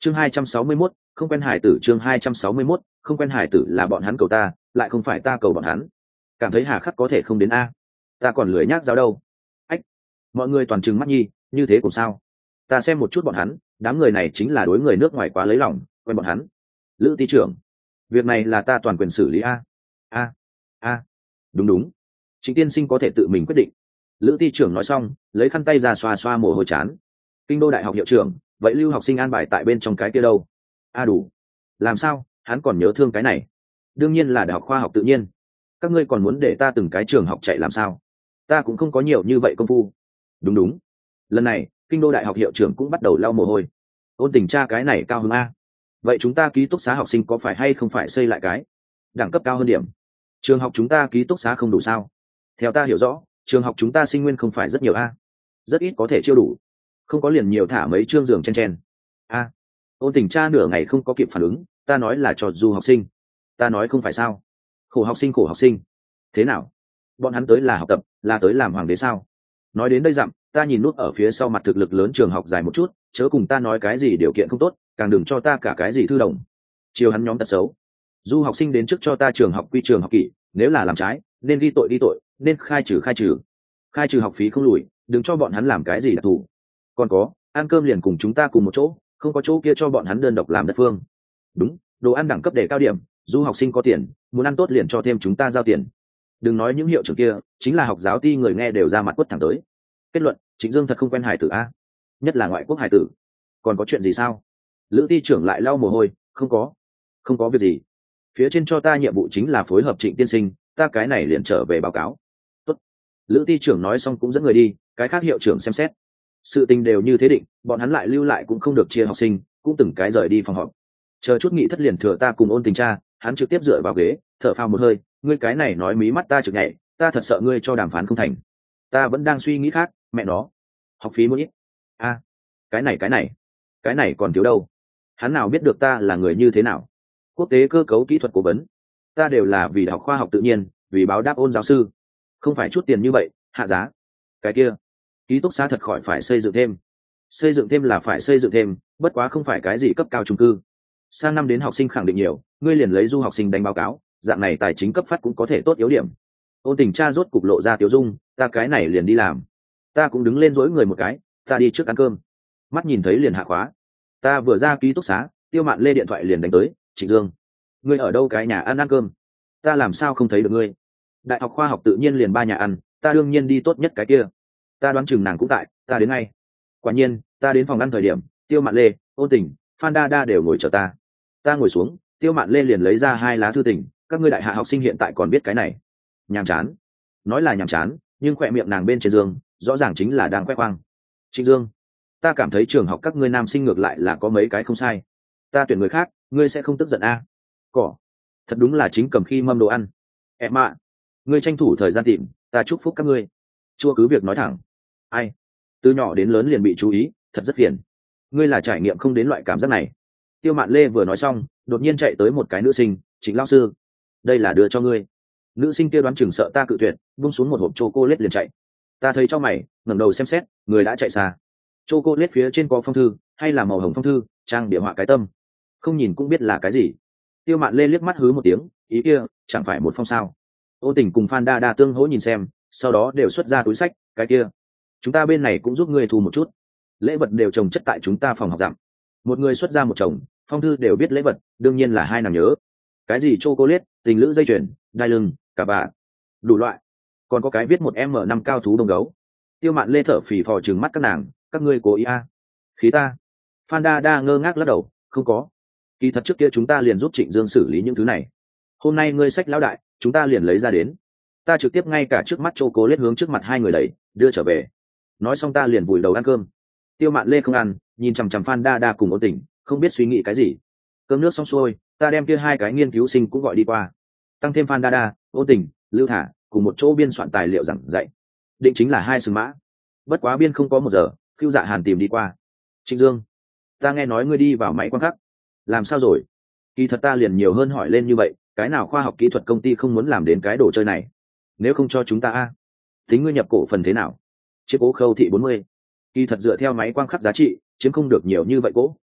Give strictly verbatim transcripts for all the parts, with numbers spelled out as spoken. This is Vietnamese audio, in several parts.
chương hai trăm sáu mươi mốt không quen hải tử chương hai trăm sáu mươi mốt không quen hải tử là bọn hắn cầu ta lại không phải ta cầu bọn hắn. Cảm thấy hà khắc có thể không đến a, ta còn lười nhác giáo đâu. Ách, mọi người toàn trừng mắt nhi, như thế cũng sao? Ta xem một chút bọn hắn, đám người này chính là đối người nước ngoài quá lấy lòng, quen bọn hắn. Lữ ty trưởng, việc này là ta toàn quyền xử lý a. A a đúng đúng, Trịnh tiên sinh có thể tự mình quyết định. Lữ ty trưởng nói xong, lấy khăn tay ra xoa xoa mồ hôi chán. Kinh đô đại học hiệu trưởng, vậy lưu học sinh an bài tại bên trong cái kia đâu? A đủ, làm sao hắn còn nhớ thương cái này? Đương nhiên là đại học khoa học tự nhiên. Các ngươi còn muốn để ta từng cái trường học chạy làm sao? Ta cũng không có nhiều như vậy công phu. Đúng đúng, lần này kinh đô đại học hiệu trưởng cũng bắt đầu lau mồ hôi. Ôn Tình tra cái này cao hơn a. Vậy chúng ta ký túc xá học sinh có phải hay không phải xây lại cái đẳng cấp cao hơn điểm? Trường học chúng ta ký túc xá không đủ sao? Theo ta hiểu rõ, trường học chúng ta sinh nguyên không phải rất nhiều a, rất ít có thể chiêu đủ. Không có liền nhiều thả mấy chương giường chen chen. A, Ôn Tình tra nửa ngày không có kịp phản ứng, ta nói là cho du học sinh. Ta nói không phải sao? Khổ học sinh khổ học sinh. Thế nào? Bọn hắn tới là học tập, là tới làm hoàng đế sao? Nói đến đây dặm, ta nhìn nút ở phía sau mặt thực lực lớn trường học dài một chút, chớ cùng ta nói cái gì điều kiện không tốt, càng đừng cho ta cả cái gì thư đồng. Chiều hắn nhóm tật xấu. Du học sinh đến trước cho ta trường học quy trường học kỷ, nếu là làm trái, nên ghi tội đi tội, nên khai trừ khai trừ. Khai trừ học phí không lùi, đừng cho bọn hắn làm cái gì đặc thù. Còn có, ăn cơm liền cùng chúng ta cùng một chỗ, không có chỗ kia cho bọn hắn đơn độc làm đất phương. Đúng, đồ ăn đẳng cấp để cao điểm, du học sinh có tiền, muốn ăn tốt liền cho thêm chúng ta giao tiền. Đừng nói những hiệu trưởng kia, chính là học giáo ty người nghe đều ra mặt quất thẳng tới. Kết luận, Trịnh Dương thật không quen hải tử a, nhất là ngoại quốc hải tử. Còn có chuyện gì sao? Lữ ty trưởng lại lau mồ hôi, không có, không có việc gì. Phía trên cho ta nhiệm vụ chính là phối hợp Trịnh tiên sinh, ta cái này liền trở về báo cáo. Tốt. Lữ ty trưởng nói xong cũng dẫn người đi, cái khác hiệu trưởng xem xét. Sự tình đều như thế định, bọn hắn lại lưu lại cũng không được chia học sinh, cũng từng cái rời đi phòng họp. Chờ chút nghị thất liền thừa ta cùng Ôn Tình tra, hắn trực tiếp dựa vào ghế, thở phào một hơi, ngươi cái này nói mí mắt ta trực nhảy, ta thật sợ ngươi cho đàm phán không thành. Ta vẫn đang suy nghĩ khác, mẹ nó, học phí muốn ít. A, cái này cái này, cái này còn thiếu đâu? Hắn nào biết được ta là người như thế nào? Quốc tế cơ cấu kỹ thuật cố vấn, ta đều là vì học khoa học tự nhiên, vì báo đáp Ôn giáo sư, không phải chút tiền như vậy, hạ giá. Cái kia, ký túc xá thật khỏi phải xây dựng thêm. Xây dựng thêm là phải xây dựng thêm, bất quá không phải cái gì cấp cao chung cư. Sang năm đến học sinh khẳng định nhiều, ngươi liền lấy du học sinh đánh báo cáo, dạng này tài chính cấp phát cũng có thể tốt yếu điểm. Ôn Tình tra rốt cục lộ ra tiểu dung, ta cái này liền đi làm. Ta cũng đứng lên dỗi người một cái, ta đi trước ăn cơm. Mắt nhìn thấy liền hạ khóa. Ta vừa ra ký túc xá, Tiêu Mạn Lê điện thoại liền đánh tới, Trịnh Dương, ngươi ở đâu cái nhà ăn ăn cơm? Ta làm sao không thấy được ngươi? Đại học khoa học tự nhiên liền ba nhà ăn, ta đương nhiên đi tốt nhất cái kia. Ta đoán chừng nàng cũng tại, ta đến ngay. Quả nhiên, ta đến phòng ăn thời điểm, Tiêu Mạn Lê, Ôn Tình, Phan Đa Đa đều ngồi chờ ta. Ta ngồi xuống, Tiêu Mạn Lê liền lấy ra hai lá thư tình, các ngươi đại hạ học sinh hiện tại còn biết cái này? Nhàm chán. Nói là nhàm chán, nhưng khỏe miệng nàng bên trên giường, rõ ràng chính là đang khoe khoang. Trịnh Dương, ta cảm thấy trường học các ngươi nam sinh ngược lại là có mấy cái không sai. Ta tuyển người khác, ngươi sẽ không tức giận a? À? Cỏ, thật đúng là chính cầm khi mâm đồ ăn. Em ạ, ngươi tranh thủ thời gian tìm, ta chúc phúc các ngươi. Chua cứ việc nói thẳng. Ai? Từ nhỏ đến lớn liền bị chú ý, thật rất phiền. Ngươi là trải nghiệm không đến loại cảm giác này. Tiêu Mạn Lê vừa nói xong, đột nhiên chạy tới một cái nữ sinh, Trịnh lão sư, đây là đưa cho ngươi. Nữ sinh kia đoán chừng sợ ta cự tuyệt, buông xuống một hộp chocolate liền chạy. Ta thấy cho mày, ngẩng đầu xem xét, người đã chạy xa. Chocolate phía trên có phong thư, hay là màu hồng phong thư, trang địa họa cái tâm, không nhìn cũng biết là cái gì. Tiêu Mạn Lê liếc mắt hứ một tiếng, ý kia chẳng phải một phong sao? Ôn Tình cùng Phan Đa Đa tương hỗ nhìn xem, sau đó đều xuất ra túi sách, cái kia, chúng ta bên này cũng giúp ngươi thu một chút. Lễ vật đều trồng chất tại chúng ta phòng học dặm. Một người xuất ra một chồng, phong thư đều biết lễ vật, đương nhiên là hai nàng nhớ. Cái gì chocolate, tình lữ dây chuyền, đai lưng, cả bà, đủ loại. Còn có cái viết một m năm cao thú đông gấu. Tiêu Mạn Lê thở phì phò trừng mắt các nàng, các ngươi cố ý a? À? Khí ta. Phan Đa Đa ngơ ngác lắc đầu, không có. Kỳ thật trước kia chúng ta liền giúp Trịnh Dương xử lý những thứ này. Hôm nay ngươi sách lão đại, chúng ta liền lấy ra đến. Ta trực tiếp ngay cả trước mắt chocolate hướng trước mặt hai người đẩy, đưa trở về. Nói xong ta liền vùi đầu ăn cơm. Tiêu Mạn Lê không ăn, nhìn chằm chằm Phan Đa Đa cùng Ôn Tình, không biết suy nghĩ cái gì. Cơm nước xong xuôi, ta đem kia hai cái nghiên cứu sinh cũng gọi đi qua, tăng thêm Phan Đa Đa, Ôn Tình, Lưu Thả cùng một chỗ biên soạn tài liệu giảng dạy. Định chính là hai sừng mã. Bất quá biên không có một giờ, Phiêu Dạ Hàn tìm đi qua. Trịnh Dương, ta nghe nói ngươi đi vào máy quan khắc, làm sao rồi? Kỳ thật ta liền nhiều hơn hỏi lên như vậy, cái nào khoa học kỹ thuật công ty không muốn làm đến cái đồ chơi này? Nếu không cho chúng ta a, tính ngươi nhập cổ phần thế nào? Chiếc cố Khâu thị bốn mươi. Kỳ thật dựa theo máy quang khắc giá trị, chiếm không được nhiều như vậy cố.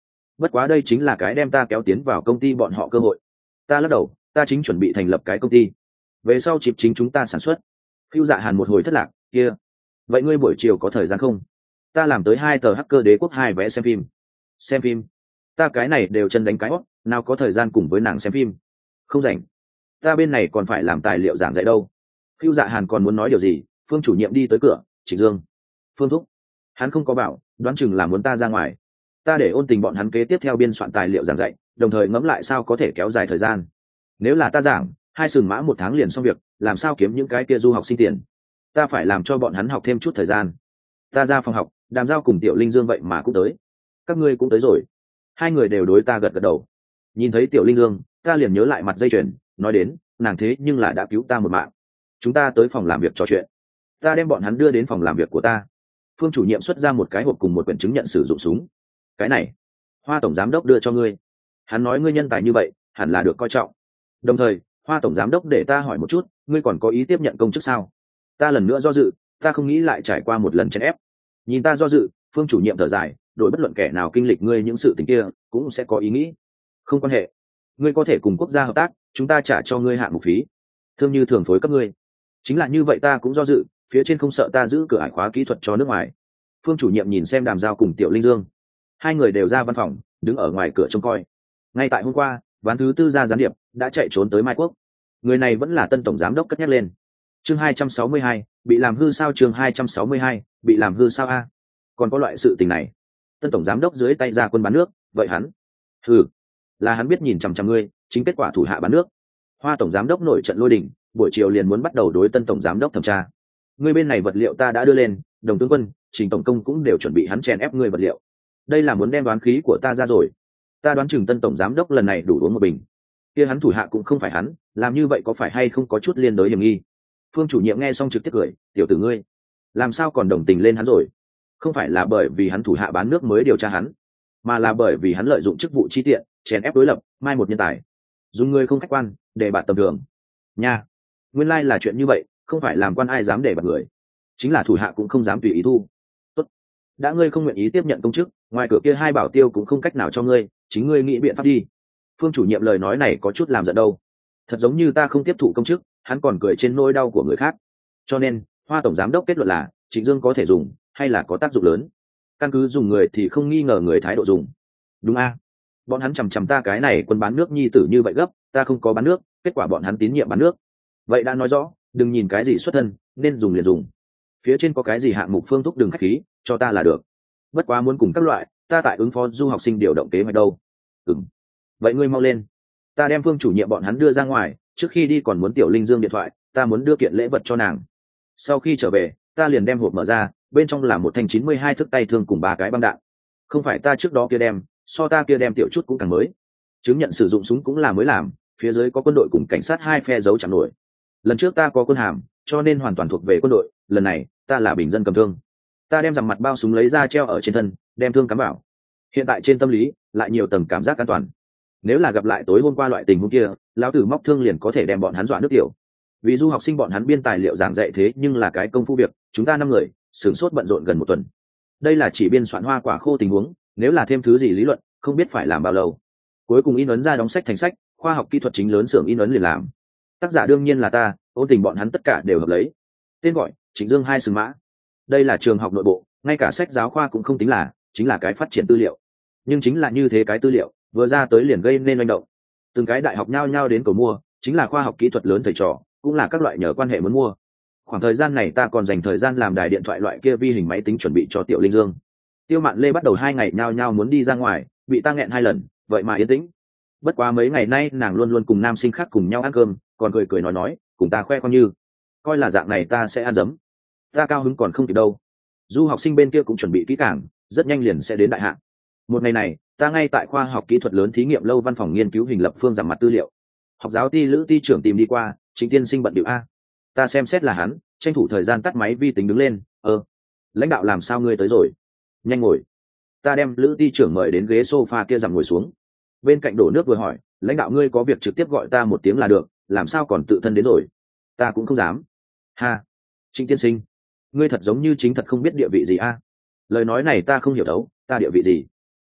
bất quá đây chính là cái đem ta kéo tiến vào công ty bọn họ cơ hội. Ta lắc đầu, ta chính chuẩn bị thành lập cái công ty, về sau chịp chính chúng ta sản xuất. Phiêu Dạ Hàn một hồi thất lạc, kia vậy ngươi buổi chiều có thời gian không? Ta làm tới hai tờ Hacker Đế Quốc hai vé xem phim. Xem phim? Ta cái này đều chân đánh cái hót, nào có thời gian cùng với nàng xem phim. Không rảnh, ta bên này còn phải làm tài liệu giảng dạy đâu. Phiêu Dạ Hàn còn muốn nói điều gì, Phương chủ nhiệm đi tới cửa. Trịnh Dương, Phương thúc. Hắn không có bảo, đoán chừng là muốn ta ra ngoài. Ta để ôn tình bọn hắn kế tiếp theo biên soạn tài liệu giảng dạy, đồng thời ngẫm lại sao có thể kéo dài thời gian. Nếu là ta giảng hai sừng mã một tháng liền xong việc, làm sao kiếm những cái kia du học sinh tiền? Ta phải làm cho bọn hắn học thêm chút thời gian. Ta ra phòng học, Đàm Giao cùng Tiểu Linh Dương vậy mà cũng tới. Các ngươi cũng tới rồi. Hai người đều đối ta gật gật đầu. Nhìn thấy Tiểu Linh Dương, ta liền nhớ lại mặt dây chuyền, nói đến nàng thế nhưng là đã cứu ta một mạng. Chúng ta tới phòng làm việc trò chuyện. Ta đem bọn hắn đưa đến phòng làm việc của ta. Phương chủ nhiệm xuất ra một cái hộp cùng một quyển chứng nhận sử dụng súng. Cái này Hoa tổng giám đốc đưa cho ngươi, hắn nói ngươi nhân tài như vậy hẳn là được coi trọng. Đồng thời Hoa tổng giám đốc để ta hỏi một chút, ngươi còn có ý tiếp nhận công chức sao? Ta lần nữa do dự, ta không nghĩ lại trải qua một lần chèn ép. Nhìn ta do dự, Phương chủ nhiệm thở dài, đổi bất luận kẻ nào kinh lịch ngươi những sự tình kia cũng sẽ có ý nghĩ. Không quan hệ, ngươi có thể cùng quốc gia hợp tác, chúng ta trả cho ngươi hạng mục phí, thương như thường phối cấp ngươi. Chính là như vậy, ta cũng do dự, phía trên không sợ ta giữ cửa ải khóa kỹ thuật cho nước ngoài. Phương chủ nhiệm nhìn xem Đàm Giao cùng Tiểu Linh Dương, hai người đều ra văn phòng, đứng ở ngoài cửa trông coi. Ngay tại hôm qua, ván thứ tư ra gián điệp đã chạy trốn tới Mai Quốc. Người này vẫn là tân tổng giám đốc cất nhắc lên. Chương hai trăm sáu mươi hai, bị làm hư sao? Chương hai trăm sáu mươi hai, bị làm hư sao a? Còn có loại sự tình này? Tân tổng giám đốc dưới tay ra quân bán nước, vậy hắn? Hừ, là hắn biết nhìn chằm chằm ngươi, chính kết quả thủ hạ bán nước. Hoa tổng giám đốc nổi trận lôi đình, buổi chiều liền muốn bắt đầu đối tân tổng giám đốc thẩm tra. Ngươi bên này vật liệu ta đã đưa lên, Đồng tướng quân, Trình tổng công cũng đều chuẩn bị hắn chèn ép ngươi vật liệu. Đây là muốn đem đoán khí của ta ra rồi. Ta đoán chừng tân tổng giám đốc lần này đủ uống một bình. Kia hắn thủ hạ cũng không phải hắn, làm như vậy có phải hay không có chút liên đới hiểm nghi? Phương chủ nhiệm nghe xong trực tiếp cười, tiểu tử ngươi làm sao còn đồng tình lên hắn rồi? Không phải là bởi vì hắn thủ hạ bán nước mới điều tra hắn, mà là bởi vì hắn lợi dụng chức vụ chi tiện chèn ép đối lập, mai một nhân tài, dùng người không khách quan để bạt tầm thường nha. Nguyên lai là chuyện như vậy, không phải làm quan ai dám để bạt người, chính là thủ hạ cũng không dám tùy ý thu. Tốt, đã ngươi không nguyện ý tiếp nhận công chức, ngoài cửa kia hai bảo tiêu cũng không cách nào cho ngươi, chính ngươi nghĩ biện pháp đi. Phương chủ nhiệm lời nói này có chút làm giận đâu, thật giống như ta không tiếp thụ công chức, hắn còn cười trên nỗi đau của người khác. Cho nên Hoa tổng giám đốc kết luận là Trịnh Dương có thể dùng, hay là có tác dụng lớn. Căn cứ dùng người thì không nghi ngờ người thái độ dùng. Đúng a? Bọn hắn chằm chằm ta cái này quân bán nước nhi tử như vậy gấp, ta không có bán nước, kết quả bọn hắn tín nhiệm bán nước. Vậy đã nói rõ, đừng nhìn cái gì xuất thân, nên dùng liền dùng. Phía trên có cái gì hạng mục phương thúc đừng khách khí, cho ta là được. Bất quá muốn cùng các loại, ta tại ứng phó du học sinh điều động kế hoạch đâu. Ừm. Vậy ngươi mau lên. Ta đem Phương chủ nhiệm bọn hắn đưa ra ngoài, trước khi đi còn muốn Tiểu Linh Dương điện thoại, ta muốn đưa kiện lễ vật cho nàng. Sau khi trở về, ta liền đem hộp mở ra, bên trong là một thanh chín mươi hai thước tay thương cùng ba cái băng đạn. Không phải ta trước đó kia đem, so ta kia đem tiểu chút cũng càng mới. Chứng nhận sử dụng súng cũng là mới làm, phía dưới có quân đội cùng cảnh sát hai phe dấu chẳng nổi. Lần trước ta có quân hàm, cho nên hoàn toàn thuộc về quân đội, lần này ta là bình dân cầm thương. Ta đem rằm mặt bao súng lấy ra treo ở trên thân, đem thương cắm vào. Hiện tại trên tâm lý lại nhiều tầng cảm giác an toàn. Nếu là gặp lại tối hôm qua loại tình huống kia, lão tử móc thương liền có thể đem bọn hắn dọa nước tiểu. Vì du học sinh bọn hắn biên tài liệu giảng dạy thế nhưng là cái công phu việc, chúng ta năm người sửng sốt bận rộn gần một tuần. Đây là chỉ biên soạn hoa quả khô tình huống, nếu là thêm thứ gì lý luận, không biết phải làm bao lâu. Cuối cùng in ấn ra đóng sách thành sách, khoa học kỹ thuật chính lớn xưởng in ấn liền làm. Tác giả đương nhiên là ta, Ôn Tình bọn hắn tất cả đều hợp lấy. Tên gọi Trịnh Dương hai sừng mã. Đây là trường học nội bộ, ngay cả sách giáo khoa cũng không tính là, chính là cái phát triển tư liệu. Nhưng chính là như thế cái tư liệu, vừa ra tới liền gây nên manh động. Từng cái đại học nhao nhao đến cầu mua, chính là khoa học kỹ thuật lớn thầy trò, cũng là các loại nhờ quan hệ muốn mua. Khoảng thời gian này ta còn dành thời gian làm đài điện thoại loại kia vi hình máy tính chuẩn bị cho Tiểu Linh Dương. Tiêu Mạn Lê bắt đầu hai ngày nhao nhao muốn đi ra ngoài, bị ta nghẹn hai lần, vậy mà yên tĩnh. Bất quá mấy ngày nay nàng luôn luôn cùng nam sinh khác cùng nhau ăn cơm, còn cười cười nói nói, cùng ta khoe khoang như, coi là dạng này ta sẽ ăn dấm. Ta cao hứng còn không kịp đâu. Du học sinh bên kia cũng chuẩn bị kỹ càng, rất nhanh liền sẽ đến đại hạng. Một ngày này, ta ngay tại khoa học kỹ thuật lớn thí nghiệm lâu văn phòng nghiên cứu hình lập phương giảm mặt tư liệu. Học giáo ti lữ ti trưởng tìm đi qua, Trịnh tiên sinh bận điệu a. Ta xem xét là hắn, tranh thủ thời gian tắt máy vi tính đứng lên. Ờ, lãnh đạo làm sao ngươi tới rồi? Nhanh ngồi. Ta đem lữ ti trưởng mời đến ghế sofa kia giảm ngồi xuống. Bên cạnh đổ nước vừa hỏi, lãnh đạo ngươi có việc trực tiếp gọi ta một tiếng là được, làm sao còn tự thân đến rồi? Ta cũng không dám. Ha, Trịnh tiên sinh, ngươi thật giống như chính thật không biết địa vị gì a. Lời nói này ta không hiểu thấu, ta địa vị gì?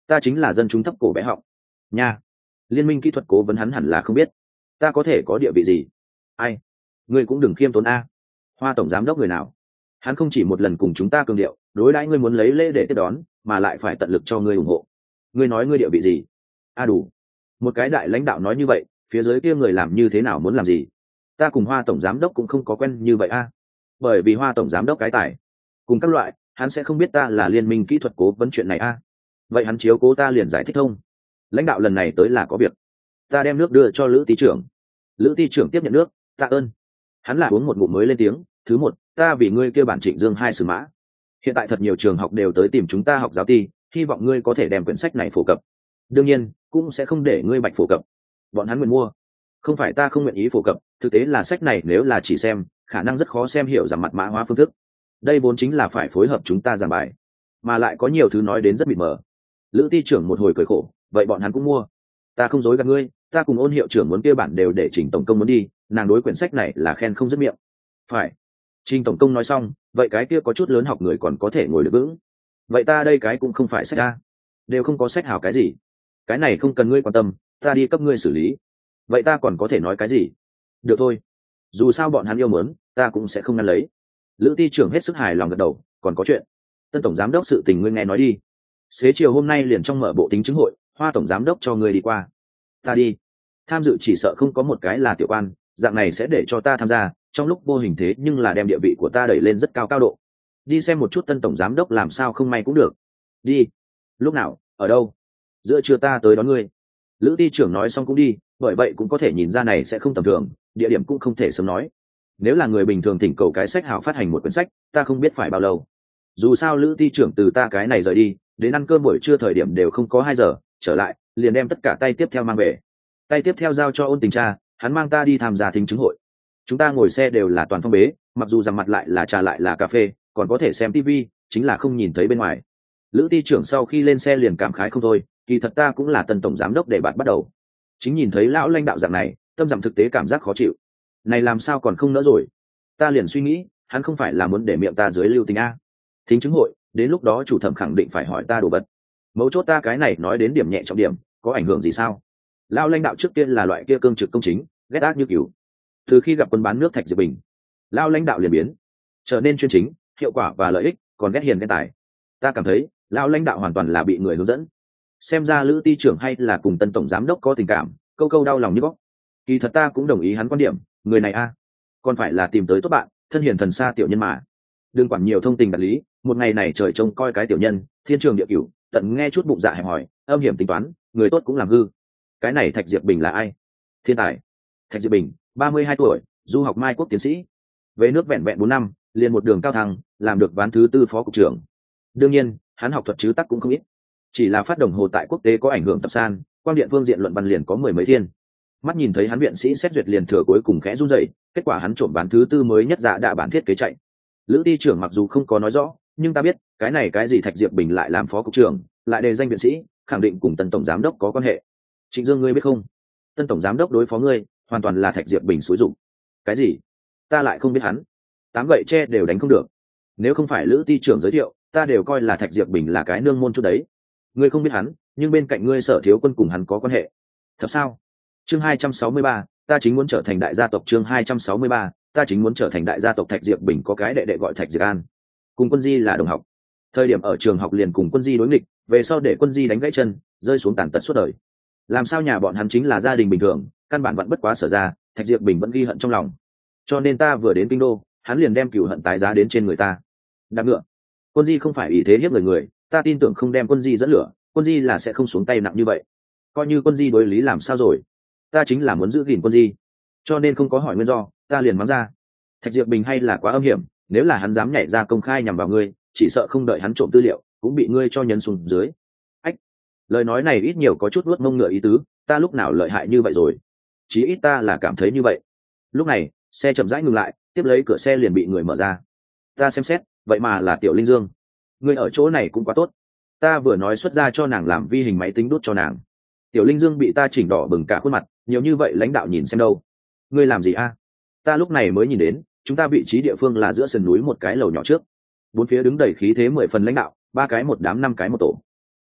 ta chính là dân chúng thấp cổ bé họng nha. Liên minh kỹ thuật cố vấn hắn hẳn là không biết ta có thể có địa vị gì. Ai, ngươi cũng đừng khiêm tốn a. Hoa tổng giám đốc người nào, hắn không chỉ một lần cùng chúng ta cường điệu đối đãi ngươi muốn lấy lễ để tiếp đón, mà lại phải tận lực cho ngươi ủng hộ. Ngươi nói ngươi địa vị gì? A đủ, một cái đại lãnh đạo nói như vậy, phía dưới kia người làm như thế nào muốn làm gì? Ta cùng Hoa tổng giám đốc cũng không có quen như vậy a. Bởi vì Hoa tổng giám đốc cái tài cùng các loại, hắn sẽ không biết ta là liên minh kỹ thuật cố vấn chuyện này a. Vậy hắn chiếu cố ta liền giải thích thông. Lãnh đạo lần này tới là có việc. Ta đem nước đưa cho Lữ ty trưởng. Lữ ty trưởng tiếp nhận nước, tạ ơn. Hắn là uống một ngụm mới lên tiếng. Thứ một, ta vì ngươi kêu bản Trịnh Dương hai sử mã. Hiện tại thật nhiều trường học đều tới tìm chúng ta học giáo ty, hy vọng ngươi có thể đem quyển sách này phổ cập. Đương nhiên cũng sẽ không để ngươi bạch phổ cập, bọn hắn nguyện mua. Không phải ta không nguyện ý phổ cập, thực tế là sách này nếu là chỉ xem, khả năng rất khó xem hiểu giảm mặt mã hóa phương thức. Đây vốn chính là phải phối hợp chúng ta giảng bài, mà lại có nhiều thứ nói đến rất mịt mờ. Lữ ty trưởng một hồi cười khổ, vậy bọn hắn cũng mua. Ta không dối gạt ngươi, ta cùng Ôn hiệu trưởng muốn kia bản đều để Trình tổng công muốn đi, nàng đối quyển sách này là khen không dứt miệng. Phải. Trình tổng công nói xong, vậy cái kia có chút lớn học người còn có thể ngồi được vững. Vậy ta đây cái cũng không phải sách ra, đều không có sách hảo cái gì. Cái này không cần ngươi quan tâm, ta đi cấp ngươi xử lý. Vậy ta còn có thể nói cái gì? Được thôi, dù sao bọn hắn yêu mớn, ta cũng sẽ không ngăn lấy. Lữ ty trưởng hết sức hài lòng gật đầu. Còn có chuyện, Tân tổng giám đốc sự tình ngươi nghe nói đi. Xế chiều hôm nay liền trong mở bộ tính chứng hội, Hoa tổng giám đốc cho ngươi đi qua. Ta đi. Tham dự chỉ sợ không có một cái là tiểu quan, dạng này sẽ để cho ta tham gia, trong lúc vô hình thế nhưng là đem địa vị của ta đẩy lên rất cao cao độ. Đi xem một chút Tân tổng giám đốc làm sao không may cũng được. Đi. Lúc nào, ở đâu? Giữa trưa ta tới đón ngươi. Lữ ty trưởng nói xong cũng đi, bởi vậy cũng có thể nhìn ra này sẽ không tầm thường, địa điểm cũng không thể sớm nói. Nếu là người bình thường thỉnh cầu cái sách hào phát hành một quyển sách, ta không biết phải bao lâu. Dù sao Lữ ty trưởng từ ta cái này rời đi, đến ăn cơm buổi trưa thời điểm đều không có hai giờ, trở lại liền đem tất cả tay tiếp theo mang về. Tay tiếp theo giao cho Ôn tình cha, hắn mang ta đi tham gia thính chứng hội. Chúng ta ngồi xe đều là toàn phong bế, mặc dù rằng mặt lại là trà lại là cà phê, còn có thể xem tivi, chính là không nhìn thấy bên ngoài. Lữ ty trưởng sau khi lên xe liền cảm khái không thôi, kỳ thật ta cũng là Tân tổng giám đốc để bạn bắt đầu. Chính nhìn thấy lão lãnh đạo dạng này, tâm giảm thực tế cảm giác khó chịu. Này làm sao còn không nỡ rồi? Ta liền suy nghĩ, hắn không phải là muốn để miệng ta dưới lưu tình a. Thính chứng hội, đến lúc đó chủ thẩm khẳng định phải hỏi ta đồ vật. Mấu chốt ta cái này nói đến điểm nhẹ trọng điểm, có ảnh hưởng gì sao? Lão lãnh đạo trước tiên là loại kia cương trực công chính, ghét ác như cừu. Từ khi gặp quân bán nước Thạch Diệp Bình, lão lãnh đạo liền biến, trở nên chuyên chính, hiệu quả và lợi ích, còn ghét hiền ghét tài. Ta cảm thấy, lão lãnh đạo hoàn toàn là bị người hướng dẫn. Xem ra Lữ ty trưởng hay là cùng Tân tổng giám đốc có tình cảm, câu câu đau lòng như bóc. Kỳ thật ta cũng đồng ý hắn quan điểm, người này a, còn phải là tìm tới tốt bạn, thân hiền thần xa tiểu nhân mà. Đừng quản nhiều thông tình đạt lý, một ngày này trời trông coi cái tiểu nhân, thiên trường địa cửu, tận nghe chút bụng dạ hẹp hỏi, âm hiểm tính toán, người tốt cũng làm hư. Cái này Thạch Diệp Bình là ai? Thiên tài. Thạch Diệp Bình, ba mươi hai tuổi, du học Mai Quốc tiến sĩ. Về nước vẹn vẹn bốn năm, liền một đường cao thăng, làm được ván thứ tư phó cục trưởng. Đương nhiên, hắn học thuật chứ tắc cũng không ít. Chỉ là phát đồng hồ tại quốc tế có ảnh hưởng tập san, quang điện phương diện luận văn liền có mười mấy thiên. Mắt nhìn thấy hắn viện sĩ xét duyệt liền thừa cuối cùng khẽ run rẩy, kết quả hắn trộm bán thứ tư mới nhất dạ đạ bản thiết kế chạy. Lữ ty trưởng mặc dù không có nói rõ, nhưng ta biết cái này cái gì Thạch Diệp Bình lại làm phó cục trưởng, lại đề danh viện sĩ, khẳng định cùng Tân tổng giám đốc có quan hệ. Trịnh Dương ngươi biết không, Tân tổng giám đốc đối phó ngươi hoàn toàn là Thạch Diệp Bình xúi dụng. Cái gì? Ta lại không biết hắn, tám gậy tre đều đánh không được. Nếu không phải Lữ ty trưởng giới thiệu, ta đều coi là Thạch Diệp Bình là cái nương môn chút đấy. Ngươi không biết hắn, nhưng bên cạnh ngươi Sở thiếu quân cùng hắn có quan hệ. Thật sao? Chương hai trăm sáu mươi ba, ta chính muốn trở thành đại gia tộc. Chương hai trăm sáu mươi ba, ta chính muốn trở thành đại gia tộc. Thạch Diệp Bình có cái đệ đệ gọi Thạch Diệp An, cùng Quân Di là đồng học. Thời điểm ở trường học liền cùng Quân Di đối nghịch, về sau để Quân Di đánh gãy chân, rơi xuống tàn tật suốt đời. Làm sao nhà bọn hắn chính là gia đình bình thường, căn bản vẫn bất quá sở ra, Thạch Diệp Bình vẫn ghi hận trong lòng. Cho nên ta vừa đến kinh đô, hắn liền đem cửu hận tái giá đến trên người ta. Đạp ngựa. Quân Di không phải ý thế hiếp người người, ta tin tưởng không đem Quân Di dẫn lửa, Quân Di là sẽ không xuống tay nặng như vậy. Coi như Quân Di đối lý làm sao rồi, ta chính là muốn giữ gìn Quân Di, cho nên không có hỏi nguyên do, ta liền mắng ra. Thạch Diệp Bình hay là quá âm hiểm, nếu là hắn dám nhảy ra công khai nhằm vào ngươi, chỉ sợ không đợi hắn trộm tư liệu, cũng bị ngươi cho nhấn xuống dưới. Ách, lời nói này ít nhiều có chút nuốt mông ngựa ý tứ, ta lúc nào lợi hại như vậy rồi? Chí ít ta là cảm thấy như vậy. Lúc này, xe chậm rãi ngừng lại, tiếp lấy cửa xe liền bị người mở ra. Ta xem xét, vậy mà là Tiểu Linh Dương. Ngươi ở chỗ này cũng quá tốt. Ta vừa nói xuất ra cho nàng làm vi hình máy tính đút cho nàng. Tiểu Linh Dương bị ta chỉnh đỏ bừng cả khuôn mặt, nhiều như vậy lãnh đạo nhìn xem đâu. Ngươi làm gì a? Ta lúc này mới nhìn đến, chúng ta vị trí địa phương là giữa sườn núi một cái lầu nhỏ trước. Bốn phía đứng đầy khí thế mười phần lãnh đạo, ba cái một đám năm cái một tổ.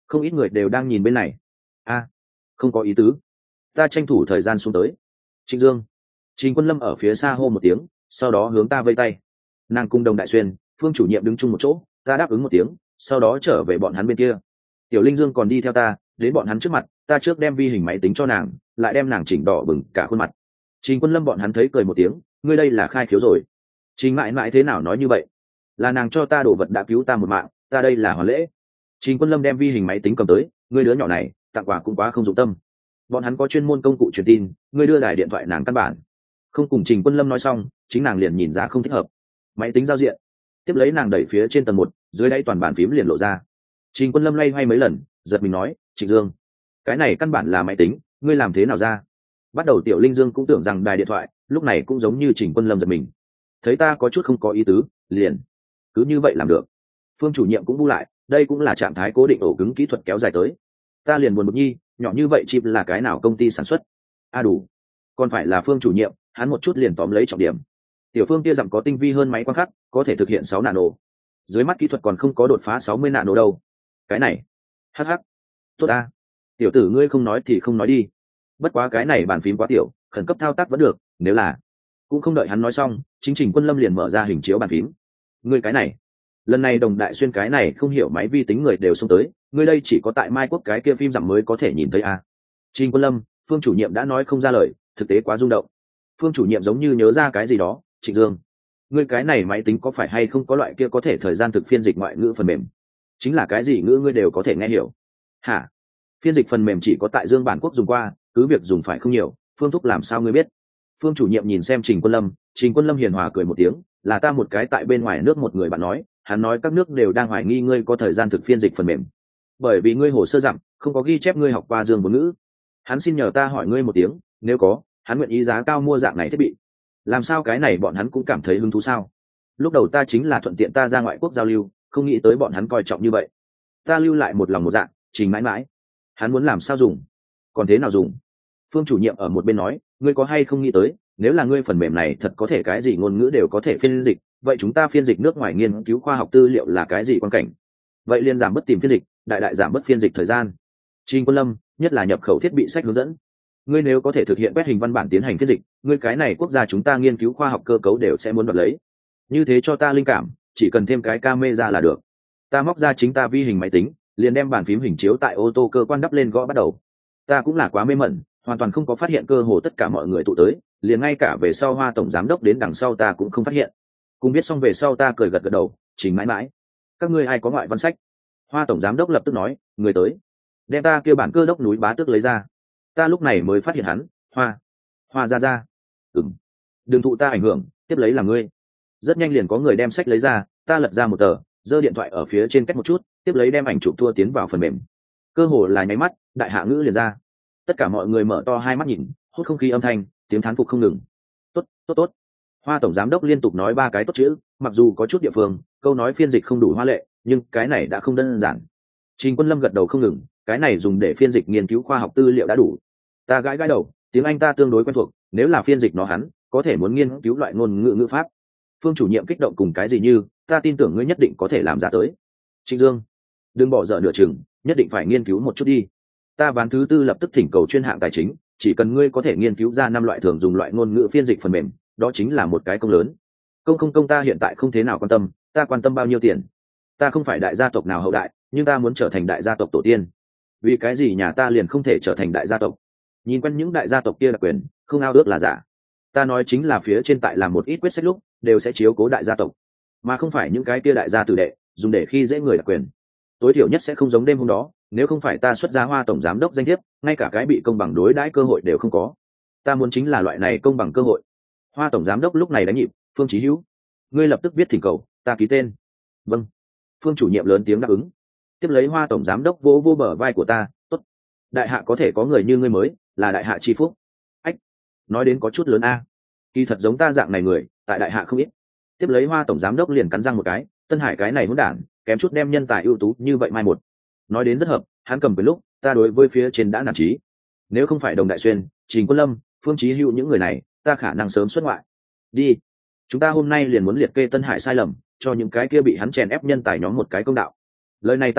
không ít người đều đang nhìn bên này. A, không có ý tứ. Ta tranh thủ thời gian xuống tới. Trịnh Dương. Trình Quân Lâm ở phía xa hô một tiếng, sau đó hướng ta vây tay. Nàng cung Đồng Đại Xuyên, Phương chủ nhiệm đứng chung một chỗ, ta đáp ứng một tiếng, sau đó trở về bọn hắn bên kia. Tiểu Linh Dương còn đi theo ta, đến bọn hắn trước mặt, ta trước đem vi hình máy tính cho nàng, lại đem nàng chỉnh đỏ bừng cả khuôn mặt. Trình Quân Lâm bọn hắn thấy cười một tiếng, ngươi đây là khai khiếu rồi. Trình mãi mãi thế nào nói như vậy? Là nàng cho ta đồ vật đã cứu ta một mạng, ta đây là hoàn lễ. Trình Quân Lâm đem vi hình máy tính cầm tới, ngươi đứa nhỏ này, tặng quà cũng quá không dụng tâm. Bọn hắn có chuyên môn công cụ truyền tin, ngươi đưa đài điện thoại nàng căn bản. Không cùng Trình Quân Lâm nói xong, chính nàng liền nhìn ra không thích hợp. Máy tính giao diện, tiếp lấy nàng đẩy phía trên tầng một, dưới đáy toàn bàn phím liền lộ ra. Trình Quân Lâm loay hoay mấy lần, giật mình nói, Trịnh Dương, cái này căn bản là máy tính, ngươi làm thế nào ra? Bắt đầu Tiểu Linh Dương cũng tưởng rằng đài điện thoại, lúc này cũng giống như Trình Quân Lâm giật mình. Thấy ta có chút không có ý tứ, liền cứ như vậy làm được. Phương chủ nhiệm cũng bu lại, đây cũng là trạng thái cố định ổ cứng kỹ thuật kéo dài tới. Ta liền buồn bực nhi, nhỏ như vậy chip là cái nào công ty sản xuất? A à đủ, còn phải là Phương chủ nhiệm, hắn một chút liền tóm lấy trọng điểm. Tiểu Phương kia rằng có tinh vi hơn máy quang khắc, có thể thực hiện sáu nano. Dưới mắt kỹ thuật còn không có đột phá sáu mươi nano đâu. Cái này, hắc hắc. Tốt a. Tiểu tử ngươi không nói thì không nói đi. Bất quá cái này bàn phím quá tiểu, khẩn cấp thao tác vẫn được, nếu là. Cũng không đợi hắn nói xong, chính Trình Quân Lâm liền mở ra hình chiếu bàn phím. Ngươi cái này, lần này Đồng Đại Xuyên cái này không hiểu máy vi tính người đều xông tới, ngươi đây chỉ có tại Mai Quốc cái kia phim giảm mới có thể nhìn thấy a. Trình Quân Lâm, Phương chủ nhiệm đã nói không ra lời, thực tế quá rung động. Phương chủ nhiệm giống như nhớ ra cái gì đó, Trịnh Dương, ngươi cái này máy tính có phải hay không có loại kia có thể thời gian thực phiên dịch ngoại ngữ phần mềm? Chính là cái gì ngữ ngươi đều có thể nghe hiểu. Hả? Phiên dịch phần mềm chỉ có tại Dương Bản Quốc dùng qua, cứ việc dùng phải không nhiều, Phương thúc làm sao ngươi biết? Phương chủ nhiệm nhìn xem Trình Quân Lâm, Trình Quân Lâm hiền hòa cười một tiếng, là ta một cái tại bên ngoài nước một người bạn nói, hắn nói các nước đều đang hoài nghi ngươi có thời gian thực phiên dịch phần mềm. Bởi vì ngươi hồ sơ dặm, không có ghi chép ngươi học qua Dương bốn ngữ. Hắn xin nhờ ta hỏi ngươi một tiếng, nếu có, hắn nguyện ý giá cao mua dạng này thiết bị. Làm sao cái này bọn hắn cũng cảm thấy hứng thú sao? Lúc đầu ta chính là thuận tiện ta ra ngoại quốc giao lưu, không nghĩ tới bọn hắn coi trọng như vậy. Ta lưu lại một lòng một dạ, Trình mãi mãi. Hắn muốn làm sao dùng? Còn thế nào dùng? Phương chủ nhiệm ở một bên nói, ngươi có hay không nghĩ tới, nếu là ngươi phần mềm này thật có thể cái gì ngôn ngữ đều có thể phiên dịch, vậy chúng ta phiên dịch nước ngoài nghiên cứu khoa học tư liệu là cái gì quan cảnh? Vậy liên giảm bất tìm phiên dịch, đại đại giảm bất phiên dịch thời gian. Trình Quân Lâm, nhất là nhập khẩu thiết bị sách hướng dẫn. Ngươi nếu có thể thực hiện quét hình văn bản tiến hành phiên dịch, ngươi cái này quốc gia chúng ta nghiên cứu khoa học cơ cấu đều sẽ muốn đoạt lấy. Như thế cho ta linh cảm, chỉ cần thêm cái camera là được. Ta móc ra chính ta vi hình máy tính, liền đem bàn phím hình chiếu tại ô tô cơ quan đắp lên gõ bắt đầu. Ta cũng là quá mê mẩn, hoàn toàn không có phát hiện cơ hồ tất cả mọi người tụ tới, liền ngay cả về sau Hoa tổng giám đốc đến đằng sau ta cũng không phát hiện. Cùng biết xong về sau ta cười gật gật đầu, Trình mãi mãi, các ngươi ai có ngoại văn sách? Hoa tổng giám đốc lập tức nói, người tới. Đem ta kêu bản cơ đốc núi bá tước lấy ra. Ta lúc này mới phát hiện hắn, Hoa, Hoa ra ra. Ừm, đừng thụ ta ảnh hưởng, tiếp lấy là ngươi. Rất nhanh liền có người đem sách lấy ra, ta lật ra một tờ, giơ điện thoại ở phía trên cách một chút, tiếp lấy đem ảnh chụp thua tiến vào phần mềm. Cơ hồ là nháy mắt, đại hạ ngữ liền ra. Tất cả mọi người mở to hai mắt nhìn, hút không khí âm thanh, tiếng thán phục không ngừng. Tốt, tốt tốt. Hoa tổng giám đốc liên tục nói ba cái tốt chữ, mặc dù có chút địa phương, câu nói phiên dịch không đủ hoa lệ, nhưng cái này đã không đơn giản. Trình Quân Lâm gật đầu không ngừng, cái này dùng để phiên dịch nghiên cứu khoa học tư liệu đã đủ. Ta gãi gãi đầu, tiếng Anh ta tương đối quen thuộc, nếu là phiên dịch nó hắn, có thể muốn nghiên cứu loại ngôn ngữ ngữ pháp. Phương chủ nhiệm kích động cùng cái gì như, ta tin tưởng ngươi nhất định có thể làm ra tới. Trịnh Dương, đừng bỏ dở nửa chừng, nhất định phải nghiên cứu một chút đi. Ta ván thứ tư lập tức thỉnh cầu chuyên hạng tài chính, chỉ cần ngươi có thể nghiên cứu ra năm loại thường dùng loại ngôn ngữ phiên dịch phần mềm, đó chính là một cái công lớn. Công không công ta hiện tại không thế nào quan tâm, ta quan tâm bao nhiêu tiền. Ta không phải đại gia tộc nào hậu đại, nhưng ta muốn trở thành đại gia tộc tổ tiên. Vì cái gì nhà ta liền không thể trở thành đại gia tộc? Nhìn quen những đại gia tộc kia đặc quyền, không ao ước là giả. Ta nói chính là phía trên tại làm một ít quyết sách lúc đều sẽ chiếu cố đại gia tộc, mà không phải những cái kia đại gia tử đệ dùng để khi dễ người đặc quyền. Tối thiểu nhất sẽ không giống đêm hôm đó, nếu không phải ta xuất ra Hoa tổng giám đốc danh thiếp, ngay cả cái bị công bằng đối đãi cơ hội đều không có. Ta muốn chính là loại này công bằng cơ hội. Hoa tổng giám đốc lúc này đánh nhịp, Phương Chí Hữu, ngươi lập tức viết thỉnh cầu, ta ký tên. Vâng. Phương chủ nhiệm lớn tiếng đáp ứng. Tiếp lấy Hoa tổng giám đốc vỗ vỗ bờ vai của ta, tốt. Đại hạ có thể có người như ngươi mới, là đại hạ chi phúc. Ách, nói đến có chút lớn a. Kỳ thật giống ta dạng này người, tại đại hạ không ít. Tiếp lấy Hoa tổng giám đốc liền cắn răng một cái, Tân Hải cái này hỗn đản, kém chút đem nhân tài ưu tú như vậy mai một. Nói đến rất hợp, hắn cầm quyền lúc, ta đối với phía trên đã nản chí. Nếu không phải Đồng Đại Xuyên, Trình Quân Lâm, Phương Chí Hữu những người này, ta khả năng sớm xuất ngoại. Đi, chúng ta hôm nay liền muốn liệt kê Tân Hải sai lầm, cho những cái kia bị hắn chèn ép nhân tài nhóm một cái công đạo. Lời này ta nghe,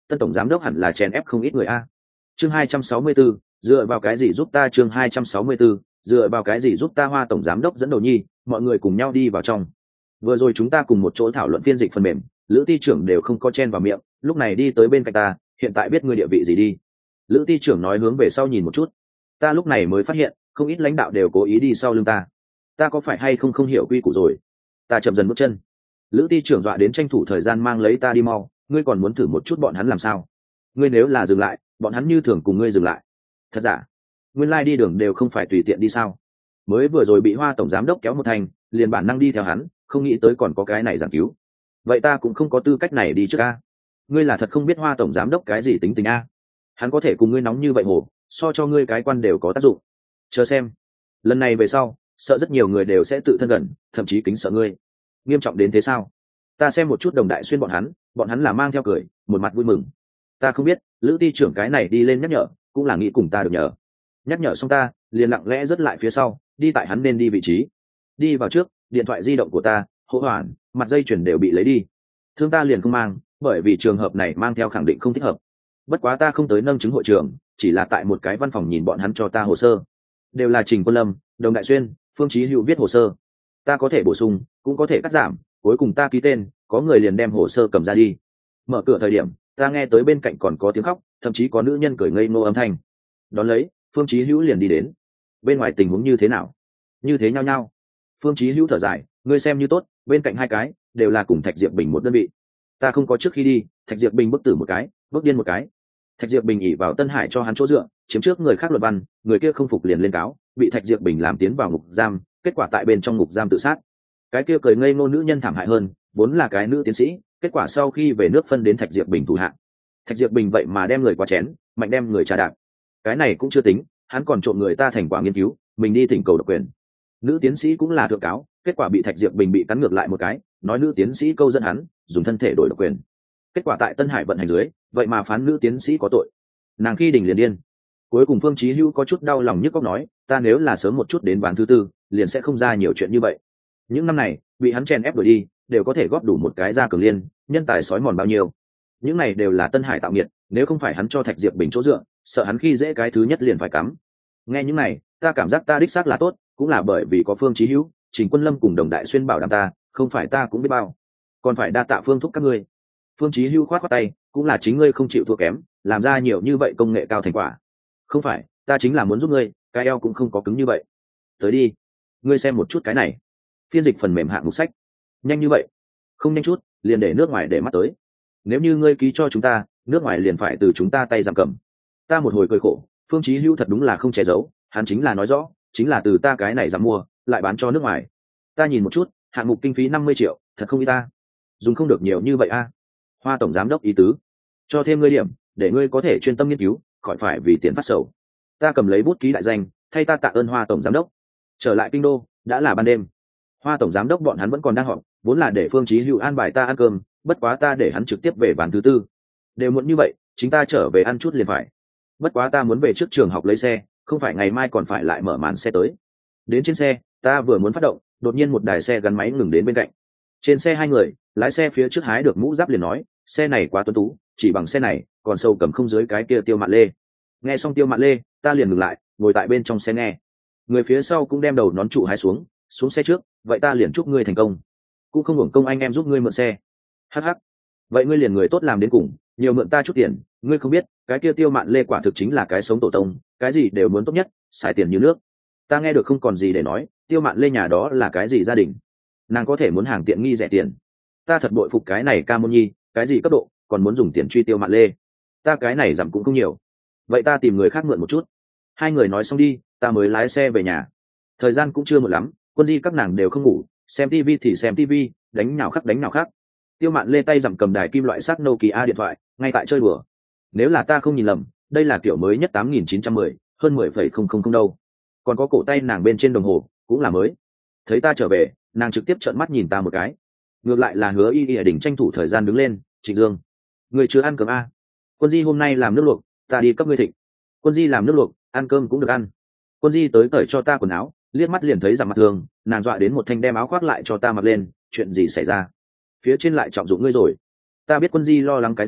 tân tổng giám đốc hẳn là chèn ép không ít người a. Chương hai trăm sáu mươi 264, dựa vào cái gì giúp ta chương hai trăm sáu mươi 264, dựa vào cái gì giúp ta Hoa tổng giám đốc dẫn đầu nhi, mọi người cùng nhau đi vào trong. Vừa rồi chúng ta cùng một chỗ thảo luận phiên dịch phần mềm, Lữ ty trưởng đều không có chen vào miệng, lúc này đi tới bên cạnh ta, hiện tại biết ngươi địa vị gì đi. Lữ ty trưởng nói hướng về sau nhìn một chút. Ta lúc này mới phát hiện, không ít lãnh đạo đều cố ý đi sau lưng ta. Ta có phải hay không không hiểu quy củ rồi? Ta chậm dần bước chân. Lữ ty trưởng dọa đến tranh thủ thời gian mang lấy ta đi mau, ngươi còn muốn thử một chút bọn hắn làm sao? Ngươi nếu là dừng lại, bọn hắn như thường cùng ngươi dừng lại. Thật giả? Nguyên lai đi đường đều không phải tùy tiện đi sao? Mới vừa rồi bị Hoa tổng giám đốc kéo một thành, liền bản năng đi theo hắn, không nghĩ tới còn có cái này giảng cứu. Vậy ta cũng không có tư cách này đi trước a. Ngươi là thật không biết Hoa tổng giám đốc cái gì tính tình a. Hắn có thể cùng ngươi nóng như vậy hồ, so cho ngươi cái quan đều có tác dụng. Chờ xem, lần này về sau, sợ rất nhiều người đều sẽ tự thân gần, thậm chí kính sợ ngươi. Nghiêm trọng đến thế sao? Ta xem một chút Đồng Đại Xuyên bọn hắn, bọn hắn là mang theo cười, một mặt vui mừng. Ta không biết, Lữ ty trưởng cái này đi lên nhắc nhở, cũng là nghĩ cùng ta được nhờ. Nhắc nhở xong ta, liền lặng lẽ rớt lại phía sau, đi tại hắn nên đi vị trí. Đi vào trước, điện thoại di động của ta, hỗn loạn, mặt dây chuyền đều bị lấy đi. Thương ta liền không mang, bởi vì trường hợp này mang theo khẳng định không thích hợp. Bất quá ta không tới nâng chứng hội trường, chỉ là tại một cái văn phòng nhìn bọn hắn cho ta hồ sơ. Đều là Trình Quân Lâm, Đồng Đại Xuyên, Phương Chí Hữu viết hồ sơ. Ta có thể bổ sung, cũng có thể cắt giảm, cuối cùng ta ký tên, có người liền đem hồ sơ cầm ra đi. Mở cửa thời điểm, ta nghe tới bên cạnh còn có tiếng khóc, thậm chí có nữ nhân cười ngây ngô âm thanh. Đón lấy, Phương Chí Hữu liền đi đến. Bên ngoài tình huống như thế nào? Như thế nhau nhau. Phương Chí Hữu thở dài, ngươi xem như tốt, bên cạnh hai cái đều là cùng Thạch Diệp Bình một đơn vị. Ta không có trước khi đi, Thạch Diệp Bình bức tử một cái, bức điên một cái. Thạch Diệp Bình ỉ vào Tân Hải cho hắn chỗ dựa, chiếm trước người khác luật văn, người kia không phục liền lên cáo, bị Thạch Diệp Bình làm tiến vào ngục giam, kết quả tại bên trong ngục giam tự sát. Cái kia cười ngây ngô nữ nhân thảm hại hơn, vốn là cái nữ tiến sĩ, kết quả sau khi về nước phân đến Thạch Diệp Bình thủ hạ. Thạch Diệp Bình vậy mà đem người qua chén, mạnh đem người trà đạp. Cái này cũng chưa tính, hắn còn trộn người ta thành quả nghiên cứu, mình đi thỉnh cầu độc quyền. Nữ tiến sĩ cũng là thượng cáo, kết quả bị Thạch Diệp Bình bị cắn ngược lại một cái, nói nữ tiến sĩ câu dẫn hắn, dùng thân thể đổi độc quyền. Kết quả tại Tân Hải vận hành dưới, vậy mà phán nữ tiến sĩ có tội. Nàng khi đình liền điên. Cuối cùng Phương Chí Hữu có chút đau lòng nhức óc nói, ta nếu là sớm một chút đến ván thứ tư, liền sẽ không ra nhiều chuyện như vậy. Những năm này, bị hắn chèn ép đuổi đi, đều có thể góp đủ một cái gia cường liên, nhân tài sói mòn bao nhiêu. Những này đều là Tân Hải tạo nghiệt, nếu không phải hắn cho Thạch Diệp Bình chỗ dựa, sợ hắn khi dễ cái thứ nhất liền phải cắm. Nghe những này, ta cảm giác ta đích xác là tốt, cũng là bởi vì có Phương Chí Hữu, Trình Quân Lâm cùng Đồng Đại Xuyên bảo đảm ta, không phải ta cũng biết bao. Còn phải đa tạ Phương thúc các ngươi. Phương Chí Hữu khoát khoát tay, cũng là chính ngươi không chịu thua kém, làm ra nhiều như vậy công nghệ cao thành quả. Không phải, ta chính là muốn giúp ngươi, cái eo cũng không có cứng như vậy. Tới đi, ngươi xem một chút cái này. Phiên dịch phần mềm hạng mục sách. Nhanh như vậy? Không nhanh chút, liền để nước ngoài để mắt tới. Nếu như ngươi ký cho chúng ta, nước ngoài liền phải từ chúng ta tay giam cầm. Ta một hồi cười khổ, Phương Chí Hữu thật đúng là không che giấu, hắn chính là nói rõ, chính là từ ta cái này dám mua, lại bán cho nước ngoài. Ta nhìn một chút, hạng mục kinh phí năm mươi triệu, thật không ít ta. Dùng không được nhiều như vậy a. Hoa tổng giám đốc ý tứ, cho thêm ngươi điểm, để ngươi có thể chuyên tâm nghiên cứu, khỏi phải vì tiền phát sầu. Ta cầm lấy bút ký đại danh, thay ta tạ ơn Hoa tổng giám đốc. Trở lại kinh đô, đã là ban đêm. Hoa tổng giám đốc bọn hắn vẫn còn đang họp, vốn là để Phương Chí Hữu an bài ta ăn cơm, bất quá ta để hắn trực tiếp về bàn thứ tư. Đều muộn như vậy, chính ta trở về ăn chút liền phải. Bất quá ta muốn về trước trường học lấy xe, không phải ngày mai còn phải lại mở màn xe tới. Đến trên xe, ta vừa muốn phát động, đột nhiên một đài xe gắn máy ngừng đến bên cạnh. Trên xe hai người, lái xe phía trước hái được mũ giáp liền nói, xe này quá tuấn tú, chỉ bằng xe này, còn sâu cầm không dưới cái kia Tiêu Mạn Lê. Nghe xong Tiêu Mạn Lê, ta liền ngừng lại, ngồi tại bên trong xe nghe. Người phía sau cũng đem đầu nón trụ hái xuống, xuống xe trước, vậy ta liền chúc ngươi thành công. Cũng không hưởng công anh em giúp ngươi mượn xe. Hắc hắc. Vậy ngươi liền người tốt làm đến cùng, nhiều mượn ta chút tiền, ngươi không biết, cái kia Tiêu Mạn Lê quả thực chính là cái sống tổ tông, cái gì đều muốn tốt nhất, xài tiền như nước. Ta nghe được không còn gì để nói, Tiêu Mạn Lê nhà đó là cái gì gia đình, nàng có thể muốn hàng tiện nghi rẻ tiền. Ta thật bội phục cái này Ca Môn Nhi, cái gì cấp độ, còn muốn dùng tiền truy Tiêu Mạn Lê. Ta cái này giảm cũng không nhiều, vậy ta tìm người khác mượn một chút. Hai người nói xong đi, ta mới lái xe về nhà. Thời gian cũng chưa một lắm, Quân Di các nàng đều không ngủ, xem tivi thì xem tivi, đánh nào khác đánh nào khác. Tiêu Mạn Lê tay giảm cầm đài kim loại sắc Nokia điện thoại, ngay tại chơi đùa. Nếu là ta không nhìn lầm, đây là kiểu mới nhất tám nghìn chín trăm mười, hơn mười phẩy không không không đâu. Còn có cổ tay nàng bên trên đồng hồ, cũng là mới. Thấy ta trở về, nàng trực tiếp trợn mắt nhìn ta một cái. Ngược lại là Hứa Y Y ở đỉnh tranh thủ thời gian đứng lên, Trịnh Dương, người chưa ăn cơm a? Quân Di hôm nay làm nước luộc, ta đi cấp ngươi thịnh. Quân Di làm nước luộc, ăn cơm cũng được ăn. Quân Di tới cởi cho ta quần áo, liếc mắt liền thấy rằng mặt thường, nàng dọa đến một thanh đem áo khoác lại cho ta mặc lên. Chuyện gì xảy ra? Phía trên lại trọng dụng ngươi rồi. Ta biết Quân Di lo lắng cái gì,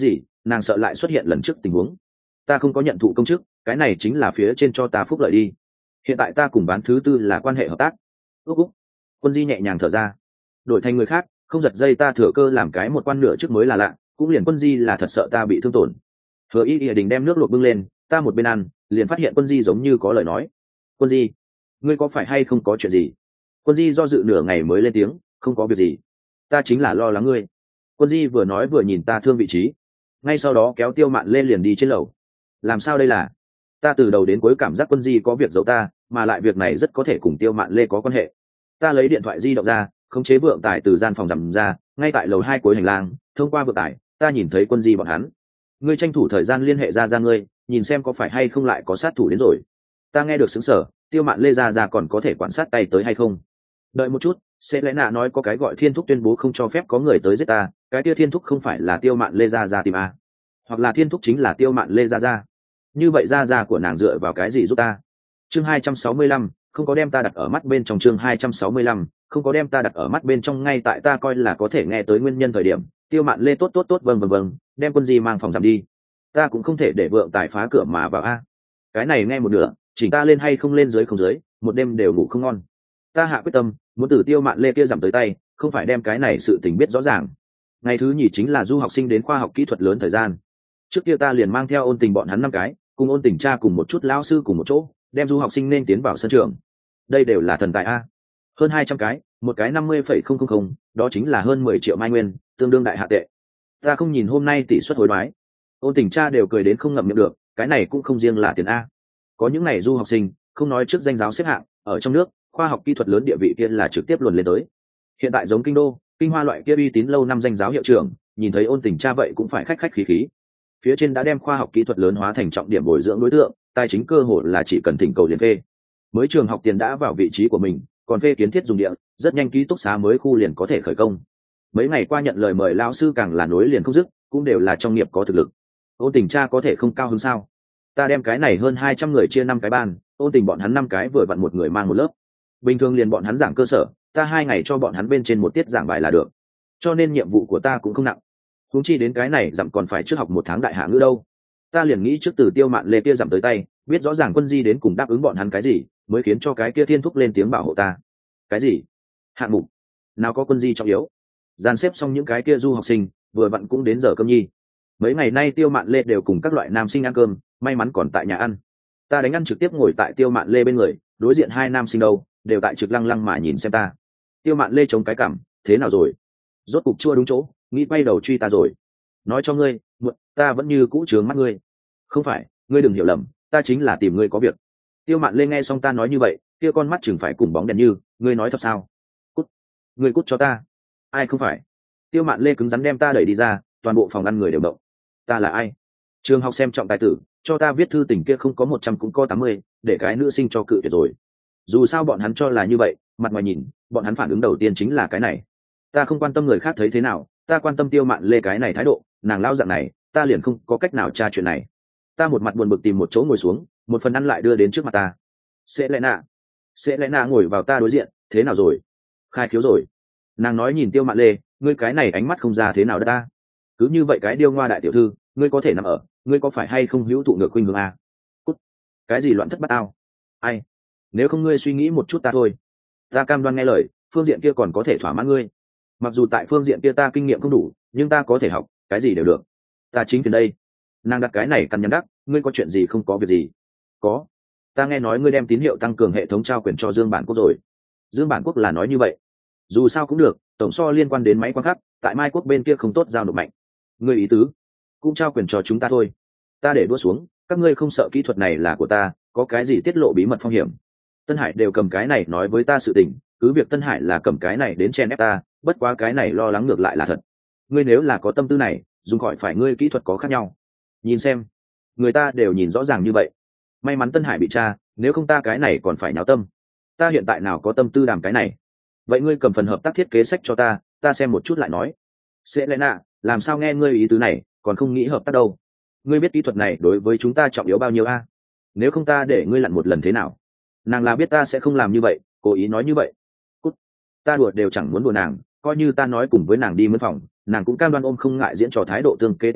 nàng sợ lại xuất hiện lần trước tình huống. Ta không có nhận thụ công chức, cái này chính là phía trên cho ta phúc lợi đi. Hiện tại ta cùng bán thứ tư là quan hệ hợp tác. úc úc Quân Di nhẹ nhàng thở ra. Đổi thành người khác không giật dây ta thừa cơ làm cái một quan nửa trước mới là lạ, cũng liền Quân Di là thật sợ ta bị thương tổn. Hứa Y Y Đình đem nước luộc bưng lên, ta một bên ăn liền phát hiện Quân Di giống như có lời nói. Quân Di, ngươi có phải hay không có chuyện gì? Quân Di do dự nửa ngày mới lên tiếng, không có việc gì, ta chính là lo lắng ngươi. Quân Di vừa nói vừa nhìn ta thương vị trí, ngay sau đó kéo Tiêu Mạn lên liền đi trên lầu. Làm sao đây là? Ta từ đầu đến cuối cảm giác Quân Di có việc giấu ta, mà lại việc này rất có thể cùng Tiêu Mạn Lê có quan hệ. Ta lấy điện thoại di động ra, khống chế Vượng Tài từ gian phòng dằm ra, ngay tại lầu hai cuối hành lang, thông qua Vượng Tài, ta nhìn thấy Quân Di bọn hắn. Ngươi tranh thủ thời gian liên hệ ra ra ngươi, nhìn xem có phải hay không lại có sát thủ đến rồi. Ta nghe được sững sờ, Tiêu Mạn Lê ra ra còn có thể quan sát tay tới hay không? Đợi một chút, sẽ lẽ nạ nói có cái gọi Thiên Thúc tuyên bố không cho phép có người tới giết ta, cái kia Thiên Thúc không phải là Tiêu Mạn Lê ra ra tìm à? Hoặc là Thiên Thúc chính là Tiêu Mạn Lê ra ra? Như vậy ra ra của nàng dựa vào cái gì giúp ta? Chương hai trăm sáu mươi lăm, không có đem ta đặt ở mắt bên trong. Chương hai trăm sáu mươi lăm, không có đem ta đặt ở mắt bên trong. Ngay tại ta coi là có thể nghe tới nguyên nhân thời điểm, Tiêu Mạn Lê tốt tốt tốt vâng vâng vâng, đem Quân Di mang phòng giảm đi. Ta cũng không thể để Vượng Tài phá cửa mà vào a. Cái này nghe một nửa, chỉnh ta lên hay không lên dưới không dưới, một đêm đều ngủ không ngon. Ta hạ quyết tâm, muốn từ Tiêu Mạn Lê kia giảm tới tay, không phải đem cái này sự tình biết rõ ràng. Ngày thứ nhì chính là du học sinh đến khoa học kỹ thuật lớn thời gian. Trước kia ta liền mang theo Ôn Tình bọn hắn năm cái, cùng Ôn Tình cha cùng một chút lão sư cùng một chỗ, đem du học sinh nên tiến vào sân trường. Đây đều là thần tài a. Hơn hai trăm cái, một cái năm mươi phẩy không không không, đó chính là hơn mười triệu mai nguyên, tương đương đại hạ tệ. Ta không nhìn hôm nay tỷ suất hối đoái. Ôn Tình cha đều cười đến không ngậm miệng được, cái này cũng không riêng là tiền a. Có những này du học sinh, không nói trước danh giáo xếp hạng, ở trong nước, khoa học kỹ thuật lớn địa vị kia là trực tiếp luồn lên tới. Hiện tại giống kinh đô, kinh hoa loại kia uy tín lâu năm danh giáo hiệu trưởng, nhìn thấy Ôn Tình cha vậy cũng phải khách khách khí khí. Phía trên đã đem khoa học kỹ thuật lớn hóa thành trọng điểm bồi dưỡng đối tượng, tài chính cơ hội là chỉ cần thỉnh cầu liền phê. Mới trường học tiền đã vào vị trí của mình, còn phê kiến thiết dùng địa, rất nhanh ký túc xá mới khu liền có thể khởi công. Mấy ngày qua nhận lời mời lão sư càng là nối liền không dứt, cũng đều là trong nghiệp có thực lực. Ôn Tình cha có thể không cao hơn sao? Ta đem cái này hơn hai trăm người chia năm cái ban, Ôn Tình bọn hắn năm cái vừa vặn một người mang một lớp. Bình thường liền bọn hắn giảng cơ sở, ta hai ngày cho bọn hắn bên trên một tiết giảng bài là được. Cho nên nhiệm vụ của ta cũng không nặng. Huống chi đến cái này dặm còn phải trước học một tháng đại hạ ngữ đâu. Ta liền nghĩ trước từ Tiêu Mạn Lê kia dặm tới tay, biết rõ ràng Quân Di đến cùng đáp ứng bọn hắn cái gì, mới khiến cho cái kia Thiên Thúc lên tiếng bảo hộ ta. Cái gì? Hạng mục? Nào có Quân Di trọng yếu? Dàn xếp xong những cái kia du học sinh, vừa vặn cũng đến giờ cơm nhi. Mấy ngày nay Tiêu Mạn Lê đều cùng các loại nam sinh ăn cơm, may mắn còn tại nhà ăn. Ta đánh ăn trực tiếp ngồi tại Tiêu Mạn Lê bên người, đối diện hai nam sinh đâu, đều tại trực lăng lăng mà nhìn xem ta. Tiêu Mạn Lê chống cái cằm, thế nào rồi? Rốt cục chua đúng chỗ, nghĩ quay đầu truy ta rồi. Nói cho ngươi, ta vẫn như cũ trướng mắt ngươi. Không phải, ngươi đừng hiểu lầm, ta chính là tìm ngươi có việc. Tiêu Mạn Lê nghe xong ta nói như vậy, kia con mắt chừng phải cùng bóng đèn như, ngươi nói thật sao? Cút, ngươi cút cho ta. Ai không phải? Tiêu Mạn Lê cứng rắn đem ta đẩy đi ra, toàn bộ phòng ăn người đều động. Ta là ai? Trường học xem trọng tài tử, cho ta viết thư tình kia không có một trăm cũng có tám mươi, để cái nữ sinh cho cự tuyệt rồi. Dù sao bọn hắn cho là như vậy, mặt ngoài nhìn, bọn hắn phản ứng đầu tiên chính là cái này. Ta không quan tâm người khác thấy thế nào, ta quan tâm Tiêu Mạn Lê cái này thái độ, nàng lao dạng này, ta liền không có cách nào tra chuyện này. Ta một mặt buồn bực tìm một chỗ ngồi xuống, một phần ăn lại đưa đến trước mặt ta. Sẽ lẽ nạ, sẽ lẽ nạ ngồi vào ta đối diện, thế nào rồi? Khai khiếu rồi. Nàng nói nhìn Tiêu Mạn Lê, ngươi cái này ánh mắt không ra thế nào đó ta. Cứ như vậy cái điêu ngoa đại tiểu thư, ngươi có thể nằm ở, ngươi có phải hay không hữu thụ ngược khuynh hướng a? Cút. Cái gì loạn thất bát ao? Ai? Nếu không ngươi suy nghĩ một chút ta thôi. Ta cam đoan nghe lời, phương diện kia còn có thể thỏa mãn ngươi. Mặc dù tại phương diện kia ta kinh nghiệm không đủ, nhưng ta có thể học, cái gì đều được. Ta chính phiền đây. Nàng đặt cái này căn nhắn đắc, ngươi có chuyện gì không có việc gì? Có. Ta nghe nói ngươi đem tín hiệu tăng cường hệ thống trao quyền cho Dương Bản Quốc rồi. Dương Bản Quốc là nói như vậy. Dù sao cũng được, tổng so liên quan đến máy quan khắc, tại Mai Quốc bên kia không tốt giao nộp mạnh. Ngươi ý tứ, cũng trao quyền cho chúng ta thôi. Ta để đua xuống, các ngươi không sợ kỹ thuật này là của ta, có cái gì tiết lộ bí mật phong hiểm. Tân Hải đều cầm cái này nói với ta sự tình, cứ việc Tân Hải là cầm cái này đến chen ép ta, bất quá cái này lo lắng ngược lại là thật. Ngươi nếu là có tâm tư này, dùng khỏi phải ngươi kỹ thuật có khác nhau. Nhìn xem, người ta đều nhìn rõ ràng như vậy. May mắn Tân Hải bị tra, nếu không ta cái này còn phải nháo tâm. Ta hiện tại nào có tâm tư đàm cái này. Vậy ngươi cầm phần hợp tác thiết kế sách cho ta, ta xem một chút lại nói. Sẽ lẽ nạ, làm sao nghe ngươi ý tứ này, còn không nghĩ hợp tác đâu. Ngươi biết kỹ thuật này đối với chúng ta trọng yếu bao nhiêu a? Nếu không ta để ngươi lặn một lần thế nào? Nàng là biết ta sẽ không làm như vậy, cố ý nói như vậy. Cút. Ta đùa đều chẳng muốn đùa nàng, coi như ta nói cùng với nàng đi mướn phòng, nàng cũng cam đoan ôm không ngại diễn trò thái độ tương kê tiểu kế,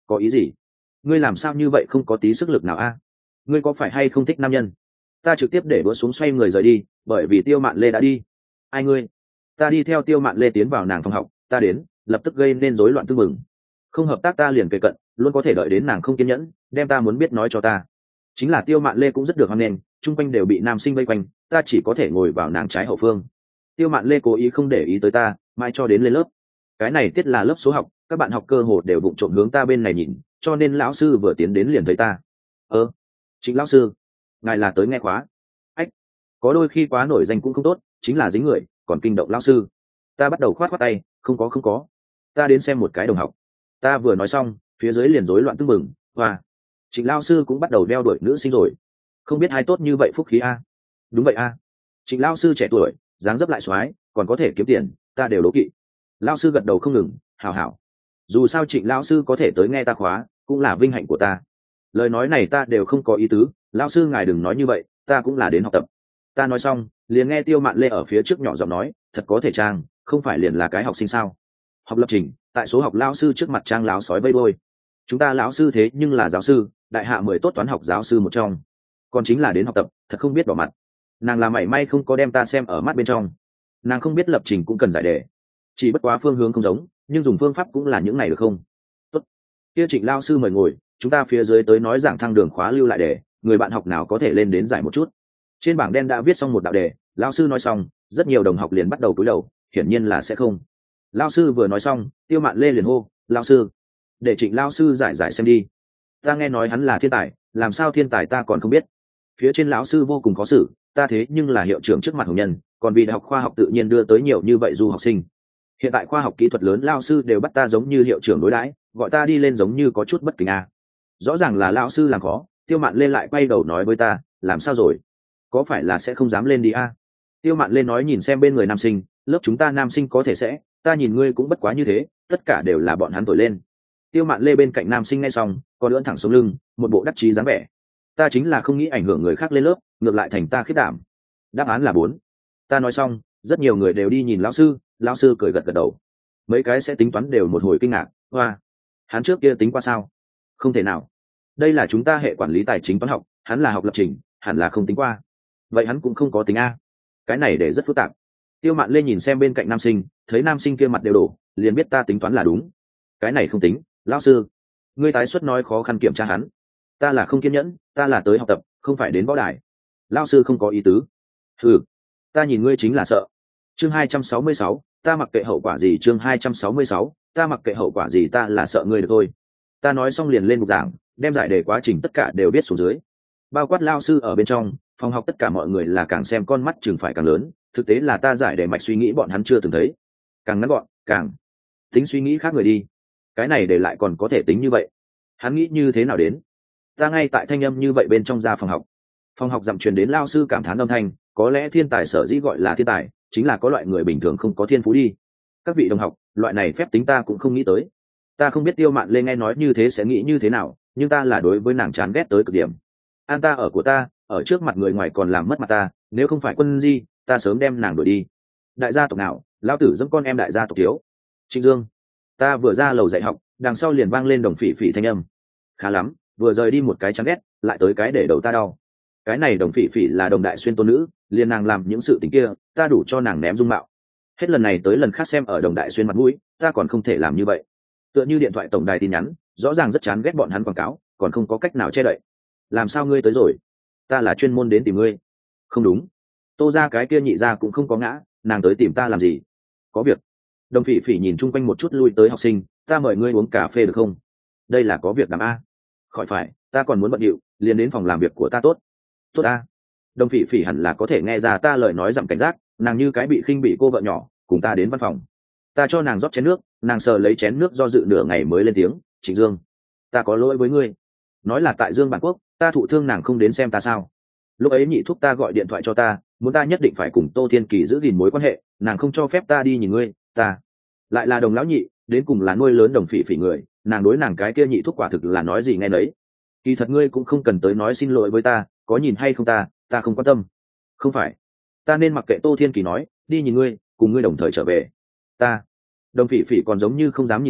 có ý gì? Ngươi làm sao như vậy không có tí sức lực nào a? Ngươi có phải hay không thích nam nhân? Ta trực tiếp để đũa xuống xoay người rời đi, bởi vì Tiêu Mạn Lê đã đi. Ai ngươi? Ta đi theo Tiêu Mạn Lê tiến vào nàng phòng học, ta đến lập tức gây nên rối loạn tương mừng. Không hợp tác ta liền kề cận, luôn có thể đợi đến nàng không kiên nhẫn, đem ta muốn biết nói cho ta. Chính là Tiêu Mạn Lê cũng rất được hoan nghênh, chung quanh đều bị nam sinh vây quanh, ta chỉ có thể ngồi vào nàng trái hậu phương. Tiêu Mạn Lê cố ý không để ý tới ta, mãi cho đến lên lớp. Cái này tiết là lớp số học, các bạn học cơ hồ đều vụng trộm hướng ta bên này nhìn, cho nên lão sư vừa tiến đến liền thấy ta. Ơ, Trịnh lão sư, ngài là tới nghe khóa? Ách, có đôi khi quá nổi danh cũng không tốt, chính là dính người, còn kinh động lão sư. Ta bắt đầu khoát khoát tay, không có không có, ta đến xem một cái đồng học. Ta vừa nói xong, phía dưới liền rối loạn tưng bừng, và Trịnh lão sư cũng bắt đầu đeo đuổi nữ sinh rồi. Không biết ai tốt như vậy phúc khí a? Đúng vậy a. Trịnh lão sư trẻ tuổi, dáng dấp lại xoái, còn có thể kiếm tiền, ta đều đố kỵ. Lão sư gật đầu không ngừng, hảo hảo. Dù sao Trịnh lão sư có thể tới nghe ta khóa, cũng là vinh hạnh của ta. Lời nói này ta đều không có ý tứ, lão sư ngài đừng nói như vậy, ta cũng là đến học tập. Ta nói xong, liền nghe Tiêu Mạn Lê ở phía trước nhỏ giọng nói, thật có thể trang, không phải liền là cái học sinh sao? Học lập trình, tại số học lão sư trước mặt trang láo sói vây đôi. Chúng ta lão sư thế nhưng là giáo sư, đại hạ mười tốt toán học giáo sư một trong, còn chính là đến học tập, thật không biết bỏ mặt. Nàng là mảy may không có đem ta xem ở mắt bên trong. Nàng không biết lập trình cũng cần giải đề, chỉ bất quá phương hướng không giống, nhưng dùng phương pháp cũng là những này được không? Tốt, kia Trịnh lao sư mời ngồi, chúng ta phía dưới tới nói giảng thăng đường khóa lưu lại đề, người bạn học nào có thể lên đến giải một chút. Trên bảng đen đã viết xong một đạo đề, lao sư nói xong, rất nhiều đồng học liền bắt đầu cúi đầu, hiển nhiên là sẽ không. Lao sư vừa nói xong, Tiêu Mạn Lê liền hô, lao sư, để Trịnh lao sư giải giải xem đi. Ta nghe nói hắn là thiên tài, làm sao thiên tài ta còn không biết. Phía trên lão sư vô cùng khó xử, ta thế nhưng là hiệu trưởng trước mặt hồng nhân, còn vì đại học khoa học tự nhiên đưa tới nhiều như vậy du học sinh. Hiện tại khoa học kỹ thuật lớn lao sư đều bắt ta giống như hiệu trưởng đối đãi, gọi ta đi lên giống như có chút bất kính à. Rõ ràng là lão sư làm khó. Tiêu Mạn Lê lại quay đầu nói với ta, làm sao rồi, có phải là sẽ không dám lên đi à? Tiêu Mạn Lê nói nhìn xem bên người nam sinh, lớp chúng ta nam sinh có thể sẽ, ta nhìn ngươi cũng bất quá như thế, tất cả đều là bọn hắn thổi lên. Tiêu Mạn Lê bên cạnh nam sinh nghe xong, còn lưỡn thẳng sống lưng, một bộ đắc chí dáng vẻ. Ta chính là không nghĩ ảnh hưởng người khác lên lớp, ngược lại thành ta khiết đảm. Đáp án là bốn. Ta nói xong, rất nhiều người đều đi nhìn lão sư, lão sư cười gật gật đầu. Mấy cái sẽ tính toán đều một hồi kinh ngạc, hoa, hắn trước kia tính qua sao? Không thể nào, đây là chúng ta hệ quản lý tài chính toán học, hắn là học lập trình, hẳn là không tính qua. Vậy hắn cũng không có tính a. Cái này để rất phức tạp. Tiêu Mạn Lê nhìn xem bên cạnh nam sinh, thấy nam sinh kia mặt đều đổ, liền biết ta tính toán là đúng. Cái này không tính, lão sư, ngươi tái xuất nói khó khăn kiểm tra hắn. Ta là không kiên nhẫn, ta là tới học tập, không phải đến võ đài. Lão sư không có ý tứ. Ừ, ta nhìn ngươi chính là sợ. Chương hai trăm sáu mươi sáu, ta mặc kệ hậu quả gì. Chương hai trăm sáu mươi sáu, ta mặc kệ hậu quả gì, ta là sợ ngươi được thôi. Ta nói xong liền lên bục giảng, đem giải đề quá trình tất cả đều viết xuống dưới. Bao quát lao sư ở bên trong, phòng học tất cả mọi người là càng xem con mắt chừng phải càng lớn, thực tế là ta giải đề mạch suy nghĩ bọn hắn chưa từng thấy. Càng ngắn gọn, càng tính suy nghĩ khác người đi. Cái này để lại còn có thể tính như vậy. Hắn nghĩ như thế nào đến? Ta ngay tại thanh âm như vậy bên trong ra phòng học. Phòng học dặm truyền đến lao sư cảm thán âm thanh, có lẽ thiên tài sở dĩ gọi là thiên tài, chính là có loại người bình thường không có thiên phú đi. Các vị đồng học, loại này phép tính ta cũng không nghĩ tới. Ta không biết Tiêu Mạn Lê nghe nói như thế sẽ nghĩ như thế nào, nhưng ta là đối với nàng chán ghét tới cực điểm. An ta ở của ta, ở trước mặt người ngoài còn làm mất mặt ta, nếu không phải Quân Di, ta sớm đem nàng đuổi đi. Đại gia tộc nào, lão tử dẫm con em đại gia tộc thiếu. Trịnh Dương. Ta vừa ra lầu dạy học, đằng sau liền vang lên đồng phỉ phỉ thanh âm. Khá lắm, vừa rời đi một cái chán ghét, lại tới cái để đầu ta đau. Cái này đồng phỉ phỉ là đồng đại xuyên tôn nữ, liền nàng làm những sự tình kia, ta đủ cho nàng ném dung mạo. Hết lần này tới lần khác xem ở đồng đại xuyên mặt mũi, ta còn không thể làm như vậy. Tựa như điện thoại tổng đài tin nhắn, rõ ràng rất chán ghét bọn hắn quảng cáo, còn không có cách nào che đậy. Làm sao ngươi tới rồi? Ta là chuyên môn đến tìm ngươi. Không đúng, Tô ra cái kia nhị ra cũng không có ngã, nàng tới tìm ta làm gì? Có việc. Đồng phỉ phỉ nhìn chung quanh một chút lui tới học sinh, ta mời ngươi uống cà phê được không? Đây là có việc làm a. Khỏi phải, ta còn muốn bận điệu, liền đến phòng làm việc của ta tốt. Tốt a. Đồng phỉ phỉ hẳn là có thể nghe ra ta lời nói giảm cảnh giác, nàng như cái bị khinh bị cô vợ nhỏ, cùng ta đến văn phòng. Ta cho nàng rót chén nước, nàng sờ lấy chén nước do dự nửa ngày mới lên tiếng, Trịnh Dương, ta có lỗi với ngươi. Nói là tại Dương Bản Quốc, ta thụ thương nàng không đến xem ta sao? Lúc ấy nhị thúc ta gọi điện thoại cho ta, muốn ta nhất định phải cùng Tô Thiên Kỳ giữ gìn mối quan hệ, nàng không cho phép ta đi nhìn ngươi, ta lại là đồng lão nhị, đến cùng là nuôi lớn đồng phỉ phỉ người, nàng đối nàng cái kia nhị thúc quả thực là nói gì nghe nấy. Kỳ thật ngươi cũng không cần tới nói xin lỗi với ta, có nhìn hay không ta, ta không quan tâm. Không phải, ta nên mặc kệ Tô Thiên Kỳ nói, đi nhìn ngươi, cùng ngươi đồng thời trở về. Ta, đồng phỉ phỉ còn giống như không dám nhìn ta,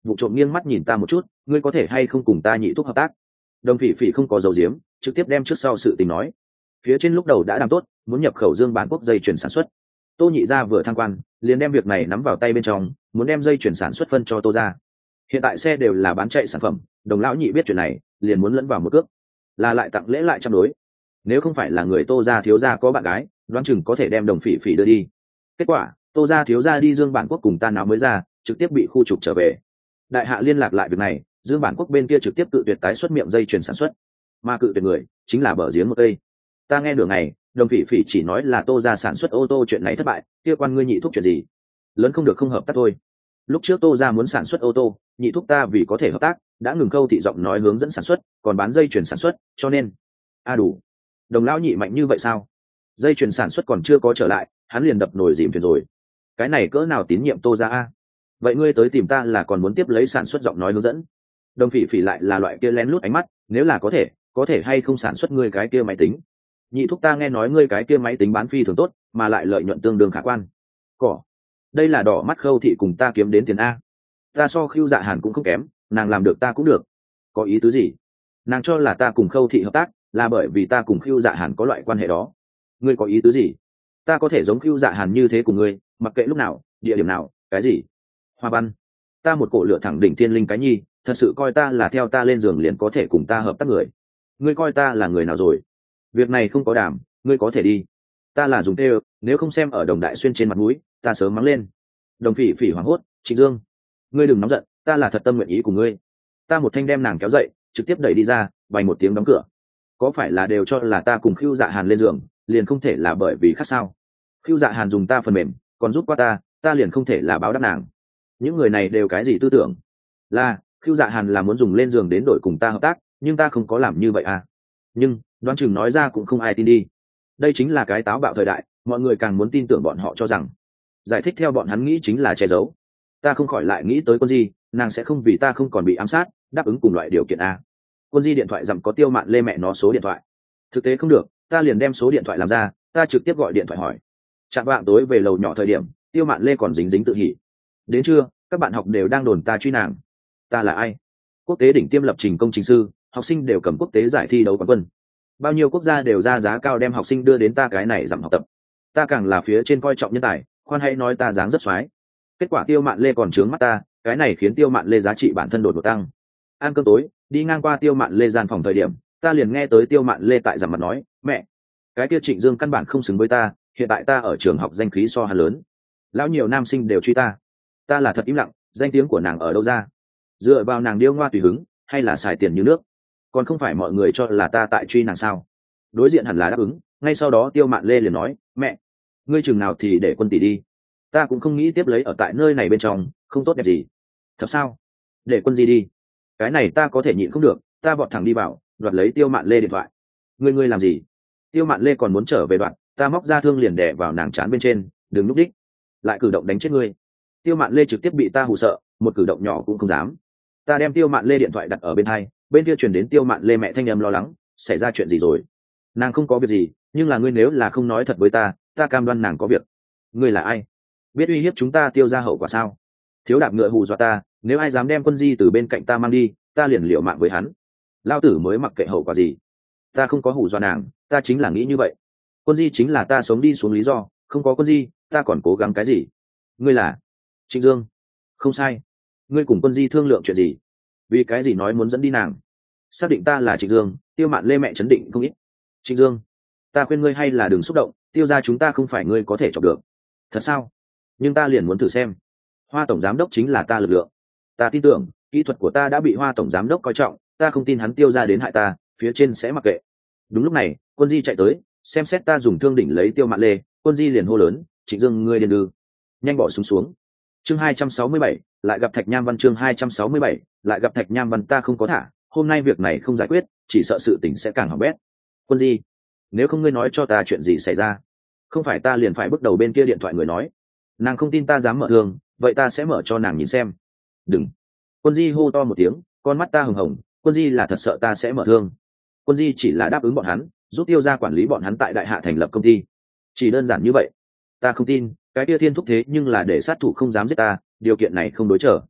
vụ trộm nghiêng mắt nhìn ta một chút, ngươi có thể hay không cùng ta nhị thúc hợp tác? Đồng phỉ phỉ không có dấu diếm, trực tiếp đem trước sau sự tình nói. Phía trên lúc đầu đã làm tốt, muốn nhập khẩu dương bán quốc dây chuyển sản xuất. Tô nhị gia vừa thăng quan, liền đem việc này nắm vào tay bên trong, muốn đem dây chuyển sản xuất phân cho Tô gia. Hiện tại xe đều là bán chạy sản phẩm, đồng lão nhị biết chuyện này, liền muốn lẫn vào một cước, là lại tặng lễ lại trăm đối. Nếu không phải là người Tô gia thiếu gia có bạn gái, đoán chừng có thể đem đồng phỉ phỉ đưa đi. Kết quả, Tô gia thiếu gia đi dương bản quốc cùng ta nào mới ra, trực tiếp bị khu trục trở về. Đại hạ liên lạc lại việc này, dương bản quốc bên kia trực tiếp cự tuyệt tái xuất miệng dây chuyển sản xuất, mà cự tuyệt người chính là bờ giếng một cây. Ta nghe đường này, đồng phỉ phỉ chỉ nói là Tô gia sản xuất ô tô chuyện này thất bại, kia quan ngươi nhị thúc chuyện gì? Lớn không được không hợp tác thôi. Lúc trước Tô gia muốn sản xuất ô tô, nhị thúc ta vì có thể hợp tác, đã ngừng Khâu thị giọng nói hướng dẫn sản xuất, còn bán dây chuyển sản xuất, cho nên a đủ. Đồng lão nhị mạnh như vậy sao? Dây chuyển sản xuất còn chưa có trở lại, hắn liền đập nồi dìm thuyền rồi. Cái này cỡ nào tín nhiệm Tô gia a? Vậy ngươi tới tìm ta là còn muốn tiếp lấy sản xuất giọng nói hướng dẫn? Đồng phỉ phỉ lại là loại kia lén lút ánh mắt, nếu là có thể, có thể hay không sản xuất ngươi cái kia máy tính? Nhị thúc ta nghe nói ngươi cái kia máy tính bán phi thường tốt, mà lại lợi nhuận tương đương khả quan. Cỏ, đây là đỏ mắt Khâu thị cùng ta kiếm đến tiền a. Ta so Khưu Dạ Hàn cũng không kém, nàng làm được ta cũng được. Có ý tứ gì? Nàng cho là ta cùng Khâu thị hợp tác, là bởi vì ta cùng Khưu Dạ Hàn có loại quan hệ đó. Ngươi có ý tứ gì? Ta có thể giống Khưu Dạ Hàn như thế cùng ngươi, mặc kệ lúc nào, địa điểm nào, cái gì? Hoa Văn, ta một cổ lửa thẳng đỉnh thiên linh cái nhi, thật sự coi ta là theo ta lên giường liền có thể cùng ta hợp tác người. Ngươi coi ta là người nào rồi? Việc này không có đảm, ngươi có thể đi. Ta là dùng tê, nếu không xem ở Đồng Đại Xuyên trên mặt mũi, ta sớm mắng lên. Đồng phỉ phỉ hoảng hốt, Trịnh Dương, ngươi đừng nóng giận, ta là thật tâm nguyện ý của ngươi. Ta một thanh đem nàng kéo dậy, trực tiếp đẩy đi ra, vành một tiếng đóng cửa. Có phải là đều cho là ta cùng Khưu Dạ Hàn lên giường, liền không thể là bởi vì khác sao? Khưu Dạ Hàn dùng ta phần mềm, còn giúp qua ta, ta liền không thể là báo đáp nàng. Những người này đều cái gì tư tưởng? Là Khưu Dạ Hàn là muốn dùng lên giường đến đổi cùng ta hợp tác, nhưng ta không có làm như vậy à? Nhưng đoán chừng nói ra cũng không ai tin đi. Đây chính là cái táo bạo thời đại, mọi người càng muốn tin tưởng bọn họ cho rằng giải thích theo bọn hắn nghĩ chính là che giấu. Ta không khỏi lại nghĩ tới Quân Di, nàng sẽ không vì ta không còn bị ám sát đáp ứng cùng loại điều kiện a. Quân Di điện thoại dặm có Tiêu Mạn Lê mẹ nó số điện thoại. Thực tế không được, ta liền đem số điện thoại làm ra, ta trực tiếp gọi điện thoại hỏi. Chạm vạng tối về lầu nhỏ thời điểm, Tiêu Mạn Lê còn dính dính tự hỉ. Đến trưa, các bạn học đều đang đồn ta truy nàng. Ta là ai? Quốc tế đỉnh tiêm lập trình công trình sư, học sinh đều cầm quốc tế giải thi đấu quán quân. Bao nhiêu quốc gia đều ra giá cao đem học sinh đưa đến ta cái này giảm học tập. Ta càng là phía trên coi trọng nhân tài, khoan hãy nói ta dáng rất xoái. Kết quả Tiêu Mạn Lê còn trướng mắt ta, cái này khiến Tiêu Mạn Lê giá trị bản thân đột ngột tăng. Ăn cơm tối, đi ngang qua Tiêu Mạn Lê gian phòng thời điểm, ta liền nghe tới Tiêu Mạn Lê tại giảm mặt nói, mẹ, cái kia Trịnh Dương căn bản không xứng với ta, hiện tại ta ở trường học danh khí so hắn lớn, lão nhiều nam sinh đều truy ta. Ta là thật im lặng, danh tiếng của nàng ở đâu ra? Dựa vào nàng điêu ngoa tùy hứng, hay là xài tiền như nước? Còn không phải mọi người cho là ta tại truy nàng sao? Đối diện hẳn là đáp ứng, ngay sau đó Tiêu Mạn Lê liền nói, mẹ, ngươi chừng nào thì để Quân tỷ đi. Ta cũng không nghĩ tiếp lấy ở tại nơi này bên trong, không tốt đẹp gì. Thật sao? Để Quân gì đi? Cái này ta có thể nhịn không được, ta vọt thẳng đi vào, đoạt lấy Tiêu Mạn Lê điện thoại. Ngươi ngươi làm gì? Tiêu Mạn Lê còn muốn trở về đoạn, ta móc ra thương liền đè vào nàng trán bên trên, đừng lúc đích, lại cử động đánh chết ngươi. Tiêu Mạn Lê trực tiếp bị ta hù sợ, một cử động nhỏ cũng không dám. Ta đem Tiêu Mạn Lê điện thoại đặt ở bên hai, bên kia truyền đến Tiêu Mạn Lê mẹ thanh âm lo lắng, xảy ra chuyện gì rồi? Nàng không có việc gì, nhưng là ngươi nếu là không nói thật với ta, ta cam đoan nàng có việc. Ngươi là ai? Biết uy hiếp chúng ta Tiêu ra hậu quả sao? Thiếu đạp ngựa hù dọa ta, nếu ai dám đem Quân Di từ bên cạnh ta mang đi, ta liền liều mạng với hắn. Lao tử mới mặc kệ hậu quả gì. Ta không có hù dọa nàng, ta chính là nghĩ như vậy. Quân Di chính là ta sống đi xuống lý do, không có Quân Di, ta còn cố gắng cái gì? Ngươi là Trịnh Dương? Không sai. Ngươi cùng Quân Di thương lượng chuyện gì? Vì cái gì nói muốn dẫn đi nàng? Xác định ta là Trịnh Dương, Tiêu Mạn Lê mẹ chấn định không ít. Trịnh Dương, ta khuyên ngươi hay là đừng xúc động, Tiêu ra chúng ta không phải ngươi có thể chọc được. Thật sao? Nhưng ta liền muốn thử xem. Hoa tổng giám đốc chính là ta lực lượng. Ta tin tưởng kỹ thuật của ta đã bị Hoa tổng giám đốc coi trọng, ta không tin hắn Tiêu ra đến hại ta, phía trên sẽ mặc kệ. Đúng lúc này, Quân Di chạy tới, xem xét ta dùng thương đỉnh lấy Tiêu Mạn Lê, Quân Di liền hô lớn, Trịnh Dương ngươi điên đư, nhanh bỏ xuống xuống. Chương hai trăm sáu mươi bảy, lại gặp Thạch Nham Văn. Chương hai trăm sáu mươi bảy, lại gặp Thạch Nham Văn. Ta không có thả, hôm nay việc này không giải quyết, chỉ sợ sự tình sẽ càng hỏng bét. Quân Di, nếu không ngươi nói cho ta chuyện gì xảy ra, không phải ta liền phải bước đầu bên kia điện thoại người nói. Nàng không tin ta dám mở thương, vậy ta sẽ mở cho nàng nhìn xem. Đừng. Quân Di hô to một tiếng, con mắt ta hừng hồng. Quân Di là thật sợ ta sẽ mở thương. Quân Di chỉ là đáp ứng bọn hắn, giúp Tiêu ra quản lý bọn hắn tại Đại Hạ thành lập công ty, chỉ đơn giản như vậy. Ta không tin cái kia Thiên Thúc thế nhưng là để sát thủ không dám giết ta, điều kiện này không đối trở.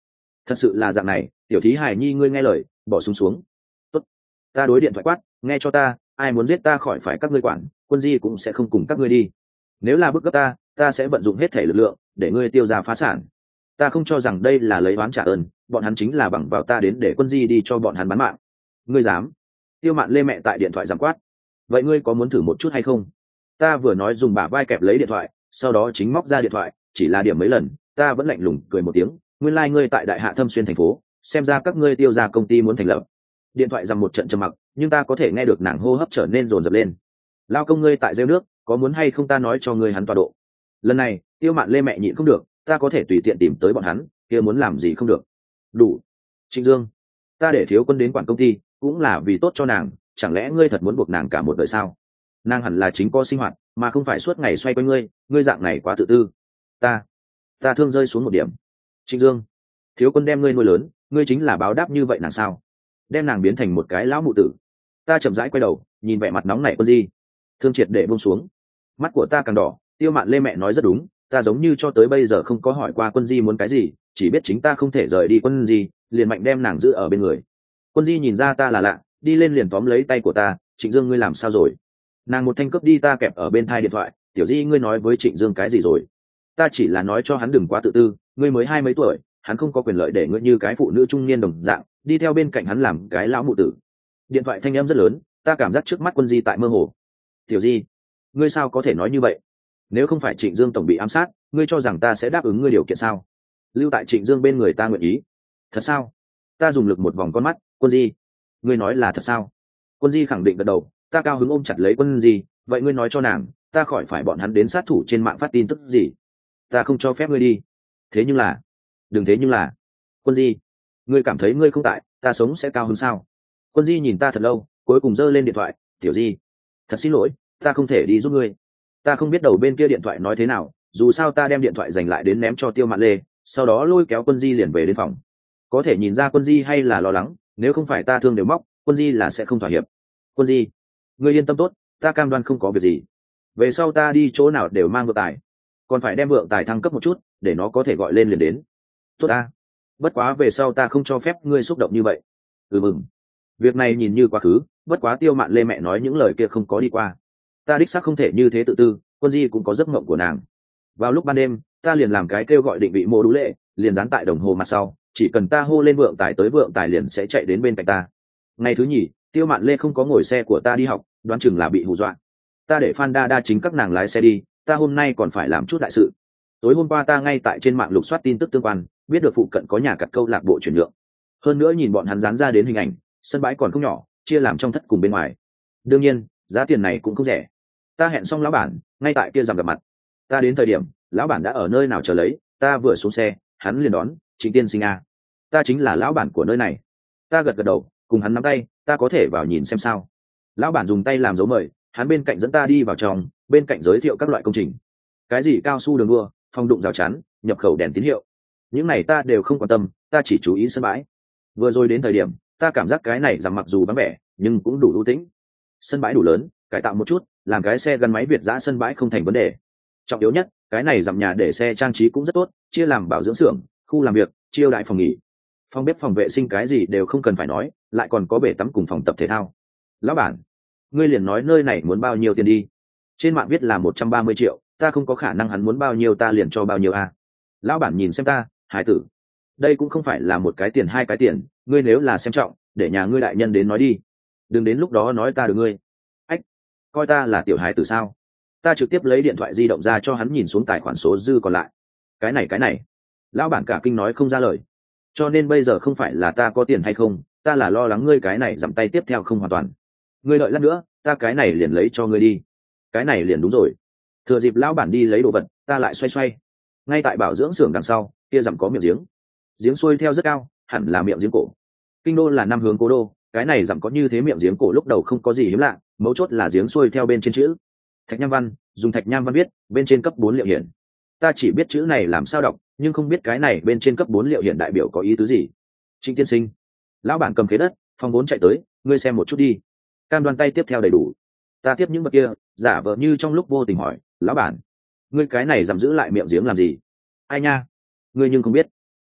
Thật sự là dạng này, tiểu thí hài nhi ngươi nghe lời, bỏ súng xuống, xuống. Tốt. Ta đối điện thoại quát, nghe cho ta, ai muốn giết ta khỏi phải các ngươi quản, quân di cũng sẽ không cùng các ngươi đi. Nếu là bức gấp ta, ta sẽ vận dụng hết thể lực lượng để ngươi tiêu ra phá sản. Ta không cho rằng đây là lấy oán trả ơn, bọn hắn chính là bằng vào ta đến để quân di đi cho bọn hắn bán mạng. Ngươi dám? Tiêu Mạn Lê mẹ tại điện thoại giằng quát. Vậy ngươi có muốn thử một chút hay không? Ta vừa nói dùng bả vai kẹp lấy điện thoại, sau đó chính móc ra điện thoại, chỉ là điểm mấy lần, ta vẫn lạnh lùng cười một tiếng. Nguyên lai like ngươi tại Đại Hạ Thâm Xuyên thành phố, xem ra các ngươi tiêu ra công ty muốn thành lập. Điện thoại giằng một trận trầm mặc, nhưng ta có thể nghe được nàng hô hấp trở nên rồn rập lên. Lao công ngươi tại rêu nước, có muốn hay không ta nói cho ngươi hắn tọa độ. Lần này Tiêu Mạn Lê mẹ nhịn không được, ta có thể tùy tiện tìm tới bọn hắn, kia muốn làm gì không được. Đủ. Trịnh Dương, ta để thiếu quân đến quản công ty cũng là vì tốt cho nàng, chẳng lẽ ngươi thật muốn buộc nàng cả một đời sao? Nàng hẳn là chính có sinh hoạt mà không phải suốt ngày xoay quanh ngươi, ngươi dạng này quá tự tư. Ta, ta thương rơi xuống một điểm. Trịnh Dương, thiếu quân đem ngươi nuôi lớn, ngươi chính là báo đáp như vậy nàng sao? Đem nàng biến thành một cái lão mụ tử. Ta chậm rãi quay đầu, nhìn vẻ mặt nóng nảy Quân Di, thương triệt để buông xuống. Mắt của ta càng đỏ. Tiêu Mạn Lê mẹ nói rất đúng, ta giống như cho tới bây giờ không có hỏi qua Quân Di muốn cái gì, chỉ biết chính ta không thể rời đi Quân Di, liền mạnh đem nàng giữ ở bên người. Quân Di nhìn ra ta là lạ, đi lên liền tóm lấy tay của ta. Trịnh Dương ngươi làm sao rồi? Nàng một thanh cướp đi ta kẹp ở bên thai điện thoại. Tiểu Di ngươi nói với Trịnh Dương cái gì rồi? Ta chỉ là nói cho hắn đừng quá tự tư, ngươi mới hai mấy tuổi, hắn không có quyền lợi để ngươi như cái phụ nữ trung niên đồng dạng đi theo bên cạnh hắn làm cái lão mụ tử. Điện thoại thanh âm rất lớn, ta cảm giác trước mắt Quân Di tại mơ hồ. Tiểu Di, ngươi sao có thể nói như vậy? Nếu không phải Trịnh Dương tổng bị ám sát, ngươi cho rằng ta sẽ đáp ứng ngươi điều kiện sao? Lưu tại Trịnh Dương bên người ta nguyện ý. Thật sao? Ta dùng lực một vòng con mắt. Quân Di, ngươi nói là thật sao? Quân Di khẳng định gật đầu. Ta cao hứng ôm chặt lấy Quân Di. Vậy ngươi nói cho nàng, ta khỏi phải bọn hắn đến sát thủ trên mạng phát tin tức gì? Ta không cho phép ngươi đi. Thế nhưng là, đừng thế nhưng là. Quân Di, ngươi cảm thấy ngươi không tại, ta sống sẽ cao hứng sao? Quân Di nhìn ta thật lâu, cuối cùng giơ lên điện thoại. Tiểu Di, thật xin lỗi, ta không thể đi giúp ngươi. Ta không biết đầu bên kia điện thoại nói thế nào, dù sao ta đem điện thoại giành lại đến ném cho Tiêu Mạn Lê, sau đó lôi kéo Quân Di liền về đến phòng. Có thể nhìn ra Quân Di hay là lo lắng, nếu không phải ta thương đều móc, Quân Di là sẽ không thỏa hiệp. Quân Di, ngươi yên tâm tốt, ta cam đoan không có việc gì. Về sau ta đi chỗ nào đều mang vượng tài, còn phải đem vượng tài thăng cấp một chút, để nó có thể gọi lên liền đến. Tốt ta, bất quá về sau ta không cho phép ngươi xúc động như vậy. Ừ mừng, việc này nhìn như quá khứ, bất quá Tiêu Mạn Lê mẹ nói những lời kia không có đi qua. Ta đích xác không thể như thế tự tư, Quân Di cũng có giấc mộng của nàng. Vào lúc ban đêm, ta liền làm cái kêu gọi định vị mô đũ lệ, liền dán tại đồng hồ mặt sau, chỉ cần ta hô lên vượng tài tới vượng tài liền sẽ chạy đến bên cạnh ta. Ngày thứ nhì, Tiêu Mạn Lê không có ngồi xe của ta đi học, đoán chừng là bị hù dọa. Ta để Phan Đa Đa chính các nàng lái xe đi, ta hôm nay còn phải làm chút đại sự. Tối hôm qua ta ngay tại trên mạng lục soát tin tức tương quan, biết được phụ cận có nhà cặt câu lạc bộ chuyển nhượng. Hơn nữa nhìn bọn hắn dán ra đến hình ảnh, sân bãi còn không nhỏ, chia làm trong thất cùng bên ngoài. Đương nhiên, giá tiền này cũng không rẻ. Ta hẹn xong lão bản, ngay tại kia rằm gặp mặt. Ta đến thời điểm, lão bản đã ở nơi nào chờ lấy, ta vừa xuống xe, hắn liền đón. Trịnh tiên sinh à, ta chính là lão bản của nơi này. Ta gật gật đầu, cùng hắn nắm tay, ta có thể vào nhìn xem sao? Lão bản dùng tay làm dấu mời, hắn bên cạnh dẫn ta đi vào trong, bên cạnh giới thiệu các loại công trình. Cái gì cao su đường đua, phong đụng rào chắn, nhập khẩu đèn tín hiệu, những này ta đều không quan tâm, ta chỉ chú ý sân bãi. Vừa rồi đến thời điểm, ta cảm giác cái này rằng mặc dù vắng vẻ, nhưng cũng đủ ưu tĩnh. Sân bãi đủ lớn, cải tạo một chút, làm cái xe gắn máy Việt giã sân bãi không thành vấn đề. Trọng yếu nhất, cái này dặm nhà để xe trang trí cũng rất tốt, chia làm bảo dưỡng xưởng, khu làm việc, chiêu đại phòng nghỉ, phòng bếp phòng vệ sinh cái gì đều không cần phải nói, lại còn có bể tắm cùng phòng tập thể thao. Lão bản, ngươi liền nói nơi này muốn bao nhiêu tiền đi. Trên mạng viết là một trăm ba mươi triệu, ta không có khả năng hắn muốn bao nhiêu ta liền cho bao nhiêu à. Lão bản nhìn xem ta, hải tử, đây cũng không phải là một cái tiền hai cái tiền, ngươi nếu là xem trọng, để nhà ngươi đại nhân đến nói đi, đừng đến lúc đó nói ta được ngươi. Ách, coi ta là tiểu hải tử sao? Ta trực tiếp lấy điện thoại di động ra cho hắn nhìn xuống tài khoản số dư còn lại. Cái này cái này, lão bản cả kinh nói không ra lời. Cho nên bây giờ không phải là ta có tiền hay không, ta là lo lắng ngươi cái này dặm tay tiếp theo không hoàn toàn. Ngươi đợi lát nữa, ta cái này liền lấy cho ngươi đi. Cái này liền đúng rồi. Thừa dịp lão bản đi lấy đồ vật, ta lại xoay xoay. Ngay tại bảo dưỡng xưởng đằng sau, kia dặm có miệng giếng. Giếng xuôi theo rất cao, hẳn là miệng giếng cổ. Kinh đô là năm hướng cố đô, cái này dặm có như thế miệng giếng cổ lúc đầu không có gì hiếm lạ, mấu chốt là giếng xuôi theo bên trên chữ thạch nham văn, dùng thạch nham văn viết, bên trên cấp bốn liệu hiển. Ta chỉ biết chữ này làm sao đọc, nhưng không biết cái này bên trên cấp bốn liệu hiển đại biểu có ý tứ gì. Trịnh tiên sinh, lão bản cầm khế đất, phòng bốn chạy tới, ngươi xem một chút đi. Cam đoan tay tiếp theo đầy đủ. Ta tiếp những vật kia, giả vờ như trong lúc vô tình hỏi, lão bản, ngươi cái này giảm giữ lại miệng giếng làm gì? Ai nha, ngươi nhưng không biết,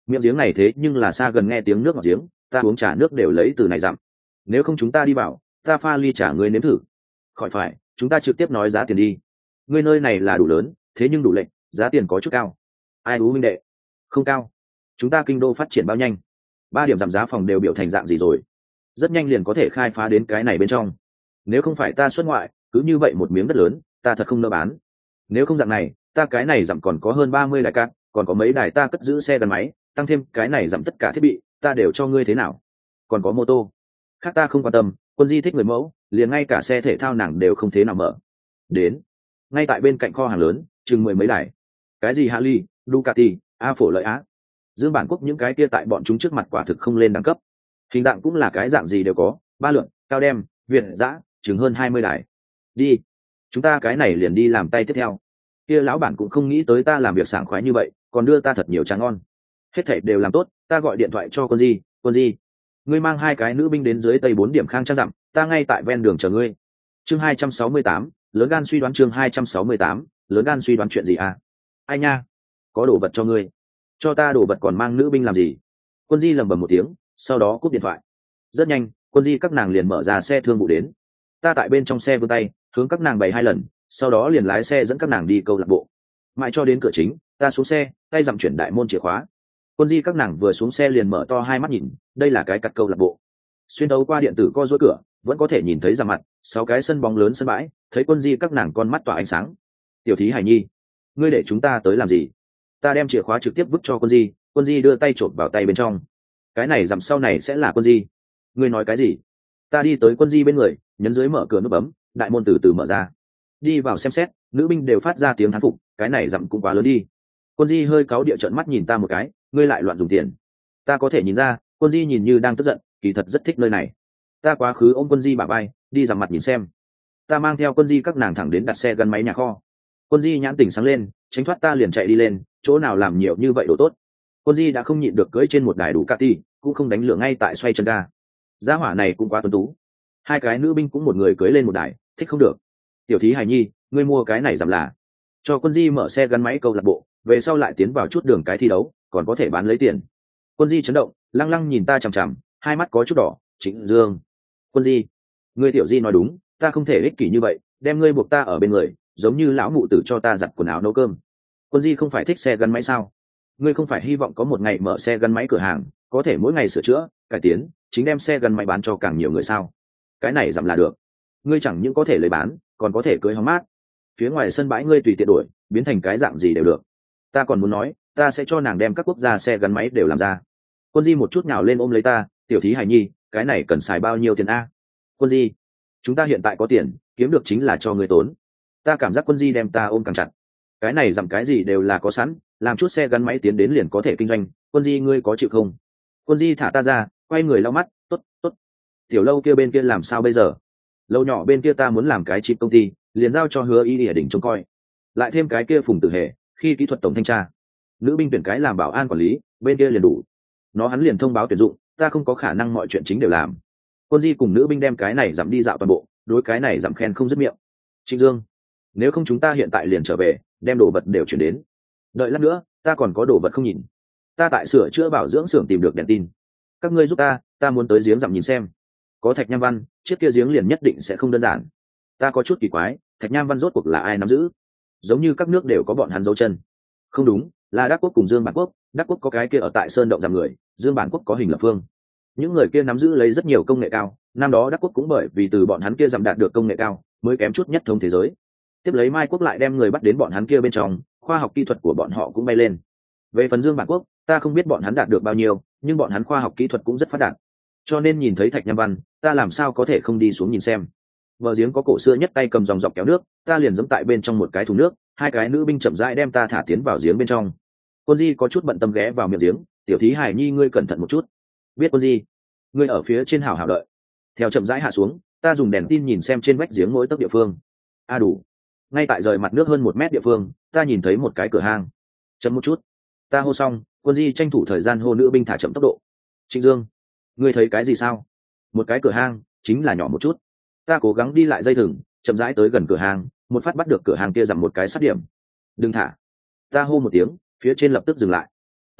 Miệng giếng này thế nhưng là xa gần nghe tiếng nước ngọt giếng, ta uống trà nước đều lấy từ này dặm. Nếu không chúng ta đi vào, ta pha ly trà ngươi nếm thử. Khỏi phải, chúng ta trực tiếp nói giá tiền đi. Ngươi nơi này là đủ lớn, thế nhưng đủ lệnh, giá tiền có chút cao. Ai ú minh đệ? Không cao. Chúng ta kinh đô phát triển bao nhanh, ba điểm giảm giá phòng đều biểu thành dạng gì rồi, rất nhanh liền có thể khai phá đến cái này bên trong. Nếu không phải ta xuất ngoại, cứ như vậy một miếng đất lớn, ta thật không nỡ bán. Nếu không dạng này, ta cái này giảm còn có hơn ba mươi đài cát, còn có mấy đài ta cất giữ xe gắn máy, tăng thêm cái này giảm tất cả thiết bị, ta đều cho ngươi thế nào? Còn có mô tô, khác ta không quan tâm, Quân Di thích người mẫu, liền ngay cả xe thể thao nàng đều không thế nào mở. Đến, ngay tại bên cạnh kho hàng lớn, chừng mười mấy đài. Cái gì Harley, Ducati, A phổ lợi á, Dương Bản Quốc những cái kia tại bọn chúng trước mặt quả thực không lên đẳng cấp. Hình dạng cũng là cái dạng gì đều có, ba lượng, cao đem, Việt dã, chừng hơn hai mươi đài. Đi, chúng ta cái này liền đi làm tay tiếp theo. Kia lão bản cũng không nghĩ tới ta làm việc sảng khoái như vậy, còn đưa ta thật nhiều trà ngon. Hết thảy đều làm tốt, ta gọi điện thoại cho Quân Di, Quân Di, ngươi mang hai cái nữ binh đến dưới tây bốn điểm khang trang dặm, ta ngay tại ven đường chờ ngươi. Chương hai trăm sáu mươi tám, lớn gan suy đoán chương hai trăm sáu mươi tám, lớn gan suy đoán chuyện gì à? Ai nha, có đồ vật cho ngươi. Cho ta đồ vật còn mang nữ binh làm gì? Quân Di lầm bầm một tiếng, sau đó cúp điện thoại. Rất nhanh, Quân Di các nàng liền mở ra xe thương vụ đến. Ta tại bên trong xe vươn tay, hướng các nàng bày hai lần, sau đó liền lái xe dẫn các nàng đi câu lạc bộ. Mãi cho đến cửa chính, ta xuống xe, tay dặm chuyển đại môn chìa khóa. Quân Di các nàng vừa xuống xe liền mở to hai mắt nhìn, đây là cái cặt câu lạc bộ. Xuyên đấu qua điện tử co dối cửa, vẫn có thể nhìn thấy ra mặt, sáu cái sân bóng lớn sân bãi, thấy Quân Di các nàng con mắt tỏa ánh sáng. Tiểu thí Hải Nhi, ngươi để chúng ta tới làm gì? Ta đem chìa khóa trực tiếp vứt cho Quân Di, Quân Di đưa tay trộn vào tay bên trong. Cái này dặm sau này sẽ là Quân Di. Ngươi nói cái gì? Ta đi tới Quân Di bên người, nhấn dưới mở cửa nút bấm, đại môn từ từ mở ra. Đi vào xem xét, nữ binh đều phát ra tiếng thán phục, cái này dặm cũng quá lớn đi. Quân Di hơi cáu địa trợn mắt nhìn ta một cái, ngươi lại loạn dùng tiền. Ta có thể nhìn ra, Quân Di nhìn như đang tức giận, kỳ thật rất thích nơi này. Ta quá khứ ôm Quân Di bả vai, đi dằm mặt nhìn xem. Ta mang theo Quân Di các nàng thẳng đến đặt xe gắn máy nhà kho. Quân Di nhãn tỉnh sáng lên, tránh thoát ta liền chạy đi lên, chỗ nào làm nhiều như vậy đồ tốt. Quân Di đã không nhịn được cưỡi trên một đài đủ Ducati, cũng không đánh lửa ngay tại xoay chân ga. Giá hỏa này cũng quá tuấn tú. Hai cái nữ binh cũng một người cưỡi lên một đài, thích không được. Tiểu thí Hải Nhi, ngươi mua cái này giảm là cho Quân Di mở xe gắn máy câu lạc bộ, về sau lại tiến vào chút đường cái thi đấu, còn có thể bán lấy tiền. Quân Di chấn động, lăng lăng nhìn ta chằm chằm, hai mắt có chút đỏ. Trịnh Dương, Quân Di, ngươi tiểu Di nói đúng, ta không thể ích kỷ như vậy, đem ngươi buộc ta ở bên người, giống như lão mụ tử cho ta giặt quần áo nấu cơm. Quân Di không phải thích xe gắn máy sao? Ngươi không phải hy vọng có một ngày mở xe gắn máy cửa hàng, có thể mỗi ngày sửa chữa, cải tiến, chính đem xe gắn máy bán cho càng nhiều người sao? Cái này giảm là được. Ngươi chẳng những có thể lấy bán, còn có thể cưới hóng mát. Phía ngoài sân bãi ngươi tùy tiện đổi, biến thành cái dạng gì đều được. Ta còn muốn nói, ta sẽ cho nàng đem các quốc gia xe gắn máy đều làm ra. Quân Di một chút nhào lên ôm lấy ta, tiểu thí Hải Nhi, cái này cần xài bao nhiêu tiền a? Quân Di, chúng ta hiện tại có tiền, kiếm được chính là cho người tốn. Ta cảm giác Quân Di đem ta ôm càng chặt. Cái này giảm cái gì đều là có sẵn, làm chút xe gắn máy tiến đến liền có thể kinh doanh. Quân Di ngươi có chịu không? Quân Di thả ta ra, quay người lau mắt, tốt, tốt. Tiểu lâu kia bên kia làm sao bây giờ? Lâu nhỏ bên kia ta muốn làm cái chip công ty, liền giao cho Hứa Y địa đỉnh trông coi. Lại thêm cái kia Phùng Tử Hề, khi kỹ thuật tổng thanh tra. Nữ binh tuyển cái làm bảo an quản lý, bên kia liền đủ. Nó hắn liền thông báo tuyển dụng, ta không có khả năng mọi chuyện chính đều làm. Quân Di cùng nữ binh đem cái này giảm đi dạo toàn bộ, đối cái này giảm khen không dứt miệng. Trịnh Dương, nếu không chúng ta hiện tại liền trở về, đem đồ vật đều chuyển đến. Đợi lát nữa, ta còn có đồ vật không nhìn. Ta tại sửa chữa bảo dưỡng xưởng tìm được đèn tin. Các ngươi giúp ta, ta muốn tới giếng giảm nhìn xem. Có Thạch Nham Văn, chiếc kia giếng liền nhất định sẽ không đơn giản. Ta có chút kỳ quái, Thạch Nham Văn rốt cuộc là ai nắm giữ? Giống như các nước đều có bọn hắn dấu chân. Không đúng, là Đắc Quốc cùng Dương Bản Quốc, Đắc Quốc có cái kia ở tại Sơn Động giảm người, Dương Bản Quốc có Hình Lập Phương. Những người kia nắm giữ lấy rất nhiều công nghệ cao, năm đó Đắc Quốc cũng bởi vì từ bọn hắn kia giảm đạt được công nghệ cao, mới kém chút nhất thống thế giới. Tiếp lấy Mai Quốc lại đem người bắt đến bọn hắn kia bên trong, khoa học kỹ thuật của bọn họ cũng bay lên. Về phần Dương Bản Quốc, ta không biết bọn hắn đạt được bao nhiêu, nhưng bọn hắn khoa học kỹ thuật cũng rất phát đạt. Cho nên nhìn thấy Thạch Nham Văn, ta làm sao có thể không đi xuống nhìn xem. Bờ giếng có cổ xưa nhất tay cầm dòng dọc kéo nước, ta liền giẫm tại bên trong một cái thùng nước, hai cái nữ binh chậm rãi đem ta thả tiến vào giếng bên trong. Quân Di có chút bận tâm ghé vào miệng giếng, tiểu thí Hải Nhi ngươi cẩn thận một chút. Biết Quân Di, ngươi ở phía trên hảo hảo đợi. Theo chậm rãi hạ xuống, ta dùng đèn tin nhìn xem trên vách giếng mỗi tấc địa phương. A đủ. Ngay tại rời mặt nước hơn một mét địa phương, ta nhìn thấy một cái cửa hang. Chậm một chút. Ta hô xong, Quân Di tranh thủ thời gian hô nữ binh thả chậm tốc độ. Trịnh Dương, ngươi thấy cái gì sao? Một cái cửa hang, chính là nhỏ một chút. Ta cố gắng đi lại dây thừng, chậm rãi tới gần cửa hàng, một phát bắt được cửa hàng kia giảm một cái sát điểm. Đừng thả. Ta hô một tiếng, phía trên lập tức dừng lại.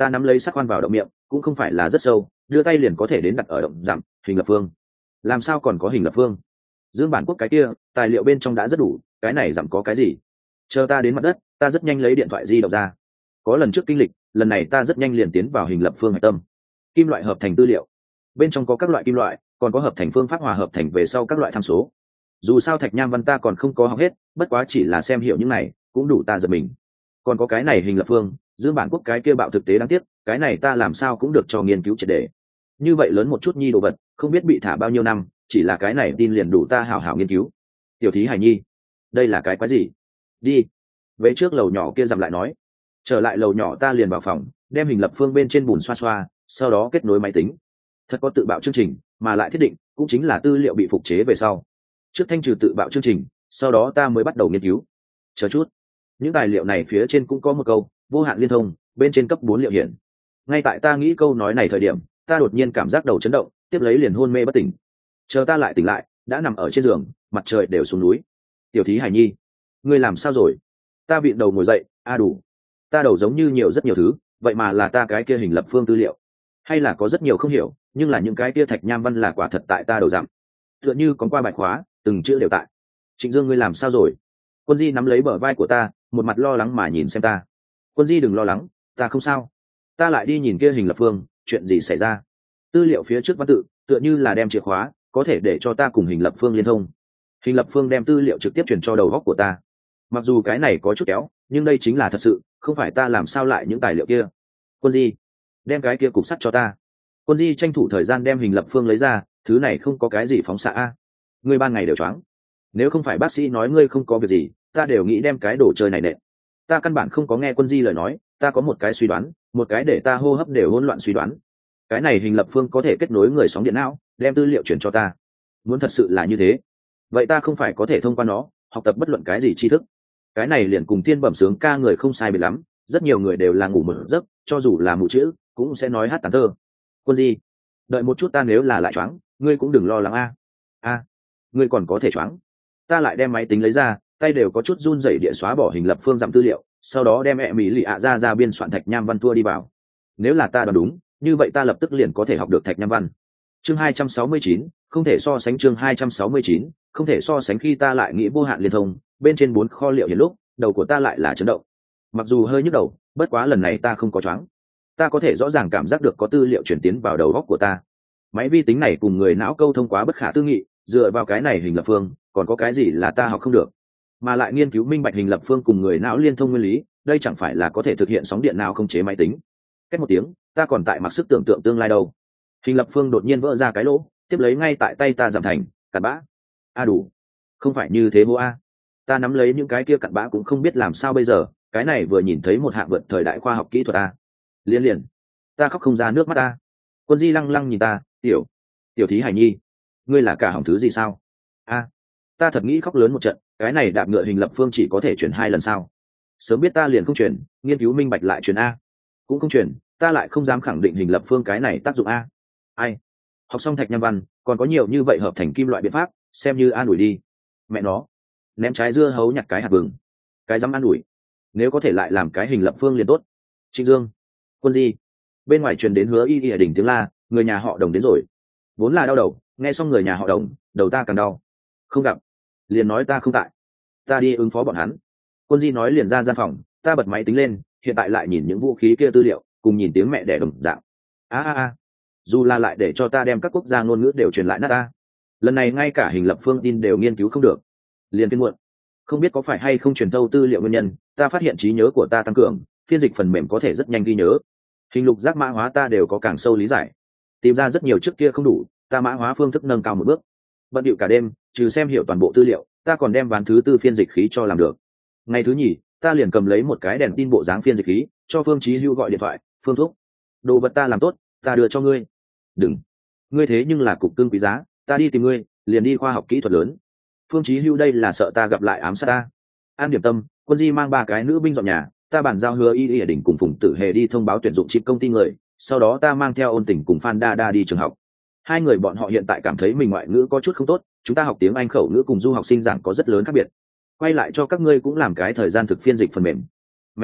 Ta nắm lấy sắc khoan vào động miệng cũng không phải là rất sâu, đưa tay liền có thể đến đặt ở động giảm hình lập phương. Làm sao còn có hình lập phương? Dương Bản Quốc cái kia tài liệu bên trong đã rất đủ, cái này giảm có cái gì? Chờ ta đến mặt đất, ta rất nhanh lấy điện thoại di động ra. Có lần trước kinh lịch, lần này ta rất nhanh liền tiến vào hình lập phương hạch tâm. Kim loại hợp thành tư liệu, bên trong có các loại kim loại, còn có hợp thành phương pháp hòa hợp thành về sau các loại tham số. Dù sao thạch nham văn ta còn không có học hết, bất quá chỉ là xem hiểu những này cũng đủ ta giật mình. Còn có cái này hình lập phương, Dương Bản Quốc cái kia bạo thực tế đáng tiếc, cái này ta làm sao cũng được cho nghiên cứu triệt để. Như vậy lớn một chút nhi đồ vật, không biết bị thả bao nhiêu năm, chỉ là cái này tin liền đủ ta hảo hảo nghiên cứu. Tiểu thí Hải Nhi, đây là cái quái gì? Đi về trước lầu nhỏ kia dặm lại nói. Trở lại lầu nhỏ ta liền vào phòng, đem hình lập phương bên trên bùn xoa xoa, sau đó kết nối máy tính. Thật có tự bạo chương trình, mà lại thiết định cũng chính là tư liệu bị phục chế về sau. Trước thanh trừ tự bạo chương trình, sau đó ta mới bắt đầu nghiên cứu. Chờ chút, những tài liệu này phía trên cũng có một câu vô hạn liên thông, bên trên cấp bốn liệu hiện. Ngay tại ta nghĩ câu nói này thời điểm, ta đột nhiên cảm giác đầu chấn động, tiếp lấy liền hôn mê bất tỉnh. Chờ ta lại tỉnh lại, đã nằm ở trên giường, mặt trời đều xuống núi. Tiểu thí Hải Nhi, ngươi làm sao rồi? Ta vịn đầu ngồi dậy. A đủ, ta đầu giống như nhiều rất nhiều thứ, vậy mà là ta cái kia hình lập phương tư liệu, hay là có rất nhiều không hiểu, nhưng là những cái kia thạch nham văn là quả thật tại ta đầu dặm, tựa như có qua bài khóa, từng chữ đều tại. Trịnh Dương, ngươi làm sao rồi? Quân Di nắm lấy bờ vai của ta, một mặt lo lắng mà nhìn xem ta. Quân Di đừng lo lắng, ta không sao. Ta lại đi nhìn kia hình lập phương, chuyện gì xảy ra? Tư liệu phía trước văn tự tựa như là đem chìa khóa, có thể để cho ta cùng hình lập phương liên thông. Hình lập phương đem tư liệu trực tiếp truyền cho đầu góc của ta. Mặc dù cái này có chút kéo, nhưng đây chính là thật sự, không phải ta làm sao lại những tài liệu kia. Quân Di, đem cái kia cục sắt cho ta. Quân Di tranh thủ thời gian đem hình lập phương lấy ra, thứ này không có cái gì phóng xạ a. Ngươi ban ngày đều choáng, nếu không phải bác sĩ nói ngươi không có việc gì, ta đều nghĩ đem cái đồ chơi này nện. Ta căn bản không có nghe Quân Di lời nói, ta có một cái suy đoán, một cái để ta hô hấp đều hỗn loạn suy đoán. Cái này hình lập phương có thể kết nối người sóng điện não, đem tư liệu chuyển cho ta. Muốn thật sự là như thế, vậy ta không phải có thể thông qua nó học tập bất luận cái gì tri thức. Cái này liền cùng Thiên Bẩm Sướng ca người không sai biệt lắm, rất nhiều người đều là ngủ một giấc, cho dù là mù chữ cũng sẽ nói hát tán thơ. Quân Di, đợi một chút, ta nếu là lại choáng, ngươi cũng đừng lo lắng a. A, ngươi còn có thể choáng? Ta lại đem máy tính lấy ra, tay đều có chút run rẩy địa xóa bỏ hình lập phương dặm tư liệu, sau đó đem mẹ mỹ lì ạ ra ra biên soạn thạch nham văn tua đi vào. Nếu là ta đoán đúng, như vậy ta lập tức liền có thể học được thạch nham văn. Chương hai trăm sáu mươi chín, không thể so sánh. Chương hai trăm sáu mươi chín, không thể so sánh. Khi ta lại nghĩ vô hạn liên thông, bên trên bốn kho liệu hiện lúc, đầu của ta lại là chấn động. Mặc dù hơi nhức đầu, bất quá lần này ta không có choáng. Ta có thể rõ ràng cảm giác được có tư liệu chuyển tiến vào đầu óc của ta. Máy vi tính này cùng người não câu thông quá bất khả tư nghị, dựa vào cái này hình lập phương, còn có cái gì là ta học không được? Mà lại nghiên cứu minh bạch hình lập phương cùng người não liên thông nguyên lý, đây chẳng phải là có thể thực hiện sóng điện não không chế máy tính. Cách một tiếng, ta còn tại mặc sức tưởng tượng tương lai đâu. Hình lập phương đột nhiên vỡ ra cái lỗ, tiếp lấy ngay tại tay ta giảm thành cặn bã. A đủ, không phải như thế bố a. Ta nắm lấy những cái kia cặn bã cũng không biết làm sao bây giờ, cái này vừa nhìn thấy một hạng vượt thời đại khoa học kỹ thuật a. Liên liền, ta khóc không ra nước mắt ta. Quân Di lăng lăng nhìn ta, tiểu, tiểu thí Hải Nhi, ngươi là cả hỏng thứ gì sao? A, ta thật nghĩ khóc lớn một trận, cái này đạp ngựa hình lập phương chỉ có thể chuyển hai lần sao? Sớm biết ta liền không chuyển, nghiên cứu minh bạch lại chuyển a. Cũng không chuyển, ta lại không dám khẳng định hình lập phương cái này tác dụng a. Ai, học xong thạch nham văn, còn có nhiều như vậy hợp thành kim loại biện pháp, xem như an ủi đi. Mẹ nó, ném trái dưa hấu nhặt cái hạt vừng, cái dám an ủi. Nếu có thể lại làm cái hình lập phương liền tốt. Trịnh Dương, Quân Di, bên ngoài truyền đến Hứa Y Y đỉnh tiếng la, người nhà họ Đồng đến rồi. Vốn là đau đầu, nghe xong người nhà họ Đồng, đầu ta càng đau. Không gặp, liền nói ta không tại, ta đi ứng phó bọn hắn. Quân Di nói liền ra gian phòng, ta bật máy tính lên, hiện tại lại nhìn những vũ khí kia tư liệu, cùng nhìn tiếng mẹ đẻ đồng dạng. A a a, dù là lại để cho ta đem các quốc gia ngôn ngữ đều truyền lại nát ta, lần này ngay cả hình lập phương tin đều nghiên cứu không được. Liền phiên muộn, không biết có phải hay không truyền thâu tư liệu nguyên nhân, ta phát hiện trí nhớ của ta tăng cường, phiên dịch phần mềm có thể rất nhanh ghi nhớ, hình lục giác mã hóa ta đều có càng sâu lý giải, tìm ra rất nhiều trước kia không đủ, ta mã hóa phương thức nâng cao một bước. Bận điệu cả đêm, trừ xem hiểu toàn bộ tư liệu, ta còn đem ván thứ tư phiên dịch khí cho làm được. Ngày thứ nhì, ta liền cầm lấy một cái đèn tin bộ dáng phiên dịch khí, cho Phương Chí Hưu gọi điện thoại. Phương thúc, đồ vật ta làm tốt, ta đưa cho ngươi. Đừng, ngươi thế nhưng là cục cưng quý giá, ta đi tìm ngươi, liền đi khoa học kỹ thuật lớn. Phương Chí Hưu đây là sợ ta gặp lại ám sát ta. An điểm tâm, Quân Di mang ba cái nữ binh dọn nhà, ta bàn giao Hứa Y Y ở đỉnh cùng Phùng Tử Hề đi thông báo tuyển dụng chip công ty người, sau đó ta mang theo Ôn Tình cùng Phan Đa Đa đi trường học. Hai người bọn họ hiện tại cảm thấy mình ngoại ngữ có chút không tốt, chúng ta học tiếng Anh khẩu ngữ cùng du học sinh giảng có rất lớn khác biệt. Quay lại cho các ngươi cũng làm cái thời gian thực phiên dịch phần mềm. Mẹ nó,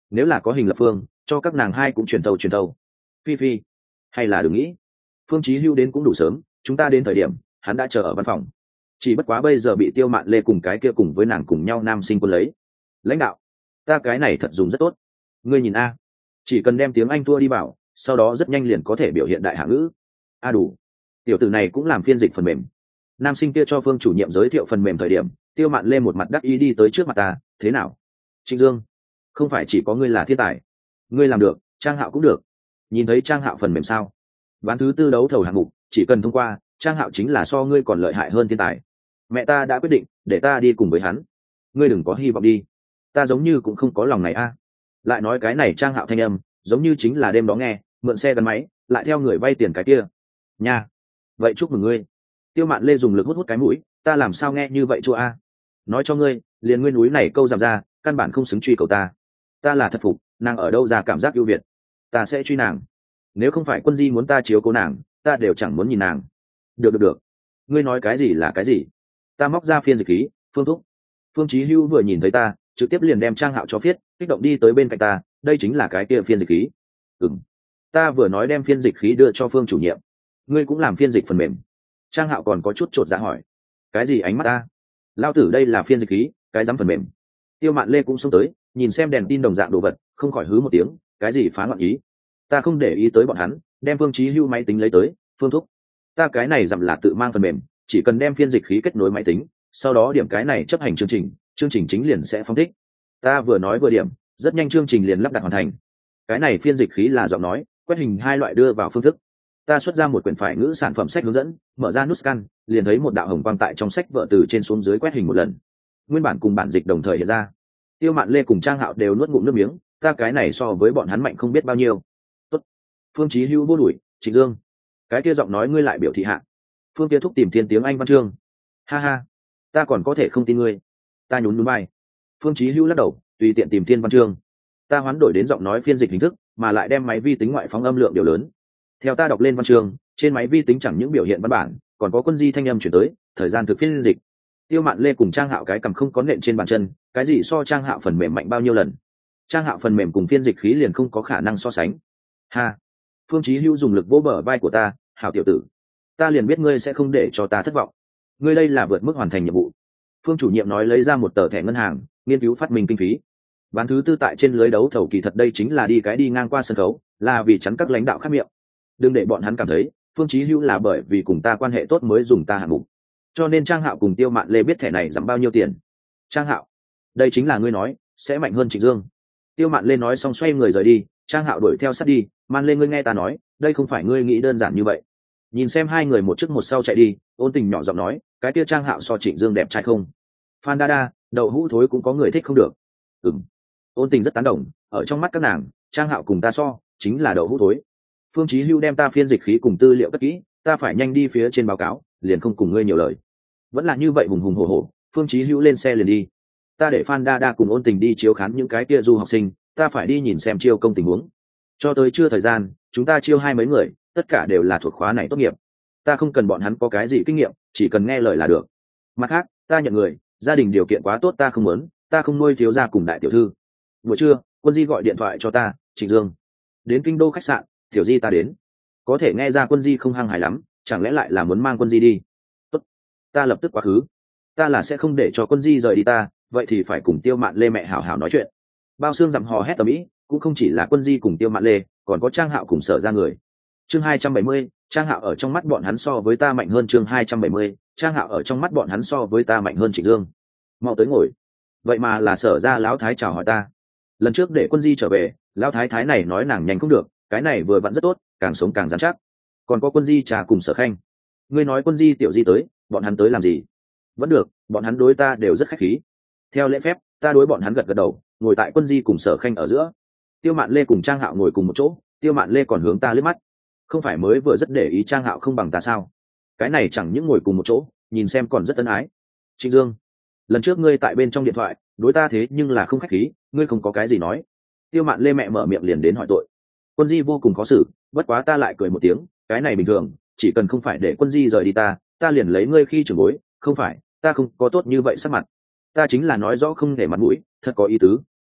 nếu là có hình lập phương cho các nàng hai cũng truyền tàu truyền tàu. Phi Phi, hay là đừng nghĩ, Phương Chí Hưu đến cũng đủ sớm, chúng ta đến thời điểm hắn đã chờ ở văn phòng, chỉ bất quá bây giờ bị Tiêu Mạn Lê cùng cái kia cùng với nàng cùng nhau nam sinh quân lấy. Lãnh đạo, ta cái này thật dùng rất tốt, ngươi nhìn a, chỉ cần đem tiếng Anh thua đi bảo, sau đó rất nhanh liền có thể biểu hiện đại hạ ngữ. A đủ, tiểu tử này cũng làm phiên dịch phần mềm. Nam sinh kia cho Phương chủ nhiệm giới thiệu phần mềm thời điểm, Tiêu Mạn Lê một mặt đắc ý đi tới trước mặt ta, thế nào? Trịnh Dương, không phải chỉ có ngươi là thiên tài, ngươi làm được, Trang Hạo cũng được. Nhìn thấy Trang Hạo phần mềm sao? Ván thứ tư đấu thầu hạng mục, chỉ cần thông qua, Trang Hạo chính là so ngươi còn lợi hại hơn thiên tài. Mẹ ta đã quyết định, để ta đi cùng với hắn. Ngươi đừng có hy vọng đi. Ta giống như cũng không có lòng này a. Lại nói cái này Trang Hạo thanh âm, giống như chính là đêm đó nghe, mượn xe gắn máy, lại theo người vay tiền cái kia. Nha. Vậy chúc mừng ngươi. Tiêu Mạn Lê dùng lực hút hút cái mũi, ta làm sao nghe như vậy chua a? Nói cho ngươi, liền ngươi núi này câu giảm ra, căn bản không xứng truy cầu ta. Ta là thật phục, nàng ở đâu ra cảm giác ưu việt. Ta sẽ truy nàng. Nếu không phải Quân Di muốn ta chiếu cố nàng, ta đều chẳng muốn nhìn nàng. Được được được. Ngươi nói cái gì là cái gì? Ta móc ra phiên dịch khí, Phương thúc. Phương Chí Hưu vừa nhìn thấy ta, trực tiếp liền đem Trang Hạo cho phiết, kích động đi tới bên cạnh ta, đây chính là cái kia phiên dịch khí. Ừm. Ta vừa nói đem phiên dịch khí đưa cho Phương chủ nhiệm. Ngươi cũng làm phiên dịch phần mềm. Trang Hạo còn có chút chột dạ hỏi, cái gì ánh mắt ta? Lao tử đây là phiên dịch khí, cái dám phần mềm. Tiêu Mạn Lê cũng xông tới, nhìn xem đèn tin đồng dạng đồ vật, không khỏi hứ một tiếng, cái gì phá loạn ý? Ta không để ý tới bọn hắn, đem Phương Chí Hưu máy tính lấy tới, Phương thúc. Ta cái này dặm là tự mang phần mềm, chỉ cần đem phiên dịch khí kết nối máy tính, sau đó điểm cái này chấp hành chương trình, chương trình chính liền sẽ phóng thích. Ta vừa nói vừa điểm, rất nhanh chương trình liền lắp đặt hoàn thành. Cái này phiên dịch khí là giọng nói, quét hình hai loại đưa vào phương thức. Ta xuất ra một quyển phải ngữ sản phẩm sách hướng dẫn, mở ra nút scan, liền thấy một đạo hồng quang tại trong sách vợ từ trên xuống dưới quét hình một lần. Nguyên bản cùng bản dịch đồng thời hiện ra. Tiêu Mạn Lê cùng Trang Hạo đều nuốt ngụm nước miếng, ta cái này so với bọn hắn mạnh không biết bao nhiêu. Tốt. Phương Chí Hưu vô đuổi, Trịnh Dương. Cái kia giọng nói ngươi lại biểu thị hạ. Phương kia thúc tìm thiên tiếng Anh văn chương. Ha ha, ta còn có thể không tin ngươi. Ta nhún nhún vai. Phương Chí Hưu lắc đầu, tùy tiện tìm thiên văn chương. Ta hoán đổi đến giọng nói phiên dịch hình thức, mà lại đem máy vi tính ngoại phóng âm lượng điều lớn. Theo ta đọc lên văn chương, trên máy vi tính chẳng những biểu hiện văn bản, còn có Quân Di thanh âm chuyển tới, thời gian thực phiên dịch. Tiêu Mạn Lê cùng Trang Hạo cái cầm không có nện trên bàn chân, cái gì so Trang Hạo phần mềm mạnh bao nhiêu lần? Trang Hạo phần mềm cùng phiên dịch khí liền không có khả năng so sánh. Ha. Phương Chí Hưu dùng lực vỗ bờ vai của ta, Hảo tiểu tử, ta liền biết ngươi sẽ không để cho ta thất vọng. Ngươi đây là vượt mức hoàn thành nhiệm vụ. Phương chủ nhiệm nói lấy ra một tờ thẻ ngân hàng, nghiên cứu phát minh kinh phí. Ván thứ tư tại trên lưới đấu thầu kỳ thật đây chính là đi cái đi ngang qua sân khấu, là vì chắn các lãnh đạo khác miệng. Đừng để bọn hắn cảm thấy Phương Chí Hưu là bởi vì cùng ta quan hệ tốt mới dùng ta hạng mục. Cho nên Trang Hạo cùng Tiêu Mạn Lê biết thẻ này giảm bao nhiêu tiền. Trang Hạo, đây chính là ngươi nói sẽ mạnh hơn Trịnh Dương. Tiêu Mạn Lê nói xong xoay người rời đi, Trang Hạo đuổi theo sát đi, Man Lê ngươi nghe ta nói, đây không phải ngươi nghĩ đơn giản như vậy. Nhìn xem hai người một trước một sau chạy đi, Ôn Tình nhỏ giọng nói, cái kia Trang Hạo so Trịnh Dương đẹp trai không? Phan Đa Đa, đậu hũ thối cũng có người thích không được. Ừm. Ôn Tình rất tán đồng, ở trong mắt các nàng, Trang Hạo cùng ta so, chính là đậu hũ thối. Phương Chí Hưu đem ta phiên dịch khí cùng tư liệu cất kỹ, ta phải nhanh đi phía trên báo cáo, liền không cùng ngươi nhiều lời. Vẫn là như vậy hùng hùng hổ hổ, Phương Chí Hưu lên xe liền đi. Ta để Phan Đa Đa cùng Ôn Tình đi chiếu khán những cái kia du học sinh, ta phải đi nhìn xem chiêu công tình huống. Cho tới trưa thời gian, chúng ta chiêu hai mấy người, tất cả đều là thuộc khóa này tốt nghiệp. Ta không cần bọn hắn có cái gì kinh nghiệm, chỉ cần nghe lời là được. Mặt khác, ta nhận người, gia đình điều kiện quá tốt ta không muốn, ta không nuôi thiếu gia cùng đại tiểu thư. Buổi trưa, Quân Di gọi điện thoại cho ta, Trịnh Dương. Đến kinh đô khách sạn, tiểu Di ta đến. Có thể nghe ra Quân Di không hăng hài lắm, chẳng lẽ lại là muốn mang Quân Di đi? Tốt, ta lập tức quá khứ. Ta là sẽ không để cho Quân Di rời đi ta, vậy thì phải cùng Tiêu Mạn Lê mẹ hảo hảo nói chuyện. Bao xương dặm hò hét tầm ĩ, cũng không chỉ là Quân Di cùng Tiêu Mạn Lê, còn có Trang Hạo cùng Sở ra người. Chương hai trăm bảy mươi, Trang Hạo ở trong mắt bọn hắn so với ta mạnh hơn. Chương hai trăm bảy mươi, Trang Hạo ở trong mắt bọn hắn so với ta mạnh hơn. Trịnh Dương, mau tới ngồi. Vậy mà là Sở ra lão thái chào hỏi ta. Lần trước để Quân Di trở về, lão thái thái này nói nàng nhanh không được, cái này vừa vặn rất tốt, càng sống càng rắn chắc. Còn có Quân Di trà cùng Sở Khanh. Ngươi nói Quân Di tiểu Di tới, bọn hắn tới làm gì? Vẫn được, bọn hắn đối ta đều rất khách khí. Theo lễ phép, ta đối bọn hắn gật gật đầu, ngồi tại Quân Di cùng Sở Khanh ở giữa. Tiêu Mạn Lê cùng Trang Hạo ngồi cùng một chỗ, Tiêu Mạn Lê còn hướng ta liếc mắt. Không phải mới vừa rất để ý Trang Hạo không bằng ta sao? Cái này chẳng những ngồi cùng một chỗ, nhìn xem còn rất ân ái. Trịnh Dương, lần trước ngươi tại bên trong điện thoại, đối ta thế nhưng là không khách khí, ngươi không có cái gì nói. Tiêu Mạn Lê mẹ mở miệng liền đến hỏi tội. Quân Di vô cùng khó xử, bất quá ta lại cười một tiếng, cái này bình thường, chỉ cần không phải để Quân Di rời đi ta, ta liền lấy ngươi khi trưởng bối, không phải, ta không có tốt như vậy sắc mặt. Ta chính là nói rõ không để mặt mũi, thật có ý tứ,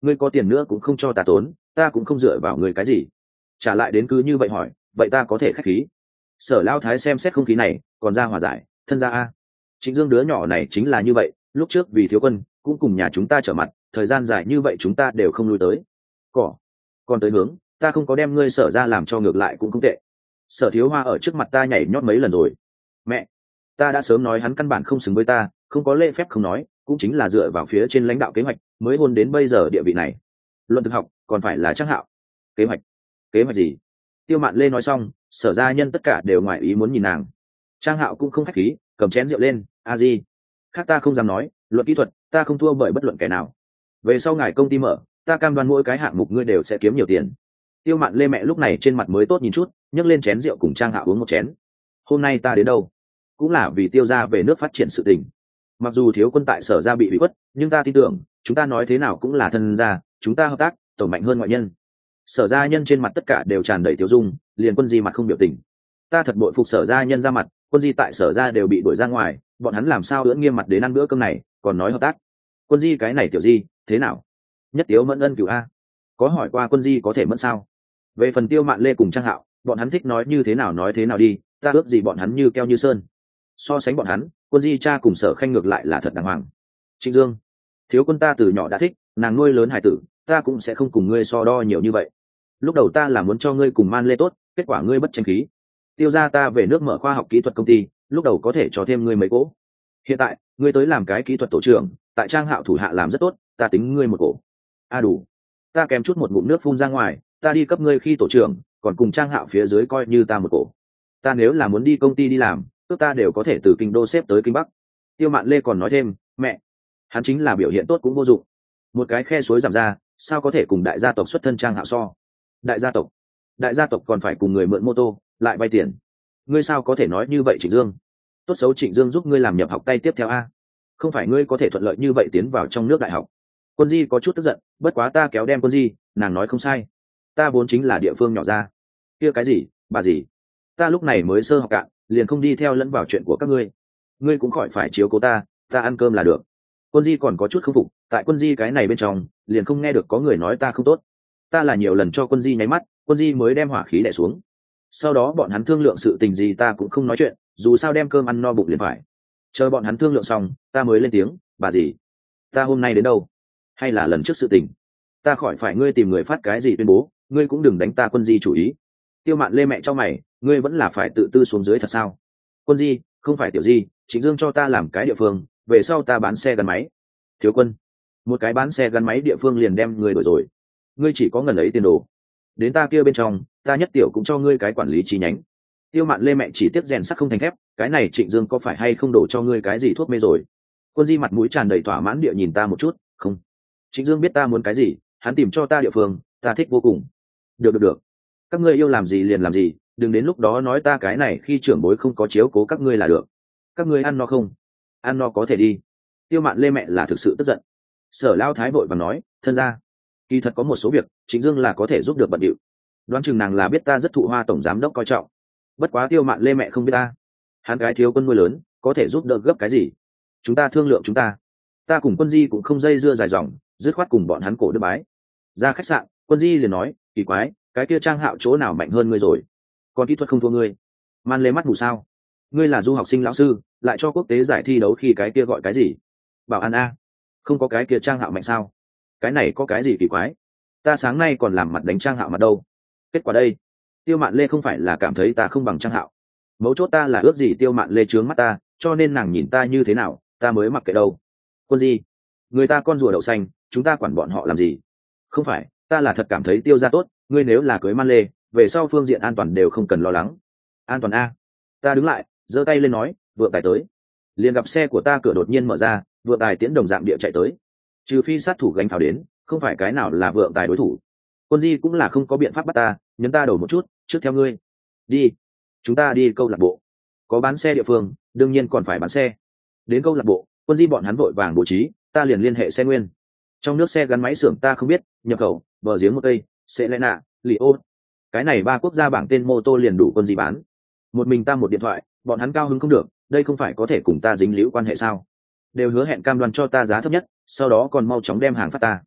ngươi có tiền nữa cũng không cho ta tốn, ta cũng không dựa vào ngươi cái gì. Trả lại đến cứ như vậy hỏi, vậy ta có thể khách khí. Sở Lao Thái xem xét không khí này, còn ra hòa giải, thân ra a. Trịnh Dương đứa nhỏ này chính là như vậy, lúc trước vì thiếu quân cũng cùng nhà chúng ta trở mặt, thời gian dài như vậy chúng ta đều không lui tới. Cỏ, còn tới hướng, ta không có đem ngươi Sở ra làm cho ngược lại cũng không tệ. Sở Thiếu Hoa ở trước mặt ta nhảy nhót mấy lần rồi. Mẹ, ta đã sớm nói hắn căn bản không xứng với ta, không có lễ phép không nói, cũng chính là dựa vào phía trên lãnh đạo kế hoạch mới hôn đến bây giờ địa vị này. Luận thực học còn phải là Trang Hạo. Kế hoạch? Kế hoạch gì? Tiêu Mạn Lê nói xong, Sở gia nhân tất cả đều ngoài ý muốn nhìn nàng. Trang Hạo cũng không khách khí, cầm chén rượu lên, a di, khác ta không dám nói, luận kỹ thuật ta không thua bởi bất luận kẻ nào. Về sau ngài công ty mở, ta cam đoan mỗi cái hạng mục ngươi đều sẽ kiếm nhiều tiền. Tiêu Mạn Lê mẹ lúc này trên mặt mới tốt nhìn chút, nhấc lên chén rượu cùng Trang Hạo uống một chén. Hôm nay ta đến đâu cũng là vì Tiêu gia về nước phát triển sự tình. Mặc dù thiếu quân tại Sở gia bị bị khuất, nhưng ta tin tưởng chúng ta nói thế nào cũng là thân gia, chúng ta hợp tác tổng mạnh hơn ngoại nhân. Sở gia nhân trên mặt tất cả đều tràn đầy tiêu dung, liền Quân Di mặt không biểu tình. Ta thật bội phục Sở gia nhân ra mặt, Quân Di tại Sở gia đều bị đuổi ra ngoài, bọn hắn làm sao ưỡn nghiêm mặt đến ăn bữa cơm này, còn nói hợp tác. Quân Di cái này tiểu Di thế nào? Nhất Tiếu mẫn ân cửu a, có hỏi qua Quân Di có thể mẫn sao? Về phần Tiêu Mạn Lê cùng Trang Hạo, bọn hắn thích nói như thế nào nói thế nào đi, ta ước gì bọn hắn như keo như sơn. So sánh bọn hắn, Quân Di cha cùng Sở Khanh ngược lại là thật đàng hoàng. Trịnh Dương, thiếu quân ta từ nhỏ đã thích, nàng nuôi lớn hải tử, ta cũng sẽ không cùng ngươi so đo nhiều như vậy. Lúc đầu ta là muốn cho ngươi cùng Man Lê tốt, kết quả ngươi bất tranh khí. Tiêu gia ta về nước mở khoa học kỹ thuật công ty, lúc đầu có thể cho thêm ngươi mấy cỗ. Hiện tại ngươi tới làm cái kỹ thuật tổ trưởng, tại Trang Hạo thủ hạ làm rất tốt, ta tính ngươi một cổ. A à đủ, ta kèm chút một ngụm nước phun ra ngoài, ta đi cấp ngươi khi tổ trưởng, còn cùng Trang Hạo phía dưới coi như ta một cổ. Ta nếu là muốn đi công ty đi làm, tức ta đều có thể từ kinh đô xếp tới kinh bắc. Tiêu Mạn Lê còn nói thêm, mẹ, hắn chính là biểu hiện tốt cũng vô dụng, một cái khe suối giảm ra, sao có thể cùng đại gia tộc xuất thân Trang Hạo so. Đại gia tộc đại gia tộc còn phải cùng người mượn mô tô lại vay tiền, ngươi sao có thể nói như vậy Trịnh Dương? Tốt xấu Trịnh Dương giúp ngươi làm nhập học tay tiếp theo a, không phải ngươi có thể thuận lợi như vậy tiến vào trong nước đại học. Quân Di có chút tức giận, bất quá ta kéo đem Quân Di, nàng nói không sai, ta vốn chính là địa phương nhỏ ra. Kia cái gì bà gì, ta lúc này mới sơ học cạn, liền không đi theo lẫn vào chuyện của các ngươi, ngươi cũng khỏi phải chiếu cố ta, ta ăn cơm là được. Quân Di còn có chút không phục, tại Quân Di cái này bên trong liền không nghe được có người nói ta không tốt. Ta là nhiều lần cho Quân Di nháy mắt, Quân Di mới đem hỏa khí đè xuống. Sau đó bọn hắn thương lượng sự tình gì ta cũng không nói chuyện, dù sao đem cơm ăn no bụng liền phải. Chờ bọn hắn thương lượng xong, ta mới lên tiếng, bà gì, ta hôm nay đến đâu, hay là lần trước sự tình, ta khỏi phải ngươi tìm người phát cái gì tuyên bố, ngươi cũng đừng đánh ta Quân Di chủ ý. Tiêu Mạn Lê mẹ cho mày, ngươi vẫn là phải tự tư xuống dưới thật sao? Quân Di, không phải tiểu Di, Trịnh Dương cho ta làm cái địa phương, về sau ta bán xe gắn máy. Thiếu quân, một cái bán xe gắn máy địa phương liền đem ngươi đổi rồi, ngươi chỉ có ngần ấy tiền đồ, đến ta kia bên trong, ta nhất tiểu cũng cho ngươi cái quản lý chi nhánh. Tiêu Mạn Lê mẹ chỉ tiếp rèn sắt không thành thép, cái này Trịnh Dương có phải hay không đổ cho ngươi cái gì thuốc mê rồi? Quân Di mặt mũi tràn đầy thỏa mãn địa nhìn ta một chút, không, Trịnh Dương biết ta muốn cái gì, hắn tìm cho ta địa phương, ta thích vô cùng. Được được được, các ngươi yêu làm gì liền làm gì, đừng đến lúc đó nói ta cái này khi trưởng bối không có chiếu cố các ngươi là được. Các ngươi ăn no không? Ăn no có thể đi. Tiêu Mạn Lê mẹ là thực sự tức giận. Sở Lao Thái vội và nói, thân ra, kỳ thật có một số việc Trịnh Dương là có thể giúp được bận điệu, đoán chừng nàng là biết ta rất thụ Hoa tổng giám đốc coi trọng. Bất quá Tiêu Mạn Lê mẹ không biết ta, hắn gái thiếu quân nuôi lớn, có thể giúp đỡ gấp cái gì? Chúng ta thương lượng chúng ta, ta cùng Quân Di cũng không dây dưa dài dòng, dứt khoát cùng bọn hắn cổ đứa bái. Ra khách sạn, Quân Di liền nói, kỳ quái, cái kia Trang Hạo chỗ nào mạnh hơn ngươi rồi? Còn kỹ thuật không thua ngươi. Man Lê mắt mù sao? Ngươi là du học sinh lão sư, lại cho quốc tế giải thi đấu khi cái kia gọi cái gì? Bảo an a, không có cái kia Trang Hạo mạnh sao? Cái này có cái gì kỳ quái? Ta sáng nay còn làm mặt đánh Trang Hạo mặt đâu. Kết quả đây, Tiêu Mạn Lê không phải là cảm thấy ta không bằng Trang Hạo, mấu chốt ta là ước gì Tiêu Mạn Lê trướng mắt ta, cho nên nàng nhìn ta như thế nào, ta mới mặc kệ đâu. Quân Di, người ta con rùa đậu xanh, chúng ta quản bọn họ làm gì? Không phải, ta là thật cảm thấy Tiêu gia tốt, ngươi nếu là cưới Man Lê, về sau phương diện an toàn đều không cần lo lắng. An toàn a? Ta đứng lại, giơ tay lên nói, vượng tài tới. Liền gặp xe của ta cửa đột nhiên mở ra, vượng tài tiễn đồng dạng địa chạy tới. Trừ phi sát thủ gánh pháo đến, không phải cái nào là vượng tài đối thủ. Quân Di cũng là không có biện pháp bắt ta, nhấn ta đầu một chút, trước theo ngươi. Đi, chúng ta đi câu lạc bộ. Có bán xe địa phương, đương nhiên còn phải bán xe. Đến câu lạc bộ, Quân Di bọn hắn vội vàng bố trí, ta liền liên hệ xe nguyên. Trong nước xe gắn máy xưởng ta không biết, nhập khẩu, bờ giếng một cây, Selena, Lio. Cái này ba quốc gia bảng tên mô tô liền đủ Quân Di bán. Một mình ta một điện thoại, bọn hắn cao hứng không được, đây không phải có thể cùng ta dính líu quan hệ sao? Đều hứa hẹn cam đoan cho ta giá thấp nhất, sau đó còn mau chóng đem hàng phát ta.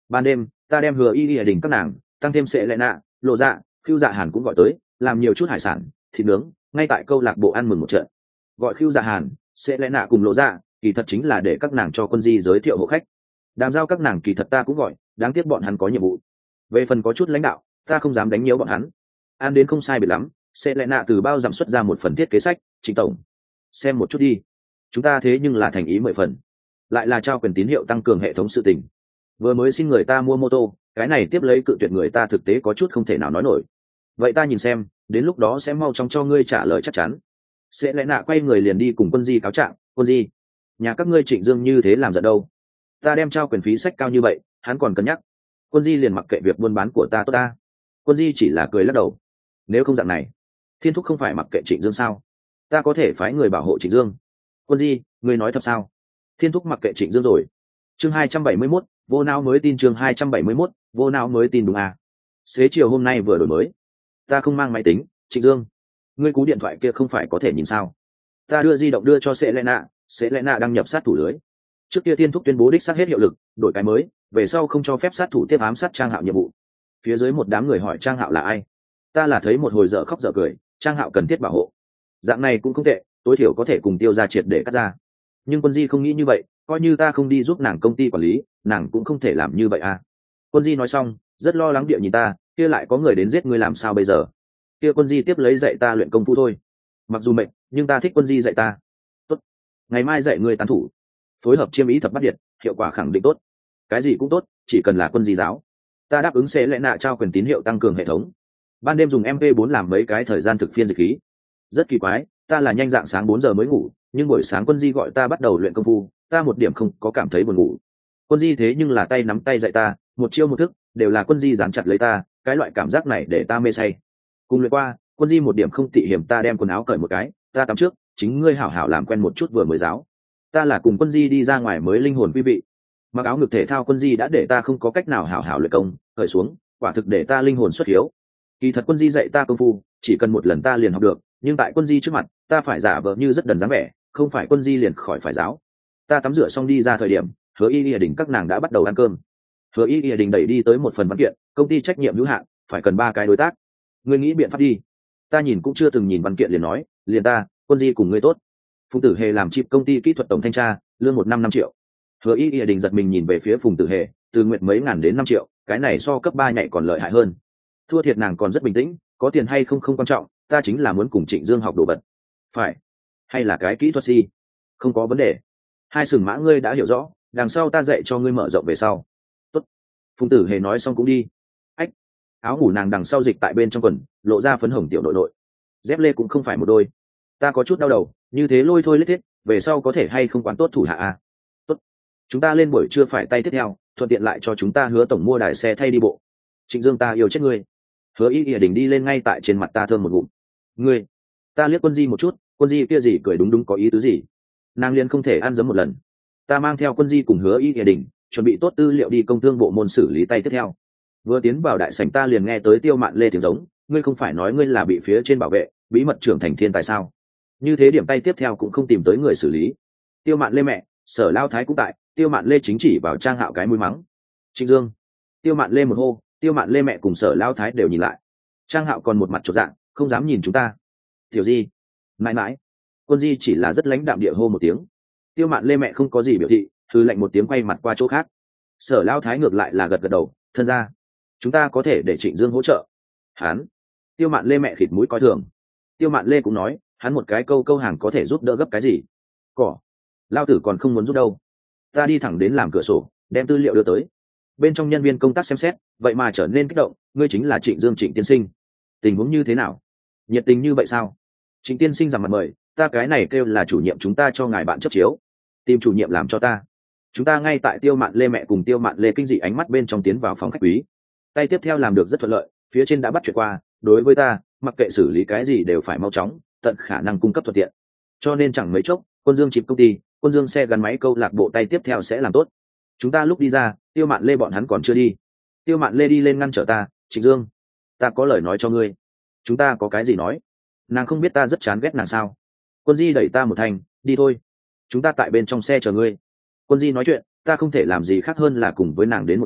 Ban đêm ta đem hứa y y đình các nàng tăng thêm sệ lệ nạ lộ dạ khiêu dạ hàn cũng gọi tới làm nhiều chút hải sản thịt nướng ngay tại câu lạc bộ ăn mừng một trận. Gọi khiêu dạ hàn sệ lệ nạ cùng lộ dạ kỳ thật chính là để các nàng cho quân di giới thiệu hộ khách. Đàm giao các nàng kỳ thật ta cũng gọi, đáng tiếc bọn hắn có nhiệm vụ. Về phần có chút lãnh đạo ta không dám đánh nhiễu bọn hắn. Ăn đến không sai biệt lắm, sẽ lại nạ từ bao giảm xuất ra một phần thiết kế sách. Trịnh tổng xem một chút đi, chúng ta thế nhưng là thành ý mười phần, lại là trao quyền tín hiệu tăng cường hệ thống sự tình. Vừa mới xin người ta mua mô tô, cái này tiếp lấy cự tuyệt người ta thực tế có chút không thể nào nói nổi. Vậy ta nhìn xem, đến lúc đó sẽ mau chóng cho ngươi trả lời chắc chắn. Sẽ lại nạ quay người liền đi cùng quân di cáo trạng. Quân di, nhà các ngươi Trịnh Dương như thế làm giận đâu, ta đem trao quyền phí sách cao như vậy hắn còn cân nhắc. Quân di liền mặc kệ việc buôn bán của ta tốt ta. Quân di chỉ là cười lắc đầu. Nếu không dạng này, Thiên Thúc không phải mặc kệ Trịnh Dương sao? Ta có thể phái người bảo hộ Trịnh Dương. Quân di, ngươi nói thật sao? Thiên Thúc mặc kệ Trịnh Dương rồi. Chương hai trăm bảy mươi mốt, vô não mới tin. Chương hai trăm bảy mươi mốt, vô não mới tin. Đúng à? Xế chiều hôm nay vừa đổi mới. Ta không mang máy tính. Trịnh Dương, ngươi cú điện thoại kia không phải có thể nhìn sao? Ta đưa di động đưa cho Sẽ Lệ Nạ, Sẽ Lệ Nạ đăng nhập sát thủ lưới. Trước kia Thiên Thúc tuyên bố đích xác hết hiệu lực, đổi cái mới, về sau không cho phép sát thủ tiếp ám sát Trang Hạo nhiệm vụ. Phía dưới một đám người hỏi Trang Hạo là ai, ta là thấy một hồi dở khóc dở cười. Trang Hạo cần thiết bảo hộ, dạng này cũng không tệ, tối thiểu có thể cùng Tiêu ra triệt để cắt ra. Nhưng Quân di không nghĩ như vậy, coi như ta không đi giúp nàng công ty quản lý, nàng cũng không thể làm như vậy à. Quân di nói xong rất lo lắng địa nhìn ta, kia lại có người đến giết ngươi làm sao bây giờ? Kia Quân di tiếp lấy dạy ta luyện công phu thôi, mặc dù mệt nhưng ta thích Quân di dạy ta. Tốt, ngày mai dạy ngươi tán thủ, phối hợp chiêm ý thập bắt điện, hiệu quả khẳng định tốt. Cái gì cũng tốt, chỉ cần là Quân di giáo. Ta đáp ứng sẽ lẽ nạ trao quyền tín hiệu tăng cường hệ thống. Ban đêm dùng em pê bốn làm mấy cái thời gian thực phiên dịch khí. Rất kỳ quái, ta là nhanh dạng sáng bốn giờ mới ngủ, nhưng buổi sáng Quân di gọi ta bắt đầu luyện công phu, ta một điểm không có cảm thấy buồn ngủ. Quân di thế nhưng là tay nắm tay dạy ta, một chiêu một thức đều là Quân di dán chặt lấy ta, cái loại cảm giác này để ta mê say. Cùng luyện qua, Quân di một điểm không tị hiểm ta đem quần áo cởi một cái, ta tắm trước, chính ngươi hảo hảo làm quen một chút vừa mới giáo. Ta là cùng Quân di đi ra ngoài mới linh hồn quý vị. Mặc áo ngực thể thao Quân di đã để ta không có cách nào hảo hảo luyện công, cởi xuống, quả thực để ta linh hồn xuất hiếu. Kỳ thật Quân di dạy ta công phu, chỉ cần một lần ta liền học được, nhưng tại Quân di trước mặt, ta phải giả vờ như rất đần dáng vẻ, không phải Quân di liền khỏi phải giáo. Ta tắm rửa xong đi ra thời điểm, Hứa Y Y Đình các nàng đã bắt đầu ăn cơm. Hứa Y Y Đình đẩy đi tới một phần văn kiện, công ty trách nhiệm hữu hạn, phải cần ba cái đối tác. Ngươi nghĩ biện pháp đi. Ta nhìn cũng chưa từng nhìn văn kiện liền nói, liền ta, Quân di cùng ngươi tốt. Phùng Tử Hề làm chip công ty kỹ thuật tổng thanh tra, lương một năm năm triệu. Hứa Y Y Đình giật mình nhìn về phía Phùng Tử Hề, từ nguyện mấy ngàn đến năm triệu, cái này so cấp ba nhảy còn lợi hại hơn. Thua thiệt nàng còn rất bình tĩnh, có tiền hay không không quan trọng, ta chính là muốn cùng Trịnh Dương học đồ vật. Phải, hay là cái kỹ thuật si, không có vấn đề. Hai sừng mã ngươi đã hiểu rõ, đằng sau ta dạy cho ngươi mở rộng về sau. Tốt. Phùng Tử Hề nói xong cũng đi. Ách, áo ngủ nàng đằng sau dịch tại bên trong quần, lộ ra phấn hồng tiểu nội nội. Dép lê cũng không phải một đôi. Ta có chút đau đầu, như thế lôi thôi lết thiết, về sau có thể hay không quản tốt thủ hạ à? Tốt. Chúng ta lên buổi trưa phải tay tiếp theo, thuận tiện lại cho chúng ta Hứa tổng mua đài xe thay đi bộ. Trịnh Dương ta yêu chết ngươi. Hứa Y Y Đình đi lên ngay tại trên mặt ta thơm một ngụm. Ngươi, ta liếc Quân di một chút, Quân di kia gì cười đúng đúng có ý tứ gì? Nàng liền không thể ăn dấm một lần. Ta mang theo Quân di cùng Hứa Y Y Đình chuẩn bị tốt tư liệu đi công thương bộ môn xử lý tay tiếp theo. Vừa tiến vào đại sảnh ta liền nghe tới Tiêu Mạn Lê tiếng giống, ngươi không phải nói ngươi là bị phía trên bảo vệ, bí mật trưởng thành thiên tài sao? Như thế điểm tay tiếp theo cũng không tìm tới người xử lý. Tiêu Mạn Lê mẹ, Sở Lao Thái cũng tại, Tiêu Mạn Lê chính chỉ vào Trang Hạo cái mũi mắng. Trịnh Dương. Tiêu Mạn Lê một hô, Tiêu Mạn Lê mẹ cùng Sở Lao Thái đều nhìn lại. Trang Hạo còn một mặt chột dạ, không dám nhìn chúng ta. Tiểu Di, mãi mãi. Quân di chỉ là rất lãnh đạm địa hô một tiếng. Tiêu Mạn Lê mẹ không có gì biểu thị, thư lạnh một tiếng quay mặt qua chỗ khác. Sở Lao Thái ngược lại là gật gật đầu, thân ra, chúng ta có thể để Trịnh Dương hỗ trợ. Hắn. Tiêu Mạn Lê mẹ khịt mũi coi thường. Tiêu Mạn Lê cũng nói, hắn một cái câu câu hàng có thể giúp đỡ gấp cái gì? Cỏ. Lao tử còn không muốn giúp đâu. Ta đi thẳng đến làm cửa sổ, đem tư liệu đưa tới. Bên trong nhân viên công tác xem xét, vậy mà trở nên kích động, ngươi chính là Trịnh Dương Trịnh tiên sinh. Tình huống như thế nào? Nhiệt tình như vậy sao? Trịnh tiên sinh rằng mặt mời, ta cái này kêu là chủ nhiệm chúng ta cho ngài bạn chấp chiếu. Tìm chủ nhiệm làm cho ta. Chúng ta ngay tại Tiêu Mạn Lê mẹ cùng Tiêu Mạn Lê kinh dị ánh mắt bên trong tiến vào phòng khách quý. Tay tiếp theo làm được rất thuận lợi, phía trên đã bắt chuyện qua, đối với ta, mặc kệ xử lý cái gì đều phải mau chóng, tận khả năng cung cấp thuận tiện. Cho nên chẳng mấy chốc, Quân Dương chịp công ty, Quân Dương xe gắn máy câu lạc bộ tay tiếp theo sẽ làm tốt. Chúng ta lúc đi ra, Tiêu Mạn Lê bọn hắn còn chưa đi. Tiêu Mạn Lê đi lên ngăn trở ta, Trịnh Dương, ta có lời nói cho ngươi. Chúng ta có cái gì nói? Nàng không biết ta rất chán ghét nàng sao? Quân Di đẩy ta một thành, đi thôi. Chúng ta tại bên trong xe chờ ngươi. Quân Di nói chuyện, ta không thể làm gì khác hơn là cùng với nàng đến một bên,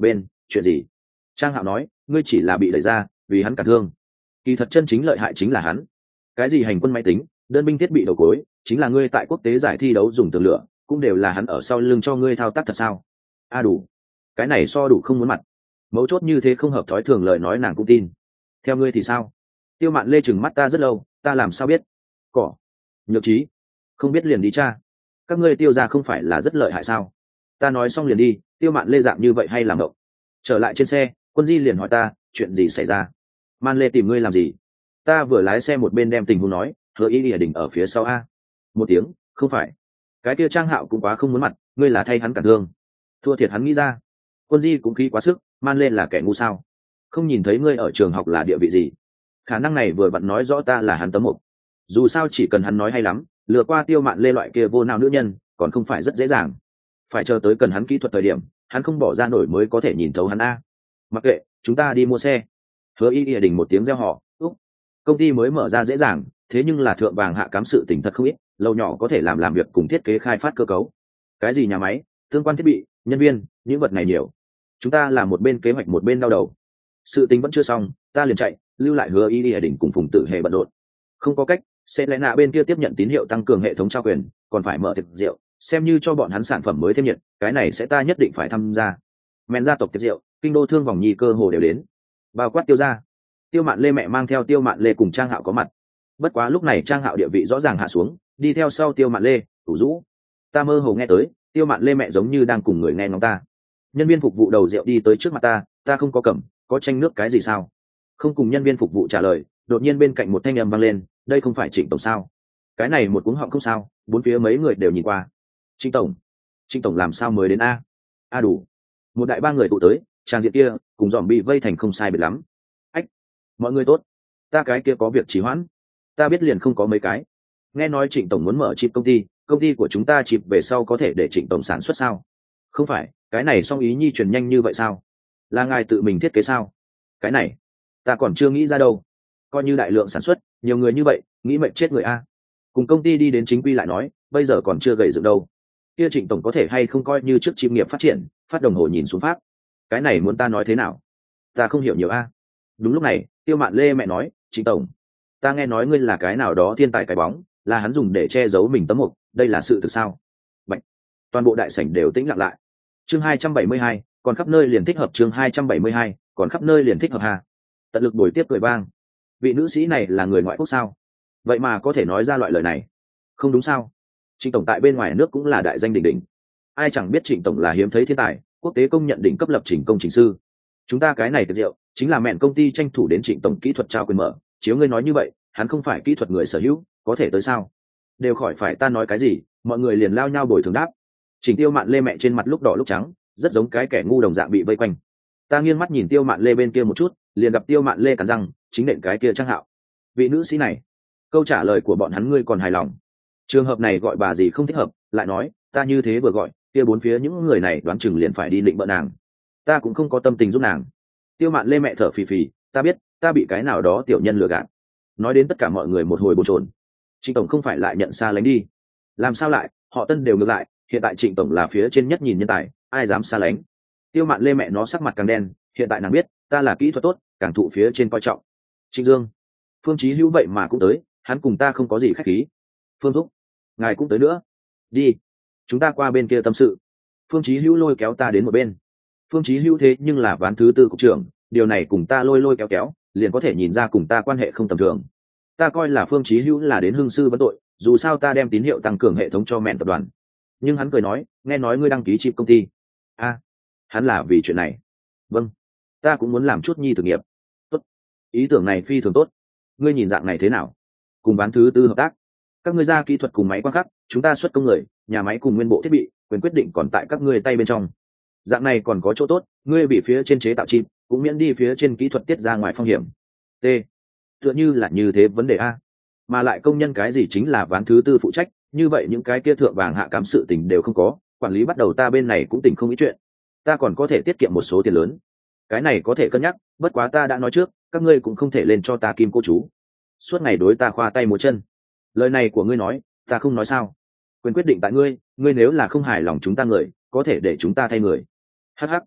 chuyện gì? Trang Hạo nói, ngươi chỉ là bị đẩy ra vì hắn cản thương, kỳ thật chân chính lợi hại chính là hắn. Cái gì hành quân máy tính, đơn binh thiết bị đầu cối, chính là ngươi tại quốc tế giải thi đấu dùng tường lửa, cũng đều là hắn ở sau lưng cho ngươi thao tác thật sao? A đủ, cái này so đủ không muốn mặt. Mấu chốt như thế không hợp thói thường lời nói nàng cũng tin. Theo ngươi thì sao? Tiêu Mạn Lê chừng mắt ta rất lâu, ta làm sao biết? Cỏ, nhược trí, không biết liền đi cha. Các ngươi Tiêu ra không phải là rất lợi hại sao? Ta nói xong liền đi. Tiêu Mạn Lê dạng như vậy hay làm ngộng. Trở lại trên xe, Quân Di liền hỏi ta, chuyện gì xảy ra? Man Lê tìm ngươi làm gì? Ta vừa lái xe một bên đem tình huống nói, Hứa Y Lìa Đình ở phía sau a. Một tiếng, không phải. Cái kia Trang Hạo cũng quá không muốn mặt, ngươi là thay hắn cản thương. Thua thiệt hắn nghĩ ra. Quân Di cũng khí quá sức, Man Lê là kẻ ngu sao? Không nhìn thấy ngươi ở trường học là địa vị gì? Khả năng này vừa vặn nói rõ ta là hắn tấm mục. Dù sao chỉ cần hắn nói hay lắm, lừa qua Tiêu Mạn Lê loại kia vô nào nữ nhân, còn không phải rất dễ dàng. Phải chờ tới cần hắn kỹ thuật thời điểm, hắn không bỏ ra nổi mới có thể nhìn thấu hắn a. Mặc kệ, chúng ta đi mua xe. Hứa Y Lìa Đình một tiếng reo hò, úc. Công ty mới mở ra dễ dàng, thế nhưng là thượng vàng hạ cám sự tình thật không ít, lâu nhỏ có thể làm làm việc cùng thiết kế khai phát cơ cấu. Cái gì nhà máy, tương quan thiết bị, nhân viên, những vật này nhiều. Chúng ta là một bên kế hoạch một bên đau đầu. Sự tình vẫn chưa xong, ta liền chạy, lưu lại Hứa Y Lìa Đình cùng Phùng Tử Hề bận rộn. Không có cách, sẽ lẽ nạ bên kia tiếp nhận tín hiệu tăng cường hệ thống trao quyền, còn phải mở tiệc rượu, xem như cho bọn hắn sản phẩm mới thêm nhiệt, cái này sẽ ta nhất định phải tham gia. Men gia tộc tiệc rượu, kinh đô thương vòng nhi cơ hồ đều đến, bao quát Tiêu gia. Tiêu Mạn Lê mẹ mang theo Tiêu Mạn Lê cùng Trang Hạo có mặt. Bất quá lúc này Trang Hạo địa vị rõ ràng hạ xuống, đi theo sau Tiêu Mạn Lê, Thủ Dũ. Ta mơ hồ nghe tới, Tiêu Mạn Lê mẹ giống như đang cùng người nghe ngóng ta. Nhân viên phục vụ đầu rượu đi tới trước mặt ta, ta không có cầm, có tranh nước cái gì sao? Không cùng nhân viên phục vụ trả lời, đột nhiên bên cạnh một thanh âm vang lên, đây không phải Trịnh tổng sao? Cái này một cuống họng không sao, bốn phía mấy người đều nhìn qua. Trịnh tổng, Trịnh tổng làm sao mới đến a? A đủ. Một đại ba người tụ tới, trang diện kia cùng dòm bị vây thành không sai biệt lắm. Ách, mọi người tốt, ta cái kia có việc trì hoãn, ta biết liền không có mấy cái. Nghe nói Trịnh tổng muốn mở chip công ty, công ty của chúng ta chip về sau có thể để Trịnh tổng sản xuất sao? Không phải, cái này song ý nhi truyền nhanh như vậy sao? Là ngài tự mình thiết kế sao? Cái này ta còn chưa nghĩ ra đâu. Coi như đại lượng sản xuất, nhiều người như vậy, nghĩ mệnh chết người a. Cùng công ty đi đến chính quy lại nói, bây giờ còn chưa gầy dựng đâu. Kia Trịnh tổng có thể hay không coi như trước chim nghiệp phát triển, phát đồng hồ nhìn xuống pháp. Cái này muốn ta nói thế nào? Ta không hiểu nhiều a. Đúng lúc này, Tiêu Mạn Lê mẹ nói, Trịnh tổng, ta nghe nói ngươi là cái nào đó thiên tài cái bóng, là hắn dùng để che giấu mình tấm mục, đây là sự thực sao? Bạch. Toàn bộ đại sảnh đều tĩnh lặng lại. Chương hai trăm bảy mươi hai, còn khắp nơi liền thích hợp. Chương hai trăm bảy mươi hai, còn khắp nơi liền thích hợp hà. Tận lực buổi tiếp cười vang. Vị nữ sĩ này là người ngoại quốc sao? Vậy mà có thể nói ra loại lời này, không đúng sao? Trịnh tổng tại bên ngoài nước cũng là đại danh đỉnh đỉnh, ai chẳng biết Trịnh tổng là hiếm thấy thiên tài, quốc tế công nhận đỉnh cấp lập trình công trình sư. Chúng ta cái này tiệc rượu chính là mẹn công ty tranh thủ đến Trịnh tổng kỹ thuật trao quyền mở, chiếu ngươi nói như vậy, hắn không phải kỹ thuật người sở hữu, có thể tới sao? Đều khỏi phải ta nói cái gì, mọi người liền lao nhau bồi thường đáp. Trình Tiêu Mạn Lê mẹ trên mặt lúc đỏ lúc trắng, rất giống cái kẻ ngu đồng dạng bị vây quanh. Ta nghiêng mắt nhìn Tiêu Mạn Lê bên kia một chút, liền gặp Tiêu Mạn Lê cắn răng, chính nện cái kia Trang Hạo. Vị nữ sĩ này, câu trả lời của bọn hắn ngươi còn hài lòng? Trường hợp này gọi bà gì không thích hợp, lại nói, ta như thế vừa gọi, kia bốn phía những người này đoán chừng liền phải đi định bợ nàng. Ta cũng không có tâm tình giúp nàng. Tiêu Mạn Lê mẹ thở phì phì, ta biết, ta bị cái nào đó tiểu nhân lừa gạt. Nói đến tất cả mọi người một hồi bồn chồn. Trịnh tổng không phải lại nhận xa lánh đi? Làm sao lại, họ Tân đều ngược lại, hiện tại Trịnh tổng là phía trên nhất nhìn nhân tài, ai dám xa lánh? Tiêu Mạn Lê mẹ nó sắc mặt càng đen, hiện tại nàng biết, ta là kỹ thuật tốt, càng thụ phía trên coi trọng. Trịnh Dương, Phương Chí Hữu vậy mà cũng tới, hắn cùng ta không có gì khách khí. Phương thúc, ngài cũng tới nữa, đi, chúng ta qua bên kia tâm sự. Phương Chí Hữu lôi kéo ta đến một bên. Phương Chí Hữu thế nhưng là ván thứ tư cục trưởng, điều này cùng ta lôi lôi kéo kéo, liền có thể nhìn ra cùng ta quan hệ không tầm thường. Ta coi là Phương Chí Hữu là đến hưng sư vấn tội, dù sao ta đem tín hiệu tăng cường hệ thống cho mẹn tập đoàn. Nhưng hắn cười nói, nghe nói ngươi đăng ký chip công ty. A, à, hắn là vì chuyện này. Vâng, ta cũng muốn làm chút nhi thử nghiệp. Tốt, ý tưởng này phi thường tốt. Ngươi nhìn dạng này thế nào? Cùng ván thứ tư hợp tác, các ngươi ra kỹ thuật cùng máy quang khắc, chúng ta xuất công người, nhà máy cùng nguyên bộ thiết bị, quyền quyết định còn tại các ngươi tay bên trong. Dạng này còn có chỗ tốt, ngươi bị phía trên chế tạo chip, cũng miễn đi phía trên kỹ thuật tiết ra ngoài phong hiểm. T, tựa như là như thế vấn đề a. Mà lại công nhân cái gì chính là ván thứ tư phụ trách, như vậy những cái kia thượng vàng hạ cám sự tình đều không có, quản lý bắt đầu ta bên này cũng tỉnh không ý chuyện, ta còn có thể tiết kiệm một số tiền lớn. Cái này có thể cân nhắc, bất quá ta đã nói trước, các ngươi cũng không thể lên cho ta kim cô chú, suốt ngày đối ta khoa tay múa chân. Lời này của ngươi nói, ta không nói sao? Quyền quyết định tại ngươi, ngươi nếu là không hài lòng chúng ta người, có thể để chúng ta thay người. Hắc hắc,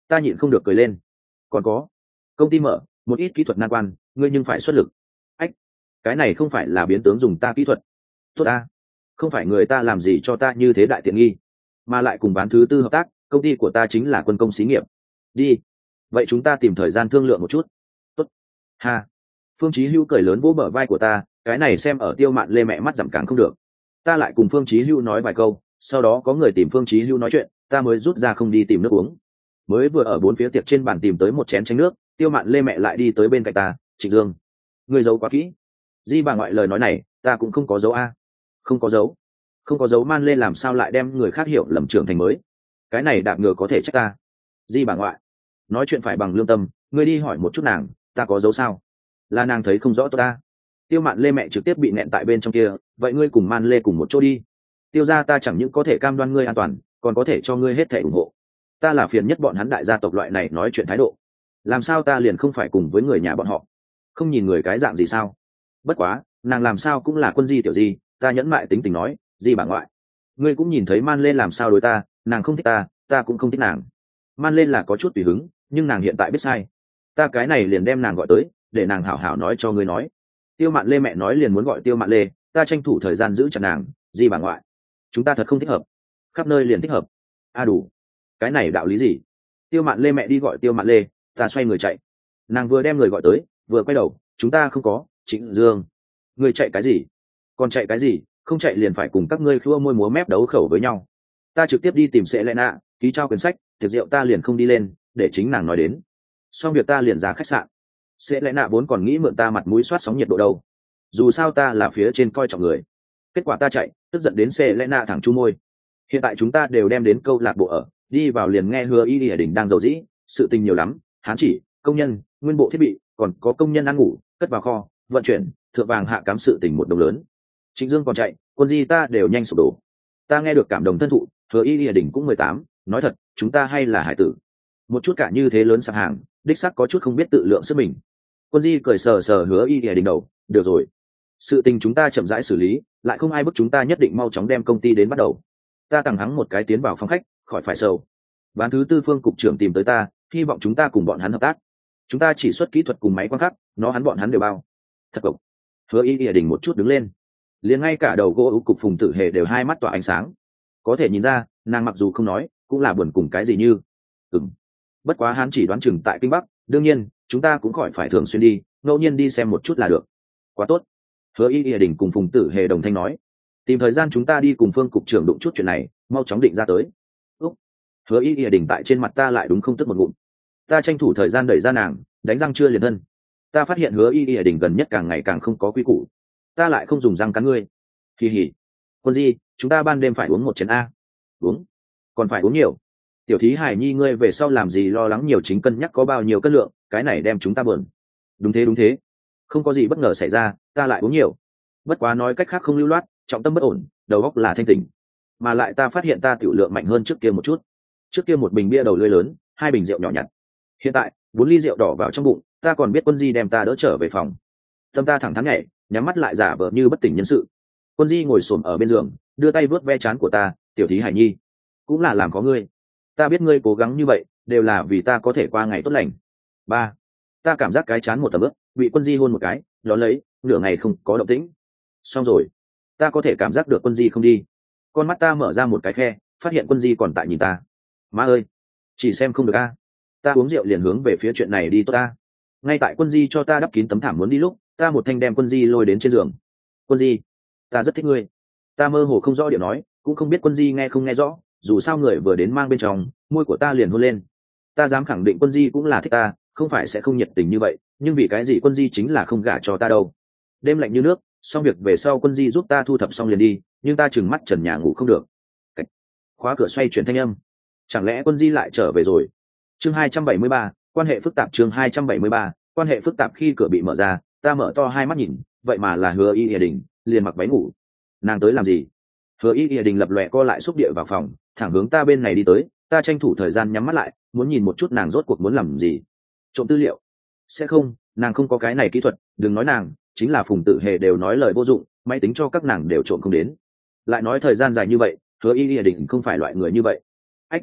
Ta nhịn không được cười lên. Còn có, công ty mở một ít kỹ thuật nan quan, ngươi nhưng phải xuất lực. Ách, cái này không phải là biến tướng dùng ta kỹ thuật. Tốt ta, không phải người ta làm gì cho ta như thế đại tiện nghi, mà lại cùng bán thứ tư hợp tác, công ty của ta chính là quân công xí nghiệp. Đi, vậy chúng ta tìm thời gian thương lượng một chút. Tốt. Ha. Phương Chí Hưu cười lớn vỗ bờ vai của ta, cái này xem ở Tiêu Mạn Lê mẹ mắt giảm càng không được. Ta lại cùng Phương Chí Hưu nói vài câu, sau đó có người tìm Phương Chí Hưu nói chuyện, ta mới rút ra không đi tìm nước uống. Mới vừa ở bốn phía tiệc trên bàn tìm tới một chén chanh nước, Tiêu Mạn Lê mẹ lại đi tới bên cạnh ta, Trịnh Dương, ngươi giấu quá kỹ. Di bà ngoại lời nói này, ta cũng không có giấu a. Không có giấu. Không có giấu Man Lê làm sao lại đem người khác hiểu lầm trưởng thành mới. Cái này đạp ngựa có thể trách ta. Di bà ngoại, nói chuyện phải bằng lương tâm, ngươi đi hỏi một chút nàng, ta có giấu sao? Là nàng thấy không rõ tôi ta. Tiêu Mạn Lê mẹ trực tiếp bị nẹn tại bên trong kia, vậy ngươi cùng Man Lê cùng một chỗ đi. Tiêu gia ta chẳng những có thể cam đoan ngươi an toàn, còn có thể cho ngươi hết thể ủng hộ. Ta là phiền nhất bọn hắn đại gia tộc loại này nói chuyện thái độ. Làm sao ta liền không phải cùng với người nhà bọn họ? Không nhìn người cái dạng gì sao? Bất quá, nàng làm sao cũng là quân di tiểu di, ta nhẫn mại tính tình nói, Di bà ngoại, ngươi cũng nhìn thấy Man Lê làm sao đối ta, nàng không thích ta, ta cũng không thích nàng. Man Lê là có chút tùy hứng, nhưng nàng hiện tại biết sai. Ta cái này liền đem nàng gọi tới, để nàng hảo hảo nói cho ngươi nói. Tiêu Mạn Lê mẹ nói liền muốn gọi Tiêu Mạn Lê, ta tranh thủ thời gian giữ chặt nàng, Di bà ngoại, chúng ta thật không thích hợp. Khắp nơi liền thích hợp. A à đủ, cái này đạo lý gì? Tiêu Mạn Lê mẹ đi gọi Tiêu Mạn Lê, ta xoay người chạy. Nàng vừa đem người gọi tới, vừa quay đầu, chúng ta không có, Trịnh Dương, ngươi chạy cái gì? Còn chạy cái gì? Không chạy liền phải cùng các ngươi khua môi múa mép đấu khẩu với nhau. Ta trực tiếp đi tìm Sệ Lệ Nạ, ký trao quyển sách, tiệc rượu ta liền không đi lên, để chính nàng nói đến. Xong việc ta liền ra khách sạn. Sệ Lệ Nạ vốn còn nghĩ mượn ta mặt mũi soát sóng nhiệt độ đâu. Dù sao ta là phía trên coi trọng người. Kết quả ta chạy, tức giận đến Sệ Lệ Nạ thẳng chu môi. Hiện tại chúng ta đều đem đến câu lạc bộ ở, đi vào liền nghe Hứa Y Lìa Đình đang dầu dĩ, sự tình nhiều lắm, hán chỉ, công nhân, nguyên bộ thiết bị, còn có công nhân ăn ngủ, cất vào kho, vận chuyển, thượng vàng hạ cám sự tình một đồng lớn. Trịnh Dương còn chạy, quân di ta đều nhanh sụp đổ. Ta nghe được cảm động thân thụ, Hứa Y Lìa Đình cũng mười tám, nói thật, chúng ta hay là hải tử. Một chút cả như thế lớn sạp hàng, đích xác có chút không biết tự lượng sức mình. Quân di cười sờ sờ Hứa Y Lìa Đình đầu, được rồi, sự tình chúng ta chậm rãi xử lý, lại không ai bức chúng ta nhất định mau chóng đem công ty đến bắt đầu. Ta tặng hắn một cái tiến vào phòng khách, khỏi phải sầu. Bán thứ tư Phương cục trưởng tìm tới ta, hy vọng chúng ta cùng bọn hắn hợp tác. Chúng ta chỉ xuất kỹ thuật cùng máy quan khắc, nó hắn bọn hắn đều bao. Thật cộc. Hứa Y Lìa Đình một chút đứng lên, liền ngay cả đầu gỗ ưu cục Phùng Tử Hề đều hai mắt tỏa ánh sáng. Có thể nhìn ra, nàng mặc dù không nói, cũng là buồn cùng cái gì như. Ừm. Bất quá hắn chỉ đoán chừng tại Kinh Bắc, đương nhiên, chúng ta cũng khỏi phải thường xuyên đi, ngẫu nhiên đi xem một chút là được. Quá tốt. Hứa Y Lìa Đình cùng Phùng Tử Hề đồng thanh nói, tìm thời gian chúng ta đi cùng Phương cục trưởng đụng chút chuyện này, mau chóng định ra tới. Úc. Hứa Y Lìa Đình tại trên mặt ta lại đúng không tức một ngụm. Ta tranh thủ thời gian đẩy ra nàng, đánh răng chưa liền thân. Ta phát hiện Hứa Y Lìa Đình gần nhất càng ngày càng không có quy củ. Ta lại không dùng răng cắn ngươi. Kỳ hỉ. Quân di, chúng ta ban đêm phải uống một chén a. Uống? Còn phải uống nhiều. Tiểu thí Hải Nhi ngươi về sau làm gì lo lắng nhiều, chính cân nhắc có bao nhiêu cân lượng, cái này đem chúng ta buồn. Đúng thế đúng thế. Không có gì bất ngờ xảy ra, ta lại uống nhiều. Bất quá nói cách khác không lưu loát, trọng tâm bất ổn, đầu óc là thanh tỉnh. Mà lại ta phát hiện ta tiểu lượng mạnh hơn trước kia một chút. Trước kia một bình bia đầu lưỡi lớn, hai bình rượu nhỏ nhặt. Hiện tại, bốn ly rượu đỏ vào trong bụng, ta còn biết Quân di đem ta đỡ trở về phòng. Tâm ta thẳng thắn nhảy, nhắm mắt lại giả vờ như bất tỉnh nhân sự. Quân di ngồi xổm ở bên giường, đưa tay vớt ve trán của ta, tiểu thí Hải Nhi, cũng là làm có ngươi. Ta biết ngươi cố gắng như vậy, đều là vì ta có thể qua ngày tốt lành. Ba, ta cảm giác cái trán một tầm ướp, bị Quân di hôn một cái, đó lấy, nửa ngày không có động tĩnh. Xong rồi, ta có thể cảm giác được Quân di không đi. Con mắt ta mở ra một cái khe, phát hiện Quân di còn tại nhìn ta. Má ơi, chỉ xem không được a. Ta uống rượu liền hướng về phía chuyện này đi tốt ta. Ngay tại Quân di cho ta đắp kín tấm thảm muốn đi lúc, ta một thanh đem Quân di lôi đến trên giường. Quân di, ta rất thích ngươi. Ta mơ hồ không rõ điệu nói, cũng không biết Quân di nghe không nghe rõ, dù sao người vừa đến mang bên trong, môi của ta liền hôn lên. Ta dám khẳng định Quân di cũng là thích ta, không phải sẽ không nhiệt tình như vậy, nhưng vì cái gì Quân di chính là không gả cho ta đâu. Đêm lạnh như nước, xong việc về sau Quân di giúp ta thu thập xong liền đi, nhưng ta trừng mắt trần nhà ngủ không được. Cách. Khóa cửa xoay chuyển thanh âm. Chẳng lẽ Quân di lại trở về rồi? Chương hai trăm bảy mươi ba, quan hệ phức tạp. Chương hai trăm bảy mươi ba, quan hệ phức tạp. Khi cửa bị mở ra, ta mở to hai mắt nhìn, vậy mà là Hứa Y Lìa Đình, liền mặc váy ngủ. Nàng tới làm gì? Hứa Y Lìa Đình lập lòe co lại xúc địa vào phòng, thẳng hướng ta bên này đi tới. Ta tranh thủ thời gian nhắm mắt lại, muốn nhìn một chút nàng rốt cuộc muốn làm gì. Trộm tư liệu? Sẽ không, nàng không có cái này kỹ thuật, đừng nói nàng, chính là Phùng Tử Hề đều nói lời vô dụng, máy tính cho các nàng đều trộm không đến. Lại nói thời gian dài như vậy, Hứa Y Lìa Đình không phải loại người như vậy. Ách,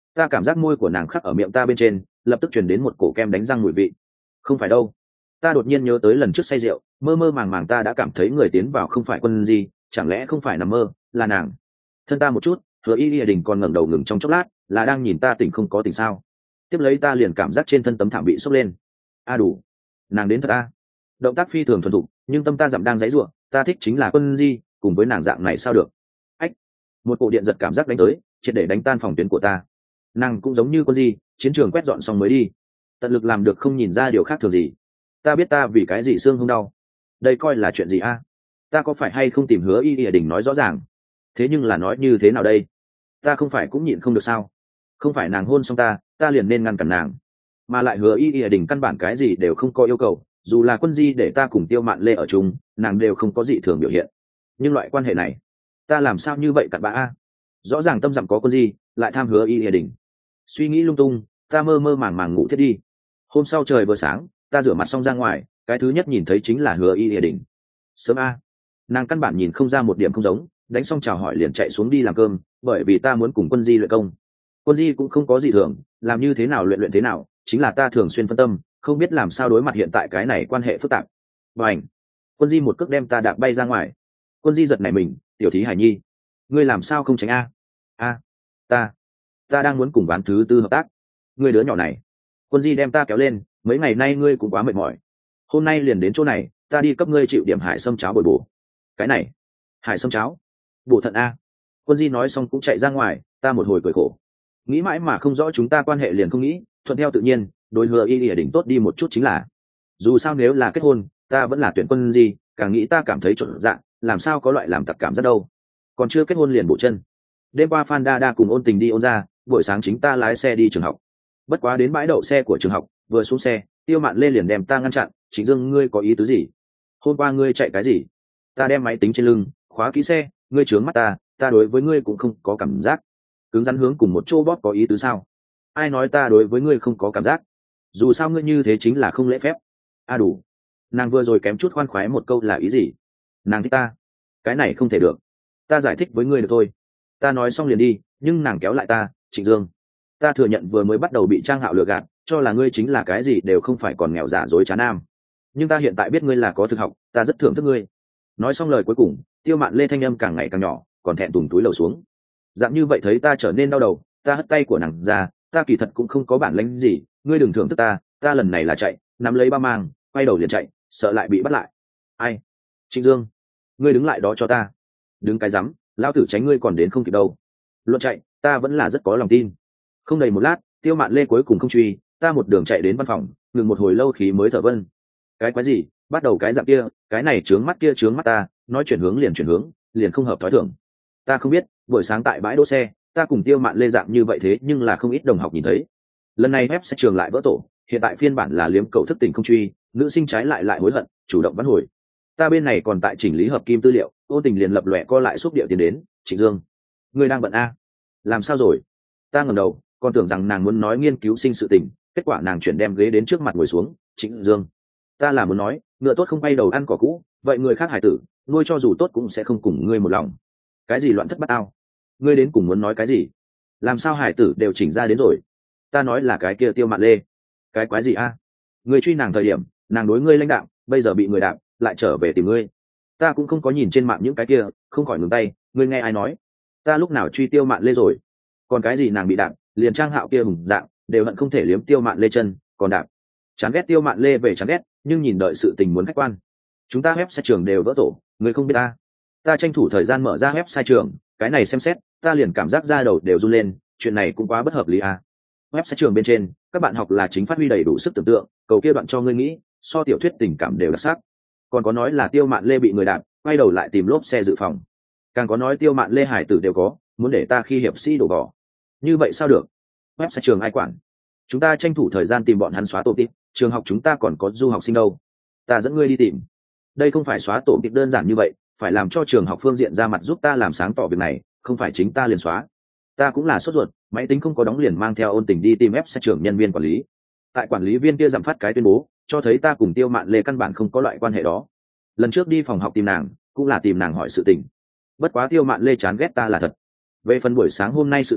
Ta cảm giác môi của nàng khắc ở miệng ta bên trên, lập tức truyền đến một cổ kem đánh răng mùi vị. Không phải đâu. Ta đột nhiên nhớ tới lần trước say rượu, mơ mơ màng màng ta đã cảm thấy người tiến vào không phải Quân Di, chẳng lẽ không phải nằm mơ, là nàng. Thân ta một chút, Hứa Y Y Đình còn ngẩng đầu ngừng trong chốc lát, là đang nhìn ta tỉnh không có tỉnh sao. Tiếp lấy ta liền cảm giác trên thân tấm thảm bị sốc lên. A đủ, nàng đến thật a. Động tác phi thường thuần thục, nhưng tâm ta dặm đang giãy giụa, ta thích chính là Quân Di, cùng với nàng dạng này sao được. Ách, một cổ điện giật cảm giác đánh tới, triệt để đánh tan phòng tuyến của ta. Nàng cũng giống như Quân Di, chiến trường quét dọn xong mới đi, tận lực làm được không nhìn ra điều khác thường gì. Ta biết ta vì cái gì xương không đau, đây coi là chuyện gì a? Ta có phải hay không tìm Hứa Y Y Đình nói rõ ràng? Thế nhưng là nói như thế nào đây? Ta không phải cũng nhịn không được sao? Không phải nàng hôn xong ta, ta liền nên ngăn cản nàng, mà lại Hứa Y Y Đình căn bản cái gì đều không có yêu cầu, dù là Quân Di để ta cùng Tiêu Mạn Lê ở chung, nàng đều không có gì thường biểu hiện. Nhưng loại quan hệ này, ta làm sao như vậy cặn bã a? Rõ ràng tâm dặm có Quân Di, lại tham Hứa Y Y Đình. Suy nghĩ lung tung, ta mơ mơ màng màng ngủ thiết đi. Hôm sau trời vừa sáng, ta rửa mặt xong ra ngoài, cái thứ nhất nhìn thấy chính là Hứa Y Y Đình. Sớm a. Nàng căn bản nhìn không ra một điểm không giống, đánh xong chào hỏi liền chạy xuống đi làm cơm, bởi vì ta muốn cùng Quân Di luyện công. Quân Di cũng không có gì thường, làm như thế nào luyện luyện thế nào, chính là ta thường xuyên phân tâm, không biết làm sao đối mặt hiện tại cái này quan hệ phức tạp. Bành! Quân Di một cước đem ta đạp bay ra ngoài. Quân Di giật nảy mình, tiểu thí hải nhi, ngươi làm sao không tránh a? A, ta, ta đang muốn cùng ván thứ tư hợp tác. Ngươi đứa nhỏ này. Quân Di đem ta kéo lên, mấy ngày nay ngươi cũng quá mệt mỏi, hôm nay liền đến chỗ này, ta đi cấp ngươi chịu điểm hải sâm cháo bồi bổ. Cái này, hải sâm cháo, bổ thận a. Quân Di nói xong cũng chạy ra ngoài, ta một hồi cười khổ, nghĩ mãi mà không rõ chúng ta quan hệ liền không nghĩ, thuận theo tự nhiên, đối Hứa Y Y Đình tốt đi một chút chính là. Dù sao nếu là kết hôn, ta vẫn là tuyển Quân Di, càng nghĩ ta cảm thấy trộn dạng, làm sao có loại làm tặc cảm giác đâu. Còn chưa kết hôn liền bổ chân. Đêm qua Phan Đa Đa cùng Ôn Tình đi ôn ra, buổi sáng chính ta lái xe đi trường học. Bất quá đến bãi đậu xe của trường học, vừa xuống xe, Tiêu Mạn Lê liền đem ta ngăn chặn. Trịnh Dương, ngươi có ý tứ gì? Hôm qua ngươi chạy cái gì? Ta đem máy tính trên lưng, khóa kỹ xe, ngươi trướng mắt ta, ta đối với ngươi cũng không có cảm giác. Cứng rắn hướng cùng một chỗ bóp có ý tứ sao? Ai nói ta đối với ngươi không có cảm giác? Dù sao ngươi như thế chính là không lễ phép. A đủ. Nàng vừa rồi kém chút khoan khoái một câu là ý gì? Nàng thích ta. Cái này không thể được. Ta giải thích với ngươi được thôi. Ta nói xong liền đi, nhưng nàng kéo lại ta. Trịnh Dương, ta thừa nhận vừa mới bắt đầu bị Trang Hạo lừa gạt, cho là ngươi chính là cái gì đều không phải, còn nghèo giả dối trá nam. Nhưng ta hiện tại biết ngươi là có thực học, ta rất thưởng thức ngươi. Nói xong lời cuối cùng, Tiêu Mạn Lê thanh âm càng ngày càng nhỏ, còn thẹn thùng túi lầu xuống. Dạng như vậy thấy ta trở nên đau đầu, ta hất tay của nàng ra, ta kỳ thật cũng không có bản lĩnh gì, ngươi đừng thưởng thức ta, ta lần này là chạy, nắm lấy ba mang, quay đầu liền chạy, sợ lại bị bắt lại. Ai? Trịnh Dương, ngươi đứng lại đó cho ta. Đứng cái rắm, lão tử tránh ngươi còn đến không kịp đâu. Luận chạy, ta vẫn là rất có lòng tin. Không đầy một lát, Tiêu Mạn Lê cuối cùng không truy, ta một đường chạy đến văn phòng, ngừng một hồi lâu khí mới thở vân. Cái quái gì, bắt đầu cái dạng kia, cái này trướng mắt kia trướng mắt ta, nói chuyển hướng liền chuyển hướng, liền không hợp thói thường. Ta không biết, buổi sáng tại bãi đỗ xe, ta cùng Tiêu Mạn Lê dạng như vậy thế nhưng là không ít đồng học nhìn thấy. Lần này web sẽ trường lại vỡ tổ, hiện tại phiên bản là liếm cầu thức tình không truy, nữ sinh trái lại lại hối hận, chủ động vãn hồi. Ta bên này còn tại chỉnh lý hợp kim tư liệu, Ô Tình liền lập lòe co lại xúc điệu tiến đến. Trịnh Dương, ngươi đang bận a? Làm sao rồi? Ta ngẩng đầu, còn tưởng rằng nàng muốn nói nghiên cứu sinh sự tình, kết quả nàng chuyển đem ghế đến trước mặt ngồi xuống. Trịnh Dương, ta là muốn nói, ngựa tốt không bay đầu ăn cỏ cũ, vậy người khác hải tử nuôi cho dù tốt cũng sẽ không cùng ngươi một lòng. Cái gì loạn thất bát ao? Ngươi đến cùng muốn nói cái gì? Làm sao hải tử đều chỉnh ra đến rồi? Ta nói là cái kia Tiêu Mạn Lê. Cái quái gì a? Ngươi truy nàng thời điểm, nàng đối ngươi lãnh đạo, bây giờ bị người đạp, lại trở về tìm ngươi. Ta cũng không có nhìn trên mạng những cái kia, không khỏi ngừng tay. Ngươi nghe ai nói? Ta lúc nào truy Tiêu Mạn Lê rồi? Còn cái gì nàng bị đạp, liền Trang Hạo kia hùng dạng, đều hận không thể liếm Tiêu Mạn Lê chân, còn đạp. Chán ghét Tiêu Mạn Lê về chán ghét, nhưng nhìn đợi sự tình muốn khách quan. Chúng ta web sai trường đều vỡ tổ, ngươi không biết ta. Ta tranh thủ thời gian mở ra web sai trường, cái này xem xét, ta liền cảm giác da đầu đều run lên, chuyện này cũng quá bất hợp lý à. Web sai trường bên trên, các bạn học là chính phát huy đầy đủ sức tưởng tượng, cầu kia đoạn cho ngươi nghĩ, so tiểu thuyết tình cảm đều đặc sắc. Còn có nói là Tiêu Mạn Lê bị người đạp, quay đầu lại tìm lốp xe dự phòng. Càng có nói Tiêu Mạn Lê hải tử đều có, muốn để ta khi hiệp sĩ đổ bỏ. Như vậy sao được? Web sai trường ai quản? Chúng ta tranh thủ thời gian tìm bọn hắn xóa tổ tip, trường học chúng ta còn có du học sinh đâu. Ta dẫn ngươi đi tìm. Đây không phải xóa tổ tip đơn giản như vậy, phải làm cho trường học phương diện ra mặt giúp ta làm sáng tỏ việc này, không phải chính ta liền xóa. Ta cũng là sốt ruột, máy tính không có đóng liền mang theo Ôn Tình đi tìm web sai trường nhân viên quản lý. Tại quản lý viên kia giảm phát cái tuyên bố, cho thấy ta cùng Tiêu Mạn Lê căn bản không có loại quan hệ đó. Lần trước đi phòng học tìm nàng, cũng là tìm nàng hỏi sự tình. Bất quá Tiêu Mạn Lê chán ghét ta là thật. Về phần buổi sáng hôm nay sự tình,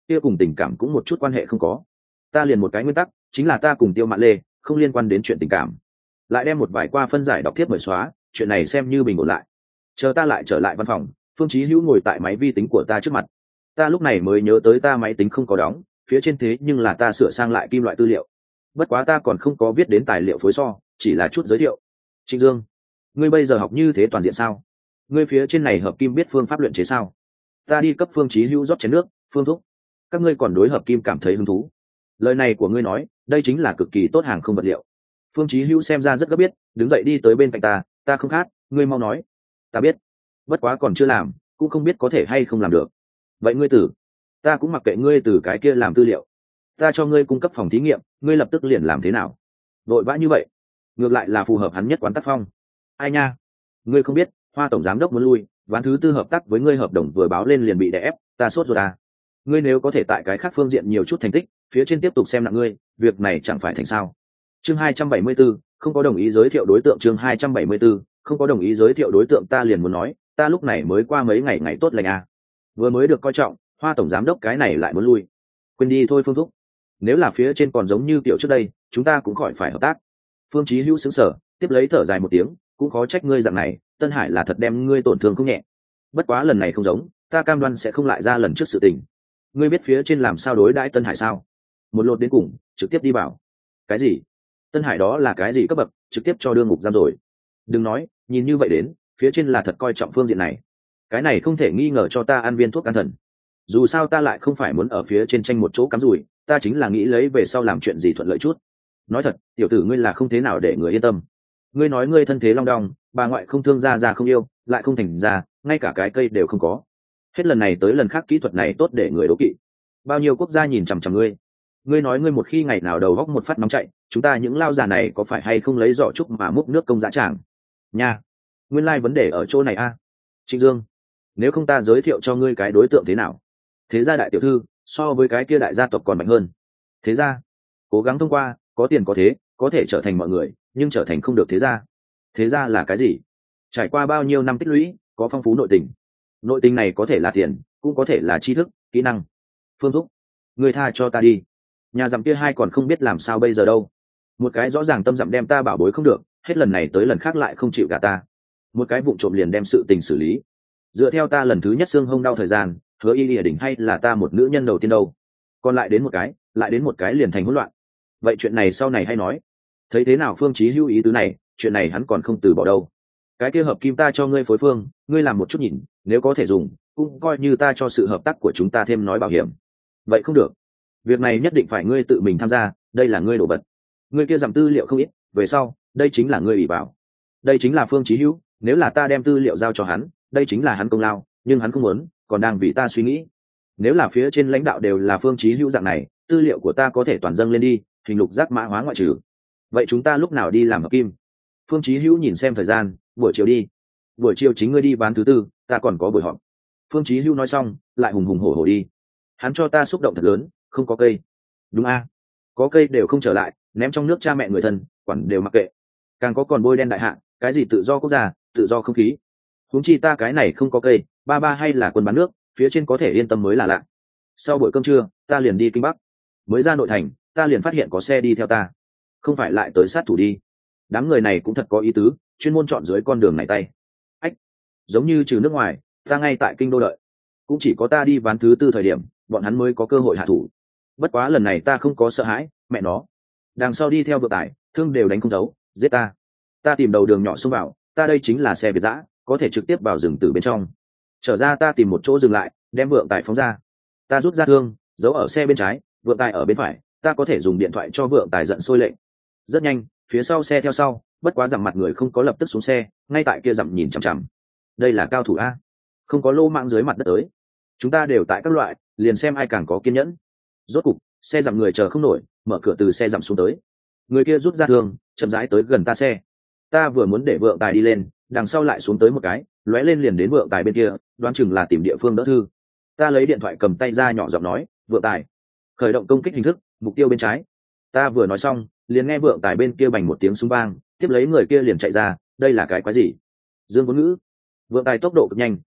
kia cùng tình cảm cũng một chút quan hệ không có. Ta liền một cái nguyên tắc, chính là ta cùng Tiêu Mạn Lê không liên quan đến chuyện tình cảm. Lại đem một vài qua phân giải đọc tiếp mời xóa, chuyện này xem như bình ổn lại. Chờ ta lại trở lại văn phòng, Phương Chí Hữu ngồi tại máy vi tính của ta trước mặt. Ta lúc này mới nhớ tới ta máy tính không có đóng, phía trên thế nhưng là ta sửa sang lại kim loại tư liệu. Bất quá ta còn không có viết đến tài liệu phối so, chỉ là chút giới thiệu. Trịnh Dương, ngươi bây giờ học như thế toàn diện sao? Ngươi phía trên này hợp kim biết phương pháp luyện chế sao? Ta đi cấp Phương Chí Hữu rót chén nước. Phương thúc, các ngươi còn đối hợp kim cảm thấy hứng thú? Lời này của ngươi nói, đây chính là cực kỳ tốt hàng không vật liệu. Phương Chí Hữu xem ra rất gấp biết, đứng dậy đi tới bên cạnh ta, ta không khát, ngươi mau nói. Ta biết, bất quá còn chưa làm, cũng không biết có thể hay không làm được. Vậy ngươi tử, ta cũng mặc kệ ngươi từ cái kia làm tư liệu, ta cho ngươi cung cấp phòng thí nghiệm, ngươi lập tức liền làm thế nào? Vội vã như vậy, ngược lại là phù hợp hắn nhất quán tác phong. Ai nha, ngươi không biết, Hoa tổng giám đốc muốn lui, ván thứ tư hợp tác với ngươi hợp đồng vừa báo lên liền bị đè ép, ta sốt rồi à? Ngươi nếu có thể tại cái khác phương diện nhiều chút thành tích, phía trên tiếp tục xem nặng ngươi, việc này chẳng phải thành sao? Chương hai trăm bảy mươi bốn, không có đồng ý giới thiệu đối tượng. Chương hai trăm bảy mươi 4, không có đồng ý giới thiệu đối tượng. Ta liền muốn nói, ta lúc này mới qua mấy ngày ngày tốt lành à, vừa mới được coi trọng, Hoa tổng giám đốc cái này lại muốn lui. Quên đi thôi Phương thúc, nếu là phía trên còn giống như kiểu trước đây, chúng ta cũng khỏi phải hợp tác. Phương Chí Hữu sững sờ, tiếp lấy thở dài một tiếng, cũng khó trách ngươi dạng này, Tân Hải là thật đem ngươi tổn thương không nhẹ. Bất quá lần này không giống, ta cam đoan sẽ không lại ra lần trước sự tình. Ngươi biết phía trên làm sao đối đãi Tân Hải sao? Một lột đến cùng, trực tiếp đi bảo. Cái gì? Tân Hải đó là cái gì cấp bậc, trực tiếp cho đưa ngục giam rồi? Đừng nói, nhìn như vậy đến, phía trên là thật coi trọng phương diện này. Cái này không thể nghi ngờ cho ta ăn viên thuốc an thần. Dù sao ta lại không phải muốn ở phía trên tranh một chỗ cắm rủi, ta chính là nghĩ lấy về sau làm chuyện gì thuận lợi chút. Nói thật, tiểu tử ngươi là không thế nào để người yên tâm. Ngươi nói ngươi thân thế long đong, bà ngoại không thương gia già không yêu, lại không thành ra, ngay cả cái cây đều không có. Hết lần này tới lần khác kỹ thuật này tốt để người đố kỵ. Bao nhiêu quốc gia nhìn chằm chằm ngươi. Ngươi nói ngươi một khi ngày nào đầu góc một phát nóng chạy, chúng ta những lao già này có phải hay không lấy giỏ trúc mà múc nước công dã tràng? Nha, nguyên lai like vấn đề ở chỗ này a. À? Trịnh Dương, nếu không ta giới thiệu cho ngươi cái đối tượng thế nào? Thế gia đại tiểu thư, so với cái kia đại gia tộc còn mạnh hơn. Thế gia, cố gắng thông qua, có tiền có thế, có thể trở thành mọi người, nhưng trở thành không được thế gia. Thế gia là cái gì? Trải qua bao nhiêu năm tích lũy, có phong phú nội tình. Nội tình này có thể là tiền, cũng có thể là tri thức, kỹ năng. Phương thúc, người tha cho ta đi. Nhà dặm kia hai còn không biết làm sao bây giờ đâu. Một cái rõ ràng tâm dặm đem ta bảo bối không được, hết lần này tới lần khác lại không chịu gả ta. Một cái vụng trộm liền đem sự tình xử lý. Dựa theo ta lần thứ nhất xương hông đau thời gian, hứa y lìa đỉnh hay là ta một nữ nhân đầu tiên đâu. Còn lại đến một cái, lại đến một cái liền thành hỗn loạn. Vậy chuyện này sau này hay nói. Thấy thế nào Phương Chí Hữu ý tứ này, chuyện này hắn còn không từ bỏ đâu. Cái kia hợp kim ta cho ngươi phối phương, ngươi làm một chút nhìn, nếu có thể dùng, cũng coi như ta cho sự hợp tác của chúng ta thêm nói bảo hiểm. Vậy không được, việc này nhất định phải ngươi tự mình tham gia, đây là ngươi đổ vật. Ngươi kia giảm tư liệu không ít, về sau, đây chính là ngươi ủy bảo. Đây chính là Phương Chí Hữu, nếu là ta đem tư liệu giao cho hắn, đây chính là hắn công lao, nhưng hắn không muốn, còn đang vì ta suy nghĩ. Nếu là phía trên lãnh đạo đều là Phương Chí Hữu dạng này, tư liệu của ta có thể toàn dâng lên đi, hình lục giác mã hóa ngoại trừ. Vậy chúng ta lúc nào đi làm hợp kim? Phương Chí Hữu nhìn xem thời gian, buổi chiều đi. Buổi chiều chính ngươi đi bán thứ tư, ta còn có buổi họp. Phương Chí Hữu nói xong, lại hùng hùng hổ hổ đi. Hắn cho ta xúc động thật lớn, không có cây. Đúng a, có cây đều không trở lại, ném trong nước cha mẹ người thân, quản đều mặc kệ. Càng có còn bôi đen đại hạ, cái gì tự do quốc gia, tự do không khí. Huống chi ta cái này không có cây, ba ba hay là quân bán nước, phía trên có thể yên tâm mới là lạ. Sau buổi cơm trưa, ta liền đi kinh bắc. Mới ra nội thành, ta liền phát hiện có xe đi theo ta. Không phải lại tới sát thủ đi. Đám người này cũng thật có ý tứ, chuyên môn chọn dưới con đường này tay. Ách, giống như trừ nước ngoài, ta ngay tại kinh đô đợi. Cũng chỉ có ta đi ván thứ tư thời điểm, bọn hắn mới có cơ hội hạ thủ. Bất quá lần này ta không có sợ hãi, mẹ nó. Đằng sau đi theo vợ tải, thương đều đánh không thấu, giết ta. Ta tìm đầu đường nhỏ xông vào, ta đây chính là xe Việt dã, có thể trực tiếp vào rừng từ bên trong. Trở ra ta tìm một chỗ dừng lại, đem vượng tài phóng ra. Ta rút ra thương, giấu ở xe bên trái, vượng tài ở bên phải, ta có thể dùng điện thoại cho vượng tài giận sôi lệnh. Rất nhanh, phía sau xe theo sau, bất quá dặm mặt người không có lập tức xuống xe, ngay tại kia dặm nhìn chằm chằm. Đây là cao thủ a, không có lô mạng dưới mặt đất tới. Chúng ta đều tại các loại, liền xem ai càng có kiên nhẫn. Rốt cục, xe dặm người chờ không nổi, mở cửa từ xe dặm xuống tới. Người kia rút ra thương, chậm rãi tới gần ta xe. Ta vừa muốn để vượng tài đi lên, đằng sau lại xuống tới một cái, lóe lên liền đến vượng tài bên kia, đoán chừng là tìm địa phương đỡ thư. Ta lấy điện thoại cầm tay ra nhỏ giọng nói, vượng tài, khởi động công kích hình thức, mục tiêu bên trái. Ta vừa nói xong, liền nghe vượng tài bên kia bành một tiếng súng vang, tiếp lấy người kia liền chạy ra, đây là cái quái gì? Dương Vốn Ngữ. Vượng tài tốc độ cực nhanh,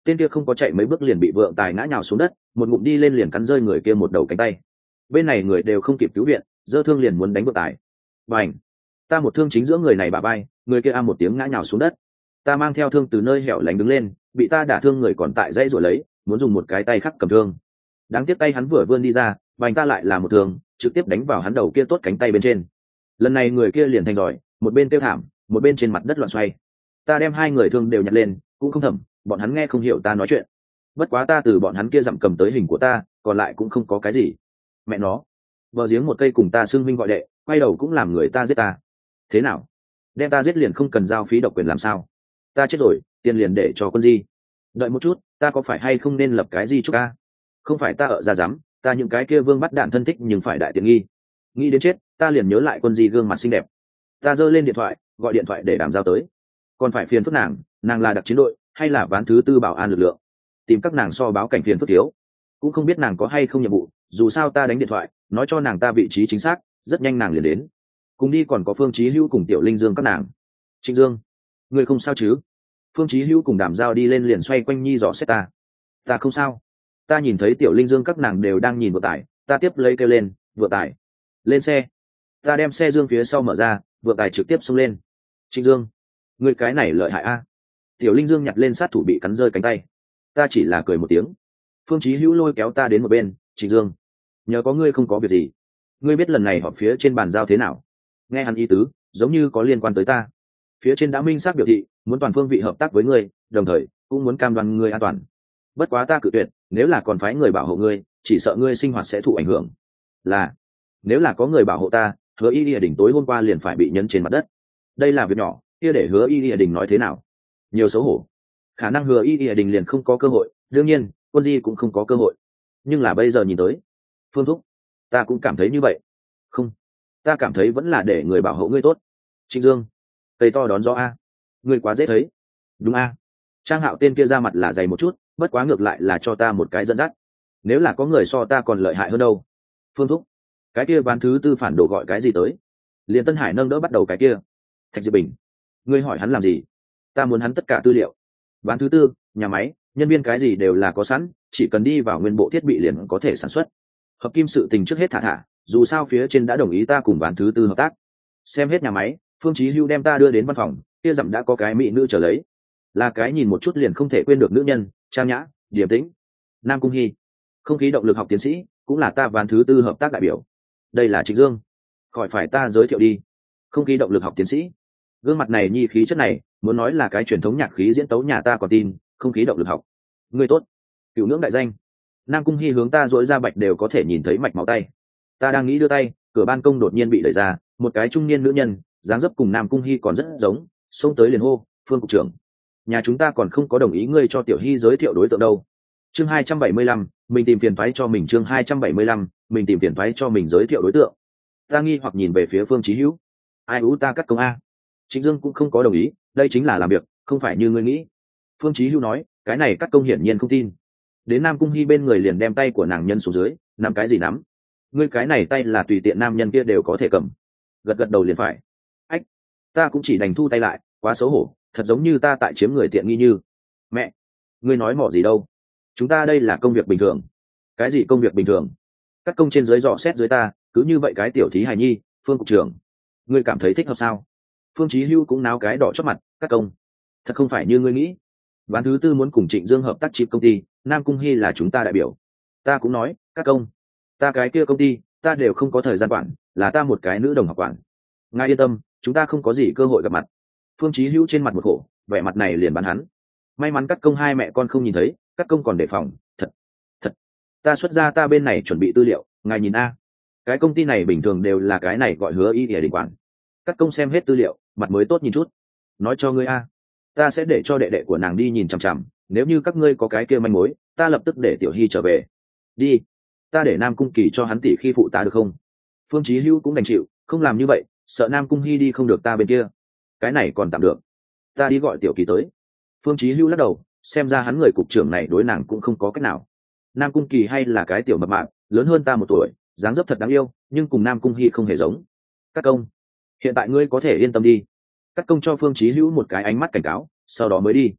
tên kia không có chạy mấy bước liền bị vượng tài ngã nhào xuống đất, một ngụm đi lên liền cắn rơi người kia một đầu cánh tay. Bên này người đều không kịp cứu viện, giơ thương liền muốn đánh vượng tài. Bành! Ta một thương chính giữa người này bả vai, người kia a một tiếng ngã nhào xuống đất. Ta mang theo thương từ nơi hẻo lánh đứng lên, bị ta đả thương người còn tại dãy rồi lấy, muốn dùng một cái tay khác cầm thương. Đáng tiếc tay hắn vừa vươn đi ra, bành ta lại là một thương, trực tiếp đánh vào hắn đầu kia tốt cánh tay bên trên. Lần này người kia liền thành giỏi, một bên kêu thảm, một bên trên mặt đất loạn xoay. Ta đem hai người thương đều nhặt lên, cũng không thầm, bọn hắn nghe không hiểu ta nói chuyện. Bất quá ta từ bọn hắn kia dặm cầm tới hình của ta, còn lại cũng không có cái gì. Mẹ nó, bờ giếng một cây cùng ta xưng minh gọi đệ, quay đầu cũng làm người ta giết ta. Thế nào? Đem ta giết liền không cần giao phí độc quyền làm sao? Ta chết rồi, tiền liền để cho quân di. Đợi một chút, ta có phải hay không nên lập cái gì chúc ta? Không phải ta ở ra dám, ta những cái kia vương bắt đạn thân thích nhưng phải đại tiện nghi. Nghĩ đến chết, ta liền nhớ lại quân di gương mặt xinh đẹp. Ta giơ lên điện thoại, gọi điện thoại để đàm giao tới. Còn phải phiền phức nàng, nàng là đặc chiến đội hay là ván thứ tư bảo an lực lượng, tìm các nàng so báo cảnh phiền phức thiếu. Cũng không biết nàng có hay không nhiệm vụ, dù sao ta đánh điện thoại nói cho nàng ta vị trí chính xác, rất nhanh nàng liền đến. Cùng đi còn có Phương Chí Hữu cùng Tiểu Linh Dương các nàng. Trịnh Dương, ngươi không sao chứ? Phương Chí Hữu cùng Đàm Giao đi lên liền xoay quanh nhi dò xét ta. Ta không sao. Ta nhìn thấy Tiểu Linh Dương các nàng đều đang nhìn Vượng Tài, ta tiếp lấy kêu lên, Vượng Tài, lên xe. Ta đem xe dương phía sau mở ra, Vượng Tài trực tiếp xông lên. Trịnh Dương, ngươi cái này lợi hại a. Tiểu Linh Dương nhặt lên sát thủ bị cắn rơi cánh tay. Ta chỉ là cười một tiếng. Phương Chí Hữu lôi kéo ta đến một bên, Trịnh Dương, nhờ có ngươi không có việc gì. Ngươi biết lần này họp phía trên bàn giao thế nào? Nghe hắn ý tứ, giống như có liên quan tới ta. Phía trên đã minh xác biểu thị muốn toàn phương vị hợp tác với ngươi, đồng thời cũng muốn cam đoan ngươi an toàn. Bất quá ta cự tuyệt, nếu là còn phái người bảo hộ ngươi, chỉ sợ ngươi sinh hoạt sẽ thụ ảnh hưởng. Là, nếu là có người bảo hộ ta, Hứa Y Y Đình tối hôm qua liền phải bị nhấn trên mặt đất. Đây là việc nhỏ, kia để Hứa Y Y Đình nói thế nào? Nhiều xấu hổ. Khả năng Hứa Y Y Đình liền không có cơ hội, đương nhiên, Quân Di cũng không có cơ hội. Nhưng là bây giờ nhìn tới, Phương thúc, ta cũng cảm thấy như vậy. Không, ta cảm thấy vẫn là để người bảo hộ ngươi tốt. Trịnh Dương, cây to đón gió a, ngươi quá dễ thấy. Đúng a. Trang Hạo tên kia ra mặt là dày một chút, bất quá ngược lại là cho ta một cái dẫn dắt. Nếu là có người so ta còn lợi hại hơn đâu. Phương thúc, cái kia ván thứ tư phản đồ gọi cái gì tới? Liên Tân Hải nâng đỡ bắt đầu cái kia. Thạch Diệp Bình, ngươi hỏi hắn làm gì? Ta muốn hắn tất cả tư liệu. Ván thứ tư, nhà máy, nhân viên cái gì đều là có sẵn, chỉ cần đi vào nguyên bộ thiết bị liền có thể sản xuất. Hợp kim sự tình trước hết thả thả, dù sao phía trên đã đồng ý ta cùng ván thứ tư hợp tác. Xem hết nhà máy, Phương Chí Hữu đem ta đưa đến văn phòng, kia dặm đã có cái mỹ nữ chờ lấy. Là cái nhìn một chút liền không thể quên được nữ nhân, trang nhã, điềm tĩnh. Nam Cung Hi, không khí động lực học tiến sĩ, cũng là ta ván thứ tư hợp tác đại biểu. Đây là Trịnh Dương, khỏi phải ta giới thiệu đi. Không khí động lực học tiến sĩ, gương mặt này nhi khí chất này, muốn nói là cái truyền thống nhạc khí diễn tấu nhà ta còn tin. Không khí động lực học, người tốt, cựu ngưỡng đại danh. Nam Cung Hi hướng ta duỗi ra bạch đều có thể nhìn thấy mạch máu tay. Ta đang nghĩ đưa tay, cửa ban công đột nhiên bị đẩy ra, một cái trung niên nữ nhân, dáng dấp cùng Nam Cung Hi còn rất giống, xông tới liền hô, Phương cục trưởng, nhà chúng ta còn không có đồng ý ngươi cho Tiểu Hi giới thiệu đối tượng đâu. Chương hai trăm bảy mươi lăm, mình tìm phiền toái cho mình. Chương hai trăm bảy mươi lăm, mình tìm phiền toái cho mình giới thiệu đối tượng. Ta nghi hoặc nhìn về phía Phương Chí Hữu. Ai ú ta cắt công a? Trịnh Dương cũng không có đồng ý, đây chính là làm việc, không phải như ngươi nghĩ. Phương Chí Hữu nói, cái này cắt công hiển nhiên không tin. Đến Nam Cung Hi bên người liền đem tay của nàng nhân xuống dưới, nắm cái gì nắm? Ngươi cái này tay là tùy tiện nam nhân kia đều có thể cầm. Gật gật đầu liền phải. Ách, ta cũng chỉ đành thu tay lại, quá xấu hổ, thật giống như ta tại chiếm người tiện nghi như. Mẹ, ngươi nói mỏ gì đâu? Chúng ta đây là công việc bình thường. Cái gì công việc bình thường? Cắt công trên dưới dò xét dưới ta, cứ như vậy cái tiểu thí hài nhi, Phương cục trưởng, ngươi cảm thấy thích hợp sao? Phương Chí Hữu cũng náo cái đỏ chót mặt, cắt công, thật không phải như ngươi nghĩ. Ván thứ tư muốn cùng Trịnh Dương hợp tác chip công ty, Nam Cung Hi là chúng ta đại biểu. Ta cũng nói, cắt công, ta cái kia công ty, ta đều không có thời gian quản, là ta một cái nữ đồng học quản. Ngài yên tâm, chúng ta không có gì cơ hội gặp mặt. Phương Chí Hữu trên mặt một khổ, vẻ mặt này liền bắn hắn. May mắn cắt công hai mẹ con không nhìn thấy, cắt công còn đề phòng, thật, thật. Ta xuất ra ta bên này chuẩn bị tư liệu, ngài nhìn a. Cái công ty này bình thường đều là cái này gọi Hứa Y Y Đình quản. Cắt công xem hết tư liệu, mặt mới tốt nhìn chút. Nói cho ngươi a, ta sẽ để cho đệ đệ của nàng đi nhìn chằm chằm, nếu như các ngươi có cái kia manh mối, ta lập tức để Tiểu Hi trở về. Đi, ta để Nam Cung Kỳ cho hắn tỉ khi phụ tá được không? Phương Chí Hữu cũng đành chịu, không làm như vậy, sợ Nam Cung Hi đi không được ta bên kia. Cái này còn tạm được, ta đi gọi Tiểu Kỳ tới. Phương Chí Hữu lắc đầu, xem ra hắn người cục trưởng này đối nàng cũng không có cách nào. Nam Cung Kỳ hay là cái tiểu mập mạp, lớn hơn ta một tuổi, dáng dấp thật đáng yêu, nhưng cùng Nam Cung Hi không hề giống. Cát công, hiện tại ngươi có thể yên tâm đi. Cát công cho Phương Chí Hữu một cái ánh mắt cảnh cáo, sau đó mới đi.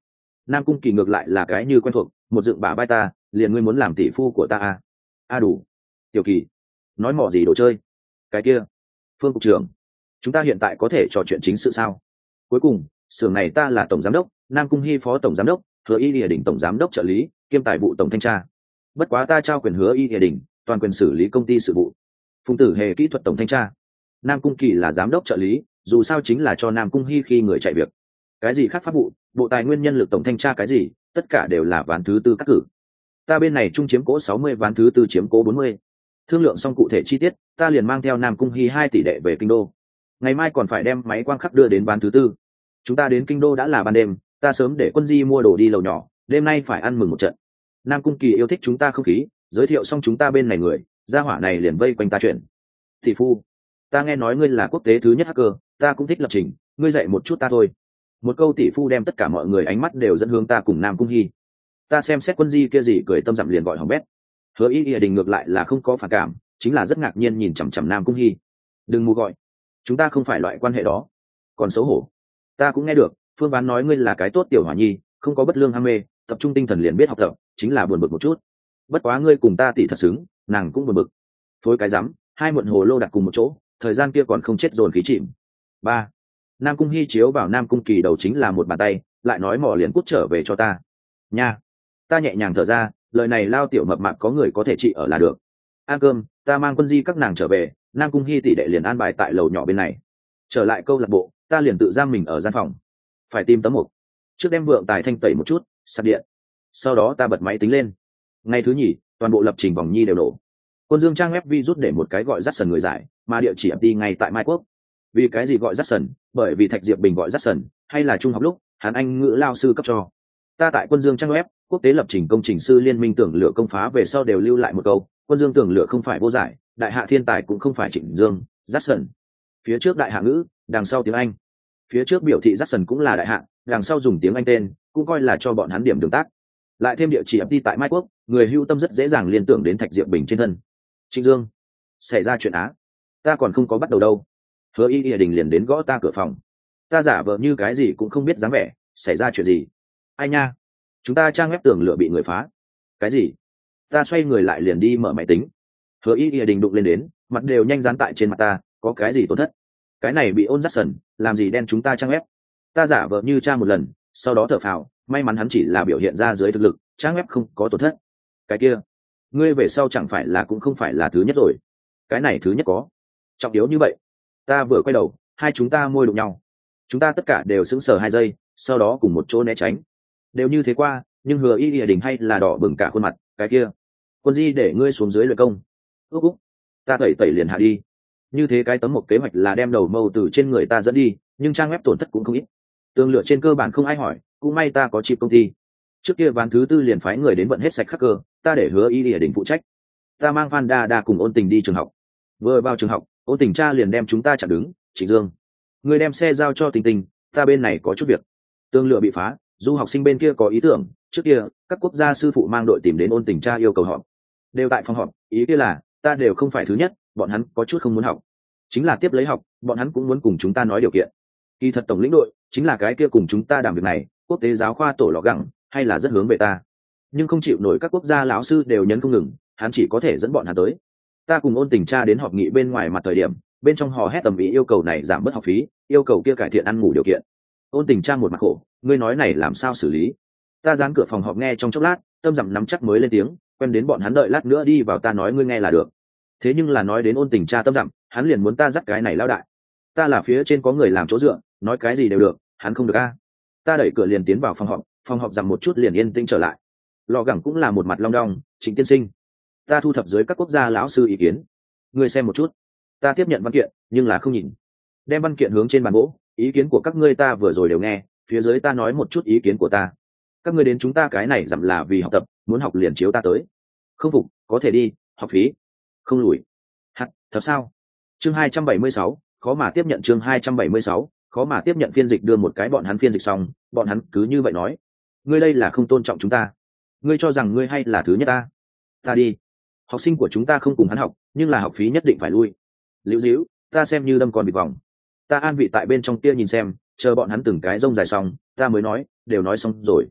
Nam Cung Kỳ ngược lại là cái như quen thuộc, một dựng bả vai ta, liền ngươi muốn làm tỷ phu của ta à? A đủ. Tiểu Kỳ, nói mỏ gì đồ chơi? Cái kia, Phương cục trưởng, chúng ta hiện tại có thể trò chuyện chính sự sao? Cuối cùng, xưởng này ta là tổng giám đốc, Nam Cung Hy phó tổng giám đốc, Hứa Y Lìa Đình tổng giám đốc trợ lý, kiêm tài vụ tổng thanh tra. Bất quá ta trao quyền Hứa Y Lìa Đình, toàn quyền xử lý công ty sự vụ. Phùng Tử Hề kỹ thuật tổng thanh tra. Nam Cung Kỳ là giám đốc trợ lý, dù sao chính là cho Nam Cung Hy khi người chạy việc. Cái gì khác pháp vụ, bộ tài nguyên nhân lực tổng thanh tra cái gì, tất cả đều là ván thứ tư cắt cử. Ta bên này chung chiếm cố sáu mươi, ván thứ tư chiếm cố bốn mươi. Thương lượng xong cụ thể chi tiết, ta liền mang theo Nam Cung Hy hai tỷ đệ về kinh đô. Ngày mai còn phải đem máy quang khắc đưa đến ván thứ tư. Chúng ta đến kinh đô đã là ban đêm, ta sớm để Quân Di mua đồ đi lầu nhỏ, đêm nay phải ăn mừng một trận. Nam Cung Kỳ yêu thích chúng ta không khí, giới thiệu xong chúng ta bên này người, gia hỏa này liền vây quanh ta chuyện. Tỷ phu, ta nghe nói ngươi là quốc tế thứ nhất hacker, ta cũng thích lập trình, ngươi dạy một chút ta thôi. Một câu tỷ phu đem tất cả mọi người ánh mắt đều dẫn hướng ta cùng Nam Cung Hy. Ta xem xét Quân Di kia gì cười tâm dặm liền gọi hỏng bét. Hứa Y Lìa Đình ngược lại là không có phản cảm, chính là rất ngạc nhiên nhìn chằm chằm Nam Cung Hy. Đừng mù gọi, chúng ta không phải loại quan hệ đó. Còn xấu hổ. Ta cũng nghe được, Phương Ván nói ngươi là cái tốt tiểu hỏa nhi, không có bất lương ham mê, tập trung tinh thần liền biết học tập, chính là buồn bực một chút. Bất quá ngươi cùng ta tỷ thật xứng, nàng cũng buồn bực. Phối cái rắm, hai muộn hồ lô đặt cùng một chỗ, thời gian kia còn không chết dồn khí chìm. Ba. Nam Cung Hy chiếu vào Nam Cung Kỳ đầu chính là một bàn tay, lại nói mò liền cút trở về cho ta. Nha. Ta nhẹ nhàng thở ra, lời này lao tiểu mập mạp có người có thể trị ở là được. Ăn cơm, ta mang Quân Di các nàng trở về, Nam Cung Hy tỷ đệ liền an bài tại lầu nhỏ bên này. Trở lại câu lạc bộ, ta liền tự giam mình ở gian phòng. Phải tìm tấm mục. Trước đem vượng tài thanh tẩy một chút, sạc điện. Sau đó ta bật máy tính lên. Ngày thứ nhì, toàn bộ lập trình vòng nhi đều nổ. Quân Dương trang web virus để một cái gọi Jackson người giải, mà địa chỉ đi ngay tại Mai Quốc. Vì cái gì gọi Jackson? Bởi vì Thạch Diệp Bình gọi Jackson, hay là trung học lúc, hắn anh ngữ lao sư cấp cho. Ta tại Quân Dương trang web, quốc tế lập trình công trình sư liên minh tưởng lửa công phá về sau đều lưu lại một câu, Quân Dương tưởng lửa không phải vô giải, đại hạ thiên tài cũng không phải Trịnh Dương, Jackson. Phía trước đại hạ ngữ, đằng sau tiếng Anh. Phía trước biểu thị Jackson cũng là đại hạ, đằng sau dùng tiếng Anh tên, cũng coi là cho bọn hắn điểm đường tác. Lại thêm địa chỉ ấp đi tại Mai Quốc, người hưu tâm rất dễ dàng liên tưởng đến Thạch Diệp Bình trên thân. Trịnh Dương, xảy ra chuyện á? Ta còn không có bắt đầu đâu. Hứa Y Lìa Đình liền đến gõ ta cửa phòng. Ta giả vờ như cái gì cũng không biết dáng vẻ, xảy ra chuyện gì? Ai nha? Chúng ta trang web tưởng lựa bị người phá. Cái gì? Ta xoay người lại liền đi mở máy tính. Hứa Y Lìa Đình đụng lên đến, mặt đều nhanh dán tại trên mặt ta, có cái gì tổn thất? Cái này bị ôn Jackson, làm gì đen chúng ta trang web? Ta giả vờ như tra một lần, sau đó thở phào, may mắn hắn chỉ là biểu hiện ra dưới thực lực, trang web không có tổn thất. Cái kia, ngươi về sau chẳng phải là cũng không phải là thứ nhất rồi. Cái này thứ nhất có trọng yếu như vậy? Ta vừa quay đầu, hai chúng ta môi đụng nhau. Chúng ta tất cả đều sững sờ hai giây, sau đó cùng một chỗ né tránh. Đều như thế qua, nhưng Hứa Y Lìa Đình hay là đỏ bừng cả khuôn mặt. Cái kia, Quân Di để ngươi xuống dưới luyện công. Úc úc, ta tẩy tẩy liền hạ đi. Như thế cái tấm một kế hoạch là đem đầu mâu từ trên người ta dẫn đi, nhưng trang web tổn thất cũng không ít. Tường lửa trên cơ bản không ai hỏi, cũng may ta có chip công ty. Trước kia ván thứ tư liền phái người đến vận hết sạch khắc cơ, ta để Hứa Y Lìa Đình phụ trách. Ta mang Phan Đa Đa cùng Ôn Tình đi trường học. Vừa vào trường học, Ôn Tình cha liền đem chúng ta chặn đứng. Trịnh Dương, người đem xe giao cho Tình Tình, ta bên này có chút việc. Tường lửa bị phá, du học sinh bên kia có ý tưởng, trước kia các quốc gia sư phụ mang đội tìm đến Ôn Tình cha yêu cầu họp. Đều tại phòng họp, ý kia là ta đều không phải thứ nhất, bọn hắn có chút không muốn học. Chính là tiếp lấy học, bọn hắn cũng muốn cùng chúng ta nói điều kiện. Kỳ thật tổng lĩnh đội chính là cái kia cùng chúng ta đảm việc này, quốc tế giáo khoa tổ lọ gẳng, hay là rất hướng về ta. Nhưng không chịu nổi các quốc gia lão sư đều nhấn không ngừng, hắn chỉ có thể dẫn bọn hắn tới. Ta cùng Ôn Tình cha đến họp nghị bên ngoài mặt thời điểm, bên trong hò hét tầm ý yêu cầu này giảm bớt học phí, yêu cầu kia cải thiện ăn ngủ điều kiện. Ôn Tình cha một mặt khổ, ngươi nói này làm sao xử lý? Ta dán cửa phòng họp nghe trong chốc lát, tâm dặm nắm chắc mới lên tiếng, quen đến bọn hắn đợi lát nữa đi vào ta nói ngươi nghe là được. Thế nhưng là nói đến Ôn Tình cha tâm dặm, hắn liền muốn ta dắt cái này lao đại. Ta là phía trên có người làm chỗ dựa, nói cái gì đều được, hắn không được a. Ta đẩy cửa liền tiến vào phòng họp, phòng họp dặm một chút liền yên tĩnh trở lại. Lò gẳng cũng là một mặt long đong. Trịnh tiên sinh, ta thu thập dưới các quốc gia lão sư ý kiến, ngươi xem một chút. Ta tiếp nhận văn kiện, nhưng là không nhìn. Đem văn kiện hướng trên bàn gỗ, ý kiến của các ngươi ta vừa rồi đều nghe, phía dưới ta nói một chút ý kiến của ta. Các ngươi đến chúng ta cái này dặm là vì học tập, muốn học liền chiếu ta tới. Không phục, có thể đi, học phí không lùi. Hạt, thật sao? Chương hai trăm bảy mươi sáu, khó mà tiếp nhận. Chương hai trăm bảy mươi sáu, khó mà tiếp nhận. Phiên dịch đưa một cái bọn hắn phiên dịch xong, bọn hắn cứ như vậy nói, ngươi đây là không tôn trọng chúng ta. Ngươi cho rằng ngươi hay là thứ nhất ta? Ta đi. Học sinh của chúng ta không cùng hắn học, nhưng là học phí nhất định phải lui. Liễu Diễu, ta xem như đâm còn bị vòng. Ta an vị tại bên trong kia nhìn xem, chờ bọn hắn từng cái rông dài xong, ta mới nói, đều nói xong rồi.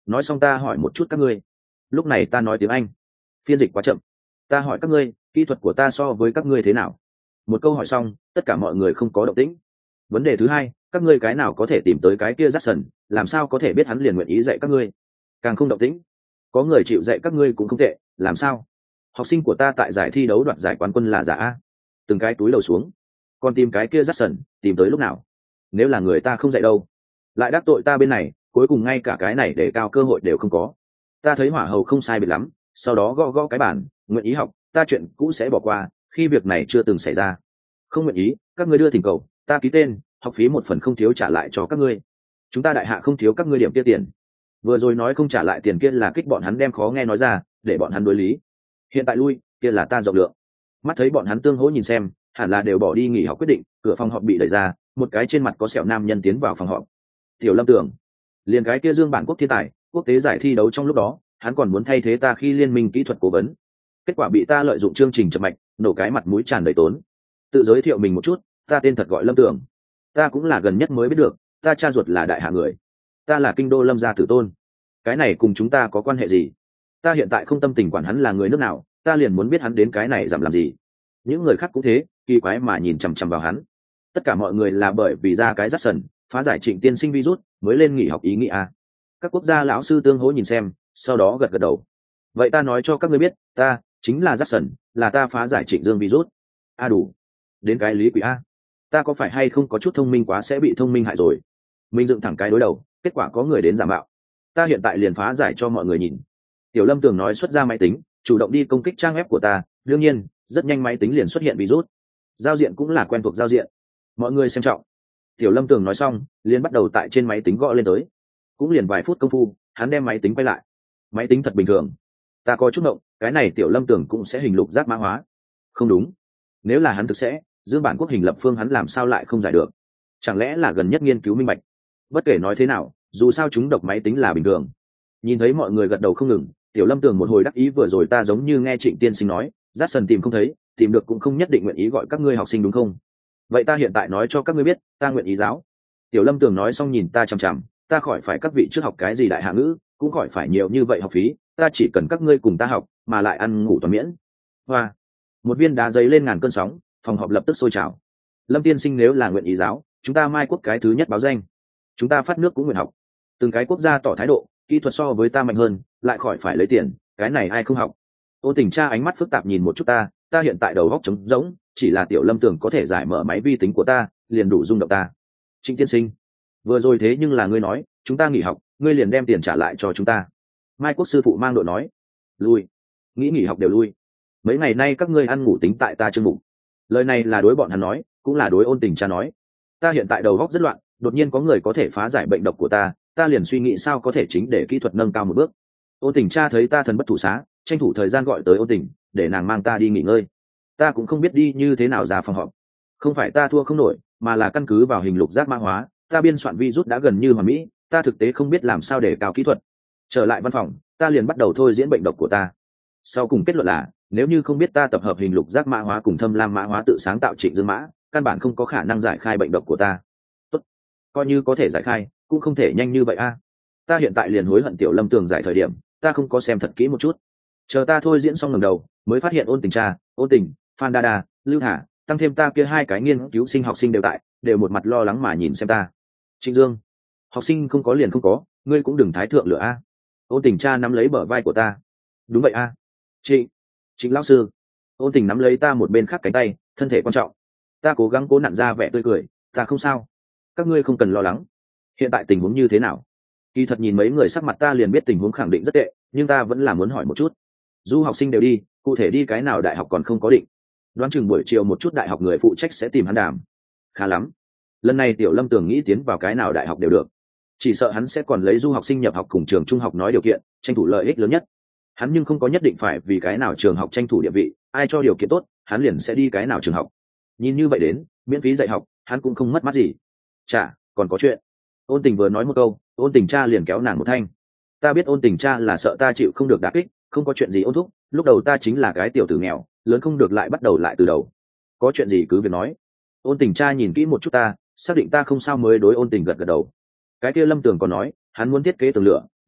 nói xong ta hỏi một chút các ngươi. Lúc này ta nói tiếng Anh, phiên dịch quá chậm. Ta hỏi các ngươi, kỹ thuật của ta so với các ngươi thế nào? Một câu hỏi xong, tất cả mọi người không có động tĩnh. Vấn đề thứ hai, các ngươi cái nào có thể tìm tới cái kia Jackson, làm sao có thể biết hắn liền nguyện ý dạy các ngươi? Càng không động tĩnh. Có người chịu dạy các ngươi cũng không tệ, làm sao? Học sinh của ta tại giải thi đấu đoạt giải quán quân là giả a. Từng cái túi đầu xuống. Còn tìm cái kia Jackson, tìm tới lúc nào? Nếu là người ta không dạy đâu, lại đắc tội ta bên này, cuối cùng ngay cả cái này để cao cơ hội đều không có. Ta thấy hỏa hầu không sai biệt lắm, sau đó gõ gõ cái bản, nguyện ý học, ta chuyện cũ sẽ bỏ qua, khi việc này chưa từng xảy ra. Không nguyện ý, các ngươi đưa thỉnh cầu, ta ký tên, học phí một phần không thiếu trả lại cho các ngươi. Chúng ta đại hạ không thiếu các ngươi điểm kia tiền. Vừa rồi nói không trả lại tiền kia là kích bọn hắn đem khó nghe nói ra, để bọn hắn đối lý. Hiện tại lui, kia là ta rộng lượng. Mắt thấy bọn hắn tương hỗ nhìn xem, hẳn là đều bỏ đi nghỉ học quyết định, cửa phòng họp bị đẩy ra, một cái trên mặt có sẹo nam nhân tiến vào phòng họp. Tiểu Lâm Tưởng, liền cái kia Dương Bản Quốc thiên tài, quốc tế giải thi đấu trong lúc đó, hắn còn muốn thay thế ta khi liên minh kỹ thuật cố vấn. Kết quả bị ta lợi dụng chương trình chậm mạch, nổ cái mặt mũi tràn đầy tốn. Tự giới thiệu mình một chút, ta tên thật gọi Lâm Tưởng. Ta cũng là gần nhất mới biết được, ta cha ruột là đại hạ người. Ta là kinh đô Lâm gia tử tôn. Cái này cùng chúng ta có quan hệ gì? Ta hiện tại không tâm tình quản hắn là người nước nào, ta liền muốn biết hắn đến cái này giảm làm gì. Những người khác cũng thế, kỳ quái mà nhìn chằm chằm vào hắn. Tất cả mọi người là bởi vì ra cái rắc sần, phá giải Trịnh tiên sinh virus, mới lên nghỉ học ý nghĩa. Các quốc gia lão sư tương hỗ nhìn xem, sau đó gật gật đầu. Vậy ta nói cho các ngươi biết, ta chính là Jackson, là ta phá giải Trịnh Dương virus. A đủ. Đến cái lý quỷ a. Ta có phải hay không có chút thông minh quá sẽ bị thông minh hại rồi? Mình dựng thẳng cái đối đầu, kết quả có người đến giả mạo. Ta hiện tại liền phá giải cho mọi người nhìn. Tiểu Lâm Tường nói xuất ra máy tính, chủ động đi công kích trang web của ta, đương nhiên, rất nhanh máy tính liền xuất hiện virus. Giao diện cũng là quen thuộc giao diện. Mọi người xem trọng. Tiểu Lâm Tường nói xong, liền bắt đầu tại trên máy tính gõ lên tới. Cũng liền vài phút công phu, hắn đem máy tính quay lại. Máy tính thật bình thường. Ta có chút ngộng, cái này Tiểu Lâm Tường cũng sẽ hình lục giác mã hóa. Không đúng. Nếu là hắn thực sẽ, Dương Bản Quốc hình lập phương hắn làm sao lại không giải được? Chẳng lẽ là gần nhất nghiên cứu minh bạch? Bất kể nói thế nào, dù sao chúng độc máy tính là bình thường. Nhìn thấy mọi người gật đầu không ngừng, Tiểu Lâm Tường một hồi đắc ý vừa rồi ta giống như nghe Trịnh tiên sinh nói, Jackson tìm không thấy, tìm được cũng không nhất định nguyện ý gọi các ngươi học sinh đúng không? Vậy ta hiện tại nói cho các ngươi biết, ta nguyện ý giáo. Tiểu Lâm Tường nói xong nhìn ta chằm chằm, ta khỏi phải các vị trước học cái gì đại hạ ngữ, cũng khỏi phải nhiều như vậy học phí, ta chỉ cần các ngươi cùng ta học, mà lại ăn ngủ toàn miễn. Hoa. Một viên đá giấy lên ngàn cơn sóng, phòng họp lập tức sôi trào. Lâm tiên sinh nếu là nguyện ý giáo, chúng ta mai quốc cái thứ nhất báo danh. Chúng ta phát nước cũng nguyện học. Từng cái quốc gia tỏ thái độ, kỹ thuật so với ta mạnh hơn, lại khỏi phải lấy tiền, cái này ai không học. Ôn Tình Cha ánh mắt phức tạp nhìn một chút ta, ta hiện tại đầu óc trống rỗng, chỉ là Tiểu Lâm Tường có thể giải mở máy vi tính của ta, liền đủ rung động ta. Trịnh tiên sinh, vừa rồi thế nhưng là ngươi nói, chúng ta nghỉ học, ngươi liền đem tiền trả lại cho chúng ta. Mai quốc sư phụ mang đội nói, lui, nghĩ nghỉ học đều lui. Mấy ngày nay các ngươi ăn ngủ tính tại ta chương mục. Lời này là đối bọn hắn nói, cũng là đối Ôn Tình Cha nói. Ta hiện tại đầu óc rất loạn, đột nhiên có người có thể phá giải bệnh độc của ta, ta liền suy nghĩ sao có thể chính để kỹ thuật nâng cao một bước. Ôn Tình Cha thấy ta thần bất thủ xá, tranh thủ thời gian gọi tới Ôn Tình, để nàng mang ta đi nghỉ ngơi. Ta cũng không biết đi như thế nào ra phòng họp. Không phải ta thua không nổi, mà là căn cứ vào hình lục giác mã hóa, ta biên soạn virus đã gần như hoàn mỹ, ta thực tế không biết làm sao để cao kỹ thuật. Trở lại văn phòng, ta liền bắt đầu thôi diễn bệnh độc của ta. Sau cùng kết luận là, nếu như không biết ta tập hợp hình lục giác mã hóa cùng thâm lam mã hóa tự sáng tạo Trịnh Dương mã, căn bản không có khả năng giải khai bệnh độc của ta. Tốt, coi như có thể giải khai, cũng không thể nhanh như vậy a. Ta hiện tại liền hối hận Tiểu Lâm Tường giải thời điểm, ta không có xem thật kỹ một chút. Chờ ta thôi diễn xong lần đầu, mới phát hiện Ôn Tình Cha, Ôn Tình, Phan Đa Đa, Lưu Hà, tăng thêm ta kia hai cái nghiên cứu sinh học sinh đều tại, đều một mặt lo lắng mà nhìn xem ta. Trịnh Dương, học sinh không có liền không có, ngươi cũng đừng thái thượng lửa a. Ôn Tình Cha nắm lấy bờ vai của ta. Đúng vậy a. Trịnh, Trịnh lão sư. Ôn Tình nắm lấy ta một bên khác cánh tay, thân thể quan trọng. Ta cố gắng cố nặn ra vẻ tươi cười, ta không sao. Các ngươi không cần lo lắng. Hiện tại tình huống như thế nào? Kỳ thật nhìn mấy người sắc mặt ta liền biết tình huống khẳng định rất tệ, nhưng ta vẫn là muốn hỏi một chút. Du học sinh đều đi, cụ thể đi cái nào đại học còn không có định. Đoán chừng buổi chiều một chút đại học người phụ trách sẽ tìm hắn đàm. Khá lắm. Lần này Tiểu Lâm Tường nghĩ tiến vào cái nào đại học đều được. Chỉ sợ hắn sẽ còn lấy du học sinh nhập học cùng trường trung học nói điều kiện, tranh thủ lợi ích lớn nhất. Hắn nhưng không có nhất định phải vì cái nào trường học tranh thủ địa vị, ai cho điều kiện tốt, hắn liền sẽ đi cái nào trường học. Nhìn như vậy đến, miễn phí dạy học, hắn cũng không mất mát gì. Chả, còn có chuyện. Ôn Tình vừa nói một câu, Ôn Tình Cha liền kéo nàng một thanh. Ta biết Ôn Tình Cha là sợ ta chịu không được đả kích, không có chuyện gì ôn thúc, lúc đầu ta chính là cái tiểu tử nghèo, lớn không được lại bắt đầu lại từ đầu. Có chuyện gì cứ việc nói. Ôn Tình Cha nhìn kỹ một chút ta, xác định ta không sao mới đối Ôn Tình gật gật đầu. Cái kia Lâm Tường còn nói, hắn muốn thiết kế tường lửa,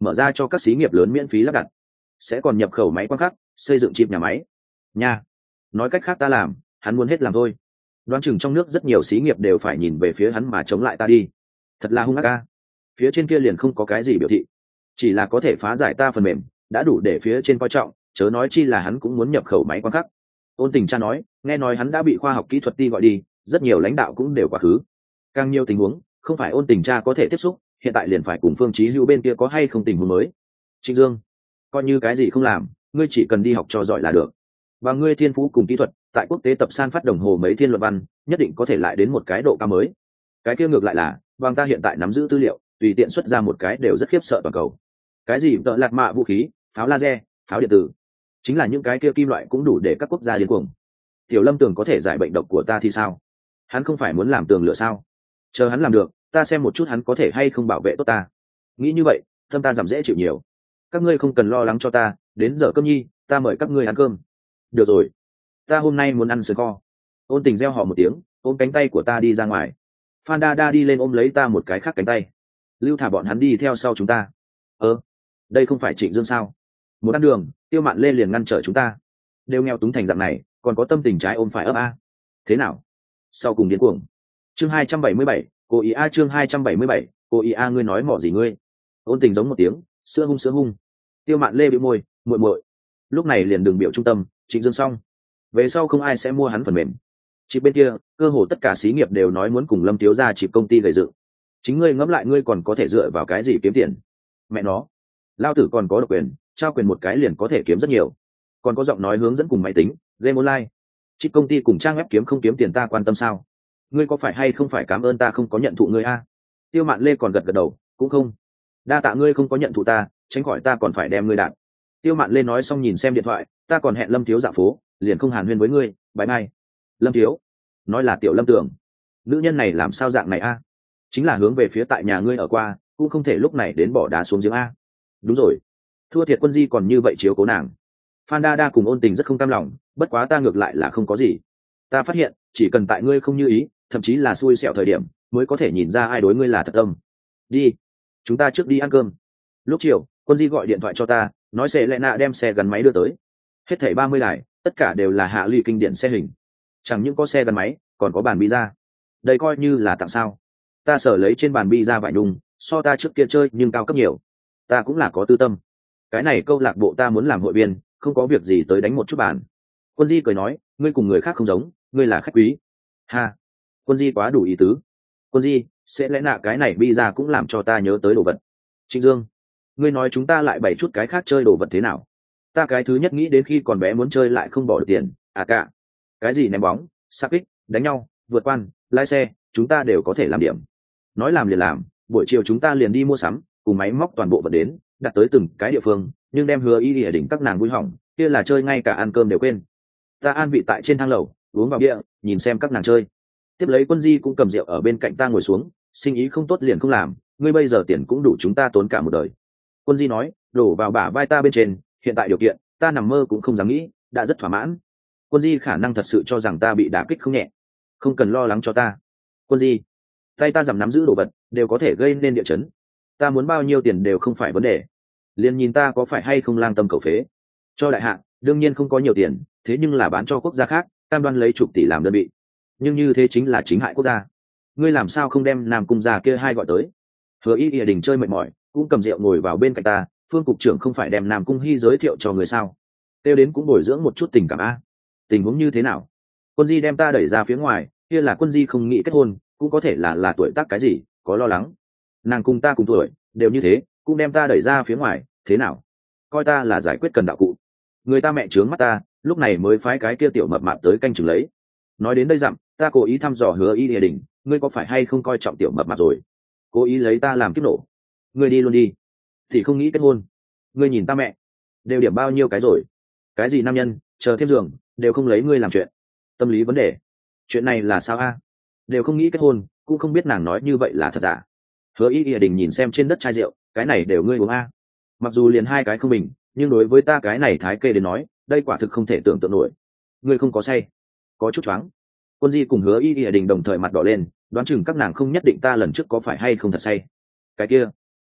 mở ra cho các xí nghiệp lớn miễn phí lắp đặt, sẽ còn nhập khẩu máy quang khắc, xây dựng chip nhà máy nha. Nói cách khác ta làm, hắn muốn hết làm thôi. Đoán chừng trong nước rất nhiều xí nghiệp đều phải nhìn về phía hắn mà chống lại ta đi. Thật là hung ác ca. Phía trên kia liền không có cái gì biểu thị, chỉ là có thể phá giải ta phần mềm, đã đủ để phía trên coi trọng, chớ nói chi là hắn cũng muốn nhập khẩu máy quang khắc. Ôn Tình cha nói, nghe nói hắn đã bị khoa học kỹ thuật ti gọi đi, rất nhiều lãnh đạo cũng đều quá khứ. Càng nhiều tình huống không phải Ôn Tình cha có thể tiếp xúc, hiện tại liền phải cùng Phương Chí Hữu bên kia có hay không tình huống mới. Trịnh Dương, coi như cái gì không làm, ngươi chỉ cần đi học cho giỏi là được. Và ngươi thiên phú cùng kỹ thuật, tại quốc tế tập san phát đồng hồ mấy thiên luận văn, nhất định có thể lại đến một cái độ cao mới. Cái kia ngược lại là, bằng ta hiện tại nắm giữ tư liệu, tùy tiện xuất ra một cái đều rất khiếp sợ toàn cầu. Cái gì đợt lạt mạ vũ khí, pháo laser, pháo điện tử, chính là những cái kia kim loại cũng đủ để các quốc gia điên cuồng. Tiểu Lâm Tường có thể giải bệnh độc của ta thì sao? Hắn không phải muốn làm tường lửa sao? Chờ hắn làm được, ta xem một chút hắn có thể hay không bảo vệ tốt ta. Nghĩ như vậy, tâm ta giảm dễ chịu nhiều. Các ngươi không cần lo lắng cho ta, đến giờ cơm nhi, ta mời các ngươi ăn cơm. Được rồi, ta hôm nay muốn ăn sườn kho. Ôn Tình reo hò một tiếng, ôm cánh tay của ta đi ra ngoài. Phan Đa Đa đi lên ôm lấy ta một cái khác cánh tay. Lưu thả bọn hắn đi theo sau chúng ta. Ơ, đây không phải Trịnh Dương sao? Một ăn đường, Tiêu Mạn Lê liền ngăn trở chúng ta. Đều nghèo túng thành dạng này, còn có tâm tình trái ôm phải ấp a. Thế nào? Sau cùng điên cuồng. Chương hai trăm bảy mươi bảy, cô ý a chương hai trăm bảy mươi bảy, cô ý a ngươi nói mỏ gì ngươi? Ôn Tình giống một tiếng, sữa hung sữa hung. Tiêu Mạn Lê bĩu môi, muội muội. Lúc này liền đường biểu trung tâm, Trịnh Dương xong. Về sau không ai sẽ mua hắn phần mềm. Chỉ bên kia, cơ hồ tất cả xí nghiệp đều nói muốn cùng Lâm Thiếu gia chịp công ty gây dựng. Chính ngươi ngẫm lại ngươi còn có thể dựa vào cái gì kiếm tiền? Mẹ nó, lao tử còn có độc quyền, trao quyền một cái liền có thể kiếm rất nhiều. Còn có giọng nói hướng dẫn cùng máy tính, game online. Chịp công ty cùng trang web kiếm không kiếm tiền ta quan tâm sao? Ngươi có phải hay không phải cảm ơn ta không có nhận thụ ngươi a? Tiêu Mạn Lê còn gật gật đầu, cũng không. Đa tạ ngươi không có nhận thụ ta, tránh khỏi ta còn phải đem ngươi đạn. Tiêu Mạn Lê nói xong nhìn xem điện thoại, ta còn hẹn Lâm Thiếu dạ phố, liền không hàn huyên với ngươi, bye bye. Lâm Thiếu, nói là Tiểu Lâm Tường. Nữ nhân này làm sao dạng này a? Chính là hướng về phía tại nhà ngươi ở qua, cũng không thể lúc này đến bỏ đá xuống giếng a. Đúng rồi, thua thiệt Quân Di còn như vậy chiếu cố nàng. Phan Đa Đa cùng Ôn Tình rất không cam lòng, bất quá ta ngược lại là không có gì. Ta phát hiện, chỉ cần tại ngươi không như ý, thậm chí là xui xẻo thời điểm, mới có thể nhìn ra ai đối ngươi là thật tâm. Đi, chúng ta trước đi ăn cơm. Lúc chiều, Quân Di gọi điện thoại cho ta, nói sẽ lẽ nạ đem xe gắn máy đưa tới. Hết thảy ba mươi đài, tất cả đều là hạ ly kinh điển xe hình. Chẳng những có xe gắn máy, còn có bàn pizza. Đây coi như là tặng sao? Ta sở lấy trên bàn pizza vải nhung, so ta trước kia chơi nhưng cao cấp nhiều. Ta cũng là có tư tâm. Cái này câu lạc bộ ta muốn làm hội viên, không có việc gì tới đánh một chút bàn. Quân Di cười nói, ngươi cùng người khác không giống, ngươi là khách quý. Ha, Quân Di quá đủ ý tứ. Quân Di, sẽ lẽ nạ cái này pizza cũng làm cho ta nhớ tới đồ vật. Trịnh Dương, ngươi nói chúng ta lại bày chút cái khác chơi đồ vật thế nào? Ta cái thứ nhất nghĩ đến khi còn bé muốn chơi lại không bỏ được tiền, à cả. Cái gì ném bóng, sa kích, đánh nhau, vượt quan, lái xe, chúng ta đều có thể làm điểm. Nói làm liền làm, buổi chiều chúng ta liền đi mua sắm, cùng máy móc toàn bộ vật đến, đặt tới từng cái địa phương, nhưng đem Hứa Y ở đỉnh các nàng vui hỏng, kia là chơi ngay cả ăn cơm đều quên. Ta an vị tại trên thang lầu, uống vào bia, nhìn xem các nàng chơi. Tiếp lấy Quân Di cũng cầm rượu ở bên cạnh ta ngồi xuống, sinh ý không tốt liền không làm, ngươi bây giờ tiền cũng đủ chúng ta tốn cả một đời. Quân Di nói, đổ vào bả vai ta bên trên, hiện tại điều kiện, ta nằm mơ cũng không dám nghĩ, đã rất thỏa mãn. Quân Di khả năng thật sự cho rằng ta bị đả kích không nhẹ, không cần lo lắng cho ta. Quân Di, tay ta giảm nắm giữ đồ vật, đều có thể gây nên địa chấn. Ta muốn bao nhiêu tiền đều không phải vấn đề. Liền nhìn ta có phải hay không lang tâm cầu phế. Cho đại hạ, đương nhiên không có nhiều tiền, thế nhưng là bán cho quốc gia khác, cam đoan lấy chục tỷ làm đơn vị. Nhưng như thế chính là chính hại quốc gia. Ngươi làm sao không đem Nam Cung già kia hai gọi tới? Hứa Y ỉa đình chơi mệt mỏi, cũng cầm rượu ngồi vào bên cạnh ta. Phương cục trưởng không phải đem Nam Cung Hy giới thiệu cho người sao? Tiêu đến cũng bồi dưỡng một chút tình cảm a. Tình huống như thế nào? Quân Di đem ta đẩy ra phía ngoài, kia là Quân Di không nghĩ kết hôn, cũng có thể là là tuổi tác cái gì, có lo lắng. Nàng cùng ta cùng tuổi, đều như thế, cũng đem ta đẩy ra phía ngoài, thế nào? Coi ta là giải quyết cần đạo cụ. Người ta mẹ trướng mắt ta, lúc này mới phái cái kia tiểu mập mạp tới canh chừng lấy. Nói đến đây dặm, ta cố ý thăm dò Hứa Y địa đình, ngươi có phải hay không coi trọng tiểu mập mạp rồi? Cố ý lấy ta làm kiếp nổ. Ngươi đi luôn đi. Thì không nghĩ kết hôn. Ngươi nhìn ta mẹ, đều điểm bao nhiêu cái rồi? Cái gì nam nhân, chờ thêm giường, đều không lấy ngươi làm chuyện. Tâm lý vấn đề. Chuyện này là sao a? Đều không nghĩ kết hôn, cũng không biết nàng nói như vậy là thật giả. Hứa Y địa đình nhìn xem trên đất chai rượu, cái này đều ngươi uống a. Mặc dù liền hai cái không bình, nhưng đối với ta cái này thái kê đến nói, đây quả thực không thể tưởng tượng nổi. Ngươi không có say, có chút choáng. Quân Di cùng Hứa Y địa đình đồng thời mặt đỏ lên, đoán chừng các nàng không nhất định ta lần trước có phải hay không thật say. Cái kia,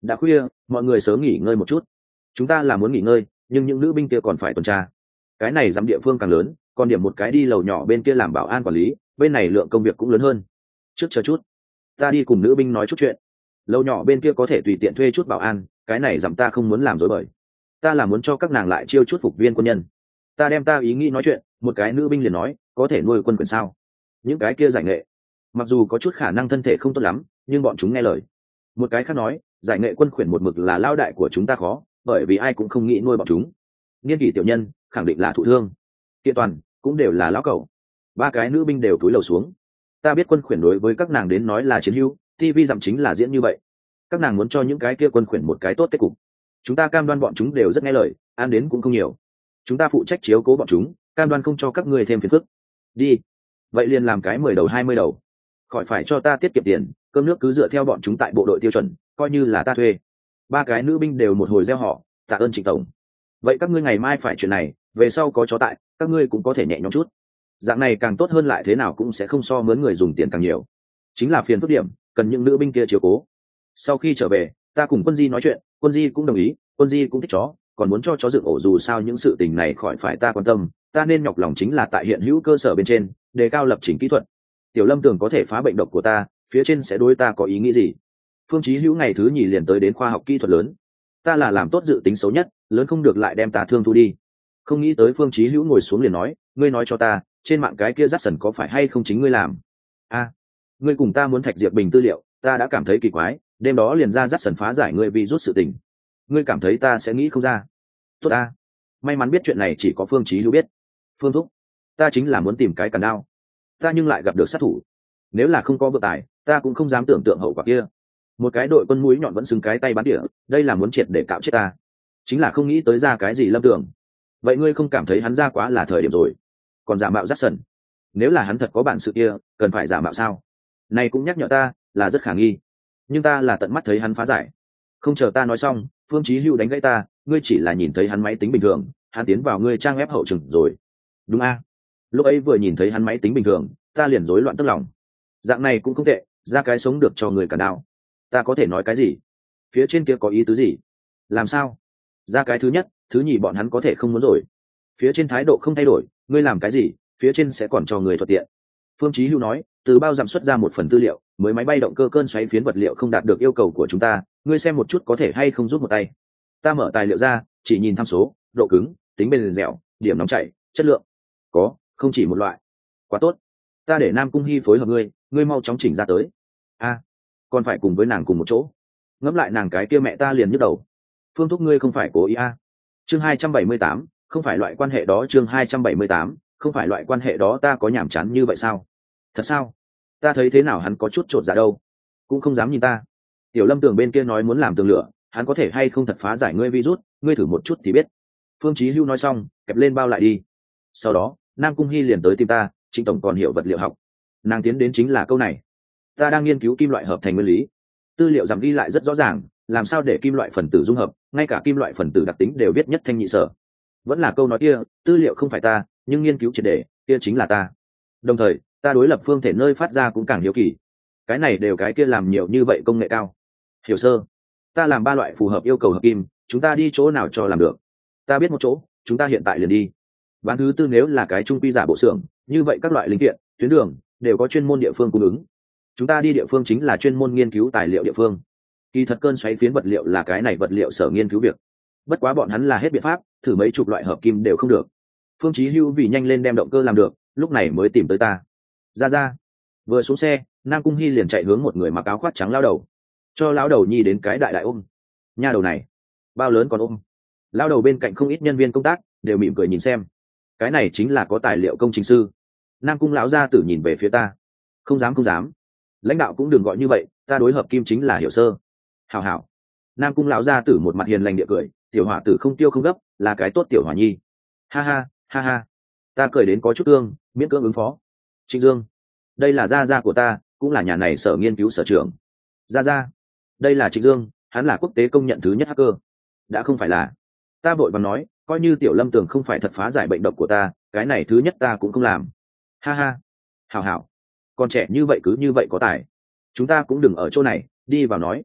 đã khuya, mọi người sớm nghỉ ngơi một chút. Chúng ta là muốn nghỉ ngơi, nhưng những nữ binh kia còn phải tuần tra. Cái này dám địa phương càng lớn, còn điểm một cái đi lầu nhỏ bên kia làm bảo an quản lý, bên này lượng công việc cũng lớn hơn. Trước chờ chút, ta đi cùng nữ binh nói chút chuyện. Lầu nhỏ bên kia có thể tùy tiện thuê chút bảo an, cái này dám ta không muốn làm dối bời. Ta là muốn cho các nàng lại chiêu chút phục viên quân nhân. Ta đem ta ý nghĩ nói chuyện, một cái nữ binh liền nói, có thể nuôi quân quyền sao? Những cái kia giải nghệ, mặc dù có chút khả năng thân thể không tốt lắm, nhưng bọn chúng nghe lời. Một cái khác nói, giải nghệ quân khuyển một mực là lao đại của chúng ta khó, bởi vì ai cũng không nghĩ nuôi bọn chúng. Niên kỷ tiểu nhân khẳng định là thụ thương, kiện toàn cũng đều là lão cẩu. Ba cái nữ binh đều cúi lầu xuống. Ta biết quân khuyển đối với các nàng đến nói là chiến hữu, tivi dặm chính là diễn như vậy. Các nàng muốn cho những cái kia quân khuyển một cái tốt kết cục. Chúng ta cam đoan bọn chúng đều rất nghe lời, ăn đến cũng không nhiều. Chúng ta phụ trách chiếu cố bọn chúng, cam đoan không cho các ngươi thêm phiền phức. Đi, vậy liền làm cái mười đầu hai mươi đầu, khỏi phải cho ta tiết kiệm tiền, cơm nước cứ dựa theo bọn chúng tại bộ đội tiêu chuẩn, coi như là ta thuê. Ba cái nữ binh đều một hồi reo họ, tạ ơn Trịnh tổng. Vậy các ngươi ngày mai phải chuyện này, về sau có chó tại, các ngươi cũng có thể nhẹ nhõm chút. Dạng này càng tốt hơn, lại thế nào cũng sẽ không so mướn người dùng tiền càng nhiều. Chính là phiền phức điểm, cần những nữ binh kia chiếu cố. Sau khi trở về, ta cùng Quân Di nói chuyện, Quân Di cũng đồng ý, Quân Di cũng thích chó, còn muốn cho chó dựng ổ, dù sao những sự tình này khỏi phải ta quan tâm, ta nên nhọc lòng chính là tại hiện hữu cơ sở bên trên, đề cao lập trình kỹ thuật. Tiểu Lâm Tường có thể phá bệnh độc của ta, phía trên sẽ đối ta có ý nghĩ gì? Phương Chí Hữu ngày thứ nhì liền tới đến khoa học kỹ thuật lớn. Ta là làm tốt dự tính xấu nhất, lớn không được lại đem ta thương thu đi. Không nghĩ tới Phương Chí Hữu ngồi xuống liền nói, ngươi nói cho ta, trên mạng cái kia Jackson có phải hay không chính ngươi làm? A, ngươi cùng ta muốn Thạch Diệp Bình tư liệu, ta đã cảm thấy kỳ quái, đêm đó liền ra Jackson phá giải ngươi vì rút sự tình. Ngươi cảm thấy ta sẽ nghĩ không ra? Tốt a, may mắn biết chuyện này chỉ có Phương Chí Hữu biết. Phương thúc, ta chính là muốn tìm cái cản đao, ta nhưng lại gặp được sát thủ. Nếu là không có vợ tài, ta cũng không dám tưởng tượng hậu quả kia. Một cái đội quân mũi nhọn vẫn xứng cái tay bắn đĩa, đây là muốn triệt để cạo chết ta. Chính là không nghĩ tới ra cái gì Lâm Tường. Vậy ngươi không cảm thấy hắn ra quá là thời điểm rồi? Còn giả mạo Jackson, nếu là hắn thật có bản sự kia, cần phải giả mạo sao? Này cũng nhắc nhở ta, là rất khả nghi. Nhưng ta là tận mắt thấy hắn phá giải. Không chờ ta nói xong, Phương Chí Hữu đánh gãy ta, ngươi chỉ là nhìn thấy hắn máy tính bình thường, hắn tiến vào ngươi trang web hậu trường rồi. Đúng a? Lúc ấy vừa nhìn thấy hắn máy tính bình thường, ta liền rối loạn tức lòng. Dạng này cũng không tệ, ra cái sống được cho người cả đạo. Ta có thể nói cái gì? Phía trên kia có ý tứ gì? Làm sao? Ra cái thứ nhất, thứ nhì bọn hắn có thể không muốn rồi. Phía trên thái độ không thay đổi, ngươi làm cái gì, phía trên sẽ còn cho người thuận tiện. Phương Chí Hữu nói, từ bao giảm xuất ra một phần tư liệu, mới máy bay động cơ cơn xoáy phiến vật liệu không đạt được yêu cầu của chúng ta, ngươi xem một chút có thể hay không giúp một tay. Ta mở tài liệu ra, chỉ nhìn tham số, độ cứng, tính bền dẻo, điểm nóng chảy, chất lượng. Có, không chỉ một loại. Quá tốt. Ta để Nam Cung Hi phối hợp ngươi, ngươi mau chóng chỉnh ra tới. A, còn phải cùng với nàng cùng một chỗ. Ngẫm lại nàng cái kia mẹ ta liền nhức đầu. Phương thúc ngươi không phải cố ý a? À. Chương hai trăm bảy mươi tám, không phải loại quan hệ đó. Chương hai trăm bảy mươi tám, không phải loại quan hệ đó. Ta có nhảm chán như vậy sao? Thật sao? Ta thấy thế nào hắn có chút trột dạ đâu, cũng không dám nhìn ta. Tiểu Lâm Tường bên kia nói muốn làm tường lửa, hắn có thể hay không thật phá giải ngươi virus, ngươi thử một chút thì biết. Phương Chí Hữu nói xong, kẹp lên bao lại đi. Sau đó, Nam Cung Hi liền tới tìm ta, Trịnh tổng còn hiểu vật liệu học. Nàng tiến đến chính là câu này. Ta đang nghiên cứu kim loại hợp thành nguyên lý. Tư liệu giảm ghi lại rất rõ ràng, làm sao để kim loại phần tử dung hợp, ngay cả kim loại phần tử đặc tính đều viết nhất thanh nhị sở. Vẫn là câu nói kia, tư liệu không phải ta, nhưng nghiên cứu triệt để, kia chính là ta. Đồng thời, ta đối lập phương thể nơi phát ra cũng càng hiếu kỳ. Cái này đều cái kia làm nhiều như vậy công nghệ cao. Hiểu sơ, ta làm ba loại phù hợp yêu cầu hợp kim, chúng ta đi chỗ nào cho làm được? Ta biết một chỗ, chúng ta hiện tại liền đi. Bán thứ tư nếu là cái trung quy giả bộ xưởng, như vậy các loại linh kiện, tuyến đường đều có chuyên môn địa phương cung ứng. Chúng ta đi địa phương chính là chuyên môn nghiên cứu tài liệu địa phương. Kỳ thật cơn xoáy phiến vật liệu là cái này vật liệu sở nghiên cứu việc. Bất quá bọn hắn là hết biện pháp, thử mấy chục loại hợp kim đều không được. Phương Chí Hữu vì nhanh lên đem động cơ làm được, lúc này mới tìm tới ta. Ra ra. Vừa xuống xe, Nam Cung Hi liền chạy hướng một người mặc áo khoác trắng lão đầu. Cho lão đầu nhi đến cái đại đại ôm. Nha đầu này, bao lớn còn ôm. Lão đầu bên cạnh không ít nhân viên công tác đều mỉm cười nhìn xem. Cái này chính là có tài liệu công trình sư. Nam Cung lão gia tử nhìn về phía ta. Không dám không dám. Lãnh đạo cũng đừng gọi như vậy, ta đối hợp kim chính là hiểu sơ. Hảo hảo. Nam Cung lão gia tử một mặt hiền lành địa cười, tiểu hỏa tử không tiêu không gấp, là cái tốt tiểu hỏa nhi. Ha ha, ha ha. Ta cười đến có chút ương, miễn cưỡng ứng phó. Trịnh Dương, đây là gia gia của ta, cũng là nhà này sở nghiên cứu sở trưởng. Gia gia, đây là Trịnh Dương, hắn là quốc tế công nhận thứ nhất hacker. Đã không phải là. Ta vội vàng nói, coi như tiểu Lâm Tường không phải thật phá giải bệnh độc của ta, cái này thứ nhất ta cũng không làm. Ha ha. Hảo hảo. Còn trẻ như vậy cứ như vậy có tài. Chúng ta cũng đừng ở chỗ này, đi vào nói.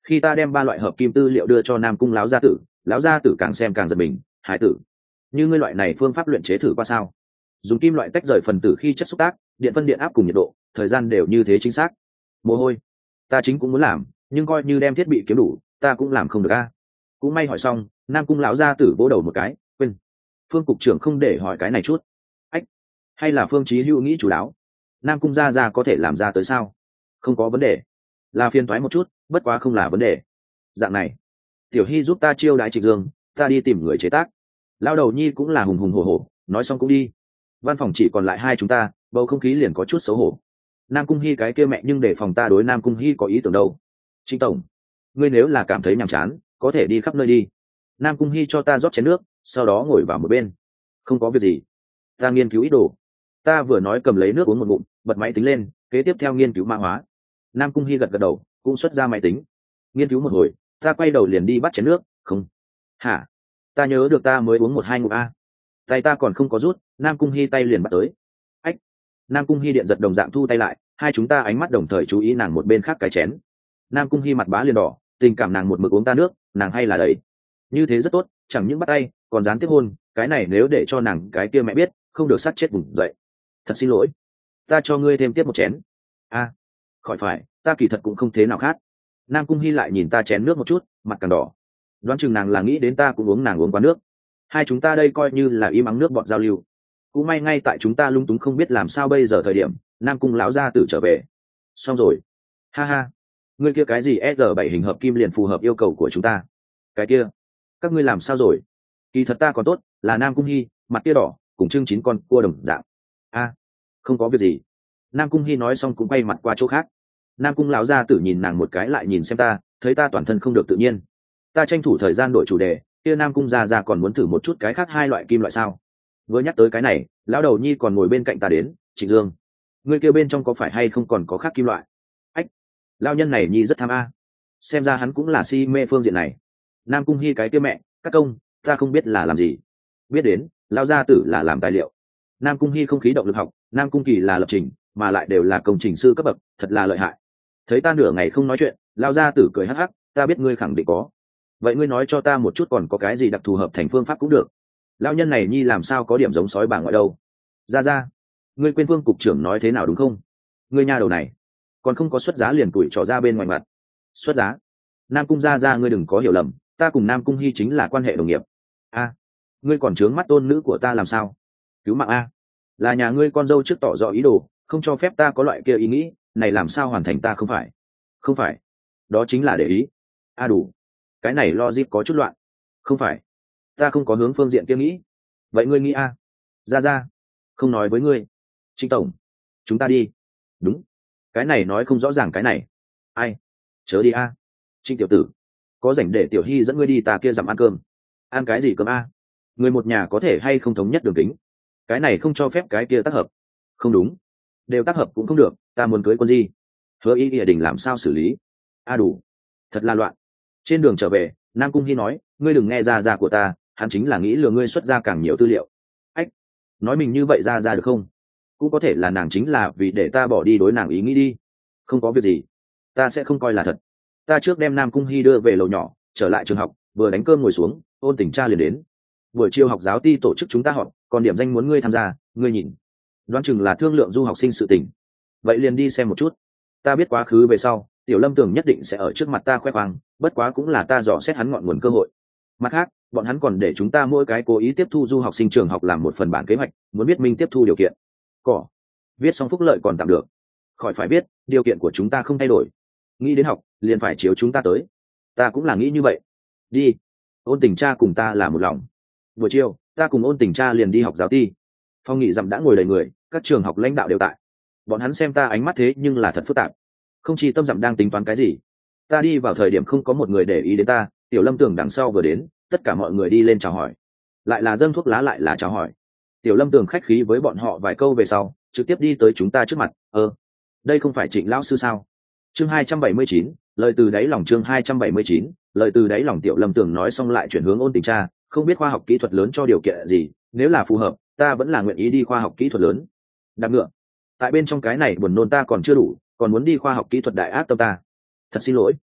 Khi ta đem ba loại hợp kim tư liệu đưa cho nam cung lão gia tử, lão gia tử càng xem càng giật mình. Hải tử, như ngươi loại này phương pháp luyện chế thử qua sao? Dùng kim loại tách rời phần tử khi chất xúc tác, điện phân điện áp cùng nhiệt độ, thời gian đều như thế chính xác. Mồ hôi, ta chính cũng muốn làm, nhưng coi như đem thiết bị kiếm đủ, ta cũng làm không được a. Cũng may hỏi xong, nam cung lão gia tử vỗ đầu một cái, quên, phương cục trưởng không để hỏi cái này chút. Ách, hay là phương chí hữu nghĩ chủ đáo, nam cung gia gia có thể làm ra tới sao? Không có vấn đề, là phiền toái một chút, bất quá không là vấn đề. Dạng này, tiểu hy giúp ta chiêu đãi Trịnh Dương, ta đi tìm người chế tác. Lão đầu nhi cũng là hùng hùng hổ hổ, nói xong cũng đi. Văn phòng chỉ còn lại hai chúng ta, bầu không khí liền có chút xấu hổ. Nam cung hy cái kia mẹ, nhưng để phòng ta đối nam cung hy có ý tưởng đâu. Trịnh tổng, ngươi nếu là cảm thấy nhàm chán, có thể đi khắp nơi đi. Nam cung hy cho ta rót chén nước, sau đó ngồi vào một bên. Không có việc gì, ta nghiên cứu ít đồ. Ta vừa nói cầm lấy nước uống một ngụm, bật máy tính lên, kế tiếp theo nghiên cứu mã hóa. Nam cung hy gật gật đầu, cũng xuất ra máy tính. Nghiên cứu một hồi, ta quay đầu liền đi bắt chén nước. Không, hả? Ta nhớ được ta mới uống một hai ngụm a. Tay ta còn không có rút, nam cung hy tay liền bắt tới. Ách! Nam cung hy điện giật đồng dạng thu tay lại, hai chúng ta ánh mắt đồng thời chú ý nàng một bên khác cái chén. Nam cung hy mặt bá liền đỏ, tình cảm nàng một mực uống ta nước, nàng hay là đấy. Như thế rất tốt, chẳng những bắt tay, còn gián tiếp hôn, cái này nếu để cho nàng cái kia mẹ biết, không được sát chết vùng dậy. Thật xin lỗi, ta cho ngươi thêm tiếp một chén. A, khỏi phải, ta kỳ thật cũng không thế nào khát. Nam cung hy lại nhìn ta chén nước một chút, mặt càng đỏ. Đoán chừng nàng là nghĩ đến ta cũng uống nàng uống quá nước. Hai chúng ta đây coi như là im ắng nước bọn giao lưu. Cũng may ngay tại chúng ta lung túng không biết làm sao bây giờ thời điểm, nam cung lão gia tử trở về. Xong rồi, ha ha, ngươi kia cái gì S R bảy hình hợp kim liền phù hợp yêu cầu của chúng ta. Cái kia, các ngươi làm sao rồi? Kỳ thật ta còn tốt, là nam cung hy, mặt kia đỏ, cùng trưng chín con cua đồng dạng. A, không có việc gì. Nam cung hy nói xong cũng quay mặt qua chỗ khác. Nam cung lão gia tử nhìn nàng một cái lại nhìn xem ta, thấy ta toàn thân không được tự nhiên. Ta tranh thủ thời gian đổi chủ đề, kia nam cung gia gia còn muốn thử một chút cái khác hai loại kim loại sao? Vừa nhắc tới cái này, lão đầu nhi còn ngồi bên cạnh ta đến. Trịnh Dương, ngươi kêu bên trong có phải hay không còn có khác kim loại? Ách, lão nhân này nhi rất tham a, xem ra hắn cũng là si mê phương diện này. Nam cung hy cái kia mẹ, các công, ta không biết là làm gì. Biết đến, lão gia tử là làm tài liệu. Nam cung hy không khí động lực học, nam cung kỳ là lập trình, mà lại đều là công trình sư cấp bậc, thật là lợi hại. Thấy ta nửa ngày không nói chuyện, lão gia tử cười hắc hắc, ta biết ngươi khẳng định có. Vậy ngươi nói cho ta một chút còn có cái gì đặc thù hợp thành phương pháp cũng được. Lão nhân này nhi làm sao có điểm giống sói bà ngoại đâu. Ra ra, ngươi quên Phương cục trưởng nói thế nào đúng không? Ngươi nha đầu này, còn không có xuất giá liền tuổi trò ra bên ngoài mặt. Xuất giá? Nam cung ra ra, ngươi đừng có hiểu lầm, ta cùng Nam cung hy chính là quan hệ đồng nghiệp. A, ngươi còn trướng mắt tôn nữ của ta làm sao? Cứu mạng a, là nhà ngươi con dâu trước tỏ rõ ý đồ, không cho phép ta có loại kia ý nghĩ, này làm sao hoàn thành ta không phải? Không phải, đó chính là để ý. A đủ, cái này logic có chút loạn. Không phải, ta không có hướng phương diện kia nghĩ. Vậy ngươi nghĩ a? Ra ra, không nói với ngươi. Trịnh tổng, chúng ta đi. Đúng, cái này nói không rõ ràng cái này. Ai? Chớ đi a. Trịnh tiểu tử, có rảnh để tiểu hy dẫn ngươi đi ta kia dặm ăn cơm. Ăn cái gì cơm a? Người một nhà có thể hay không thống nhất đường kính? Cái này không cho phép cái kia tác hợp. Không đúng, đều tác hợp cũng không được, ta muốn cưới con gì? Hứa ý địa đình làm sao xử lý? A đủ, thật là loạn. Trên đường trở về, Nam cung hy nói, ngươi đừng nghe ra ra của ta, hắn chính là nghĩ lừa ngươi xuất ra càng nhiều tư liệu. Ách, nói mình như vậy ra ra được không? Cũng có thể là nàng chính là vì để ta bỏ đi đối nàng ý nghĩ đi. Không có việc gì, ta sẽ không coi là thật. Ta trước đem Nam cung hy đưa về lầu nhỏ, trở lại trường học, vừa đánh cơm ngồi xuống, Ôn Tình Cha liền đến. Buổi chiều học giáo ty tổ chức chúng ta họp, còn điểm danh muốn ngươi tham gia, ngươi nhìn. Đoán chừng là thương lượng du học sinh sự tình. Vậy liền đi xem một chút. Ta biết quá khứ về sau, Tiểu Lâm Tường nhất định sẽ ở trước mặt ta khoe khoang, bất quá cũng là ta dò xét hắn ngọn nguồn cơ hội. Mặt khác, bọn hắn còn để chúng ta mỗi cái cố ý tiếp thu du học sinh trường học làm một phần bản kế hoạch, muốn biết minh tiếp thu điều kiện. Cỏ, viết xong phúc lợi còn tạm được. Khỏi phải biết, điều kiện của chúng ta không thay đổi. Nghĩ đến học, liền phải chiếu chúng ta tới. Ta cũng là nghĩ như vậy. Đi. Ôn Tình Cha cùng ta là một lòng. Buổi chiều, ta cùng Ôn Tình Cha liền đi học giáo ty. Phong nghị dặm đã ngồi đầy người, các trường học lãnh đạo đều tại. Bọn hắn xem ta ánh mắt thế nhưng là thật phức tạp. Không chỉ tâm dặm đang tính toán cái gì. Ta đi vào thời điểm không có một người để ý đến ta, Tiểu Lâm Tường đằng sau vừa đến, tất cả mọi người đi lên chào hỏi. Lại là dâng thuốc lá lại là chào hỏi. Tiểu Lâm Tường khách khí với bọn họ vài câu về sau, trực tiếp đi tới chúng ta trước mặt. Ơ, đây không phải Trịnh lão sư sao? Chương hai trăm bảy mươi chín, lời từ đáy lòng. Chương hai trăm bảy mươi chín, lời từ đáy lòng. Tiểu Lâm Tường nói xong lại chuyển hướng Ôn Tình Cha, không biết khoa học kỹ thuật lớn cho điều kiện gì, nếu là phù hợp, ta vẫn là nguyện ý đi khoa học kỹ thuật lớn. Đạp ngựa, tại bên trong cái này buồn nôn ta còn chưa đủ, còn muốn đi khoa học kỹ thuật đại ác tâm ta. Thật xin lỗi.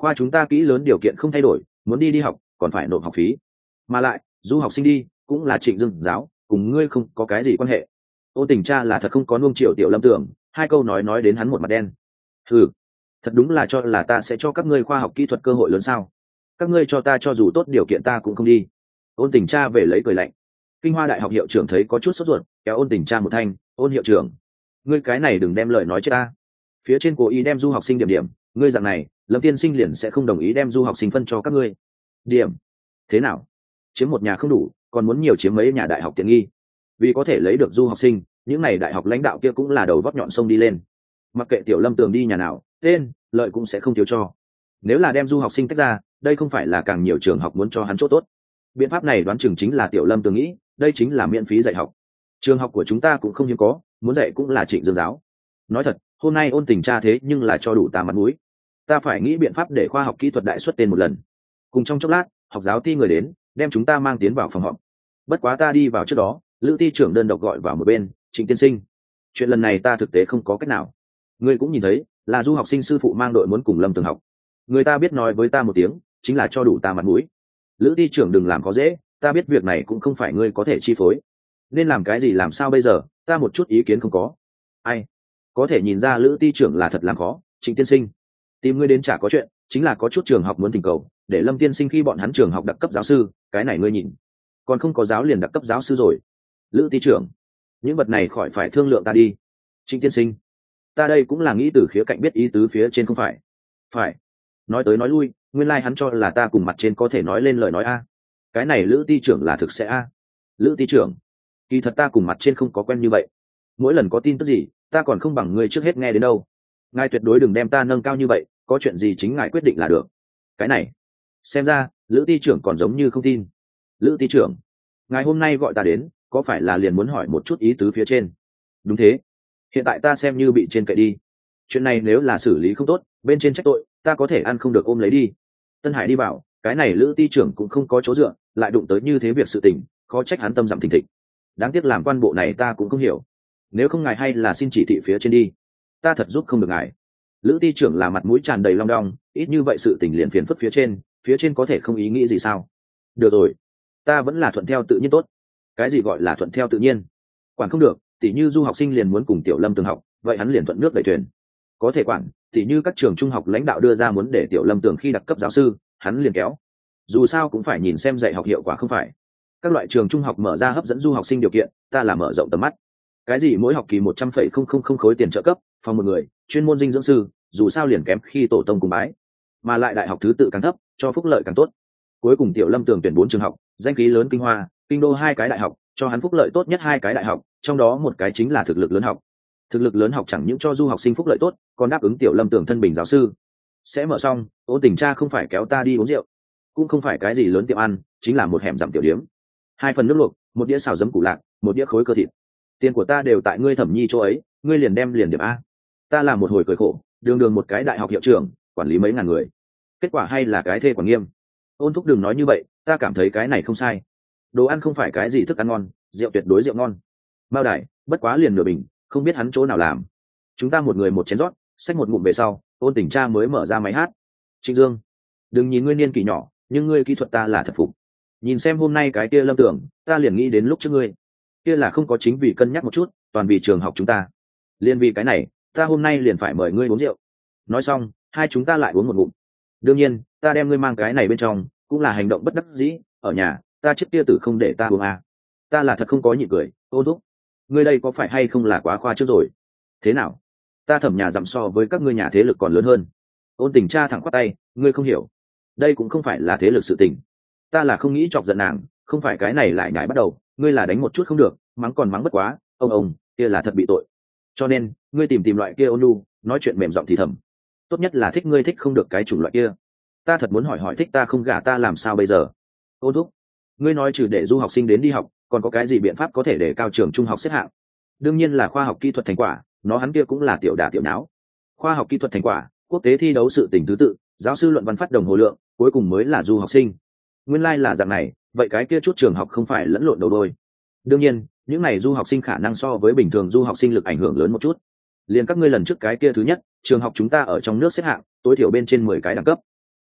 khoa chúng ta kỹ lớn điều kiện không thay đổi, muốn đi đi học còn phải nộp học phí, mà lại du học sinh đi cũng là Trịnh Dương giáo, cùng ngươi không có cái gì quan hệ. Ôn Tình Cha là thật không có nuông chiều Tiểu Lâm Tưởng, hai câu nói nói đến hắn một mặt đen. Ừ, thật đúng là cho là ta sẽ cho các ngươi khoa học kỹ thuật cơ hội lớn sao? Các ngươi cho ta cho dù tốt điều kiện ta cũng không đi. Ôn Tình Cha về lấy cười lạnh. Kinh Hoa Đại học hiệu trưởng thấy có chút sốt ruột, kéo Ôn Tình Cha một thanh. Ôn hiệu trưởng, ngươi cái này đừng đem lời nói chết ta. Phía trên cố ý đem du học sinh điểm điểm, ngươi dạng này Lâm tiên sinh liền sẽ không đồng ý đem du học sinh phân cho các ngươi. Điểm thế nào? Chiếm một nhà không đủ, còn muốn nhiều chiếm mấy nhà đại học tiện nghi. Vì có thể lấy được du học sinh, những này đại học lãnh đạo kia cũng là đầu vóc nhọn sông đi lên. Mặc kệ Tiểu Lâm Tường đi nhà nào, tên lợi cũng sẽ không thiếu cho. Nếu là đem du học sinh tách ra, đây không phải là càng nhiều trường học muốn cho hắn chỗ tốt. Biện pháp này đoán chừng chính là Tiểu Lâm Tường nghĩ, đây chính là miễn phí dạy học. Trường học của chúng ta cũng không hiếm có, muốn dạy cũng là Trịnh Dương giáo. Nói thật, hôm nay Ôn Tình Cha thế nhưng là cho đủ ta mặt mũi. Ta phải nghĩ biện pháp để khoa học kỹ thuật đại xuất tên một lần. Cùng trong chốc lát, học giáo ti người đến, đem chúng ta mang tiến vào phòng họp. Bất quá ta đi vào trước đó, Lữ ty trưởng đơn độc gọi vào một bên. Trịnh tiên sinh, chuyện lần này ta thực tế không có cách nào. Ngươi cũng nhìn thấy, là du học sinh sư phụ mang đội muốn cùng Lâm Tường học. Người ta biết nói với ta một tiếng, chính là cho đủ ta mặt mũi. Lữ ty trưởng đừng làm khó dễ, ta biết việc này cũng không phải ngươi có thể chi phối. Nên làm cái gì làm sao bây giờ, ta một chút ý kiến không có. Ai có thể nhìn ra Lữ ty trưởng là thật làm khó. Trịnh tiên sinh, tìm ngươi đến chả có chuyện, chính là có chút trường học muốn thỉnh cầu để Lâm tiên sinh khi bọn hắn trường học đặc cấp giáo sư, cái này ngươi nhìn, còn không có giáo liền đặc cấp giáo sư rồi. Lữ ty trưởng, những vật này khỏi phải thương lượng ta đi. Trịnh tiên sinh, ta đây cũng là nghĩ từ khía cạnh biết ý tứ phía trên không phải. Phải. Nói tới nói lui, nguyên lai like hắn cho là ta cùng mặt trên có thể nói lên lời nói a. Cái này Lữ ty trưởng là thực sẽ a. Lữ ty trưởng, kỳ thật ta cùng mặt trên không có quen như vậy. Mỗi lần có tin tức gì, ta còn không bằng người trước hết nghe đến đâu. Ngài tuyệt đối đừng đem ta nâng cao như vậy, có chuyện gì chính ngài quyết định là được. Cái này, xem ra Lữ ty trưởng còn giống như không tin. Lữ ty trưởng, ngài hôm nay gọi ta đến, có phải là liền muốn hỏi một chút ý tứ phía trên? Đúng thế, hiện tại ta xem như bị trên cậy đi. Chuyện này nếu là xử lý không tốt, bên trên trách tội, ta có thể ăn không được ôm lấy đi. Tân Hải đi bảo, cái này Lữ ty trưởng cũng không có chỗ dựa, lại đụng tới như thế việc sự tình, khó trách hắn tâm dặm thình thịch. Đáng tiếc làm quan bộ này ta cũng không hiểu. Nếu không ngài hay là xin chỉ thị phía trên đi, ta thật giúp không được ngài. Lữ ty trưởng là mặt mũi tràn đầy long đong, ít như vậy sự tình liền phiền phức phía trên, phía trên có thể không ý nghĩ gì sao? Được rồi, ta vẫn là thuận theo tự nhiên tốt. Cái gì gọi là thuận theo tự nhiên? Quản không được, tỉ như du học sinh liền muốn cùng Tiểu Lâm Tường học, vậy hắn liền thuận nước đẩy thuyền. Có thể quản, tỉ như các trường trung học lãnh đạo đưa ra muốn để Tiểu Lâm Tường khi đặc cấp giáo sư, hắn liền kéo. Dù sao cũng phải nhìn xem dạy học hiệu quả không phải. Các loại trường trung học mở ra hấp dẫn du học sinh điều kiện, ta là mở rộng tầm mắt. Cái gì mỗi học kỳ một trăm phẩy không không không khối tiền trợ cấp, phòng một người, chuyên môn dinh dưỡng sư, dù sao liền kém khi tổ tông cùng bái. Mà lại đại học thứ tự càng thấp, cho phúc lợi càng tốt. Cuối cùng Tiểu Lâm Tường tuyển bốn trường học, danh khí lớn Kinh Hoa, Kinh Đô hai cái đại học, cho hắn phúc lợi tốt nhất hai cái đại học, trong đó một cái chính là thực lực lớn học. Thực lực lớn học chẳng những cho du học sinh phúc lợi tốt, còn đáp ứng Tiểu Lâm Tường thân bình giáo sư. Sẽ mở xong, Ôn Tình Cha không phải kéo ta đi uống rượu, cũng không phải cái gì lớn tiệm ăn, chính là một hẻm dặm tiểu điếm. Hai phần nước luộc, một đĩa xào giấm củ lạc, một đĩa khối cơ thịt. Tiền của ta đều tại ngươi Thẩm Nhi chỗ ấy, ngươi liền đem liền điểm a. Ta làm một hồi cười khổ, đường đường một cái đại học hiệu trưởng, quản lý mấy ngàn người, kết quả hay là cái thê quản nghiêm. Ôn thúc đừng nói như vậy, ta cảm thấy cái này không sai. Đồ ăn không phải cái gì thức ăn ngon, rượu tuyệt đối rượu ngon. Bao đại, bất quá liền nửa bình, không biết hắn chỗ nào làm. Chúng ta một người một chén rót, xách một ngụm về sau, Ôn Tình Cha mới mở ra máy hát. Trịnh Dương, đừng nhìn ngươi niên kỷ nhỏ, nhưng ngươi kỹ thuật ta là thật phục. Nhìn xem hôm nay cái kia Lâm Tưởng, ta liền nghĩ đến lúc trước ngươi. Kia là không có chính vì cân nhắc một chút, toàn vì trường học chúng ta. Liên vì cái này, ta hôm nay liền phải mời ngươi uống rượu. Nói xong, hai chúng ta lại uống một ngụm. Đương nhiên, ta đem ngươi mang cái này bên trong, cũng là hành động bất đắc dĩ. Ở nhà, ta chết kia tử không để ta uống à. Ta là thật không có nhịn cười. Ôn thúc, ngươi đây có phải hay không là quá khoa trước rồi? Thế nào? Ta Thẩm nhà dặm so với các ngươi nhà thế lực còn lớn hơn. Ôn Tình Cha thẳng khoát tay, ngươi không hiểu. Đây cũng không phải là thế lực sự tình. Ta là không nghĩ chọc giận nàng, không phải cái này lại nhảy bắt đầu, ngươi là đánh một chút không được, mắng còn mắng bất quá, ông ông, kia là thật bị tội. Cho nên, ngươi tìm tìm loại kia ôn nhu, nói chuyện mềm giọng thì thầm. Tốt nhất là thích ngươi thích không được cái chủng loại kia. Ta thật muốn hỏi hỏi thích ta không gả ta làm sao bây giờ? Ôn thúc, ngươi nói trừ để du học sinh đến đi học, còn có cái gì biện pháp có thể để cao trường trung học xếp hạng? Đương nhiên là khoa học kỹ thuật thành quả, nó hắn kia cũng là tiểu đả tiểu não. Khoa học kỹ thuật thành quả, quốc tế thi đấu sự tình thứ tự, giáo sư luận văn phát đồng hồ lượng, cuối cùng mới là du học sinh. Nguyên lai like là dạng này, vậy cái kia chút trường học không phải lẫn lộn đầu đôi. Đương nhiên, những này du học sinh khả năng so với bình thường du học sinh lực ảnh hưởng lớn một chút. Liên các ngươi lần trước cái kia thứ nhất, trường học chúng ta ở trong nước xếp hạng tối thiểu bên trên mười cái đẳng cấp.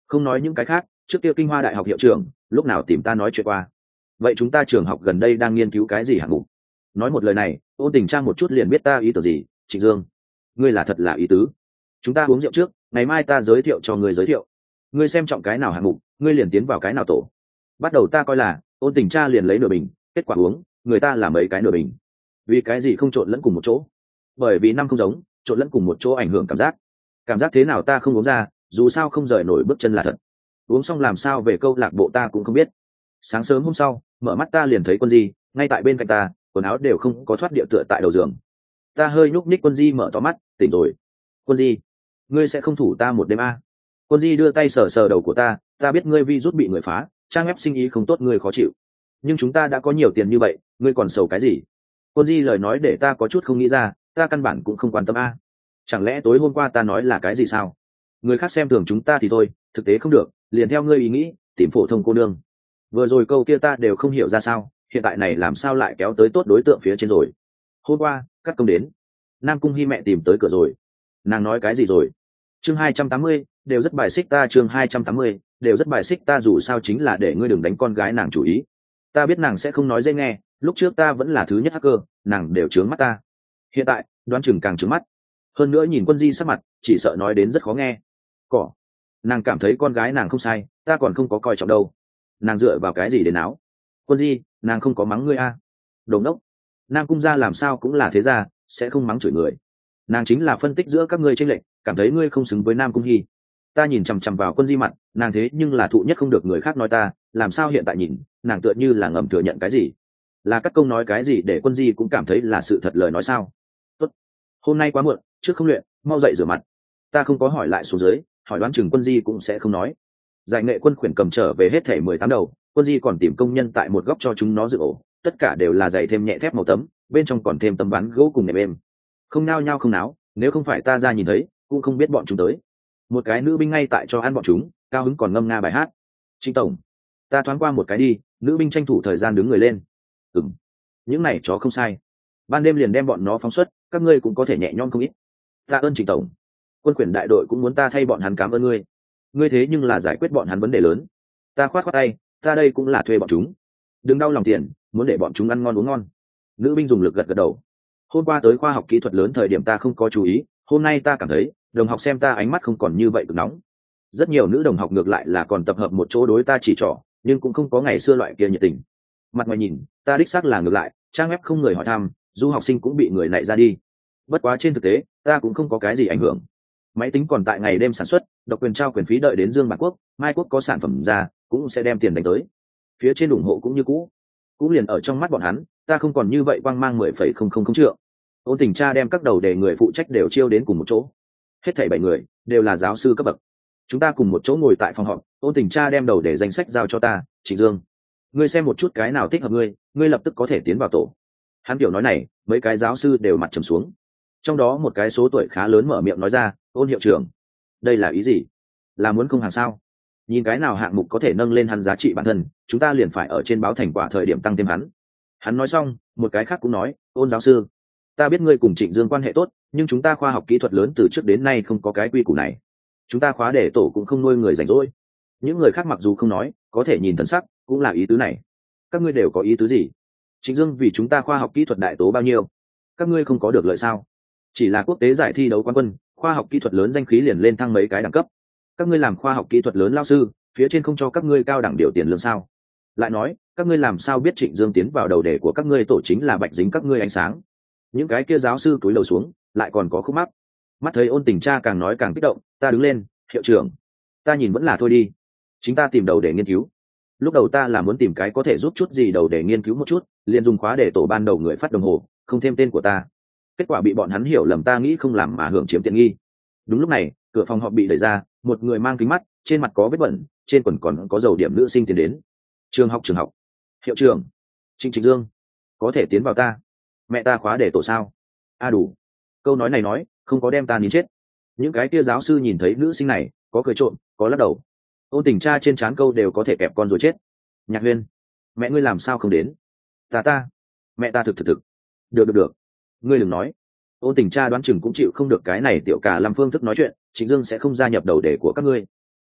Không nói những cái khác, trước kia Kinh Hoa Đại học hiệu trưởng lúc nào tìm ta nói chuyện qua. Vậy chúng ta trường học gần đây đang nghiên cứu cái gì hạng mục? Nói một lời này, Ôn Tình Trang một chút liền biết ta ý tưởng gì. Trịnh Dương, ngươi là thật là ý tứ. Chúng ta uống rượu trước, ngày mai ta giới thiệu cho ngươi giới thiệu. Ngươi xem trọng cái nào hạng mục, ngươi liền tiến vào cái nào tổ. Bắt đầu ta coi là Ôn Tình Tra liền lấy nửa bình, kết quả uống, người ta là mấy cái nửa bình. Vì cái gì không trộn lẫn cùng một chỗ? Bởi vì năm không giống, trộn lẫn cùng một chỗ ảnh hưởng cảm giác. Cảm giác thế nào ta không uống ra, dù sao không rời nổi bước chân là thật. Uống xong làm sao về câu lạc bộ ta cũng không biết. Sáng sớm hôm sau, mở mắt ta liền thấy Quân Di ngay tại bên cạnh ta, quần áo đều không có thoát địa tựa tại đầu giường. Ta hơi nhúc nhích, Quân Di mở to mắt, tỉnh rồi. Quân Di, ngươi sẽ không thủ ta một đêm a? Quân Di đưa tay sờ sờ đầu của ta, ta biết ngươi vi rút bị người phá, trang web sinh ý không tốt, ngươi khó chịu. Nhưng chúng ta đã có nhiều tiền như vậy, ngươi còn sầu cái gì? Quân Di lời nói để ta có chút không nghĩ ra, ta căn bản cũng không quan tâm a. Chẳng lẽ tối hôm qua ta nói là cái gì sao? Người khác xem thường chúng ta thì thôi, thực tế không được, liền theo ngươi ý nghĩ, tìm phổ thông cô nương. Vừa rồi câu kia ta đều không hiểu ra sao, hiện tại này làm sao lại kéo tới tốt đối tượng phía trên rồi. Hôm qua cắt công đến, Nam Cung Hi mẹ tìm tới cửa rồi. Nàng nói cái gì rồi? Chương hai trăm tám mươi, đều rất bài xích ta. Chương hai trăm tám mươi, đều rất bài xích ta, dù sao chính là để ngươi đừng đánh con gái nàng chủ ý. Ta biết nàng sẽ không nói dễ nghe, lúc trước ta vẫn là thứ nhất hacker, nàng đều trướng mắt ta. Hiện tại đoán chừng càng trướng mắt. Hơn nữa nhìn Quân Di sắc mặt, chỉ sợ nói đến rất khó nghe. Cỏ, nàng cảm thấy con gái nàng không sai, ta còn không có coi trọng đâu. Nàng dựa vào cái gì để náo? Quân Di, nàng không có mắng ngươi a? À? Đồ ngốc. Nam Cung gia làm sao cũng là thế gia, sẽ không mắng chửi người. Nàng chính là phân tích giữa các ngươi tranh lệch, cảm thấy ngươi không xứng với Nam Cung Hi. Ta nhìn chằm chằm vào Quân Di mặt, nàng thế nhưng là thụ nhất không được người khác nói ta, làm sao hiện tại nhìn, nàng tựa như là ngầm thừa nhận cái gì? Là các công nói cái gì để Quân Di cũng cảm thấy là sự thật lời nói sao? Tốt. Hôm nay quá muộn, trước không luyện, mau dậy rửa mặt. Ta không có hỏi lại xuống dưới, hỏi đoán chừng Quân Di cũng sẽ không nói. Giải nghệ quân khuyển cầm trở về hết thể mười tám đầu, Quân Di còn tìm công nhân tại một góc cho chúng nó dựng ổ, tất cả đều là giày thêm nhẹ thép màu tấm, bên trong còn thêm tấm ván gỗ cùng nệm êm. Không nao nhao không náo, nếu không phải ta ra nhìn thấy, cũng không biết bọn chúng tới. Một cái nữ binh ngay tại cho ăn bọn chúng, cao hứng còn ngâm nga bài hát. Trịnh tổng, ta thoáng qua một cái đi. Nữ binh tranh thủ thời gian đứng người lên. Ừm, những này chó không sai, ban đêm liền đem bọn nó phóng xuất, các ngươi cũng có thể nhẹ nhõm không ít. Tạ ơn Trịnh tổng, quân khuyển đại đội cũng muốn ta thay bọn hắn cảm ơn ngươi. Ngươi thế nhưng là giải quyết bọn hắn vấn đề lớn. Ta khoát khoát tay, ta đây cũng là thuê bọn chúng, đừng đau lòng tiền, muốn để bọn chúng ăn ngon uống ngon. Nữ binh dùng lực gật gật đầu. Hôm qua tới khoa học kỹ thuật lớn thời điểm ta không có chú ý, hôm nay ta cảm thấy đồng học xem ta ánh mắt không còn như vậy cực nóng. Rất nhiều nữ đồng học ngược lại là còn tập hợp một chỗ đối ta chỉ trỏ, nhưng cũng không có ngày xưa loại kia nhiệt tình. Mặt ngoài nhìn ta đích xác là ngược lại, trang web không người hỏi thăm, du học sinh cũng bị người nạy ra đi. Bất quá trên thực tế ta cũng không có cái gì ảnh hưởng. Máy tính còn tại ngày đêm sản xuất, độc quyền trao quyền phí đợi đến Dương Bản Quốc, Mai Quốc có sản phẩm ra cũng sẽ đem tiền đánh tới. Phía trên ủng hộ cũng như cũ, cũng liền ở trong mắt bọn hắn ta không còn như vậy quang mang mười phẩy không không không triệu. Ôn Tình Tra đem các đầu đề người phụ trách đều chiêu đến cùng một chỗ, hết thảy bảy người đều là giáo sư cấp bậc. Chúng ta cùng một chỗ ngồi tại phòng họp, Ôn Tình Tra đem đầu đề danh sách giao cho ta. Trịnh Dương, ngươi xem một chút cái nào thích hợp ngươi, ngươi lập tức có thể tiến vào tổ. Hắn kiểu nói này, mấy cái giáo sư đều mặt trầm xuống. Trong đó một cái số tuổi khá lớn mở miệng nói ra, Ôn hiệu trưởng, đây là ý gì? Là muốn không hàng sao? Nhìn cái nào hạng mục có thể nâng lên hắn giá trị bản thân, chúng ta liền phải ở trên báo thành quả thời điểm tăng thêm hắn. Hắn nói xong, một cái khác cũng nói, Ôn giáo sư, ta biết ngươi cùng Trịnh Dương quan hệ tốt, nhưng chúng ta khoa học kỹ thuật lớn từ trước đến nay không có cái quy củ này. Chúng ta khóa để tổ cũng không nuôi người rảnh rỗi. Những người khác mặc dù không nói, có thể nhìn thần sắc, cũng là ý tứ này. Các ngươi đều có ý tứ gì? Trịnh Dương vì chúng ta khoa học kỹ thuật đại tố bao nhiêu? Các ngươi không có được lợi sao? Chỉ là quốc tế giải thi đấu quán quân, khoa học kỹ thuật lớn danh khí liền lên thăng mấy cái đẳng cấp. Các ngươi làm khoa học kỹ thuật lớn lao sư, phía trên không cho các ngươi cao đẳng điều tiền lương sao? Lại nói, các ngươi làm sao biết Trịnh Dương tiến vào đầu đề của các ngươi tổ chính là bạch dính các ngươi ánh sáng? Những cái kia giáo sư cúi đầu xuống, lại còn có khúc mắc. Mắt thấy Ôn Tình Tra càng nói càng kích động, ta đứng lên, hiệu trưởng, ta nhìn vẫn là thôi đi, chính ta tìm đầu để nghiên cứu. Lúc đầu ta là muốn tìm cái có thể giúp chút gì đầu để nghiên cứu một chút, liền dùng khóa để tổ ban đầu người phát đồng hồ, không thêm tên của ta. Kết quả bị bọn hắn hiểu lầm ta nghĩ không làm mà hưởng chiếm tiện nghi. Đúng lúc này, cửa phòng họp bị đẩy ra, một người mang kính mắt, trên mặt có vết bẩn, trên quần còn có dầu điểm nữ sinh tiến đến. Trường học trường học, hiệu trưởng, Trịnh Trịnh Dương, có thể tiến vào ta. Mẹ ta khóa để tổ sao? A à đủ. Câu nói này nói, không có đem ta nín chết. Những cái kia giáo sư nhìn thấy nữ sinh này, có cười trộm, có lắc đầu. Ôn Tình Tra trên trán câu đều có thể kẹp con rồi chết. Nhạc Huyên, mẹ ngươi làm sao không đến? Ta ta, mẹ ta thực thực thực. Được được được, ngươi đừng nói. Ôn Tình Tra đoán chừng cũng chịu không được cái này tiểu cả làm phương thức nói chuyện, Trịnh Dương sẽ không gia nhập đầu đề của các ngươi.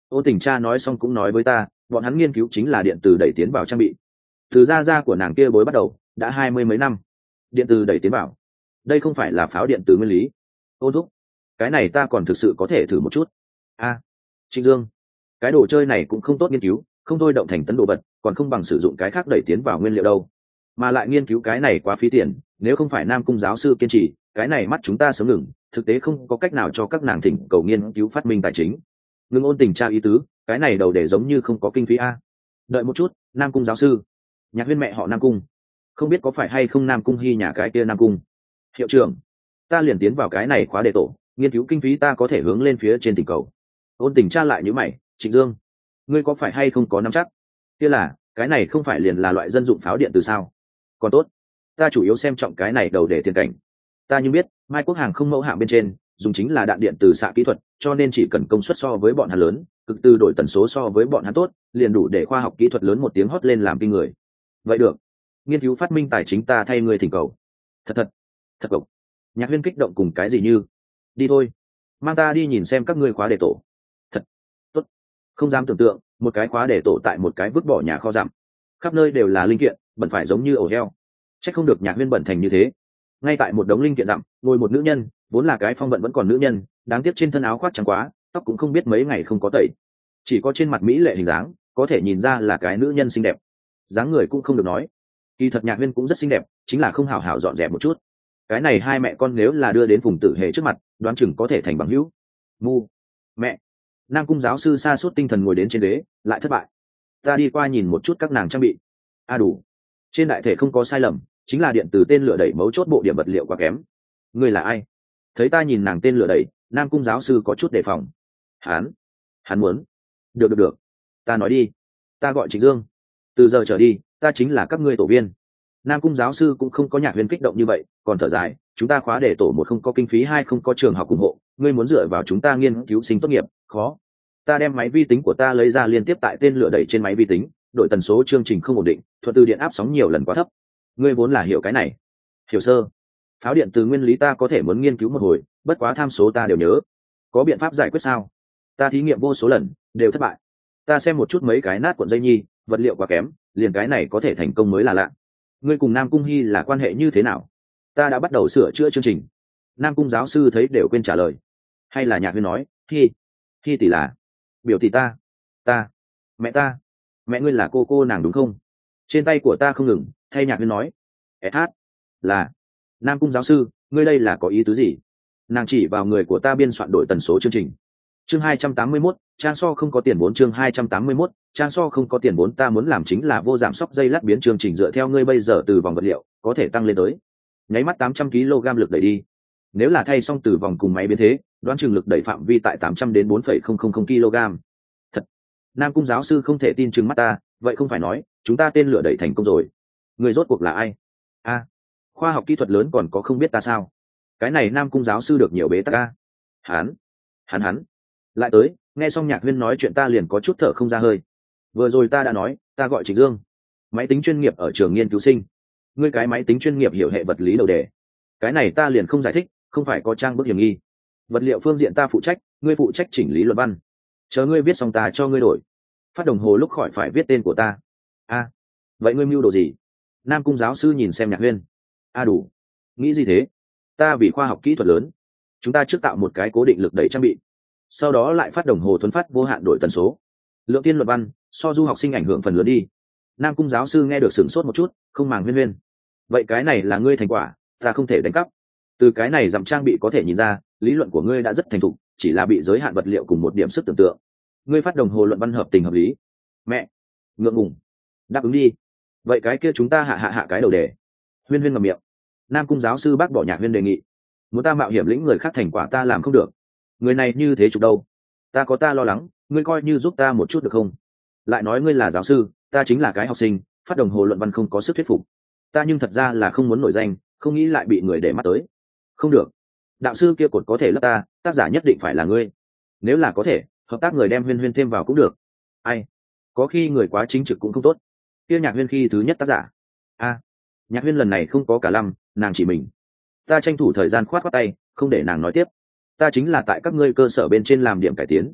Ô Tình cha nói xong cũng nói với ta, bọn hắn nghiên cứu chính là điện từ đẩy tiến vào trang bị. Từ gia gia của nàng kia bối bắt đầu đã hai mươi mấy năm. Điện từ đẩy tiến vào, đây không phải là pháo điện từ nguyên lý. Ôn thúc, cái này ta còn thực sự có thể thử một chút. A, Trịnh Dương, cái đồ chơi này cũng không tốt nghiên cứu, không thôi động thành tấn đồ vật, còn không bằng sử dụng cái khác đẩy tiến vào nguyên liệu đâu. Mà lại nghiên cứu cái này quá phí tiền, nếu không phải Nam Cung giáo sư kiên trì, cái này mắt chúng ta sớm ngừng, thực tế không có cách nào cho các nàng thỉnh cầu nghiên cứu phát minh tài chính. Ngưng Ôn Tình tra ý tứ, cái này đầu để giống như không có kinh phí a. Đợi một chút, Nam Cung giáo sư, Nhạc Huyên mẹ họ Nam Cung, không biết có phải hay không Nam Cung Hy nhà cái kia Nam Cung. Hiệu trưởng, ta liền tiến vào cái này khóa đề tổ, nghiên cứu kinh phí ta có thể hướng lên phía trên tình cầu. Ôn Tình tra lại như mày, Trịnh Dương, ngươi có phải hay không có nắm chắc? Kia là, cái này không phải liền là loại dân dụng pháo điện từ sao? Còn tốt, ta chủ yếu xem trọng cái này đầu để tiền cảnh. Ta như biết, Mai Quốc hàng không mẫu hạng bên trên dùng chính là đạn điện từ xạ kỹ thuật, cho nên chỉ cần công suất so với bọn hắn lớn, cực từ đổi tần số so với bọn hắn tốt, liền đủ để khoa học kỹ thuật lớn một tiếng hót lên làm kinh người. Vậy được, nghiên cứu phát minh tài chính ta thay người thỉnh cầu. Thật thật, thật cộc. Nhạc Huyên kích động cùng cái gì như, đi thôi, mang ta đi nhìn xem các ngươi khóa đề tổ. Thật tốt, không dám tưởng tượng, một cái khóa đề tổ tại một cái vứt bỏ nhà kho dặm, khắp nơi đều là linh kiện, bẩn phải giống như ổ heo. Chắc không được Nhạc Huyên bẩn thành như thế. Ngay tại một đống linh kiện dặm, ngồi một nữ nhân, vốn là cái phong vận vẫn còn nữ nhân, đáng tiếc trên thân áo khoác trắng quá, tóc cũng không biết mấy ngày không có tẩy, chỉ có trên mặt mỹ lệ hình dáng, có thể nhìn ra là cái nữ nhân xinh đẹp. Dáng người cũng không được nói, kỳ thật Nhạc Huyên cũng rất xinh đẹp, chính là không hảo hảo dọn dẹp một chút. Cái này hai mẹ con nếu là đưa đến Phùng Tử Hề trước mặt, đoán chừng có thể thành bằng hữu. Mu, mẹ. Nam Cung giáo sư sa sút tinh thần ngồi đến trên ghế, lại thất bại. Ta đi qua nhìn một chút các nàng trang bị. A đủ, trên đại thể không có sai lầm, chính là điện từ tên lửa đẩy mấu chốt bộ điểm vật liệu quá kém. Ngươi là ai? Thấy ta nhìn nàng tên lửa đẩy, Nam Cung giáo sư có chút đề phòng. Hắn, hắn muốn. Được được được, ta nói đi. Ta gọi Trịnh Dương. Từ giờ trở đi, ta chính là các ngươi tổ viên. Nam Cung giáo sư cũng không có Nhạc Huyên kích động như vậy, còn thở dài, chúng ta khóa để tổ một không có kinh phí, hai không có trường học ủng hộ, ngươi muốn dựa vào chúng ta nghiên cứu sinh tốt nghiệp, khó. Ta đem máy vi tính của ta lấy ra liên tiếp tại tên lửa đẩy trên máy vi tính, đổi tần số chương trình không ổn định, thuật từ điện áp sóng nhiều lần quá thấp. Ngươi vốn là hiểu cái này. Hiểu sơ. Pháo điện từ nguyên lý ta có thể muốn nghiên cứu một hồi, bất quá tham số ta đều nhớ. Có biện pháp giải quyết sao? Ta thí nghiệm vô số lần, đều thất bại. Ta xem một chút mấy cái nát cuộn dây nhi, vật liệu quá kém, liền cái này có thể thành công mới là lạ. Ngươi cùng Nam Cung Hy là quan hệ như thế nào? Ta đã bắt đầu sửa chữa chương trình. Nam Cung giáo sư thấy đều quên trả lời. Hay là Nhạc Huyên nói, Hy, Hy tỷ là biểu tỷ ta, ta, mẹ ta, mẹ ngươi là cô cô nàng đúng không? Trên tay của ta không ngừng, thay Nhạc Huyên nói, sh là Nam Cung giáo sư, ngươi đây là có ý tứ gì? Nàng chỉ vào người của ta biên soạn đổi tần số chương trình. Chương hai trăm tám mươi mốt, trang so không có tiền vốn. Chương hai trăm tám mươi mốt, trang so không có tiền vốn. Ta muốn làm chính là vô giảm sóc dây lát biến chương trình dựa theo ngươi bây giờ từ vòng vật liệu có thể tăng lên tới nháy mắt tám trăm ki lô gam lực đẩy đi. Nếu là thay xong từ vòng cùng máy biến thế, đoán chừng lực đẩy phạm vi tại tám trăm đến bốn phẩy không không không ki lô gam. Thật. Nam Cung giáo sư không thể tin chừng mắt ta, vậy không phải nói chúng ta tên lửa đẩy thành công rồi? Người rốt cuộc là ai? A, khoa học kỹ thuật lớn còn có không biết ta sao? Cái này Nam Cung giáo sư được nhiều bế tắc a. Hắn, hắn hắn. Lại tới, nghe xong Nhạc Huyên nói chuyện ta liền có chút thở không ra hơi. Vừa rồi ta đã nói, ta gọi Trịnh Dương, máy tính chuyên nghiệp ở trường nghiên cứu sinh. Ngươi cái máy tính chuyên nghiệp hiểu hệ vật lý đầu đề, cái này ta liền không giải thích, không phải có trang bức hiểm nghi. Vật liệu phương diện ta phụ trách, ngươi phụ trách chỉnh lý luận văn. Chờ ngươi viết xong ta cho ngươi đổi. Phát đồng hồ lúc khỏi phải viết tên của ta. A, vậy ngươi mưu đồ gì? Nam Cung giáo sư nhìn xem Nhạc Huyên. A đủ, nghĩ gì thế? Ta vì khoa học kỹ thuật lớn, chúng ta trước tạo một cái cố định lực đẩy trang bị, sau đó lại phát đồng hồ thuấn phát vô hạn đổi tần số. Lượng tiên luận văn so du học sinh ảnh hưởng phần lớn đi. Nam Cung giáo sư nghe được sửng sốt một chút, không màng Huyên Huyên. Vậy cái này là ngươi thành quả, ta không thể đánh cắp. Từ cái này dặm trang bị có thể nhìn ra, lý luận của ngươi đã rất thành thục, chỉ là bị giới hạn vật liệu cùng một điểm sức tưởng tượng. Ngươi phát đồng hồ luận văn hợp tình hợp lý. Mẹ, ngượng ngùng, đáp ứng đi. Vậy cái kia chúng ta hạ hạ hạ cái đầu đề. Huyên Huyên ngậm miệng. Nam Cung giáo sư bác bỏ Nhạc Huyên đề nghị. Muốn ta mạo hiểm lĩnh người khác thành quả ta làm không được. Người này như thế chụp đâu. Ta có ta lo lắng, ngươi coi như giúp ta một chút được không? Lại nói ngươi là giáo sư, ta chính là cái học sinh, phát đồng hồ luận văn không có sức thuyết phục. Ta nhưng thật ra là không muốn nổi danh, không nghĩ lại bị người để mắt tới. Không được, đạo sư kia cột có thể lấp ta, tác giả nhất định phải là ngươi. Nếu là có thể, hợp tác người đem Huyên Huyên thêm vào cũng được. Ai, có khi người quá chính trực cũng không tốt. Kia Nhạc Huyên khi thứ nhất tác giả. A, Nhạc Huyên lần này không có cả lăm, nàng chỉ mình. Ta tranh thủ thời gian khoát khoát tay, không để nàng nói tiếp. Ta chính là tại các ngươi cơ sở bên trên làm điểm cải tiến.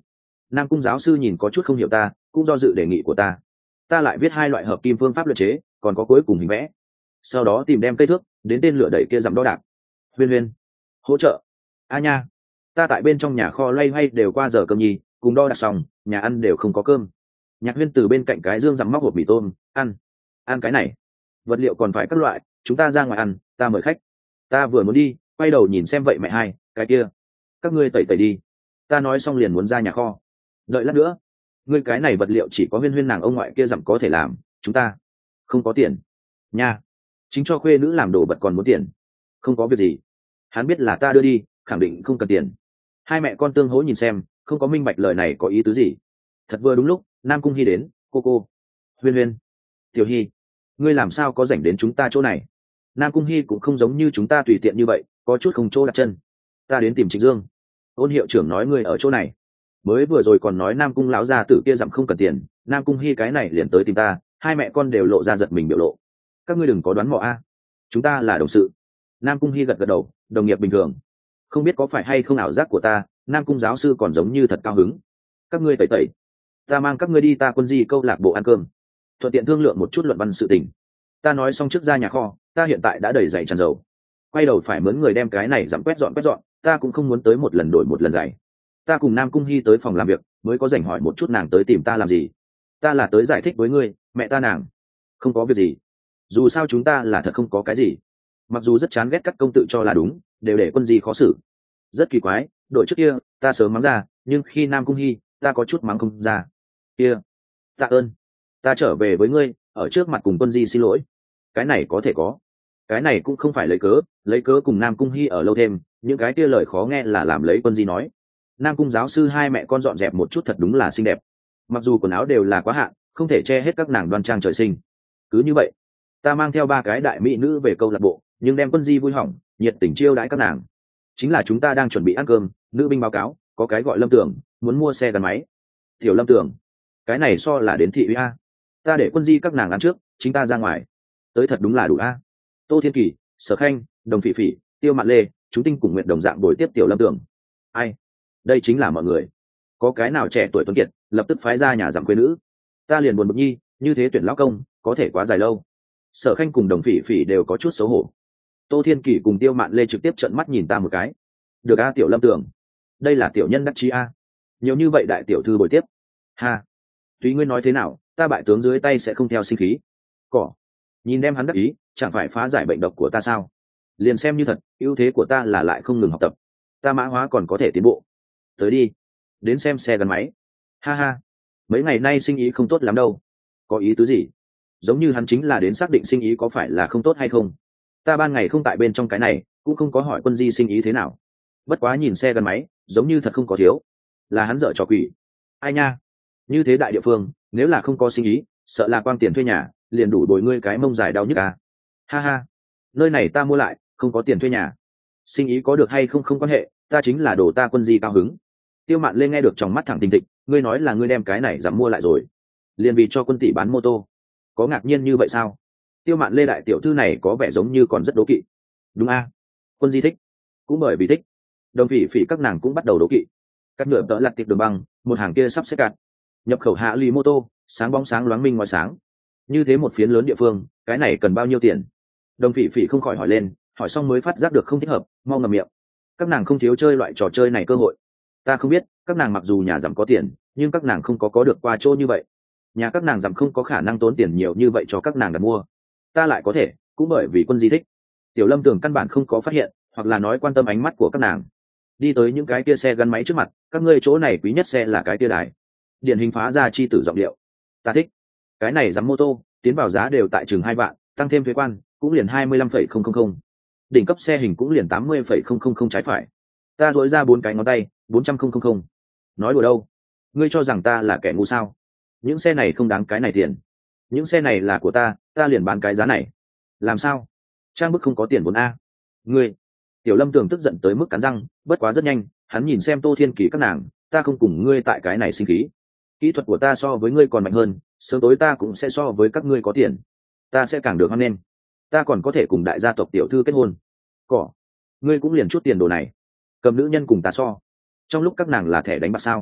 Nam cung giáo sư nhìn có chút không hiểu ta, cũng do dự đề nghị của ta. Ta lại viết hai loại hợp kim phương pháp luyện chế, còn có cuối cùng hình vẽ. Sau đó tìm đem cây thước đến tên lửa đẩy kia dặm đo đạc. Huyên Huyên hỗ trợ. A nha, ta tại bên trong nhà kho loay hoay đều qua giờ cơm nhì, cùng đo đạc xong, nhà ăn đều không có cơm. Nhạc Huyên từ bên cạnh cái dương dặm móc hộp mì tôm, ăn. Ăn cái này. Vật liệu còn phải các loại, chúng ta ra ngoài ăn, ta mời khách. Ta vừa muốn đi, quay đầu nhìn xem vậy mẹ hai, cái kia. Các ngươi tẩy tẩy đi. Ta nói xong liền muốn ra nhà kho. Đợi lát nữa. Ngươi cái này vật liệu chỉ có Huyên Huyên nàng ông ngoại kia dặm có thể làm, chúng ta không có tiền. Nha. Chính cho khuê nữ làm đồ vật còn muốn tiền. Không có việc gì. Hắn biết là ta đưa đi, khẳng định không cần tiền. Hai mẹ con tương hỗ nhìn xem, không có minh bạch lời này có ý tứ gì. Thật vừa đúng lúc, Nam Cung Hi đến, cô cô. Huyên Huyên. Tiểu Hi. Ngươi làm sao có rảnh đến chúng ta chỗ này? Nam Cung Hi cũng không giống như chúng ta tùy tiện như vậy, có chút không chỗ đặt chân. Ta đến tìm Trịnh Dương. Ôn hiệu trưởng nói ngươi ở chỗ này. Mới vừa rồi còn nói Nam Cung lão gia tử kia dặm không cần tiền, Nam Cung Hi cái này liền tới tìm ta, hai mẹ con đều lộ ra giật mình biểu lộ. Các ngươi đừng có đoán mò a, chúng ta là đồng sự. Nam Cung Hi gật gật đầu, đồng nghiệp bình thường. Không biết có phải hay không ảo giác của ta, Nam Cung giáo sư còn giống như thật cao hứng. Các ngươi tẩy tẩy, ta mang các ngươi đi ta quân di câu lạc bộ ăn cơm, thuận tiện thương lượng một chút luận văn sự tình. Ta nói xong trước ra nhà kho, ta hiện tại đã đầy giày tràn dầu, quay đầu phải mướn người đem cái này dặm quét dọn quét dọn, ta cũng không muốn tới một lần đổi một lần giày. Ta cùng Nam Cung Hi tới phòng làm việc, mới có rảnh hỏi một chút nàng tới tìm ta làm gì. Ta là tới giải thích với ngươi, mẹ ta nàng không có việc gì. Dù sao chúng ta là thật không có cái gì. Mặc dù rất chán ghét các công tự cho là đúng, đều để quân di khó xử. Rất kỳ quái, đội trước kia ta sớm mắng ra, nhưng khi Nam Cung Hi, ta có chút mắng không ra. Kia, tạ ơn. Ta trở về với ngươi, ở trước mặt cùng quân di xin lỗi. Cái này có thể có. Cái này cũng không phải lấy cớ, lấy cớ cùng Nam Cung Hi ở lâu thêm, những cái kia lời khó nghe là làm lấy quân di nói. Nam Cung giáo sư hai mẹ con dọn dẹp một chút thật đúng là xinh đẹp. Mặc dù quần áo đều là quá hạn, không thể che hết các nàng đoan trang trời sinh. Cứ như vậy, ta mang theo ba cái đại mỹ nữ về câu lạc bộ, nhưng đem quân di vui hỏng, nhiệt tình chiêu đãi các nàng. Chính là chúng ta đang chuẩn bị ăn cơm, nữ binh báo cáo, có cái gọi Lâm Tường, muốn mua xe gắn máy. Tiểu Lâm Tường, cái này so là đến thị uy a. Ta để quân di các nàng ăn trước, chính ta ra ngoài. Tới thật đúng là đủ a. Tô Thiên Kỳ, Sở Khanh, Đồng Phỉ Phỉ, Tiêu Mạn Lê, chúng tinh cùng nguyện đồng dạng buổi tiếp Tiểu Lâm Tường. Ai? Đây chính là mọi người. Có cái nào trẻ tuổi tuấn kiệt, lập tức phái ra nhà giảm quê nữ. Ta liền buồn bực nhi, như thế tuyển lão công, có thể quá dài lâu. Sở Khanh cùng Đồng Phỉ Phỉ đều có chút xấu hổ. Tô Thiên Kỳ cùng Tiêu Mạn Lê trực tiếp trợn mắt nhìn ta một cái. Được a Tiểu Lâm Tường, đây là tiểu nhân đắc chí a. Nhiều như vậy đại tiểu thư bồi tiếp. Ha, tùy ngươi nói thế nào, ta bại tướng dưới tay sẽ không theo sinh khí. Cỏ, nhìn đem hắn đắc ý, chẳng phải phá giải bệnh độc của ta sao? Liền xem như thật, ưu thế của ta là lại không ngừng học tập. Ta mã hóa còn có thể tiến bộ. Tới đi, đến xem xe gắn máy. Ha ha, mấy ngày nay sinh ý không tốt lắm đâu. Có ý tứ gì? Giống như hắn chính là đến xác định sinh ý có phải là không tốt hay không. Ta ban ngày không tại bên trong cái này, cũng không có hỏi quân di sinh ý thế nào. Bất quá nhìn xe gắn máy, giống như thật không có thiếu. Là hắn dở trò quỷ. Ai nha, như thế đại địa phương, nếu là không có sinh ý, sợ là quang tiền thuê nhà, liền đủ đổi ngươi cái mông dài đau nhức à. Ha ha, nơi này ta mua lại, không có tiền thuê nhà. Sinh ý có được hay không không quan hệ, ta chính là đồ ta quân di cao hứng. Tiêu Mạn Lê nghe được trong mắt thẳng tinh thịch, ngươi nói là ngươi đem cái này dám mua lại rồi, liền vì cho quân tỷ bán mô tô. Có ngạc nhiên như vậy sao? Tiêu Mạn Lê đại tiểu thư này có vẻ giống như còn rất đố kỵ. Đúng a, quân di thích, cũng bởi vì thích. Đồng Phỉ Phỉ các nàng cũng bắt đầu đố kỵ. Các nửa tợ lặt tiệp đường băng, một hàng kia sắp xếp cạn. Nhập khẩu hạ lì mô tô, sáng bóng sáng loáng minh ngoài sáng. Như thế một phiến lớn địa phương, cái này cần bao nhiêu tiền? Đồng Phỉ Phỉ không khỏi hỏi lên, hỏi xong mới phát giác được không thích hợp, mau ngậm miệng. Các nàng không thiếu chơi loại trò chơi này cơ hội. Ta không biết, các nàng mặc dù nhà giảm có tiền, nhưng các nàng không có có được qua chỗ như vậy. Nhà các nàng giảm không có khả năng tốn tiền nhiều như vậy cho các nàng đặt mua. Ta lại có thể, cũng bởi vì quân di thích. Tiểu Lâm Tường căn bản không có phát hiện, hoặc là nói quan tâm ánh mắt của các nàng. Đi tới những cái kia xe gắn máy trước mặt, các ngươi chỗ này quý nhất xe là cái kia đài. Điển hình phá ra chi tử giọng điệu. Ta thích. Cái này dám mô tô, tiến vào giá đều tại chừng hai vạn, tăng thêm thuế quan, cũng liền hai mươi lăm phẩy không không không. Đỉnh cấp xe hình cũng liền tám mươi phẩy không không không trái phải. Ta dỗi ra bốn cái ngón tay, bốn trăm không không không. Nói đùa đâu? Ngươi cho rằng ta là kẻ ngu sao? Những xe này không đáng cái này tiền. Những xe này là của ta, ta liền bán cái giá này. Làm sao? Trang bức không có tiền vốn a. Ngươi. Tiểu Lâm Tường tức giận tới mức cắn răng, bất quá rất nhanh, hắn nhìn xem Tô Thiên Kỳ các nàng, ta không cùng ngươi tại cái này sinh khí. Kỹ thuật của ta so với ngươi còn mạnh hơn, sớm tối ta cũng sẽ so với các ngươi có tiền. Ta sẽ càng được hoan nghênh. Ta còn có thể cùng đại gia tộc tiểu thư kết hôn. Cỏ, ngươi cũng liền chút tiền đồ này, cầm nữ nhân cùng ta so. Trong lúc các nàng là thẻ đánh bạc sao?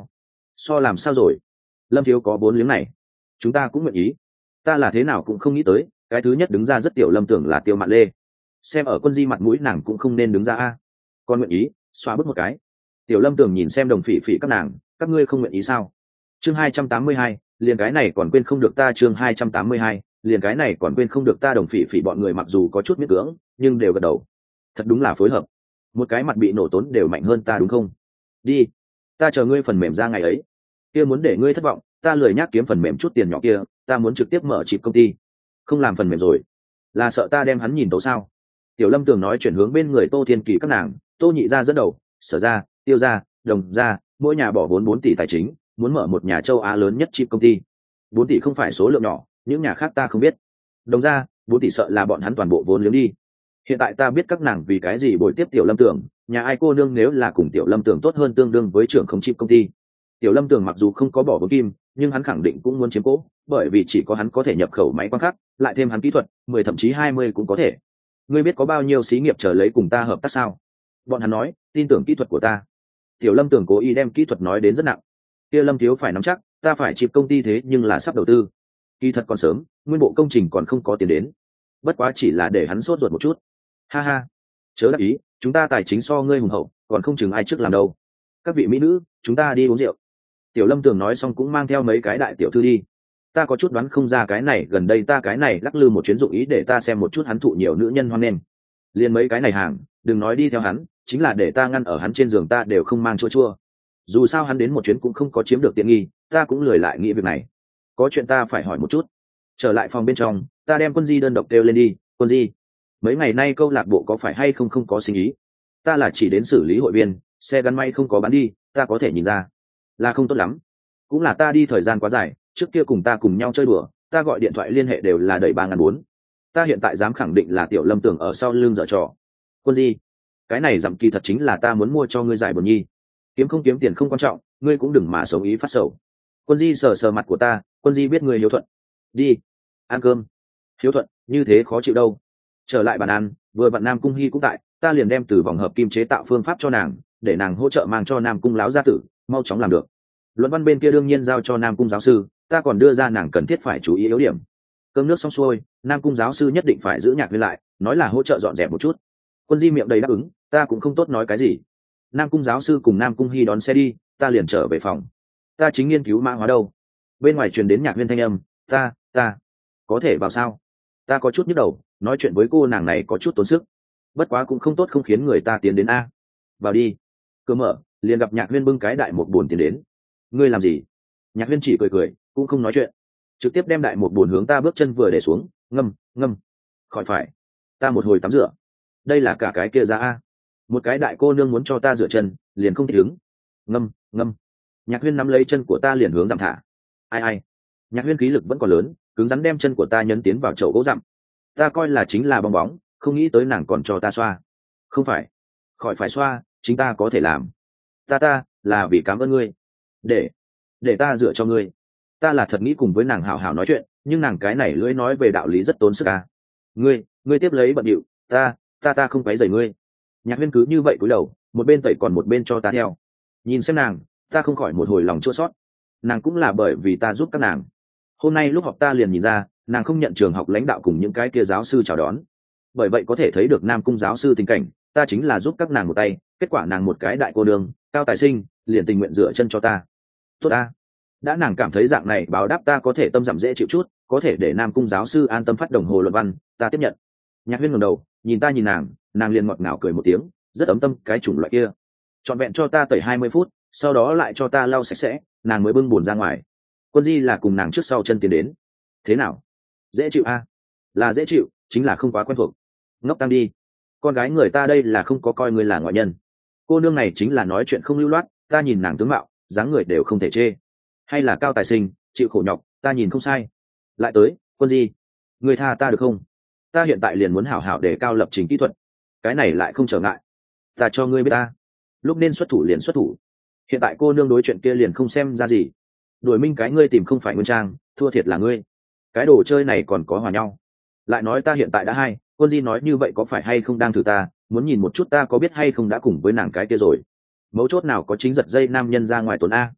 So làm sao rồi? Lâm thiếu có vốn liếng này, chúng ta cũng nguyện ý. Ta là thế nào cũng không nghĩ tới, cái thứ nhất đứng ra rất tiểu Lâm tưởng là Tiêu Mạn Lê. Xem ở Quân Di mặt mũi nàng cũng không nên đứng ra a. Con nguyện ý, xoa bước một cái. Tiểu Lâm tưởng nhìn xem Đồng Phỉ Phỉ các nàng, các ngươi không nguyện ý sao? Chương hai trăm tám mươi hai, liền cái này còn quên không được ta. Chương hai trăm tám mươi hai, liền cái này còn quên không được ta. Đồng Phỉ Phỉ bọn người mặc dù có chút miễn cưỡng, nhưng đều gật đầu. Thật đúng là phối hợp. Một cái mặt bị nổ tốn đều mạnh hơn ta đúng không? Đi, ta chờ ngươi phần mềm ra ngày ấy. Kia muốn để ngươi thất vọng, ta lười nhác kiếm phần mềm chút tiền nhỏ kia, ta muốn trực tiếp mở chip công ty. Không làm phần mềm rồi, là sợ ta đem hắn nhìn tấu sao? Tiểu Lâm Tường nói chuyển hướng bên người Tô Thiên Kỳ các nàng, Tô Nhị gia dẫn đầu, Sở gia, Tiêu gia, Đồng gia, mỗi nhà bỏ vốn bốn tỷ tài chính, muốn mở một nhà châu Á lớn nhất chip công ty. Bốn tỷ không phải số lượng nhỏ, những nhà khác ta không biết. Đồng gia, bốn tỷ sợ là bọn hắn toàn bộ vốn liếng đi. Hiện tại ta biết các nàng vì cái gì bồi tiếp Tiểu Lâm Tường, nhà ai cô nương nếu là cùng Tiểu Lâm Tường tốt hơn tương đương với trưởng không chip công ty. Tiểu Lâm Tường mặc dù không có bỏ vốn kim, nhưng hắn khẳng định cũng muốn chiếm cố, bởi vì chỉ có hắn có thể nhập khẩu máy quang khắc, lại thêm hắn kỹ thuật, mười thậm chí hai mươi cũng có thể. Ngươi biết có bao nhiêu xí nghiệp chờ lấy cùng ta hợp tác sao? Bọn hắn nói, tin tưởng kỹ thuật của ta. Tiểu Lâm Tường cố ý đem kỹ thuật nói đến rất nặng. Kia Lâm thiếu phải nắm chắc, ta phải chịp công ty thế nhưng là sắp đầu tư. Kỳ thật còn sớm, nguyên bộ công trình còn không có tiền đến. Bất quá chỉ là để hắn sốt ruột một chút. Ha ha, chớ đắc ý, chúng ta tài chính so ngươi hùng hậu, còn không chừng ai trước làm đâu. Các vị mỹ nữ, chúng ta đi uống rượu. Tiểu Lâm Tường nói xong cũng mang theo mấy cái đại tiểu thư đi. Ta có chút đoán không ra cái này, gần đây ta cái này lắc lư một chuyến dụng ý để ta xem một chút hắn thụ nhiều nữ nhân hoan nghênh. Liên mấy cái này hàng, đừng nói đi theo hắn, chính là để ta ngăn ở hắn trên giường ta đều không mang chua chua. Dù sao hắn đến một chuyến cũng không có chiếm được tiện nghi, ta cũng lười lại nghĩ việc này. Có chuyện ta phải hỏi một chút. Trở lại phòng bên trong, ta đem Quân Di đơn độc kêu lên đi. Quân Di, mấy ngày nay câu lạc bộ có phải hay không không có sinh ý? Ta là chỉ đến xử lý hội viên, xe gắn may không có bán đi, ta có thể nhìn ra là không tốt lắm. Cũng là ta đi thời gian quá dài, trước kia cùng ta cùng nhau chơi đùa, ta gọi điện thoại liên hệ đều là đẩy ba ngàn bốn. Ta hiện tại dám khẳng định là Tiểu Lâm Tường ở sau lưng dở trò. Quân Di, cái này dặm kỳ thật chính là ta muốn mua cho ngươi giải buồn nhi. Kiếm không kiếm tiền không quan trọng, ngươi cũng đừng mà sống ý phát sầu. Quân Di sờ sờ mặt của ta, Quân Di biết ngươi hiếu thuận. Đi, ăn cơm. Hiếu thuận, như thế khó chịu đâu. Trở lại bàn ăn, vừa vặn Nam Cung Hi cũng tại, ta liền đem từ vòng hợp kim chế tạo phương pháp cho nàng, để nàng hỗ trợ mang cho Nam Cung láo gia tử, mau chóng làm được. Luận văn bên kia đương nhiên giao cho Nam Cung giáo sư, ta còn đưa ra nàng cần thiết phải chú ý yếu điểm. Cơm nước xong xuôi, Nam Cung giáo sư nhất định phải giữ Nhạc Huyên lại, nói là hỗ trợ dọn dẹp một chút. Quân Di miệng đầy đáp ứng, ta cũng không tốt nói cái gì. Nam Cung giáo sư cùng Nam Cung Hi đón xe đi, ta liền trở về phòng. Ta chính nghiên cứu mã hóa đâu. Bên ngoài truyền đến Nhạc Huyên thanh âm, ta, ta, có thể vào sao? Ta có chút nhức đầu, nói chuyện với cô nàng này có chút tốn sức. Bất quá cũng không tốt không khiến người ta tiến đến a. Vào đi. Cửa mở, liền gặp Nhạc Huyên bưng cái đại một buồn tiến đến. Ngươi làm gì? Nhạc Huyên chỉ cười cười, cũng không nói chuyện, trực tiếp đem đại một buồn hướng ta bước chân vừa để xuống, ngâm, ngâm. Khỏi phải. Ta một hồi tắm rửa. Đây là cả cái kia ra a. Một cái đại cô nương muốn cho ta rửa chân, liền không thích ứng. Ngâm, ngâm. Nhạc Huyên nắm lấy chân của ta liền hướng giảm thả. Ai ai. Nhạc Huyên khí lực vẫn còn lớn, cứng rắn đem chân của ta nhấn tiến vào chậu gỗ dặm. Ta coi là chính là bong bóng, không nghĩ tới nàng còn cho ta xoa. Không phải. Khỏi phải xoa, chính ta có thể làm. Ta ta, là vì cảm ơn ngươi. Để, để ta dựa cho ngươi. Ta là thật nghĩ cùng với nàng hảo hảo nói chuyện, nhưng nàng cái này lưỡi nói về đạo lý rất tốn sức à. Ngươi, ngươi tiếp lấy bận điệu, ta, ta ta không quấy rầy ngươi. Nhạc Huyên cứ như vậy cúi đầu, một bên tẩy còn một bên cho ta theo. Nhìn xem nàng, ta không khỏi một hồi lòng chua xót. Nàng cũng là bởi vì ta giúp các nàng. Hôm nay lúc học ta liền nhìn ra, nàng không nhận trường học lãnh đạo cùng những cái kia giáo sư chào đón. Bởi vậy có thể thấy được Nam Cung giáo sư tình cảnh, ta chính là giúp các nàng một tay, kết quả nàng một cái đại cô đường, cao tài sinh, liền tình nguyện dựa chân cho ta. Tốt ta. Đã nàng cảm thấy dạng này báo đáp ta có thể tâm giảm dễ chịu chút, có thể để Nam Cung giáo sư an tâm phát đồng hồ luận văn, ta tiếp nhận. Nhạc Huyên ngẩng đầu, nhìn ta nhìn nàng, nàng liền ngọt ngào cười một tiếng, rất ấm tâm cái chủng loại kia. Trọn vẹn cho ta tẩy hai mươi phút, sau đó lại cho ta lau sạch sẽ, nàng mới bưng bùn ra ngoài. Quân Di là cùng nàng trước sau chân tiến đến. Thế nào? Dễ chịu a? À? Là dễ chịu, chính là không quá quen thuộc. Ngốc tăng đi. Con gái người ta đây là không có coi ngươi là ngoại nhân. Cô nương này chính là nói chuyện không lưu loát, ta nhìn nàng tướng mạo, dáng người đều không thể chê. Hay là cao tài sinh, chịu khổ nhọc, ta nhìn không sai. Lại tới, Quân Di, người tha ta được không? Ta hiện tại liền muốn hảo hảo để cao lập trình kỹ thuật. Cái này lại không trở ngại. Ta cho ngươi biết ta. Lúc nên xuất thủ liền xuất thủ. Hiện tại cô nương đối chuyện kia liền không xem ra gì. Đổi minh cái ngươi tìm không phải nguyên trang, thua thiệt là ngươi. Cái đồ chơi này còn có hòa nhau. Lại nói ta hiện tại đã hai, Quân Di nói như vậy có phải hay không đang thử ta, muốn nhìn một chút ta có biết hay không đã cùng với nàng cái kia rồi. Mấu chốt nào có chính giật dây nam nhân ra ngoài tuần a.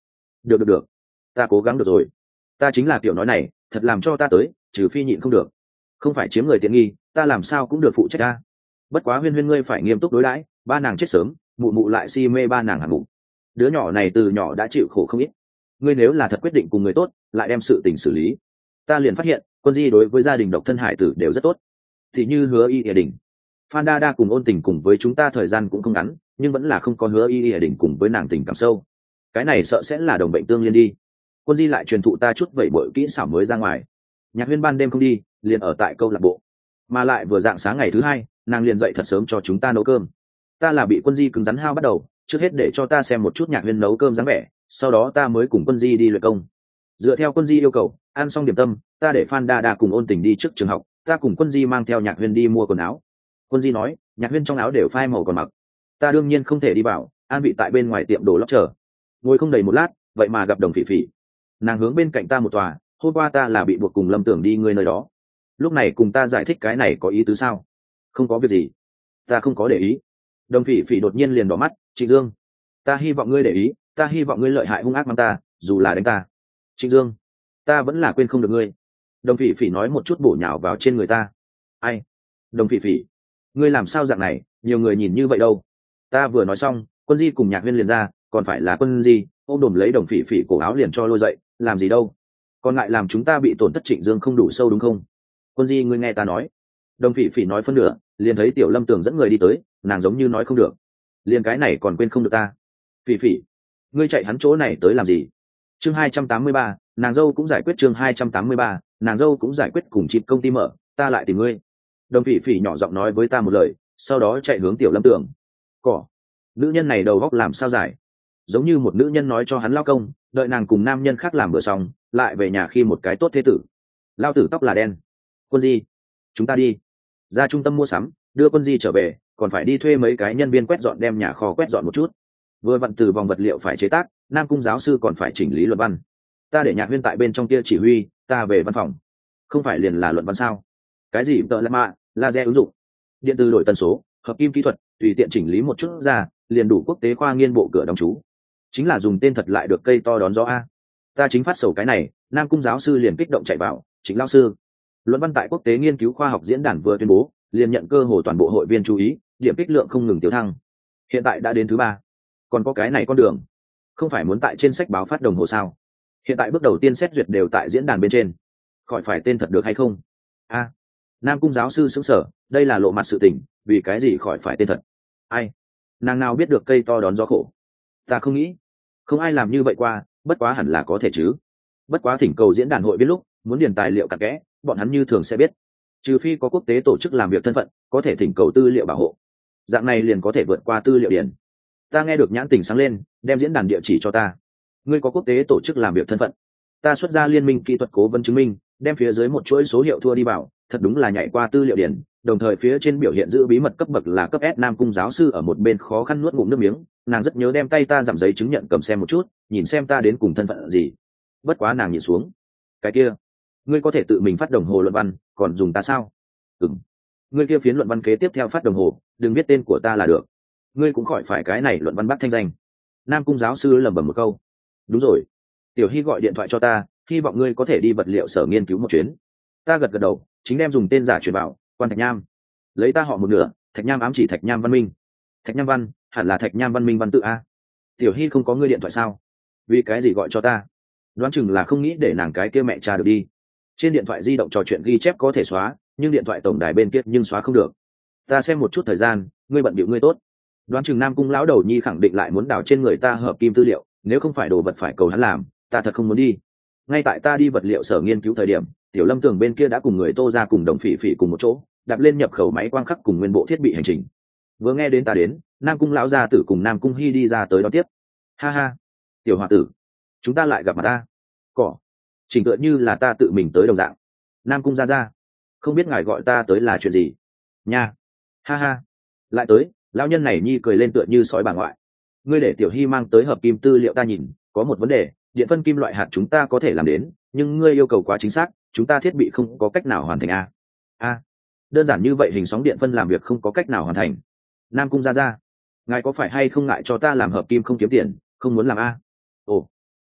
được được được, ta cố gắng được rồi. Ta chính là kiểu nói này, thật làm cho ta tới, trừ phi nhịn không được. Không phải chiếm người tiện nghi, ta làm sao cũng được phụ trách ta. Bất quá huyên huyên ngươi phải nghiêm túc đối đãi, ba nàng chết sớm, mụ mụ lại si mê ba nàng hẳn mụ. Đứa nhỏ này từ nhỏ đã chịu khổ không ít. Ngươi nếu là thật quyết định cùng người tốt, lại đem sự tình xử lý. Ta liền phát hiện, Quân Di đối với gia đình độc thân hải tử đều rất tốt. Thì như Hứa Y Ỉa Đình, Phan Đa Đa cùng Ôn Tình cùng với chúng ta thời gian cũng không ngắn, nhưng vẫn là không có Hứa Y Ỉa Đình cùng với nàng tình cảm sâu. Cái này sợ sẽ là đồng bệnh tương liên đi. Quân Di lại truyền thụ ta chút vậy bội kỹ xảo mới ra ngoài. Nhạc Huyên ban đêm không đi, liền ở tại câu lạc bộ, mà lại vừa dạng sáng ngày thứ hai, nàng liền dậy thật sớm cho chúng ta nấu cơm. Ta là bị Quân Di cứng rắn hao bắt đầu, trước hết để cho ta xem một chút Nhạc Huyên nấu cơm dáng vẻ, sau đó ta mới cùng Quân Di đi luyện công. Dựa theo Quân Di yêu cầu, ăn xong điểm tâm, ta để Phan Đa Đa cùng Ôn Tình đi trước trường học, ta cùng Quân Di mang theo Nhạc Huyên đi mua quần áo. Quân Di nói, Nhạc Huyên trong áo đều phai màu còn mặc. Ta đương nhiên không thể đi vào, an bị tại bên ngoài tiệm đồ lót chờ. Ngồi không đầy một lát, vậy mà gặp Đồng Phỉ Phỉ. Nàng hướng bên cạnh ta một tòa, hôm qua ta là bị buộc cùng Lâm Tưởng đi ngươi nơi đó. Lúc này cùng ta giải thích cái này có ý tứ sao? Không có việc gì, ta không có để ý. Đồng Phỉ Phỉ đột nhiên liền đỏ mắt, Trịnh Dương, ta hy vọng ngươi để ý, ta hy vọng ngươi lợi hại hung ác mang ta, dù là đánh ta. Trịnh Dương, ta vẫn là quên không được ngươi. Đồng Phỉ Phỉ nói một chút bổ nhào vào trên người ta. Ai? Đồng Phỉ Phỉ, ngươi làm sao dạng này, nhiều người nhìn như vậy đâu. Ta vừa nói xong, Quân Di cùng Nhạc Huyên liền ra, còn phải là Quân Di ôm đồm lấy Đồng Phỉ Phỉ cổ áo liền cho lôi dậy, làm gì đâu, còn ngại làm chúng ta bị tổn thất. Trịnh Dương không đủ sâu đúng không? Quân Di, ngươi nghe ta nói. Đồng Phỉ Phỉ nói phân nửa, liền thấy Tiểu Lâm Tường dẫn người đi tới, nàng giống như nói không được, liền cái này còn quên không được ta. Phỉ Phỉ, ngươi chạy hắn chỗ này tới làm gì? Chương hai trăm tám mươi ba, nàng dâu cũng giải quyết. Chương hai trăm tám mươi ba, nàng dâu cũng giải quyết. Cùng chịp công ty mở, ta lại tìm ngươi. Đồng Phỉ Phỉ nhỏ giọng nói với ta một lời, sau đó chạy hướng Tiểu Lâm Tường. Cỏ, nữ nhân này đầu óc làm sao giải? Giống như một nữ nhân nói cho hắn lao công, đợi nàng cùng nam nhân khác làm bữa xong, lại về nhà khi một cái tốt thế tử. Lao tử tóc là đen. Quân Di, chúng ta đi ra trung tâm mua sắm, đưa Quân Di trở về, còn phải đi thuê mấy cái nhân viên quét dọn, đem nhà kho quét dọn một chút. Vừa vặn từ vòng vật liệu phải chế tác, Nam Cung giáo sư còn phải chỉnh lý luận văn. Ta để Nhạc Huyên tại bên trong kia chỉ huy, ta về văn phòng. Không phải liền là luận văn sao? Cái gì tợ lạ mạ, laser ứng dụng, điện từ đổi tần số, hợp kim kỹ thuật, tùy tiện chỉnh lý một chút ra, liền đủ quốc tế khoa nghiên bộ cửa đóng chú. Chính là dùng tên thật lại được cây to đón gió a. Ta chính phát sầu cái này, Nam Cung giáo sư liền kích động chạy vào, Trịnh lão sư, luận văn tại quốc tế nghiên cứu khoa học diễn đàn vừa tuyên bố, liền nhận cơ hồ toàn bộ hội viên chú ý, điểm kích lượng không ngừng tiêu thăng, hiện tại đã đến thứ ba. Còn có cái này con đường, không phải muốn tại trên sách báo phát đồng hồ sao? Hiện tại bước đầu tiên xét duyệt đều tại diễn đàn bên trên, khỏi phải tên thật được hay không? A, Nam Cung giáo sư sững sờ, đây là lộ mặt sự tình, vì cái gì khỏi phải tên thật? Ai, nàng nào biết được cây to đón gió khổ? Ta không nghĩ, không ai làm như vậy qua, bất quá hẳn là có thể chứ. Bất quá thỉnh cầu diễn đàn hội biết lúc muốn điền tài liệu cặn kẽ, bọn hắn như thường sẽ biết, trừ phi có quốc tế tổ chức làm việc thân phận có thể thỉnh cầu tư liệu bảo hộ, dạng này liền có thể vượt qua tư liệu điền. Ta nghe được nhãn tình sáng lên, đem diễn đàn địa chỉ cho ta. Ngươi có quốc tế tổ chức làm việc thân phận? Ta xuất ra liên minh kỹ thuật cố vấn chứng minh, đem phía dưới một chuỗi số hiệu thua đi vào, thật đúng là nhảy qua tư liệu điền, đồng thời phía trên biểu hiện giữ bí mật cấp bậc là cấp S. Nam Cung giáo sư ở một bên khó khăn nuốt ngụm nước miếng, nàng rất nhớ đem tay ta giảm giấy chứng nhận cầm xem một chút, nhìn xem ta đến cùng thân phận gì. Bất quá nàng nhìn xuống, cái kia, ngươi có thể tự mình phát đồng hồ luận văn, còn dùng ta sao? Ừm, ngươi kia phiến luận văn kế tiếp theo phát đồng hồ, đừng biết tên của ta là được. Ngươi cũng khỏi phải cái này luận văn bắt thanh danh. Nam Cung giáo sư lẩm bẩm một câu. Đúng rồi, Tiểu Hy gọi điện thoại cho ta, hy vọng ngươi có thể đi vật liệu sở nghiên cứu một chuyến. Ta gật gật đầu, chính đem dùng tên giả truyền bảo, Quan Thạch Nham. Lấy ta họ một nửa, Thạch Nham ám chỉ Thạch Nham Văn Minh. Thạch Nham Văn, hẳn là Thạch Nham Văn Minh văn tự a. Tiểu Hy không có ngươi điện thoại sao? Vì cái gì gọi cho ta? Đoán chừng là không nghĩ để nàng cái kia mẹ cha được đi. Trên điện thoại di động trò chuyện ghi chép có thể xóa, nhưng điện thoại tổng đài bên kia nhưng xóa không được. Ta xem một chút thời gian, ngươi bận bịu ngươi tốt. Đoán chừng Nam Cung lão đầu nhi khẳng định lại muốn đào trên người ta hợp kim tư liệu, nếu không phải đồ vật phải cầu hắn làm, ta thật không muốn đi. Ngay tại ta đi vật liệu sở nghiên cứu thời điểm, Tiểu Lâm Tường bên kia đã cùng người Tô ra cùng Đồng Phỉ Phỉ cùng một chỗ, đạp lên nhập khẩu máy quang khắc cùng nguyên bộ thiết bị hành trình. Vừa nghe đến ta đến, Nam Cung lão gia tử cùng Nam Cung Hi đi ra tới đón tiếp. Ha ha, Tiểu hòa tử, chúng ta lại gặp mặt ta. Cỏ, chỉnh tựa như là ta tự mình tới đồng dạng. Nam Cung gia gia, không biết ngài gọi ta tới là chuyện gì nha? Ha ha, lại tới, lão nhân này nhi cười lên tựa như sói bà ngoại. Ngươi để Tiểu Hy mang tới hợp kim tư liệu ta nhìn, có một vấn đề, điện phân kim loại hạt chúng ta có thể làm đến, nhưng ngươi yêu cầu quá chính xác, chúng ta thiết bị không có cách nào hoàn thành a. A, đơn giản như vậy hình sóng điện phân làm việc không có cách nào hoàn thành. Nam Cung gia gia, ngài có phải hay không ngại cho ta làm hợp kim không kiếm tiền, không muốn làm a? Ồ,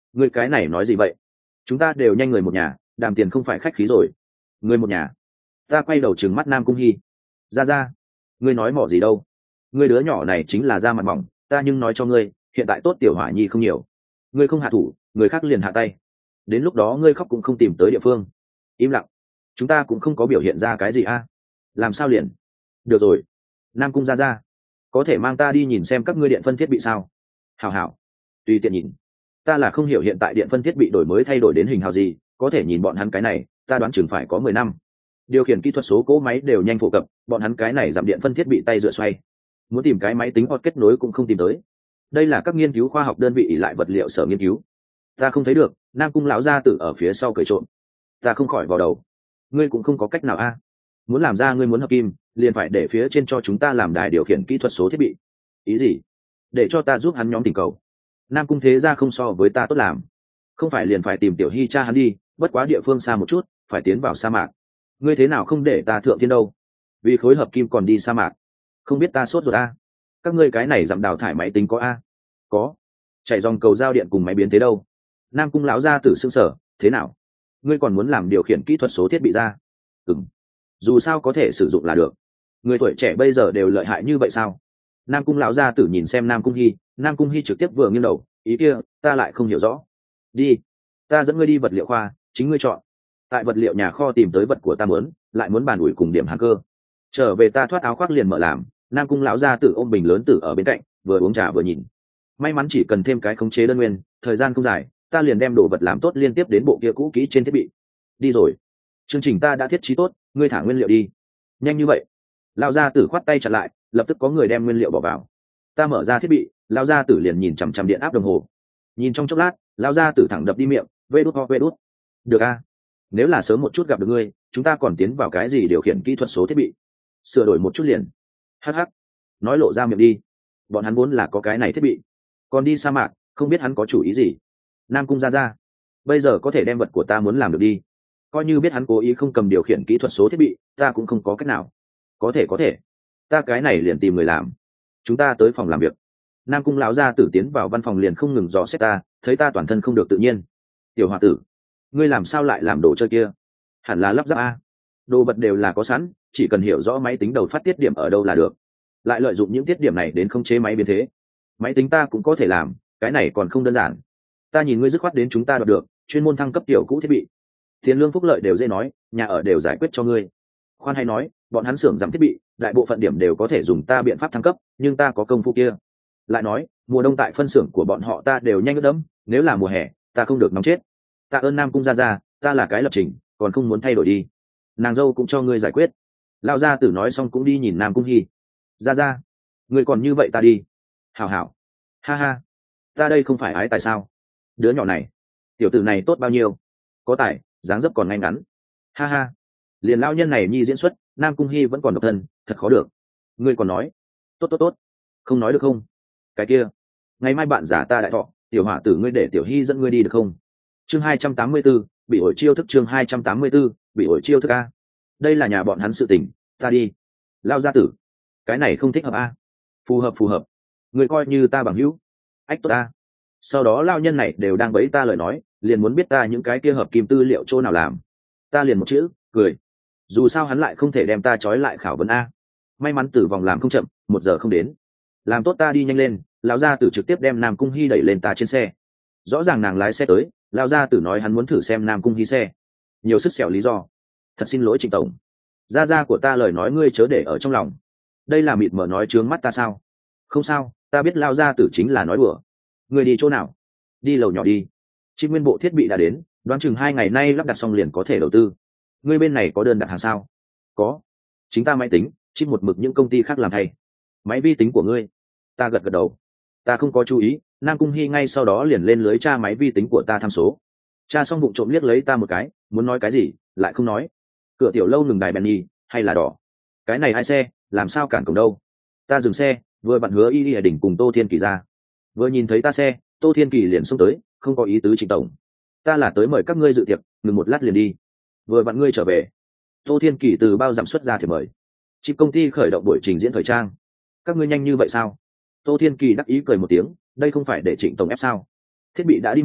Ngươi cái này nói gì vậy? Chúng ta đều nhanh người một nhà, đàm tiền không phải khách khí rồi. Người một nhà? Ta quay đầu trừng mắt Nam Cung Hi. Ra ra, ngươi nói mỏ gì đâu? Ngươi đứa nhỏ này chính là da mặt mỏng, ta nhưng nói cho ngươi, hiện tại tốt tiểu hỏa nhi không nhiều. Ngươi không hạ thủ, người khác liền hạ tay. Đến lúc đó ngươi khóc cũng không tìm tới địa phương. Im lặng. Chúng ta cũng không có biểu hiện ra cái gì a. Làm sao liền? Được rồi. Nam Cung ra ra, có thể mang ta đi nhìn xem các ngươi điện phân thiết bị sao? Hảo hảo, tùy tiện nhìn. Ta là không hiểu hiện tại điện phân thiết bị đổi mới thay đổi đến hình hào gì, có thể nhìn bọn hắn cái này, ta đoán chừng phải có mười năm. Điều khiển kỹ thuật số cỗ máy đều nhanh phổ cập, bọn hắn cái này giảm điện phân thiết bị tay dựa xoay, muốn tìm cái máy tính hoặc kết nối cũng không tìm tới. Đây là các nghiên cứu khoa học đơn vị ỷ lại vật liệu sở nghiên cứu. Ta không thấy được. Nam Cung lão gia tử ở phía sau cười trộm. Ta không khỏi vào đầu. Ngươi cũng không có cách nào a. Muốn làm ra ngươi muốn hợp kim, liền phải để phía trên cho chúng ta làm đài điều khiển kỹ thuật số thiết bị. Ý gì? Để cho ta giúp hắn nhóm tình cầu. Nam Cung thế gia không so với ta tốt làm. Không phải liền phải tìm tiểu hy cha hắn đi, bất quá địa phương xa một chút, phải tiến vào sa mạc. Ngươi thế nào không để ta thượng thiên đâu? Vì khối hợp kim còn đi sa mạc. Không biết ta sốt rồi a. Các ngươi cái này dặm đào thải máy tính có a? Có. Chạy dòng cầu giao điện cùng máy biến thế đâu? Nam Cung lão gia tử sững sờ, thế nào? Ngươi còn muốn làm điều khiển kỹ thuật số thiết bị ra? Ừm. Dù sao có thể sử dụng là được. Người tuổi trẻ bây giờ đều lợi hại như vậy sao? Nam Cung lão gia tử nhìn xem Nam Cung Hi, Nam Cung Hi trực tiếp vừa nghiêng đầu, ý kia, ta lại không hiểu rõ. Đi, ta dẫn ngươi đi vật liệu khoa, chính ngươi chọn. Tại vật liệu nhà kho tìm tới vật của ta muốn, lại muốn bàn ủi cùng điểm hàng cơ. Trở về ta thoát áo khoác liền mở làm. Nam Cung lão gia tử ôm bình lớn tử ở bên cạnh, vừa uống trà vừa nhìn. May mắn chỉ cần thêm cái khống chế đơn nguyên, thời gian không dài, ta liền đem đồ vật làm tốt liên tiếp đến bộ kia cũ kỹ trên thiết bị. Đi rồi. Chương trình ta đã thiết trí tốt, ngươi thả nguyên liệu đi. Nhanh như vậy? Lão gia tử khoát tay chặn lại, lập tức có người đem nguyên liệu bỏ vào. Ta mở ra thiết bị, lão gia tử liền nhìn chằm chằm điện áp đồng hồ. Nhìn trong chốc lát, lão gia tử thẳng đập đi miệng, vê đút ho vê đút. Được a. Nếu là sớm một chút gặp được ngươi, chúng ta còn tiến vào cái gì điều khiển kỹ thuật số thiết bị. Sửa đổi một chút liền. Hắc hắc. Nói lộ ra miệng đi. Bọn hắn vốn là có cái này thiết bị, còn đi sa mạc, không biết hắn có chủ ý gì. Nam Cung ra ra, bây giờ có thể đem vật của ta muốn làm được đi. Coi như biết hắn cố ý không cầm điều khiển kỹ thuật số thiết bị, ta cũng không có cách nào. Có thể có thể, ta cái này liền tìm người làm. Chúng ta tới phòng làm việc. Nam Cung lão gia tử tiến vào văn phòng liền không ngừng dò xét ta, thấy ta toàn thân không được tự nhiên. Tiểu h o a tử, ngươi làm sao lại làm đồ chơi kia? Hẳn là lắp ráp a. Đồ vật đều là có sẵn, chỉ cần hiểu rõ máy tính đầu phát tiết điểm ở đâu là được, lại lợi dụng những tiết điểm này đến khống chế máy biến thế. Máy tính ta cũng có thể làm, cái này còn không đơn giản. Ta nhìn ngươi dứt khoát đến chúng ta đoạt được, chuyên môn thăng cấp tiểu cũ thiết bị, tiền lương phúc lợi đều dễ nói, nhà ở đều giải quyết cho ngươi. Khoan hay nói, bọn hắn xưởng giảm thiết bị, đại bộ phận điểm đều có thể dùng ta biện pháp thăng cấp, nhưng ta có công phu kia. Lại nói, mùa đông tại phân xưởng của bọn họ ta đều nhanh ướt đẫm, nếu là mùa hè, ta không được nóng chết. Tạ ơn Nam Cung gia gia, ta là cái lập trình, còn không muốn thay đổi đi. Nàng dâu cũng cho ngươi giải quyết. Lão gia tử nói xong cũng đi nhìn Nam Cung Hi. Gia gia, ngươi còn như vậy ta đi. Hảo hảo. Ha ha, ta đây không phải ái tại sao? Đứa nhỏ này, tiểu tử này tốt bao nhiêu? Có tài, dáng dấp còn ngay ngắn. Ha ha, liền lão nhân này nhi diễn xuất, Nam Cung Hi vẫn còn độc thân, thật khó được. Ngươi còn nói, tốt tốt tốt, không nói được không? Cái kia, ngày mai bạn giả ta đại thọ, tiểu hỏa tử ngươi để tiểu Hi dẫn ngươi đi được không? Chương hai trăm tám mươi 84, bị ổi chiêu thức. Chương hai trăm tám mươi 84, bị ổi chiêu thức a. Đây là nhà bọn hắn sự tình, ta đi. Lao gia tử, cái này không thích hợp a. Phù hợp phù hợp, người coi như ta bằng hữu. Ách tốt a. Sau đó lao nhân này đều đang bấy ta lời nói, liền muốn biết ta những cái kia hợp kim tư liệu chỗ nào làm. Ta liền một chữ, cười. Dù sao hắn lại không thể đem ta trói lại khảo vấn a. May mắn tử vòng làm không chậm, một giờ không đến. Làm tốt ta đi nhanh lên, lão gia tử trực tiếp đem Nam Cung Hi đẩy lên ta trên xe. Rõ ràng nàng lái xe tới, lão gia tử nói hắn muốn thử xem Nam Cung Hi xe. Nhiều sức xẻo lý do. Thật xin lỗi Trịnh tổng. Gia gia của ta lời nói ngươi chớ để ở trong lòng. Đây là mịt mờ nói trướng mắt ta sao? Không sao, ta biết lão gia tử chính là nói đùa. Ngươi đi chỗ nào? Đi lầu nhỏ đi. Chip nguyên bộ thiết bị đã đến, đoán chừng hai ngày nay lắp đặt xong liền có thể đầu tư. Ngươi bên này có đơn đặt hàng sao? Có. Chính ta máy tính, chip một mực những công ty khác làm thay. Máy vi tính của ngươi? Ta gật gật đầu. Ta không có chú ý, Nam Cung Hi ngay sau đó liền lên lưới tra máy vi tính của ta tham số. Tra xong bụng trộm liếc lấy ta một cái, muốn nói cái gì, lại không nói. Cửa tiểu lâu ngừng đài Benny, hay là đỏ? Cái này hai xe, làm sao cản cổng đâu? Ta dừng xe, vừa vặn hứa y y đỉnh cùng Tô Thiên Kỳ ra. Vừa nhìn thấy ta xe, Tô Thiên Kỳ liền xông tới, không có ý tứ Trịnh tổng. Ta là tới mời các ngươi dự tiệc, ngừng một lát liền đi. Vừa vặn ngươi trở về. Tô Thiên Kỳ từ bao giảm xuất ra thì mời. Chip công ty khởi động buổi trình diễn thời trang. Các ngươi nhanh như vậy sao? Tô Thiên Kỳ đắc ý cười một tiếng, đây không phải để Trịnh tổng ép sao? Thiết bị đã đi mua,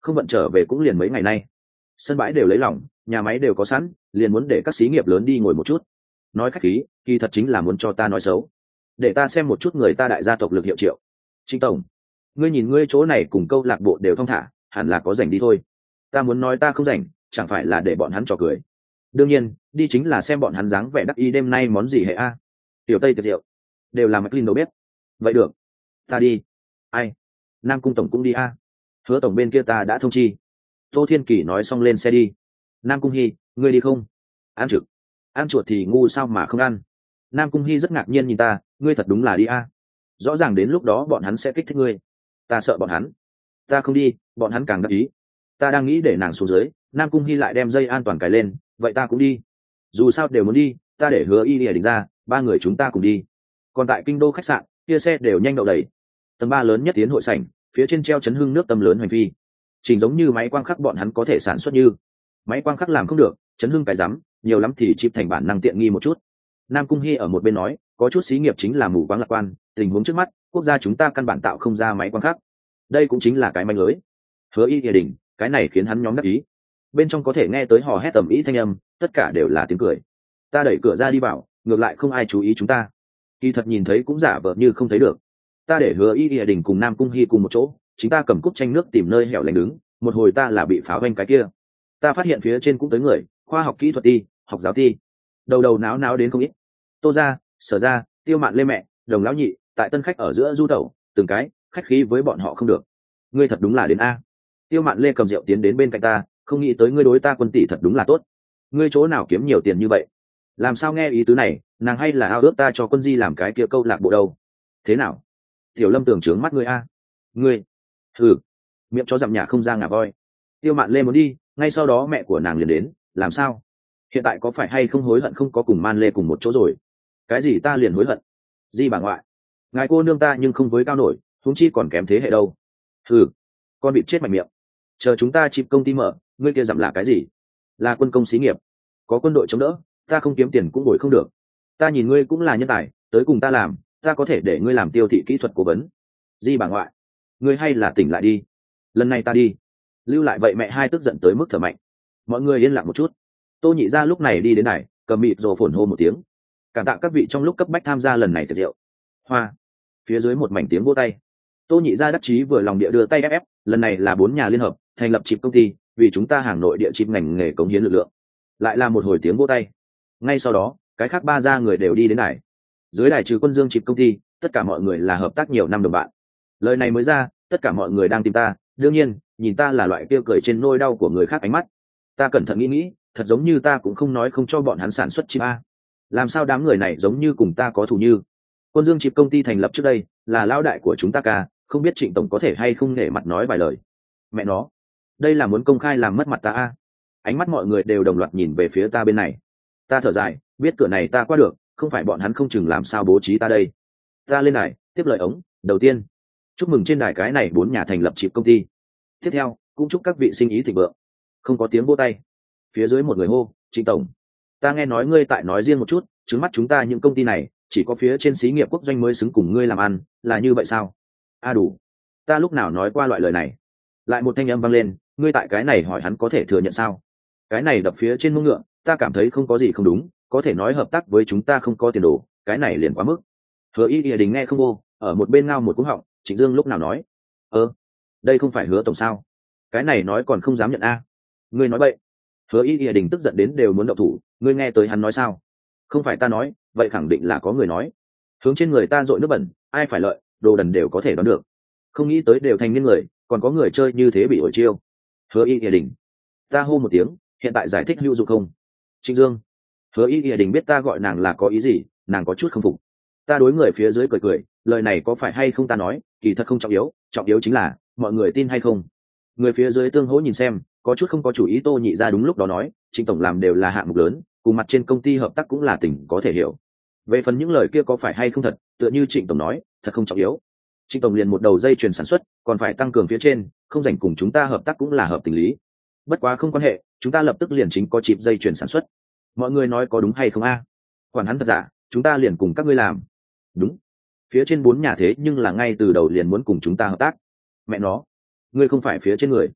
không vận trở về cũng liền mấy ngày nay. Sân bãi đều lấy lỏng, nhà máy đều có sẵn, liền muốn để các xí nghiệp lớn đi ngồi một chút. Nói khách khí, kỳ thật chính là muốn cho ta nói xấu, để ta xem một chút người ta đại gia tộc lực hiệu triệu. Trịnh tổng, ngươi nhìn ngươi chỗ này cùng câu lạc bộ đều thong thả, hẳn là có rảnh đi thôi. Ta muốn nói ta không rảnh, chẳng phải là để bọn hắn trò cười. Đương nhiên, đi chính là xem bọn hắn dáng vẻ đắc ý đêm nay món gì hệ a. Tiểu tây tiệc rượu đều là McLean đầu bếp. Vậy được, ta đi. Ai? Nam cung tổng cũng đi a. Hứa tổng bên kia ta đã thông chi. Tô Thiên Kỳ nói xong lên xe đi. Nam cung Hi, ngươi đi không? Ăn trực. Ăn chuột thì ngu sao mà không ăn. Nam cung Hi rất ngạc nhiên nhìn ta, ngươi thật đúng là đi a. Rõ ràng đến lúc đó bọn hắn sẽ kích thích ngươi. Ta sợ bọn hắn. Ta không đi, bọn hắn càng đắc ý. Ta đang nghĩ để nàng xuống dưới, Nam cung Hi lại đem dây an toàn cài lên, vậy ta cũng đi. Dù sao đều muốn đi, ta để Hứa Y Lìa định ra, ba người chúng ta cùng đi. Còn tại kinh đô khách sạn, kia xe đều nhanh đậu đầy. Tầng ba lớn nhất tiến hội sảnh, phía trên treo chấn hưng nước tâm lớn hành vi. Chỉnh giống như máy quang khắc bọn hắn có thể sản xuất như. Máy quang khắc làm không được, chấn hưng cái rắm, nhiều lắm thì chip thành bản năng tiện nghi một chút. Nam cung Hi ở một bên nói, có chút xí nghiệp chính là mù quáng lạc quan, tình huống trước mắt, quốc gia chúng ta căn bản tạo không ra máy quang khắc. Đây cũng chính là cái manh lưới. Hứa Y Lìa đình, cái này khiến hắn nhóm đắc ý. Bên trong có thể nghe tới hò hét tầm ý thanh âm, tất cả đều là tiếng cười. Ta đẩy cửa ra đi vào, ngược lại không ai chú ý chúng ta. Kỳ thật nhìn thấy cũng giả vờ như không thấy được. Ta để Hứa Y Lìa đình cùng Nam cung Hi cùng một chỗ, chính ta cầm cúp chanh nước tìm nơi hẻo lánh đứng, một hồi ta là bị pháo vanh cái kia. Ta phát hiện phía trên cũng tới người, khoa học kỹ thuật ti, học giáo ti, đầu đầu náo náo đến không ít. Tô gia, Sở gia, Tiêu Mạn Lê mẹ, Đồng lão nhị, tại tân khách ở giữa du tẩu, từng cái khách khí với bọn họ không được. Ngươi thật đúng là đến a. Tiêu Mạn Lê cầm rượu tiến đến bên cạnh ta, không nghĩ tới ngươi đối ta quân tỷ thật đúng là tốt. Ngươi chỗ nào kiếm nhiều tiền như vậy? Làm sao nghe ý tứ này, nàng hay là ao ước ta cho quân di làm cái kia câu lạc bộ đâu? Thế nào? Tiểu Lâm tưởng trướng mắt ngươi a. Ngươi, ừ, miệng chó dặm nhà không ra ngà voi. Tiêu Mạn Lê muốn đi, ngay sau đó mẹ của nàng liền đến, làm sao? Hiện tại có phải hay không hối hận không có cùng Man Lê cùng một chỗ rồi? Cái gì ta liền hối hận? Di bà ngoại, ngài cô nương ta nhưng không với cao nổi, huống chi còn kém thế hệ đâu. Ừ, con bị chết mạnh miệng. Chờ chúng ta chịp công ty mở, ngươi kia dặm là cái gì? Là quân công xí nghiệp, có quân đội chống đỡ, ta không kiếm tiền cũng bồi không được. Ta nhìn ngươi cũng là nhân tài, tới cùng ta làm, ta có thể để ngươi làm tiêu thị kỹ thuật cố vấn. Di bà ngoại, ngươi hay là tỉnh lại đi, lần này ta đi. Lưu lại vậy mẹ hai tức giận tới mức thở mạnh. Mọi người yên lặng một chút. Tô nhị gia lúc này đi đến này, cầm mịt rồ phồn hô một tiếng. Cảm tạ các vị trong lúc cấp bách tham gia lần này tiệc rượu. Hoa. Phía dưới một mảnh tiếng vỗ tay. Tô nhị gia đắc chí vừa lòng địa đưa tay ép ép, lần này là bốn nhà liên hợp, thành lập chip công ty, vì chúng ta hàng nội địa chip ngành nghề cống hiến lực lượng. Lại là một hồi tiếng vỗ tay. Ngay sau đó, cái khác ba gia người đều đi đến này. Dưới đài trừ Quân Dương chip công ty, tất cả mọi người là hợp tác nhiều năm đồng bạn. Lời này mới ra, tất cả mọi người đang tìm ta, đương nhiên, nhìn ta là loại kia cười trên nôi đau của người khác ánh mắt. Ta cẩn thận nghĩ nghĩ, thật giống như ta cũng không nói không cho bọn hắn sản xuất chip a. Làm sao đám người này giống như cùng ta có thù như? Quân Dương chip công ty thành lập trước đây, là lão đại của chúng ta ca, không biết Trịnh tổng có thể hay không nể mặt nói vài lời. Mẹ nó, đây là muốn công khai làm mất mặt ta a. Ánh mắt mọi người đều đồng loạt nhìn về phía ta bên này. Ta thở dài, biết cửa này ta qua được, không phải bọn hắn không chừng làm sao bố trí ta đây. Ta lên đài, tiếp lời ống, đầu tiên, chúc mừng trên đài cái này bốn nhà thành lập chip công ty. Tiếp theo, cũng chúc các vị sinh ý thịnh vượng. Không có tiếng vỗ tay. Phía dưới một người hô, Trịnh tổng, ta nghe nói ngươi tại nói riêng một chút, trứng mắt chúng ta những công ty này chỉ có phía trên xí nghiệp quốc doanh mới xứng cùng ngươi làm ăn, là như vậy sao? A đủ, ta lúc nào nói qua loại lời này? Lại một thanh âm vang lên, ngươi tại cái này hỏi hắn có thể thừa nhận sao? Cái này đập phía trên mông ngựa, ta cảm thấy không có gì không đúng, có thể nói hợp tác với chúng ta không có tiền đồ, cái này liền quá mức. Hứa Y Lìa đình nghe không vô, ở một bên ngao một cú họng. Trịnh Dương lúc nào nói, ơ, đây không phải Hứa tổng sao? Cái này nói còn không dám nhận a. Ngươi nói bậy. Hứa Y Lìa đình tức giận đến đều muốn động thủ, ngươi nghe tới hắn nói sao? Không phải ta nói, vậy khẳng định là có người nói. Hướng trên người ta dội nước bẩn, ai phải lợi, đồ đần đều có thể đoán được. Không nghĩ tới đều thành niên người, còn có người chơi như thế bị ổi chiêu. Hứa Y Lìa đình, ta hô một tiếng, hiện tại giải thích hữu dụng không? Trịnh Dương. Hứa Y Lìa đình biết ta gọi nàng là có ý gì, nàng có chút không phục. Ta đối người phía dưới cười cười, lời này có phải hay không ta nói, kỳ thật không trọng yếu, trọng yếu chính là mọi người tin hay không. Người phía dưới tương hỗ nhìn xem, có chút không có chủ ý. Tô nhị ra đúng lúc đó nói, Trịnh tổng làm đều là hạng mục lớn, cùng mặt trên công ty hợp tác cũng là tình có thể hiểu. Về phần những lời kia có phải hay không thật, tựa như Trịnh tổng nói, thật không trọng yếu. Trịnh tổng liền một đầu dây chuyền sản xuất, còn phải tăng cường phía trên, không rảnh cùng chúng ta hợp tác cũng là hợp tình lý. Bất quá không quan hệ, chúng ta lập tức liền chính có chịp dây chuyền sản xuất. Mọi người nói có đúng hay không a? Quản hắn thật giả, chúng ta liền cùng các ngươi làm. Đúng. Phía trên bốn nhà thế nhưng là ngay từ đầu liền muốn cùng chúng ta hợp tác. Mẹ nó, ngươi không phải phía trên người.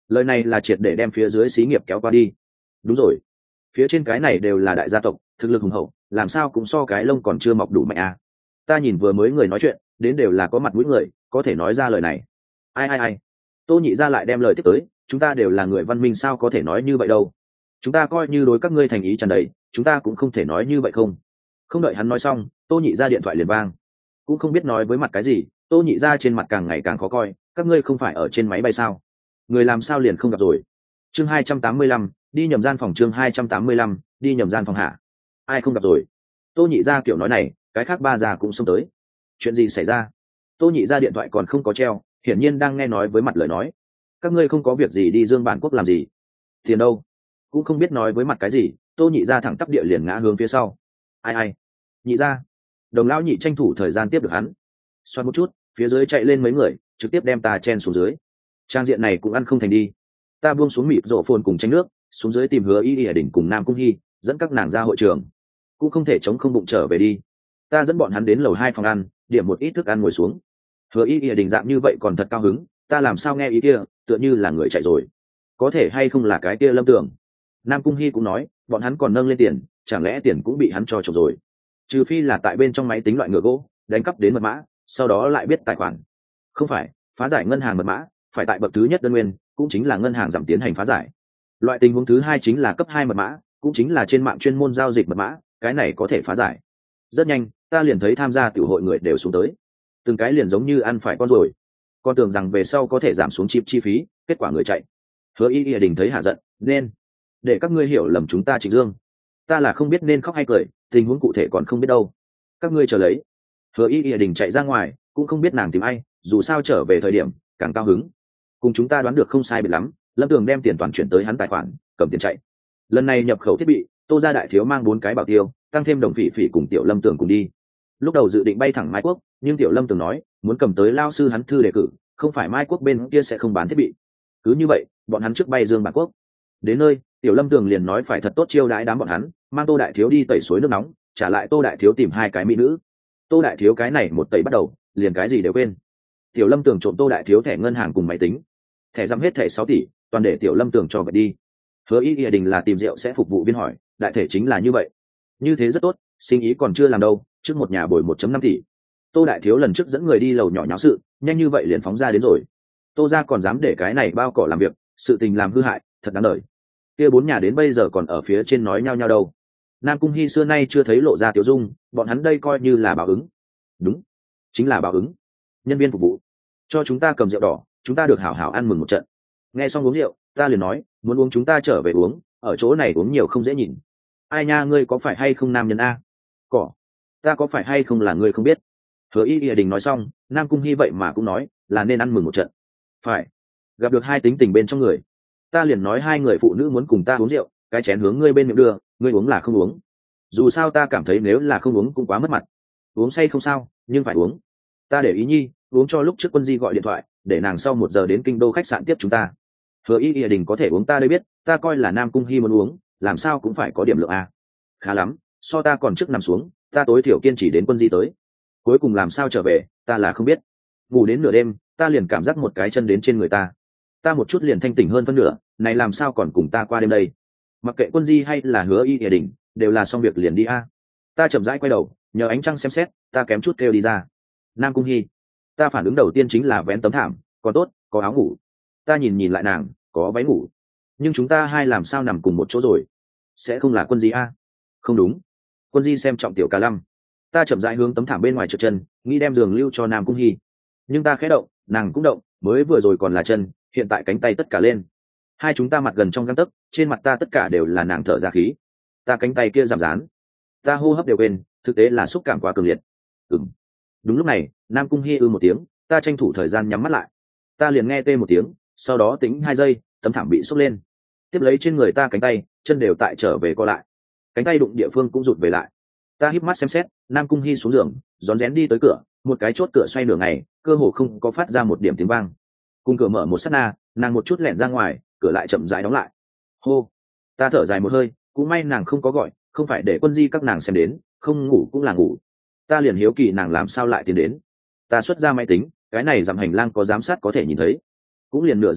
lời này là triệt để đem phía dưới xí nghiệp kéo qua đi. Đúng rồi, phía trên cái này đều là đại gia tộc, thực lực hùng hậu, làm sao cũng so cái lông còn chưa mọc đủ mạnh à. Ta nhìn vừa mới người nói chuyện đến đều là có mặt mũi người, có thể nói ra lời này. Ai ai ai, Tô Nhị Gia lại đem lời tiếp tới, chúng ta đều là người văn minh, sao có thể nói như vậy đâu. Chúng ta coi như đối các ngươi thành ý tràn đầy, chúng ta cũng không thể nói như vậy không. Không đợi hắn nói xong, Tô Nhị Gia điện thoại liền vang. Cũng không biết nói với mặt cái gì, Tô Nhị Gia trên mặt càng ngày càng khó coi, các ngươi không phải ở trên máy bay sao? Người làm sao liền không gặp rồi? Chương hai trăm tám mươi lăm, đi nhầm gian phòng. Chương hai trăm tám mươi lăm, đi nhầm gian phòng hạ. Ai không gặp rồi? Tô Nhị Gia kiểu nói này, cái khác ba già cũng xông tới. Chuyện gì xảy ra? Tô Nhị Gia điện thoại còn không có treo, hiển nhiên đang nghe nói với mặt lời nói. Các ngươi không có việc gì đi Dương Bản Quốc làm gì? Tiền đâu? Cũng không biết nói với mặt cái gì, Tô Nhị Gia thẳng tắp địa liền ngã hướng phía sau. Ai ai? Nhị Gia. Đồng lão nhị tranh thủ thời gian tiếp được hắn. Xoát một chút, phía dưới chạy lên mấy người, trực tiếp đem ta chen xuống dưới. Trang diện này cũng ăn không thành đi. Ta buông xuống mịt rộ phồn cùng tranh nước, xuống dưới tìm Hứa Y Y đỉnh cùng Nam Cung Hi, dẫn các nàng ra hội trường. Cũng không thể chống không bụng trở về đi. Ta dẫn bọn hắn đến lầu hai phòng ăn, điểm một ít thức ăn ngồi xuống. Hứa Y Y đỉnh dạng như vậy còn thật cao hứng, ta làm sao nghe ý kia, tựa như là người chạy rồi. Có thể hay không là cái kia Lâm Tường? Nam Cung Hi cũng nói, bọn hắn còn nâng lên tiền, chẳng lẽ tiền cũng bị hắn cho trộm rồi? Trừ phi là tại bên trong máy tính loại ngựa gỗ, đánh cắp đến mật mã, sau đó lại biết tài khoản. Không phải, phá giải ngân hàng mật mã, phải tại bậc thứ nhất đơn nguyên, cũng chính là ngân hàng giảm tiến hành phá giải. Loại tình huống thứ hai chính là cấp hai mật mã, cũng chính là trên mạng chuyên môn giao dịch mật mã, cái này có thể phá giải. Rất nhanh, ta liền thấy tham gia tiểu hội người đều xuống tới. Từng cái liền giống như ăn phải con rồi. Con tưởng rằng về sau có thể giảm xuống chip chi phí, kết quả người chạy. Hứa Y Y đình thấy hạ giận, nên để các ngươi hiểu lầm chúng ta Trịnh Dương. Ta là không biết nên khóc hay cười, tình huống cụ thể còn không biết đâu. Các ngươi chờ lấy. Hứa Y Y đình chạy ra ngoài, cũng không biết nàng tìm ai, dù sao trở về thời điểm càng cao hứng. Cùng chúng ta đoán được không sai biệt lắm, Lâm Tường đem tiền toàn chuyển tới hắn tài khoản, cầm tiền chạy. Lần này nhập khẩu thiết bị, Tô gia đại thiếu mang bốn cái bảo tiêu, tăng thêm Đồng Phỉ Phỉ cùng Tiểu Lâm Tường cùng đi. Lúc đầu dự định bay thẳng Mai Quốc, nhưng Tiểu Lâm Tường nói muốn cầm tới lao sư hắn thư đề cử, không phải Mai Quốc bên kia sẽ không bán thiết bị. Cứ như vậy, bọn hắn trước bay Dương Bản Quốc. Đến nơi, Tiểu Lâm Tường liền nói phải thật tốt chiêu đãi đám bọn hắn, mang Tô đại thiếu đi tẩy suối nước nóng, trả lại Tô đại thiếu tìm hai cái mỹ nữ. Tô đại thiếu cái này một tẩy bắt đầu, liền cái gì đều quên. Tiểu Lâm Tường trộm Tô đại thiếu thẻ ngân hàng cùng máy tính, thẻ giam hết thẻ sáu tỷ, toàn để Tiểu Lâm Tường cho vậy đi. Hứa Y Y đình là tìm rượu sẽ phục vụ viên hỏi, đại thể chính là như vậy. Như thế rất tốt, sinh ý còn chưa làm đâu, trước một nhà bồi một phẩy năm tỷ. Tô đại thiếu lần trước dẫn người đi lầu nhỏ nháo sự, nhanh như vậy liền phóng ra đến rồi. Tô gia còn dám để cái này bao cỏ làm việc, sự tình làm hư hại, thật đáng đời. Kia bốn nhà đến bây giờ còn ở phía trên nói nhau nhau đâu. Nam Cung Hi xưa nay chưa thấy lộ ra tiểu dung, bọn hắn đây coi như là báo ứng. Đúng, chính là báo ứng. Nhân viên phục vụ cho chúng ta cầm rượu đỏ, chúng ta được hảo hảo ăn mừng một trận. Nghe xong uống rượu, ta liền nói muốn uống chúng ta trở về uống, ở chỗ này uống nhiều không dễ nhìn. Ai nha, ngươi có phải hay không nam nhân a? Cỏ, ta có phải hay không là ngươi không biết. Hứa Y Y đình nói xong, Nam Cung Hi vậy mà cũng nói là nên ăn mừng một trận. Phải, gặp được hai tính tình bên trong người, ta liền nói hai người phụ nữ muốn cùng ta uống rượu, cái chén hướng ngươi bên miệng đưa, ngươi uống là không uống. Dù sao ta cảm thấy nếu là không uống cũng quá mất mặt. Uống say không sao, nhưng phải uống. Ta để ý nhi uống cho lúc trước Quân Di gọi điện thoại, để nàng sau một giờ đến kinh đô khách sạn tiếp chúng ta. Hứa Y Y đình có thể uống ta đây biết, ta coi là Nam Cung Hi muốn uống, làm sao cũng phải có điểm lượng a. Khá lắm, so ta còn trước nằm xuống, ta tối thiểu kiên trì đến Quân Di tới. Cuối cùng làm sao trở về, ta là không biết. Ngủ đến nửa đêm, ta liền cảm giác một cái chân đến trên người ta. Ta một chút liền thanh tỉnh hơn phân nửa, này làm sao còn cùng ta qua đêm đây. Mặc kệ Quân Di hay là Hứa Y Y đình, đều là xong việc liền đi a. Ta chậm rãi quay đầu, nhờ ánh trăng xem xét, ta kém chút kêu đi ra. Nam Cung Hi. Ta phản ứng đầu tiên chính là vén tấm thảm, còn tốt, có áo ngủ. Ta nhìn nhìn lại nàng, có váy ngủ. Nhưng chúng ta hai làm sao nằm cùng một chỗ rồi? Sẽ không là Quân Di a? Không đúng. Quân Di xem trọng Tiểu Cà Lâm. Ta chậm rãi hướng tấm thảm bên ngoài trượt chân, nghĩ đem giường lưu cho Nam Cung Hi. Nhưng ta khẽ động, nàng cũng động, mới vừa rồi còn là chân, hiện tại cánh tay tất cả lên. Hai chúng ta mặt gần trong gang tấc, trên mặt ta tất cả đều là nàng thở ra khí. Ta cánh tay kia giảm dán, ta hô hấp đều quên, thực tế là xúc cảm quá cường liệt. Ừm. Đúng lúc này, Nam Cung Hi ư một tiếng, ta tranh thủ thời gian nhắm mắt lại. Ta liền nghe tê một tiếng, sau đó tính hai giây, tấm thảm bị xốc lên. Tiếp lấy trên người ta cánh tay, chân đều tại trở về co lại. Cánh tay đụng địa phương cũng rụt về lại. Ta híp mắt xem xét, Nam Cung Hi xuống giường, rón rén đi tới cửa, một cái chốt cửa xoay nửa ngày, cơ hồ không có phát ra một điểm tiếng vang. Cung cửa mở một sát na, nàng một chút lẻn ra ngoài, cửa lại chậm rãi đóng lại. Hô, ta thở dài một hơi, cũng may nàng không có gọi, không phải để Quân Di các nàng xem đến, không ngủ cũng là ngủ. Ta liền hiếu kỳ nàng làm sao lại tiến đến. Ta xuất ra máy tính, cái này dặm hành lang có giám sát có thể nhìn thấy. Cũng liền nửa giờ trước,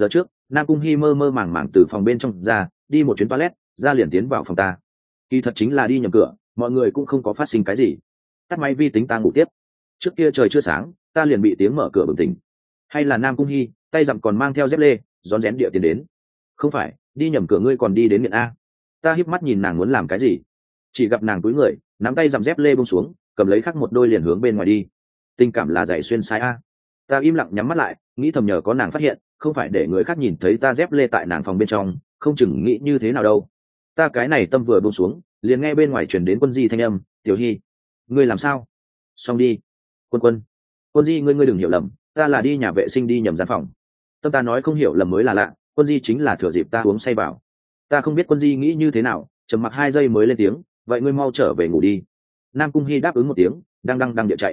Nam Cung Hi mơ mơ màng màng từ phòng bên trong ra, đi một chuyến toilet, ra liền tiến vào phòng ta. Kỳ thật chính là đi nhầm cửa, mọi người cũng không có phát sinh cái gì. Tắt máy vi tính ta ngủ tiếp. Trước kia trời chưa sáng, ta liền bị tiếng mở cửa bừng tỉnh. Hay là Nam Cung Hi, tay dặm còn mang theo dép lê, rón rén địa tiến đến. Không phải, đi nhầm cửa ngươi còn đi đến miệng a. Ta híp mắt nhìn nàng muốn làm cái gì, chỉ gặp nàng cúi người, nắm tay dặm dép lê buông xuống, cầm lấy khắc một đôi liền hướng bên ngoài đi. Tình cảm là giày xuyên sai a. Ta im lặng nhắm mắt lại, nghĩ thầm nhờ có nàng phát hiện, không phải để người khác nhìn thấy ta dép lê tại nàng phòng bên trong, không chừng nghĩ như thế nào đâu. Ta cái này tâm vừa buông xuống, liền nghe bên ngoài truyền đến Quân Di thanh âm, "Tiểu Hi, ngươi làm sao?" "Xong đi." "Quân Quân, Quân Di ngươi ngươi đừng hiểu lầm, ta là đi nhà vệ sinh đi nhầm gian phòng." Tâm ta nói không hiểu lầm mới là lạ, Quân Di chính là thừa dịp ta uống say vào. Ta không biết Quân Di nghĩ như thế nào, trầm mặc hai giây mới lên tiếng, "Vậy ngươi mau trở về ngủ đi." Nam Cung Hi đáp ứng một tiếng, đang đang đang địa chạy.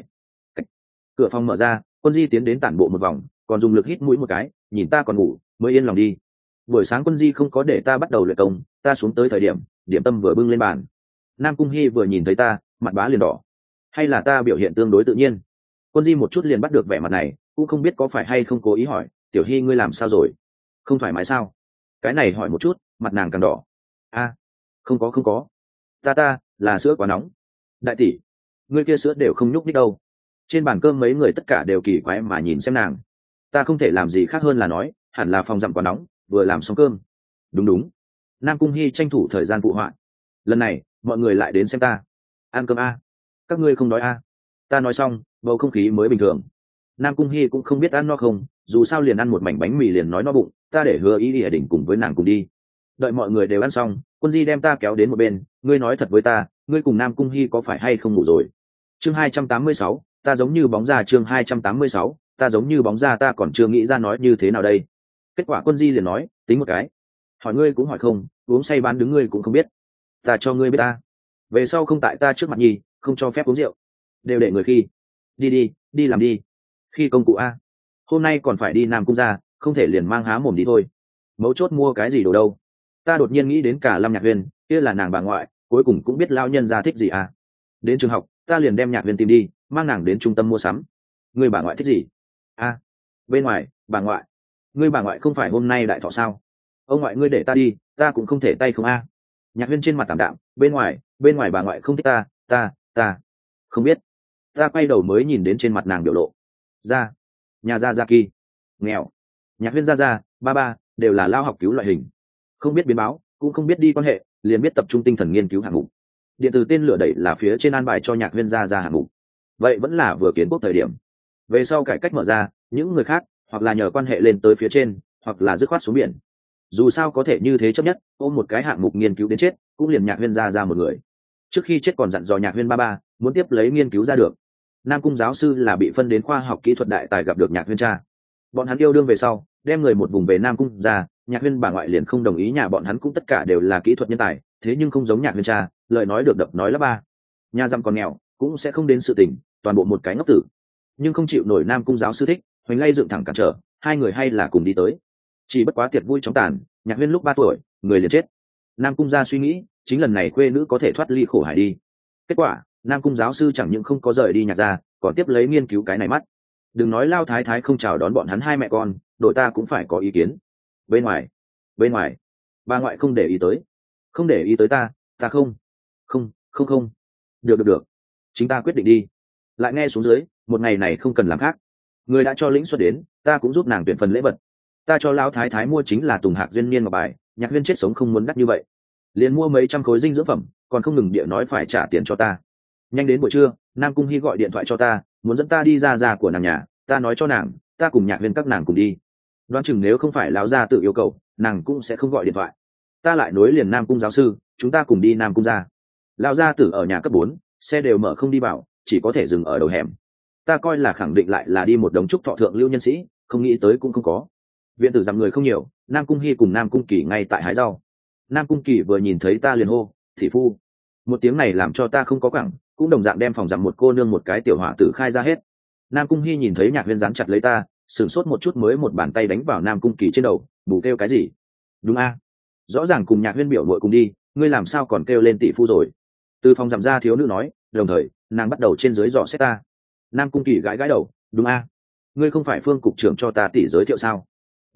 Cửa phòng mở ra, Quân Di tiến đến tản bộ một vòng, còn dùng lực hít mũi một cái, nhìn ta còn ngủ mới yên lòng đi. Buổi sáng Quân Di không có để ta bắt đầu luyện công, ta xuống tới thời điểm điểm tâm vừa bưng lên bàn. Nam Cung Hi vừa nhìn thấy ta, mặt bá liền đỏ. Hay là ta biểu hiện tương đối tự nhiên? Quân Di một chút liền bắt được vẻ mặt này, cũng không biết có phải hay không cố ý hỏi, "Tiểu Hi ngươi làm sao rồi? Không thoải mái sao?" Cái này hỏi một chút, mặt nàng càng đỏ. "A, không có không có, ta ta là sữa quá nóng." "Đại tỷ, ngươi kia sữa đều không nhúc nhích đâu." Trên bàn cơm mấy người tất cả đều kỳ quái mà nhìn xem nàng. Ta không thể làm gì khác hơn là nói, hẳn là phòng dặm quá nóng, vừa làm xong cơm. Đúng đúng. Nam Cung Hi tranh thủ thời gian phụ họa. Lần này mọi người lại đến xem ta. "Ăn cơm a." "Các ngươi không đói a?" Ta nói xong, bầu không khí mới bình thường. Nam Cung Hi cũng không biết ăn no không, dù sao liền ăn một mảnh bánh mì liền nói no bụng, ta để hứa ý địa đỉnh cùng với nàng cùng đi. Đợi mọi người đều ăn xong, Quân Di đem ta kéo đến một bên, "Ngươi nói thật với ta, ngươi cùng Nam Cung Hi có phải hay không ngủ rồi?" Chương hai trăm tám mươi sáu, ta giống như bóng ra. Chương hai trăm tám mươi sáu, ta giống như bóng ra. Ta còn chưa nghĩ ra nói như thế nào đây. Kết quả Quân Di liền nói, "Tính một cái. Hỏi ngươi cũng hỏi không, uống say bán đứng ngươi cũng không biết. Ta cho ngươi biết ta. Về sau không tại ta trước mặt nhi, không cho phép uống rượu. Đều để người khi. Đi đi, đi làm đi. Khi công cụ a. Hôm nay còn phải đi Nam Cung ra, không thể liền mang há mồm đi thôi. Mấu chốt mua cái gì đồ đâu." Ta đột nhiên nghĩ đến cả Lâm Nhạc Huyền, kia là nàng bà ngoại, cuối cùng cũng biết lao nhân ra thích gì à. Đến trường học, ta liền đem Nhạc Huyền tìm đi, mang nàng đến trung tâm mua sắm. "Ngươi bà ngoại thích gì?" "A, bên ngoài, bà ngoại." "Ngươi bà ngoại không phải hôm nay đại thọ sao?" "Ông ngoại ngươi để ta đi, ta cũng không thể tay không a." Nhạc Huyên trên mặt tạm đạm, "Bên ngoài, bên ngoài bà ngoại không thích ta, ta, ta không biết." Ta quay đầu mới nhìn đến trên mặt nàng biểu lộ. Ra, nhà gia gia kỳ, nghèo. Nhạc Huyên gia gia, ba ba đều là lao học cứu loại hình, không biết biến báo, cũng không biết đi quan hệ, liền biết tập trung tinh thần nghiên cứu hạng mục. Điện tử tên lửa đẩy là phía trên an bài cho Nhạc Huyên gia gia hạng mục. Vậy vẫn là vừa kiến quốc thời điểm. Về sau cải cách mở ra, những người khác hoặc là nhờ quan hệ lên tới phía trên, hoặc là dứt khoát xuống biển. Dù sao có thể như thế chấp nhất, ôm một cái hạng mục nghiên cứu đến chết, cũng liền Nhạc Huyên gia gia một người. Trước khi chết còn dặn dò Nhạc Huyên ba ba muốn tiếp lấy nghiên cứu ra được. Nam Cung giáo sư là bị phân đến khoa học kỹ thuật đại tài gặp được Nhạc Huyên cha. Bọn hắn yêu đương về sau, đem người một vùng về Nam Cung ra, Nhạc Huyên bà ngoại liền không đồng ý, nhà bọn hắn cũng tất cả đều là kỹ thuật nhân tài, thế nhưng không giống Nhạc Huyên cha, lời nói được đập nói lắp ba. Nhà dăm còn nghèo, cũng sẽ không đến sự tình, toàn bộ một cái ngốc tử. Nhưng không chịu nổi Nam Cung giáo sư thích, hoành lay dựng thẳng cản trở, hai người hay là cùng đi tới. Chỉ bất quá tiệc vui chóng tàn, Nhạc Huyên lúc ba tuổi, người liền chết. Nam Cung gia suy nghĩ, chính lần này khuê nữ có thể thoát ly khổ hải đi. Kết quả, Nam Cung giáo sư chẳng những không có rời đi Nhạc gia, còn tiếp lấy nghiên cứu cái này mắt. Đừng nói lao thái thái không chào đón bọn hắn hai mẹ con, đội ta cũng phải có ý kiến. Bên ngoài, bên ngoài, bà ngoại không để ý tới, không để ý tới ta, ta không, không, không không, được được được, chính ta quyết định đi. Lại nghe xuống dưới, một ngày này không cần làm khác. Người đã cho lĩnh xuất đến, ta cũng giúp nàng tuyển phần lễ vật. Ta cho lão thái thái mua chính là Tùng Hạc duyên niên ngọc bài, Nhạc Huyên chết sống không muốn đắt như vậy, liền mua mấy trăm khối dinh dưỡng phẩm, còn không ngừng địa nói phải trả tiền cho ta. Nhanh đến buổi trưa, Nam Cung Hi gọi điện thoại cho ta, muốn dẫn ta đi ra ra của nàng nhà, ta nói cho nàng, ta cùng Nhạc Huyên các nàng cùng đi. Đoán chừng nếu không phải lão gia tự yêu cầu, nàng cũng sẽ không gọi điện thoại. Ta lại nối liền Nam Cung giáo sư, chúng ta cùng đi Nam Cung ra. Lão gia tử ở nhà cấp bốn, xe đều mở không đi vào, chỉ có thể dừng ở đầu hẻm. Ta coi là khẳng định lại là đi một đống trúc thọ thượng lưu nhân sĩ, không nghĩ tới cũng không có. Viện tử dặm người không nhiều, Nam Cung Hi cùng Nam Cung Kỳ ngay tại hái rau. Nam Cung Kỳ vừa nhìn thấy ta liền hô, "Thị phu." Một tiếng này làm cho ta không có cẳng, cũng đồng dạng đem phòng dặm một cô nương một cái tiểu hỏa tử khai ra hết. Nam Cung Hi nhìn thấy Nhạc Huyên dán chặt lấy ta, sửng sốt một chút mới một bàn tay đánh vào Nam Cung Kỳ trên đầu, bù kêu cái gì? Đúng a, rõ ràng cùng Nhạc Huyên biểu muội cùng đi, ngươi làm sao còn kêu lên tỷ phu rồi? Từ phòng dặm ra thiếu nữ nói, đồng thời nàng bắt đầu trên dưới dò xét ta. Nam Cung Kỳ gãi gãi đầu, đúng a, ngươi không phải Phương cục trưởng cho ta tỷ giới thiệu sao?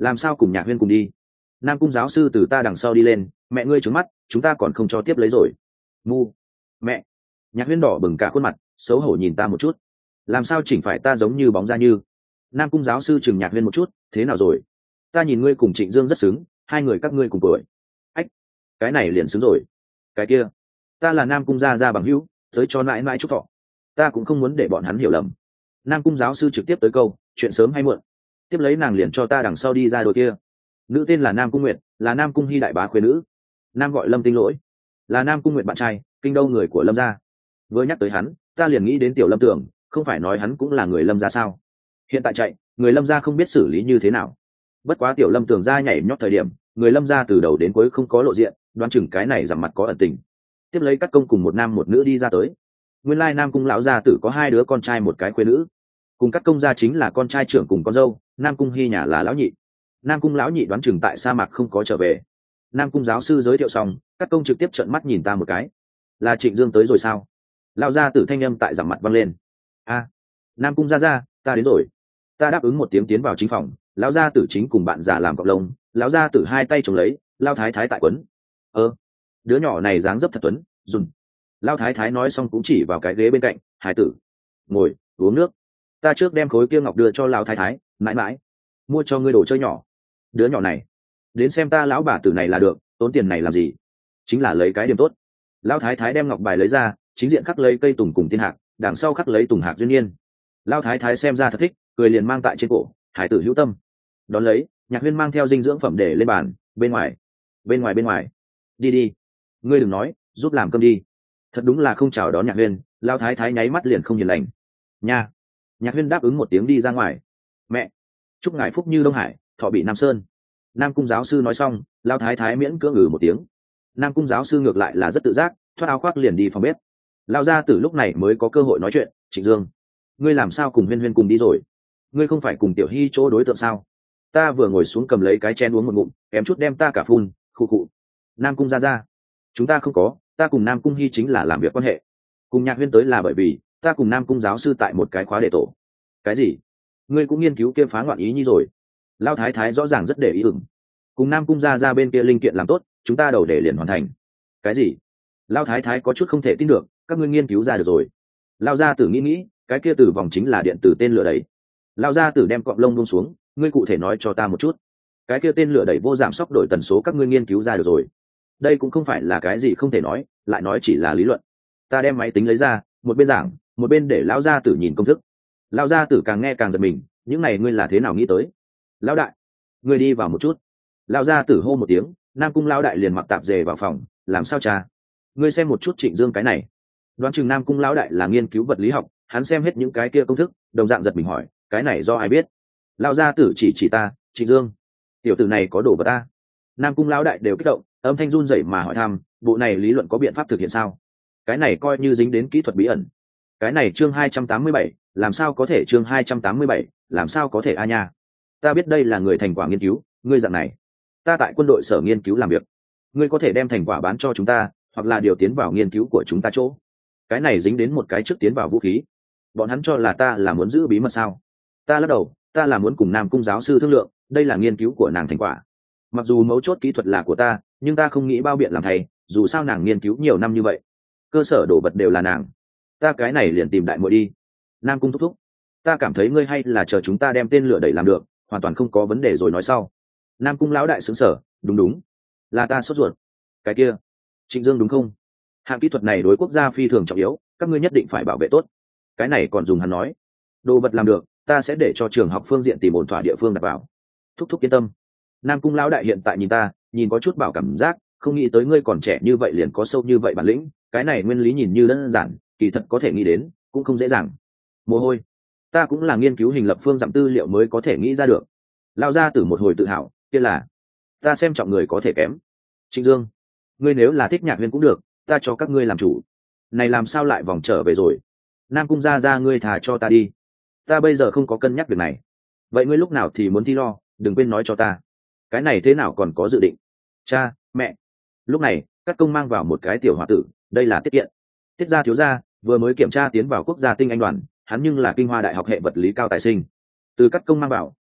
làm sao cùng nhạc huyên cùng đi? Nam cung giáo sư từ ta đằng sau đi lên, mẹ ngươi trướng mắt, chúng ta còn không cho tiếp lấy rồi. Mu, mẹ. Nhạc huyên đỏ bừng cả khuôn mặt, xấu hổ nhìn ta một chút. Làm sao chỉnh phải ta giống như bóng ra như? Nam cung giáo sư chừng nhạc huyên một chút, thế nào rồi? Ta nhìn ngươi cùng Trịnh Dương rất xứng, hai người các ngươi cùng tuổi. Ách, cái này liền xứng rồi. Cái kia, ta là Nam cung gia gia bằng hữu, tới cho mãi mãi chúc thọ. Ta cũng không muốn để bọn hắn hiểu lầm. Nam cung giáo sư trực tiếp tới câu, chuyện sớm hay muộn. Tiếp lấy nàng liền cho ta đằng sau đi ra đôi kia. Nữ tên là Nam cung Nguyệt, là Nam cung Hy đại bá khuê nữ. Nam gọi Lâm Tinh Lỗi, là Nam cung Nguyệt bạn trai, kinh đô người của Lâm gia. Vừa nhắc tới hắn, ta liền nghĩ đến tiểu Lâm Tưởng, không phải nói hắn cũng là người Lâm gia sao? Hiện tại chạy, người Lâm gia không biết xử lý như thế nào. Bất quá tiểu Lâm Tưởng ra nhảy nhót thời điểm, người Lâm gia từ đầu đến cuối không có lộ diện, đoán chừng cái này giảm mặt có ẩn tình. Tiếp lấy các công cùng một nam một nữ đi ra tới. Nguyên lai Nam cung lão gia tử có hai đứa con trai một cái khuê nữ, cùng các công gia chính là con trai trưởng cùng con dâu. Nam cung Hy nhà là lão nhị. Nam cung lão nhị đoán chừng tại sa mạc không có trở về. Nam cung giáo sư giới thiệu xong, các công trực tiếp trợn mắt nhìn ta một cái. Là Trịnh Dương tới rồi sao? Lão gia tử thanh âm tại giảm mặt văng lên. A, Nam cung gia gia, ta đến rồi. Ta đáp ứng một tiếng tiến vào chính phòng. Lão gia tử chính cùng bạn già làm cọc lông. Lão gia tử hai tay chống lấy, Lão thái thái tại quấn. Ơ, đứa nhỏ này dáng dấp thật tuấn, dùng. Lão thái thái nói xong cũng chỉ vào cái ghế bên cạnh. Hải tử, ngồi uống nước. Ta trước đem khối kia ngọc đưa cho Lão thái thái, mãi mãi mua cho ngươi đồ chơi nhỏ. Đứa nhỏ này đến xem ta lão bà tử này là được, tốn tiền này làm gì? Chính là lấy cái điểm tốt. Lão thái thái đem ngọc bài lấy ra, chính diện khắc lấy cây tùng cùng tiên hạc, đằng sau khắc lấy tùng hạc duyên nhiên. Lão thái thái xem ra thật thích, cười liền mang tại trên cổ. Hải tử hữu tâm. Đón lấy, Nhạc Huyên mang theo dinh dưỡng phẩm để lên bàn. Bên ngoài, bên ngoài bên ngoài, đi đi, ngươi đừng nói, giúp làm cơm đi. Thật đúng là không chào đón Nhạc Huyên. Lão thái thái nháy mắt liền không hiền lành. Nha. Nhạc Huyên đáp ứng một tiếng đi ra ngoài. Mẹ, chúc ngài phúc như Đông Hải, thọ bị Nam Sơn. Nam cung giáo sư nói xong, Lão thái thái miễn cưỡng ngừ một tiếng. Nam cung giáo sư ngược lại là rất tự giác, thoát áo khoác liền đi phòng bếp. Lão gia tử lúc này mới có cơ hội nói chuyện. Trịnh Dương, ngươi làm sao cùng Huyên Huyên cùng đi rồi? Ngươi không phải cùng Tiểu Hy chỗ đối tượng sao? Ta vừa ngồi xuống cầm lấy cái chén uống một ngụm, kém chút đem ta cả phun. Khụ khụ. Nam cung gia gia, chúng ta không có, ta cùng Nam cung Hy chính là làm việc quan hệ. Cùng Nhạc Huyên tới là bởi vì ta cùng Nam cung giáo sư tại một cái khóa đề tổ. Cái gì? Ngươi cũng nghiên cứu kia phá ngoạn ý nhi rồi? Lão thái thái rõ ràng rất để ý ửng. Cùng Nam cung gia gia bên kia linh kiện làm tốt, chúng ta đầu để liền hoàn thành. Cái gì? Lão thái thái có chút không thể tin được, các ngươi nghiên cứu ra được rồi? Lão gia tử nghĩ nghĩ, cái kia tử vòng chính là điện tử tên lửa đẩy. Lão gia tử đem cọng lông buông xuống, ngươi cụ thể nói cho ta một chút. Cái kia tên lửa đẩy vô giảm sốc đổi tần số các ngươi nghiên cứu ra được rồi? Đây cũng không phải là cái gì không thể nói, lại nói chỉ là lý luận. Ta đem máy tính lấy ra, một bên giảng, một bên để lão gia tử nhìn công thức. Lão gia tử càng nghe càng giật mình, những này ngươi là thế nào nghĩ tới? Lão đại, ngươi đi vào một chút. Lão gia tử hô một tiếng, Nam cung lão đại liền mặc tạp dề vào phòng. Làm sao cha? Ngươi xem một chút Trịnh Dương cái này. Đoán chừng Nam cung lão đại là nghiên cứu vật lý học, hắn xem hết những cái kia công thức, đồng dạng giật mình hỏi, cái này do ai biết? Lão gia tử chỉ chỉ ta. Trịnh Dương, tiểu tử này có đồ vật ta. Nam cung lão đại đều kích động, âm thanh run rẩy mà hỏi thăm, bộ này lý luận có biện pháp thực hiện sao? Cái này coi như dính đến kỹ thuật bí ẩn. Cái này chương hai trăm tám mươi bảy, làm sao có thể chương hai trăm tám mươi bảy, làm sao có thể a nha. Ta biết đây là người thành quả nghiên cứu, ngươi dạng này. Ta tại quân đội sở nghiên cứu làm việc. Ngươi có thể đem thành quả bán cho chúng ta, hoặc là điều tiến vào nghiên cứu của chúng ta chỗ. Cái này dính đến một cái trước tiến vào vũ khí. Bọn hắn cho là ta là muốn giữ bí mật sao? Ta lắc đầu, ta là muốn cùng Nam cung giáo sư thương lượng, đây là nghiên cứu của nàng thành quả. Mặc dù mấu chốt kỹ thuật là của ta, nhưng ta không nghĩ bao biện làm thầy, dù sao nàng nghiên cứu nhiều năm như vậy. Cơ sở đồ vật đều là nàng. Ta cái này liền tìm đại muội đi. Nam cung thúc thúc, ta cảm thấy ngươi hay là chờ chúng ta đem tên lửa đẩy làm được, hoàn toàn không có vấn đề rồi nói sau. Nam cung lão đại sững sờ, đúng đúng, là ta sốt ruột. Cái kia, Trịnh Dương đúng không? Hạng kỹ thuật này đối quốc gia phi thường trọng yếu, các ngươi nhất định phải bảo vệ tốt. Cái này còn dùng hắn nói. Đồ vật làm được, ta sẽ để cho trường học phương diện tìm ổn thỏa địa phương đặt vào. Thúc thúc yên tâm. Nam cung lão đại hiện tại nhìn ta, nhìn có chút bảo cảm giác, không nghĩ tới ngươi còn trẻ như vậy liền có sâu như vậy bản lĩnh. Cái này nguyên lý nhìn như đơn giản, kỳ thật có thể nghĩ đến, cũng không dễ dàng. Mồ hôi, ta cũng là nghiên cứu hình lập phương giảm tư liệu mới có thể nghĩ ra được. Lao ra từ một hồi tự hào, kia là ta xem trọng người có thể kém. Trịnh Dương, ngươi nếu là thích Nhạc Huyên cũng được, ta cho các ngươi làm chủ. Này làm sao lại vòng trở về rồi? Nam cung gia gia ngươi thà cho ta đi. Ta bây giờ không có cân nhắc việc này. Vậy ngươi lúc nào thì muốn thi lo, đừng quên nói cho ta. Cái này thế nào còn có dự định? Cha, mẹ. Lúc này, các công mang vào một cái tiểu hòa tử, đây là tiết kiện. Tiết gia thiếu gia vừa mới kiểm tra tiến vào quốc gia tinh anh đoàn, hắn nhưng là Kinh Hoa đại học hệ vật lý cao tài sinh. Từ các công mang vào,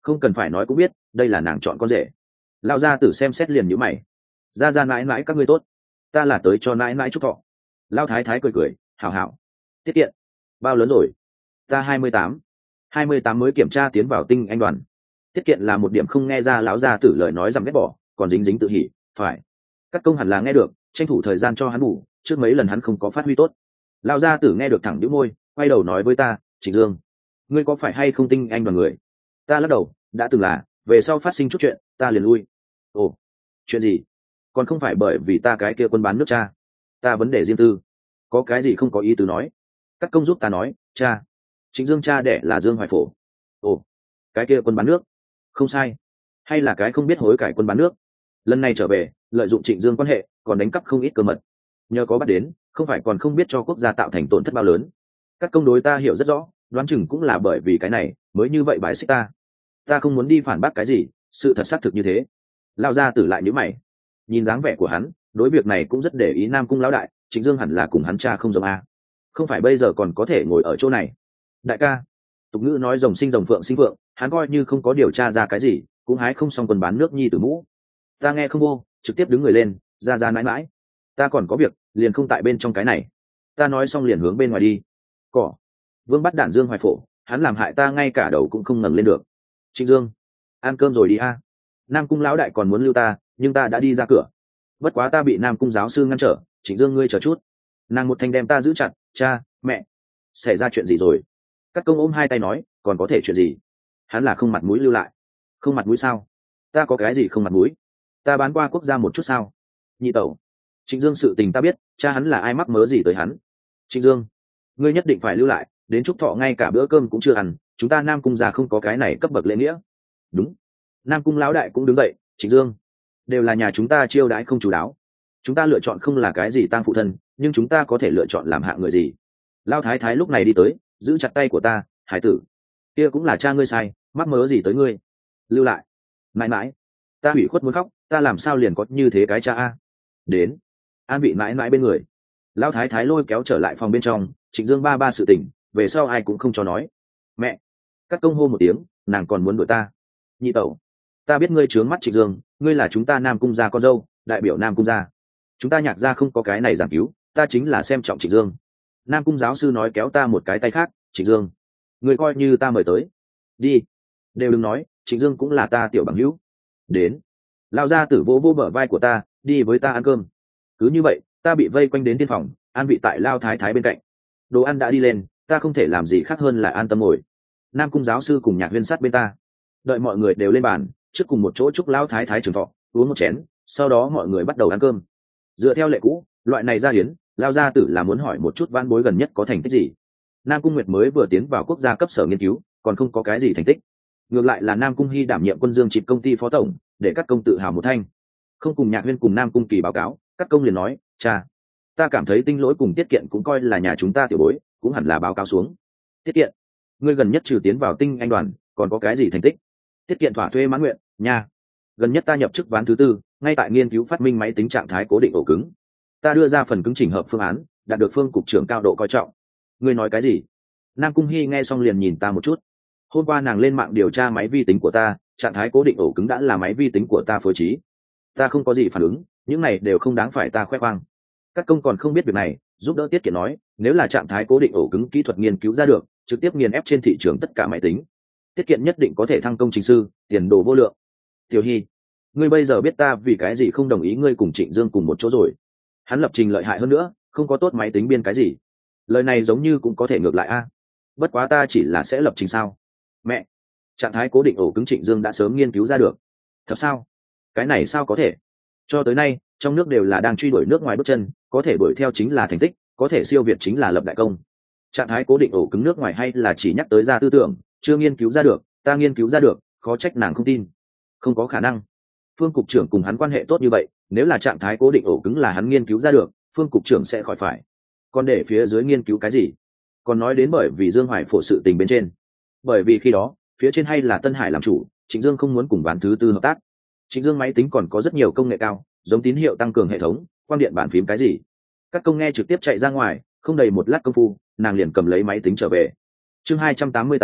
không cần phải nói cũng biết đây là nàng chọn con rể. Lao gia tử xem xét liền nhíu mày. Ra ra mãi mãi các ngươi tốt, ta là tới cho mãi mãi chúc thọ. Lao thái thái cười cười, hảo hảo. Tiết Kiện bao lớn rồi? Ta hai mươi tám. Hai mươi tám mới kiểm tra tiến vào tinh anh đoàn. Tiết Kiện là một điểm không nghe ra lão gia tử lời nói rằng ghét bỏ, còn dính dính tự hỉ. Phải, các công hẳn là nghe được, tranh thủ thời gian cho hắn bù, trước mấy lần hắn không có phát huy tốt. Lão gia tử nghe được thẳng nhíu môi, quay đầu nói với ta, Trịnh Dương, ngươi có phải hay không tinh anh đoàn người? Ta lắc đầu, đã từng là, về sau phát sinh chút chuyện ta liền lui. Ồ, chuyện gì? Còn không phải bởi vì ta cái kia quân bán nước cha, ta vấn đề riêng tư, có cái gì không có ý tứ nói. Các công giúp ta nói, cha, Trịnh Dương cha đẻ là Dương Hoài Phổ. Ồ, cái kia quân bán nước, không sai, hay là cái không biết hối cải quân bán nước, lần này trở về lợi dụng Trịnh Dương quan hệ còn đánh cắp không ít cơ mật, nhờ có bắt đến không phải còn không biết cho quốc gia tạo thành tổn thất bao lớn. Các công đối ta hiểu rất rõ, đoán chừng cũng là bởi vì cái này mới như vậy bài xích ta. Ta không muốn đi phản bác cái gì, sự thật xác thực như thế. Lao ra tử lại nhíu mày, nhìn dáng vẻ của hắn đối việc này cũng rất để ý. Nam cung lão đại, Trịnh Dương hẳn là cùng hắn cha không giống a, không phải bây giờ còn có thể ngồi ở chỗ này. Đại ca, tục ngữ nói rồng sinh rồng phượng sinh phượng, hắn coi như không có điều tra ra cái gì cũng hái không xong quân bán nước nhi tử mũ. Ta nghe không vô, trực tiếp đứng người lên, ra ra mãi mãi, ta còn có việc liền không tại bên trong cái này. Ta nói xong liền hướng bên ngoài đi. Cỏ, Vương bắt đạn Dương Hoài Phổ, hắn làm hại ta ngay cả đầu cũng không ngẩng lên được. Trịnh Dương, ăn cơm rồi đi a. Nam cung lão đại còn muốn lưu ta, nhưng ta đã đi ra cửa. Bất quá ta bị Nam cung giáo sư ngăn trở. Trịnh Dương ngươi chờ chút. Nàng một thanh đem ta giữ chặt. Cha, mẹ, xảy ra chuyện gì rồi? Các công ôm hai tay nói, còn có thể chuyện gì? Hắn là không mặt mũi lưu lại. Không mặt mũi sao? Ta có cái gì không mặt mũi? Ta bán qua quốc gia một chút sao? Nhị tẩu, Trịnh Dương sự tình ta biết, cha hắn là ai mắc mớ gì tới hắn. Trịnh Dương, ngươi nhất định phải lưu lại, đến chúc thọ ngay cả bữa cơm cũng chưa ăn, chúng ta Nam cung già không có cái này cấp bậc lễ nghĩa. Đúng. Nam cung lão đại cũng đứng dậy. Trịnh Dương, đều là nhà chúng ta chiêu đãi không chú đáo, chúng ta lựa chọn không là cái gì tang phụ thân, nhưng chúng ta có thể lựa chọn làm hạ người gì. Lao thái thái lúc này đi tới, giữ chặt tay của ta. Hải tử, kia cũng là cha ngươi sai, mắc mớ gì tới ngươi? Lưu lại. Mãi mãi, ta hủy khuất muốn khóc, ta làm sao liền có như thế cái cha a? Đến, an bị mãi mãi bên người. Lão thái thái lôi kéo trở lại phòng bên trong. Trịnh Dương ba ba sự tình về sau ai cũng không cho nói. Mẹ, các công hô một tiếng, nàng còn muốn đuổi ta. Nhị tẩu, ta biết ngươi trướng mắt Trịnh Dương, ngươi là chúng ta Nam cung gia con dâu, đại biểu Nam cung gia, chúng ta nhạc gia không có cái này giảng cứu, ta chính là xem trọng Trịnh Dương. Nam cung giáo sư nói kéo ta một cái tay khác. Trịnh Dương, ngươi coi như ta mời tới, đi. Đều đừng nói, Trịnh Dương cũng là ta tiểu bằng hữu. Đến. Lao ra tử vô vô bờ vai của ta, đi với ta ăn cơm. Cứ như vậy ta bị vây quanh đến tiên phòng, an vị tại Lao thái thái bên cạnh. Đồ ăn đã đi lên, ta không thể làm gì khác hơn là an tâm ngồi. Nam cung giáo sư cùng nhạc viên sát bên ta, đợi mọi người đều lên bàn trước cùng một chỗ chúc Lao thái thái trường thọ, uống một chén, sau đó mọi người bắt đầu ăn cơm. Dựa theo lệ cũ, loại này ra hiến, Lao gia tử là muốn hỏi một chút van bối gần nhất có thành tích gì. Nam cung Nguyệt mới vừa tiến vào quốc gia cấp sở nghiên cứu, còn không có cái gì thành tích. Ngược lại là Nam cung Hy đảm nhiệm quân dương trịt công ty phó tổng, để các công tự hào một thanh. Không cùng nhạc viên cùng Nam cung Kỳ báo cáo, các công liền nói, cha, ta cảm thấy Tinh Lỗi cùng Tiết Kiện cũng coi là nhà chúng ta tiểu bối, cũng hẳn là báo cáo xuống. Tiết Kiện, ngươi gần nhất trừ tiến vào tinh anh đoàn, còn có cái gì thành tích? Tiết Kiện thỏa thuê mãn nguyện, nha. Gần nhất ta nhập chức ván thứ tư, ngay tại nghiên cứu phát minh máy tính trạng thái cố định ổ cứng. Ta đưa ra phần cứng chỉnh hợp phương án, đạt được Phương cục trưởng cao độ coi trọng. Ngươi nói cái gì? Nam cung Hy nghe xong liền nhìn ta một chút. Hôm qua nàng lên mạng điều tra máy vi tính của ta, trạng thái cố định ổ cứng đã là máy vi tính của ta phối trí. Ta không có gì phản ứng, những này đều không đáng phải ta khoe khoang. Các công còn không biết việc này, giúp đỡ Tiết Kiện nói, nếu là trạng thái cố định ổ cứng kỹ thuật nghiên cứu ra được, trực tiếp nghiền ép trên thị trường tất cả máy tính. Tiết Kiện nhất định có thể thăng công trình sư, tiền đồ vô lượng. Tiểu Hy, ngươi bây giờ biết ta vì cái gì không đồng ý ngươi cùng Trịnh Dương cùng một chỗ rồi. Hắn lập trình lợi hại hơn nữa, không có tốt máy tính biên cái gì. Lời này giống như cũng có thể ngược lại a. Bất quá ta chỉ là sẽ lập trình sao? Mẹ, trạng thái cố định ổ cứng Trịnh Dương đã sớm nghiên cứu ra được. Thật sao? Cái này sao có thể? Cho tới nay trong nước đều là đang truy đuổi nước ngoài bước chân, có thể đuổi theo chính là thành tích, có thể siêu việt chính là lập đại công. Trạng thái cố định ổ cứng nước ngoài hay là chỉ nhắc tới ra tư tưởng, chưa nghiên cứu ra được, ta nghiên cứu ra được, khó trách nàng không tin. Không có khả năng. Phương cục trưởng cùng hắn quan hệ tốt như vậy, nếu là trạng thái cố định ổ cứng là hắn nghiên cứu ra được, Phương cục trưởng sẽ khỏi phải. Còn để phía dưới nghiên cứu cái gì? Còn nói đến bởi vì Dương Hoài Phổ sự tình bên trên. Bởi vì khi đó phía trên hay là Tân Hải làm chủ, Trịnh Dương không muốn cùng ván thứ tư hợp tác. Trịnh Dương máy tính còn có rất nhiều công nghệ cao, giống tín hiệu tăng cường hệ thống, quang điện bàn phím cái gì. Các công nghe trực tiếp chạy ra ngoài, không đầy một lát công phu nàng liền cầm lấy máy tính trở về. Chương hai trăm tám mươi tám,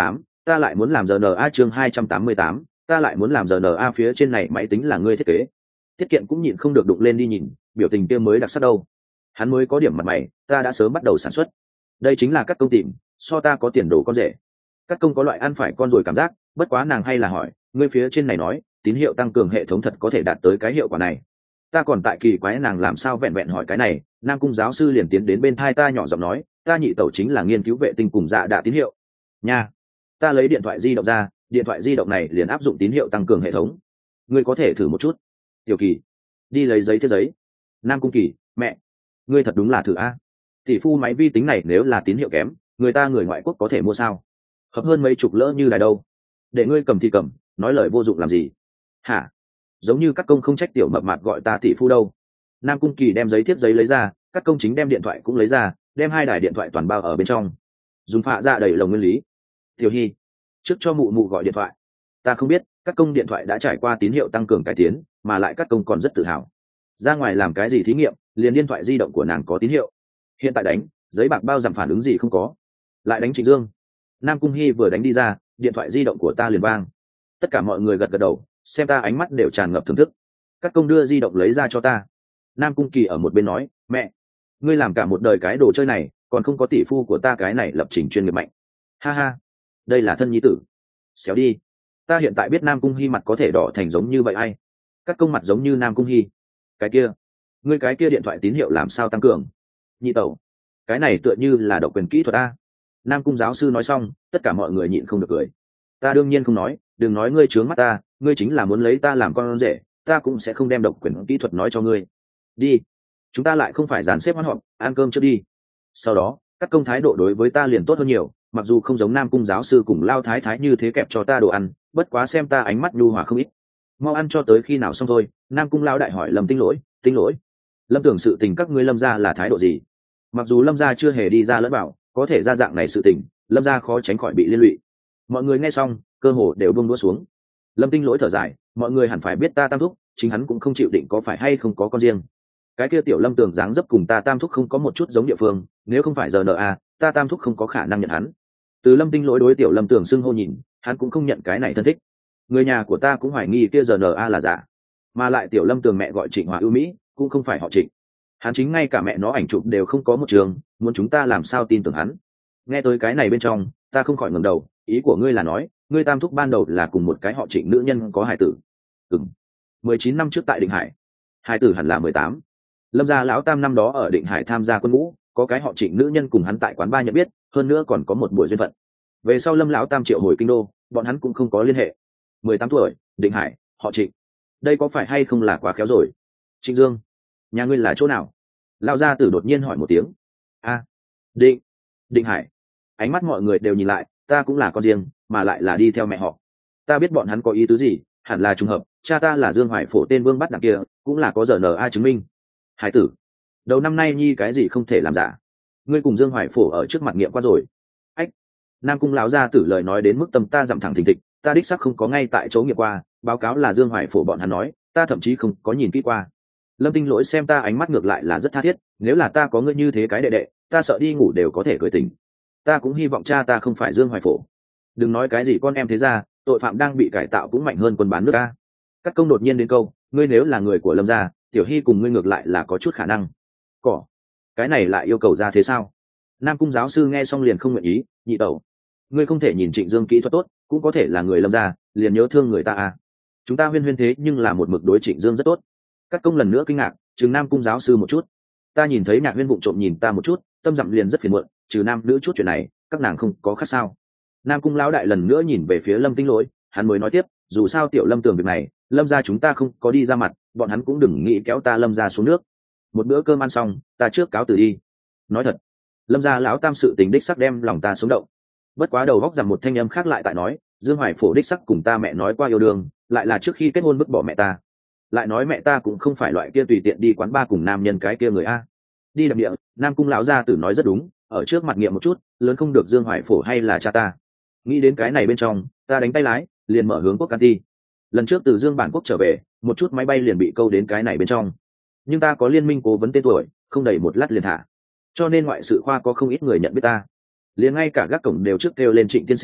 ta lại muốn làm rờ en a chương hai trăm tám mươi tám, ta lại muốn làm rờ en a phía trên này máy tính là ngươi thiết kế. Thiết kiện cũng nhịn không được đụng lên đi nhìn, biểu tình kia mới đặc sắc đâu. Hắn mới có điểm mặt mày, ta đã sớm bắt đầu sản xuất. Đây chính là các công tìm, so ta có tiền đồ con rể. Các công có loại ăn phải con rồi cảm giác, bất quá nàng hay là hỏi, ngươi phía trên này nói, tín hiệu tăng cường hệ thống thật có thể đạt tới cái hiệu quả này. Ta còn tại kỳ quái nàng làm sao vẹn vẹn hỏi cái này, Nam Cung giáo sư liền tiến đến bên thai ta nhỏ giọng nói, ta nhị tẩu chính là nghiên cứu vệ tinh cùng dạ đạ tín hiệu. Nha. Ta lấy điện thoại di động ra, điện thoại di động này liền áp dụng tín hiệu tăng cường hệ thống. Ngươi có thể thử một chút. Tiểu Kỳ, đi lấy giấy thiết giấy. Nam Cung Kỳ, mẹ, ngươi thật đúng là thử a. Tỷ phu máy vi tính này nếu là tín hiệu kém, người ta người ngoại quốc có thể mua sao? Hợp hơn mấy chục lỡ như đài đâu. Để ngươi cầm thì cầm, nói lời vô dụng làm gì? Hả? Giống như các công không trách tiểu mập mạp gọi ta tỷ phu đâu. Nam Cung Kỳ đem giấy thiết giấy lấy ra, các công chính đem điện thoại cũng lấy ra, đem hai đài điện thoại toàn bao ở bên trong, dùng phạ ra đầy lồng nguyên lý. Tiểu Hy, trước cho mụ mụ gọi điện thoại. Ta không biết, các công điện thoại đã trải qua tín hiệu tăng cường cải tiến, mà lại các công còn rất tự hào. Ra ngoài làm cái gì thí nghiệm, liền điện thoại di động của nàng có tín hiệu. Hiện tại đánh, giấy bạc bao giảm phản ứng gì không có. Lại đánh Trịnh Dương. Nam Cung Hy vừa đánh đi ra, điện thoại di động của ta liền vang. Tất cả mọi người gật gật đầu, xem ta ánh mắt đều tràn ngập thưởng thức. Các công đưa di động lấy ra cho ta. Nam Cung Kỳ ở một bên nói, mẹ, ngươi làm cả một đời cái đồ chơi này, còn không có tỷ phu của ta cái này lập trình chuyên nghiệp mạnh. Ha ha, đây là thân nhi tử. Xéo đi. Ta hiện tại biết Nam Cung Hy mặt có thể đỏ thành giống như vậy ai. Các công mặt giống như Nam Cung Hy. Cái kia, ngươi cái kia điện thoại tín hiệu làm sao tăng cường? Nhị tẩu, cái này tựa như là độc quyền kỹ thuật a. Nam Cung giáo sư nói xong, tất cả mọi người nhịn không được cười. Ta đương nhiên không nói, đừng nói ngươi trướng mắt ta, ngươi chính là muốn lấy ta làm con rể, ta cũng sẽ không đem độc quyền kỹ thuật nói cho ngươi. Đi, chúng ta lại không phải dàn xếp hoán họp, ăn cơm trước đi. Sau đó, các công thái độ đối với ta liền tốt hơn nhiều, mặc dù không giống Nam Cung giáo sư cùng Lao thái thái như thế kẹp cho ta đồ ăn, bất quá xem ta ánh mắt nhu hòa không ít. Mau ăn cho tới khi nào xong thôi. Nam Cung Lao đại hỏi Lâm Tinh Lỗi, Tinh Lỗi, Lâm tưởng sự tình các ngươi Lâm gia là thái độ gì? Mặc dù Lâm gia chưa hề đi ra lẫn bảo, có thể ra dạng này sự tình, Lâm gia khó tránh khỏi bị liên lụy. Mọi người nghe xong, cơ hồ đều buông đũa xuống. Lâm Tinh Lỗi thở dài, mọi người hẳn phải biết ta tam thúc, chính hắn cũng không chịu định có phải hay không có con riêng. Cái kia tiểu Lâm Tường dáng dấp cùng ta tam thúc không có một chút giống địa phương, nếu không phải giờ nợ a, ta tam thúc không có khả năng nhận hắn. Từ Lâm Tinh Lỗi đối tiểu Lâm Tường xưng hô nhìn, hắn cũng không nhận cái này thân thích. Người nhà của ta cũng hoài nghi kia giờ nợ a là giả, mà lại tiểu Lâm Tường mẹ gọi Trịnh Hòa ưu Mỹ, cũng không phải họ Trịnh. Hắn chính ngay cả mẹ nó ảnh chụp đều không có một trường, muốn chúng ta làm sao tin tưởng hắn? Nghe tới cái này bên trong, ta không khỏi ngẩng đầu, ý của ngươi là nói, ngươi tam thúc ban đầu là cùng một cái họ Trịnh nữ nhân có hài tử? Ừm. mười chín năm trước tại Định Hải, hài tử hẳn là mười tám. Lâm gia lão tam năm đó ở Định Hải tham gia quân ngũ, có cái họ Trịnh nữ nhân cùng hắn tại quán ba nhận biết, hơn nữa còn có một buổi duyên phận. Về sau Lâm lão tam triệu hồi kinh đô, bọn hắn cũng không có liên hệ. mười tám tuổi, Định Hải, họ Trịnh. Đây có phải hay không là quá khéo rồi? Trịnh Dương, nhà ngươi là chỗ nào? Lão gia tử đột nhiên hỏi một tiếng. A, Định, Định Hải. Ánh mắt mọi người đều nhìn lại, ta cũng là con riêng, mà lại là đi theo mẹ họ. Ta biết bọn hắn có ý tứ gì, hẳn là trùng hợp, cha ta là Dương Hoài Phổ tên Vương bắt đằng kia, cũng là có giờ nờ ai chứng minh. Hải tử, đầu năm nay nhi cái gì không thể làm giả? Ngươi cùng Dương Hoài Phổ ở trước mặt nghiệm qua rồi. Ách, Nam Cung lão gia tử lời nói đến mức tâm ta dặm thẳng thình thịch, ta đích xác không có ngay tại chỗ nghiệm qua, báo cáo là Dương Hoài Phổ bọn hắn nói, ta thậm chí không có nhìn kỹ qua. Lâm Tinh Lỗi xem ta ánh mắt ngược lại là rất tha thiết, nếu là ta có ngươi như thế cái đệ đệ, ta sợ đi ngủ đều có thể cười tỉnh. Ta cũng hy vọng cha ta không phải Dương Hoài Phổ. Đừng nói cái gì con em thế ra, tội phạm đang bị cải tạo cũng mạnh hơn quân bán nước ta. Các công đột nhiên đến câu, ngươi nếu là người của Lâm gia, Tiểu Hy cùng ngươi ngược lại là có chút khả năng. Cỏ, cái này lại yêu cầu ra thế sao? Nam Cung giáo sư nghe xong liền không nguyện ý, nhị tẩu, ngươi không thể nhìn Trịnh Dương kỹ thuật tốt, cũng có thể là người Lâm gia, liền nhớ thương người ta à? Chúng ta huyên huyên thế nhưng là một mực đối Trịnh Dương rất tốt. Các công lần nữa kinh ngạc, trừ Nam Cung giáo sư một chút. Ta nhìn thấy Nhạc Huyên vụng trộm nhìn ta một chút, tâm dặm liền rất phiền muộn, trừ nam nữ chút chuyện này, các nàng không có khác sao? Nam Cung lão đại lần nữa nhìn về phía Lâm Tinh Lỗi, hắn mới nói tiếp, dù sao tiểu Lâm Tường việc này, Lâm gia chúng ta không có đi ra mặt, bọn hắn cũng đừng nghĩ kéo ta Lâm gia xuống nước. Một bữa cơm ăn xong, ta trước cáo từ đi. Nói thật, Lâm gia lão tam sự tình đích sắc đem lòng ta sống động. Bất quá đầu góc rằng một thanh âm khác lại tại nói, Dương Hoài Phổ đích sắc cùng ta mẹ nói qua yêu đương, lại là trước khi kết hôn vứt bỏ mẹ ta. Lại nói mẹ ta cũng không phải loại kia tùy tiện đi quán bar cùng nam nhân cái kia người a. Đi đập địa, Nam Cung lão gia tử nói rất đúng, ở trước mặt nghiệm một chút, lớn không được Dương Hoài Phổ hay là cha ta. Nghĩ đến cái này bên trong, ta đánh tay lái, liền mở hướng quốc can ti. Lần trước từ Dương Bản Quốc trở về, một chút máy bay liền bị câu đến cái này bên trong. Nhưng ta có liên minh cố vấn tên tuổi, không đầy một lát liền thả. Cho nên ngoại sự khoa có không ít người nhận biết ta. Liền ngay cả gác cổng đều trước kêu lên Trịnh tiên sinh,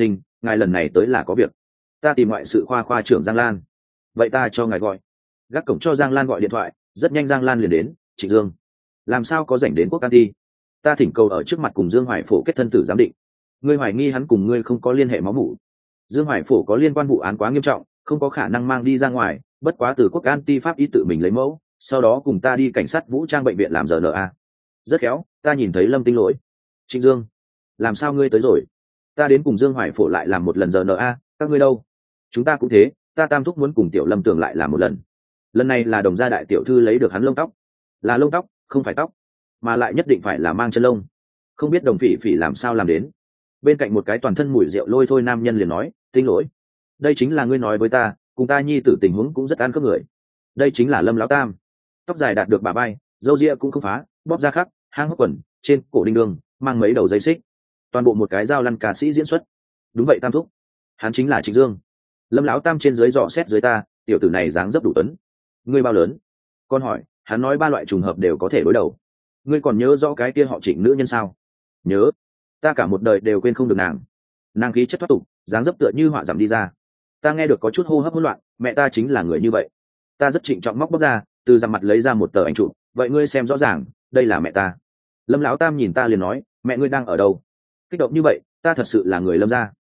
ngài lần này tới là có việc. Ta tìm ngoại sự khoa khoa trưởng Giang Lan. Vậy ta cho ngài gọi. Gác cổng cho Giang Lan gọi điện thoại, rất nhanh Giang Lan liền đến. Trịnh Dương, làm sao có rảnh đến quốc can ti? Ta thỉnh cầu ở trước mặt cùng Dương Hoài Phổ kết thân tử giám định. Ngươi hoài nghi hắn cùng ngươi không có liên hệ máu mủ. Dương Hoài Phổ có liên quan vụ án quá nghiêm trọng, không có khả năng mang đi ra ngoài, bất quá từ quốc an ti pháp ý tự mình lấy mẫu, sau đó cùng ta đi cảnh sát vũ trang bệnh viện làm rờ en a. Rất khéo, ta nhìn thấy Lâm Tinh lỗi. Trịnh Dương, làm sao ngươi tới rồi? Ta đến cùng Dương Hoài Phổ lại làm một lần rờ en a, các ngươi đâu? Chúng ta cũng thế, ta tam thúc muốn cùng tiểu Lâm Tường lại làm một lần. Lần này là Đồng gia đại tiểu thư lấy được hắn lông tóc, là lông tóc, không phải tóc, mà lại nhất định phải là mang chân lông. Không biết Đồng Phỉ Phỉ làm sao làm đến. Bên cạnh một cái toàn thân mùi rượu lôi thôi nam nhân liền nói, Tinh lỗi, đây chính là ngươi nói với ta, cùng ta nhi tử tình huống cũng rất ăn cướp người. Đây chính là Lâm lão tam, tóc dài đạt được bả vai, râu ria cũng không phá, bóp ra khắc, hang hốc quần, trên cổ đinh đường mang mấy đầu dây xích, toàn bộ một cái dao lăn ca sĩ diễn xuất. Đúng vậy tam thúc, hắn chính là Trịnh Dương. Lâm lão tam trên dưới dò xét dưới ta, tiểu tử này dáng dấp đủ tuấn. Ngươi bao lớn? Con hỏi, hắn nói ba loại trùng hợp đều có thể đối đầu. Ngươi còn nhớ rõ cái kia họ Trịnh nữ nhân sao? Nhớ, ta cả một đời đều quên không được nàng. Nàng khí chất thoát tục, dáng dấp tựa như họa giảm đi ra. Ta nghe được có chút hô hấp hỗn loạn, mẹ ta chính là người như vậy. Ta rất trịnh trọng móc bóc ra, từ rằm mặt lấy ra một tờ ảnh chụp. Vậy ngươi xem rõ ràng, đây là mẹ ta. Lâm lão tam nhìn ta liền nói, mẹ ngươi đang ở đâu? Kích động như vậy, ta thật sự là người Lâm gia.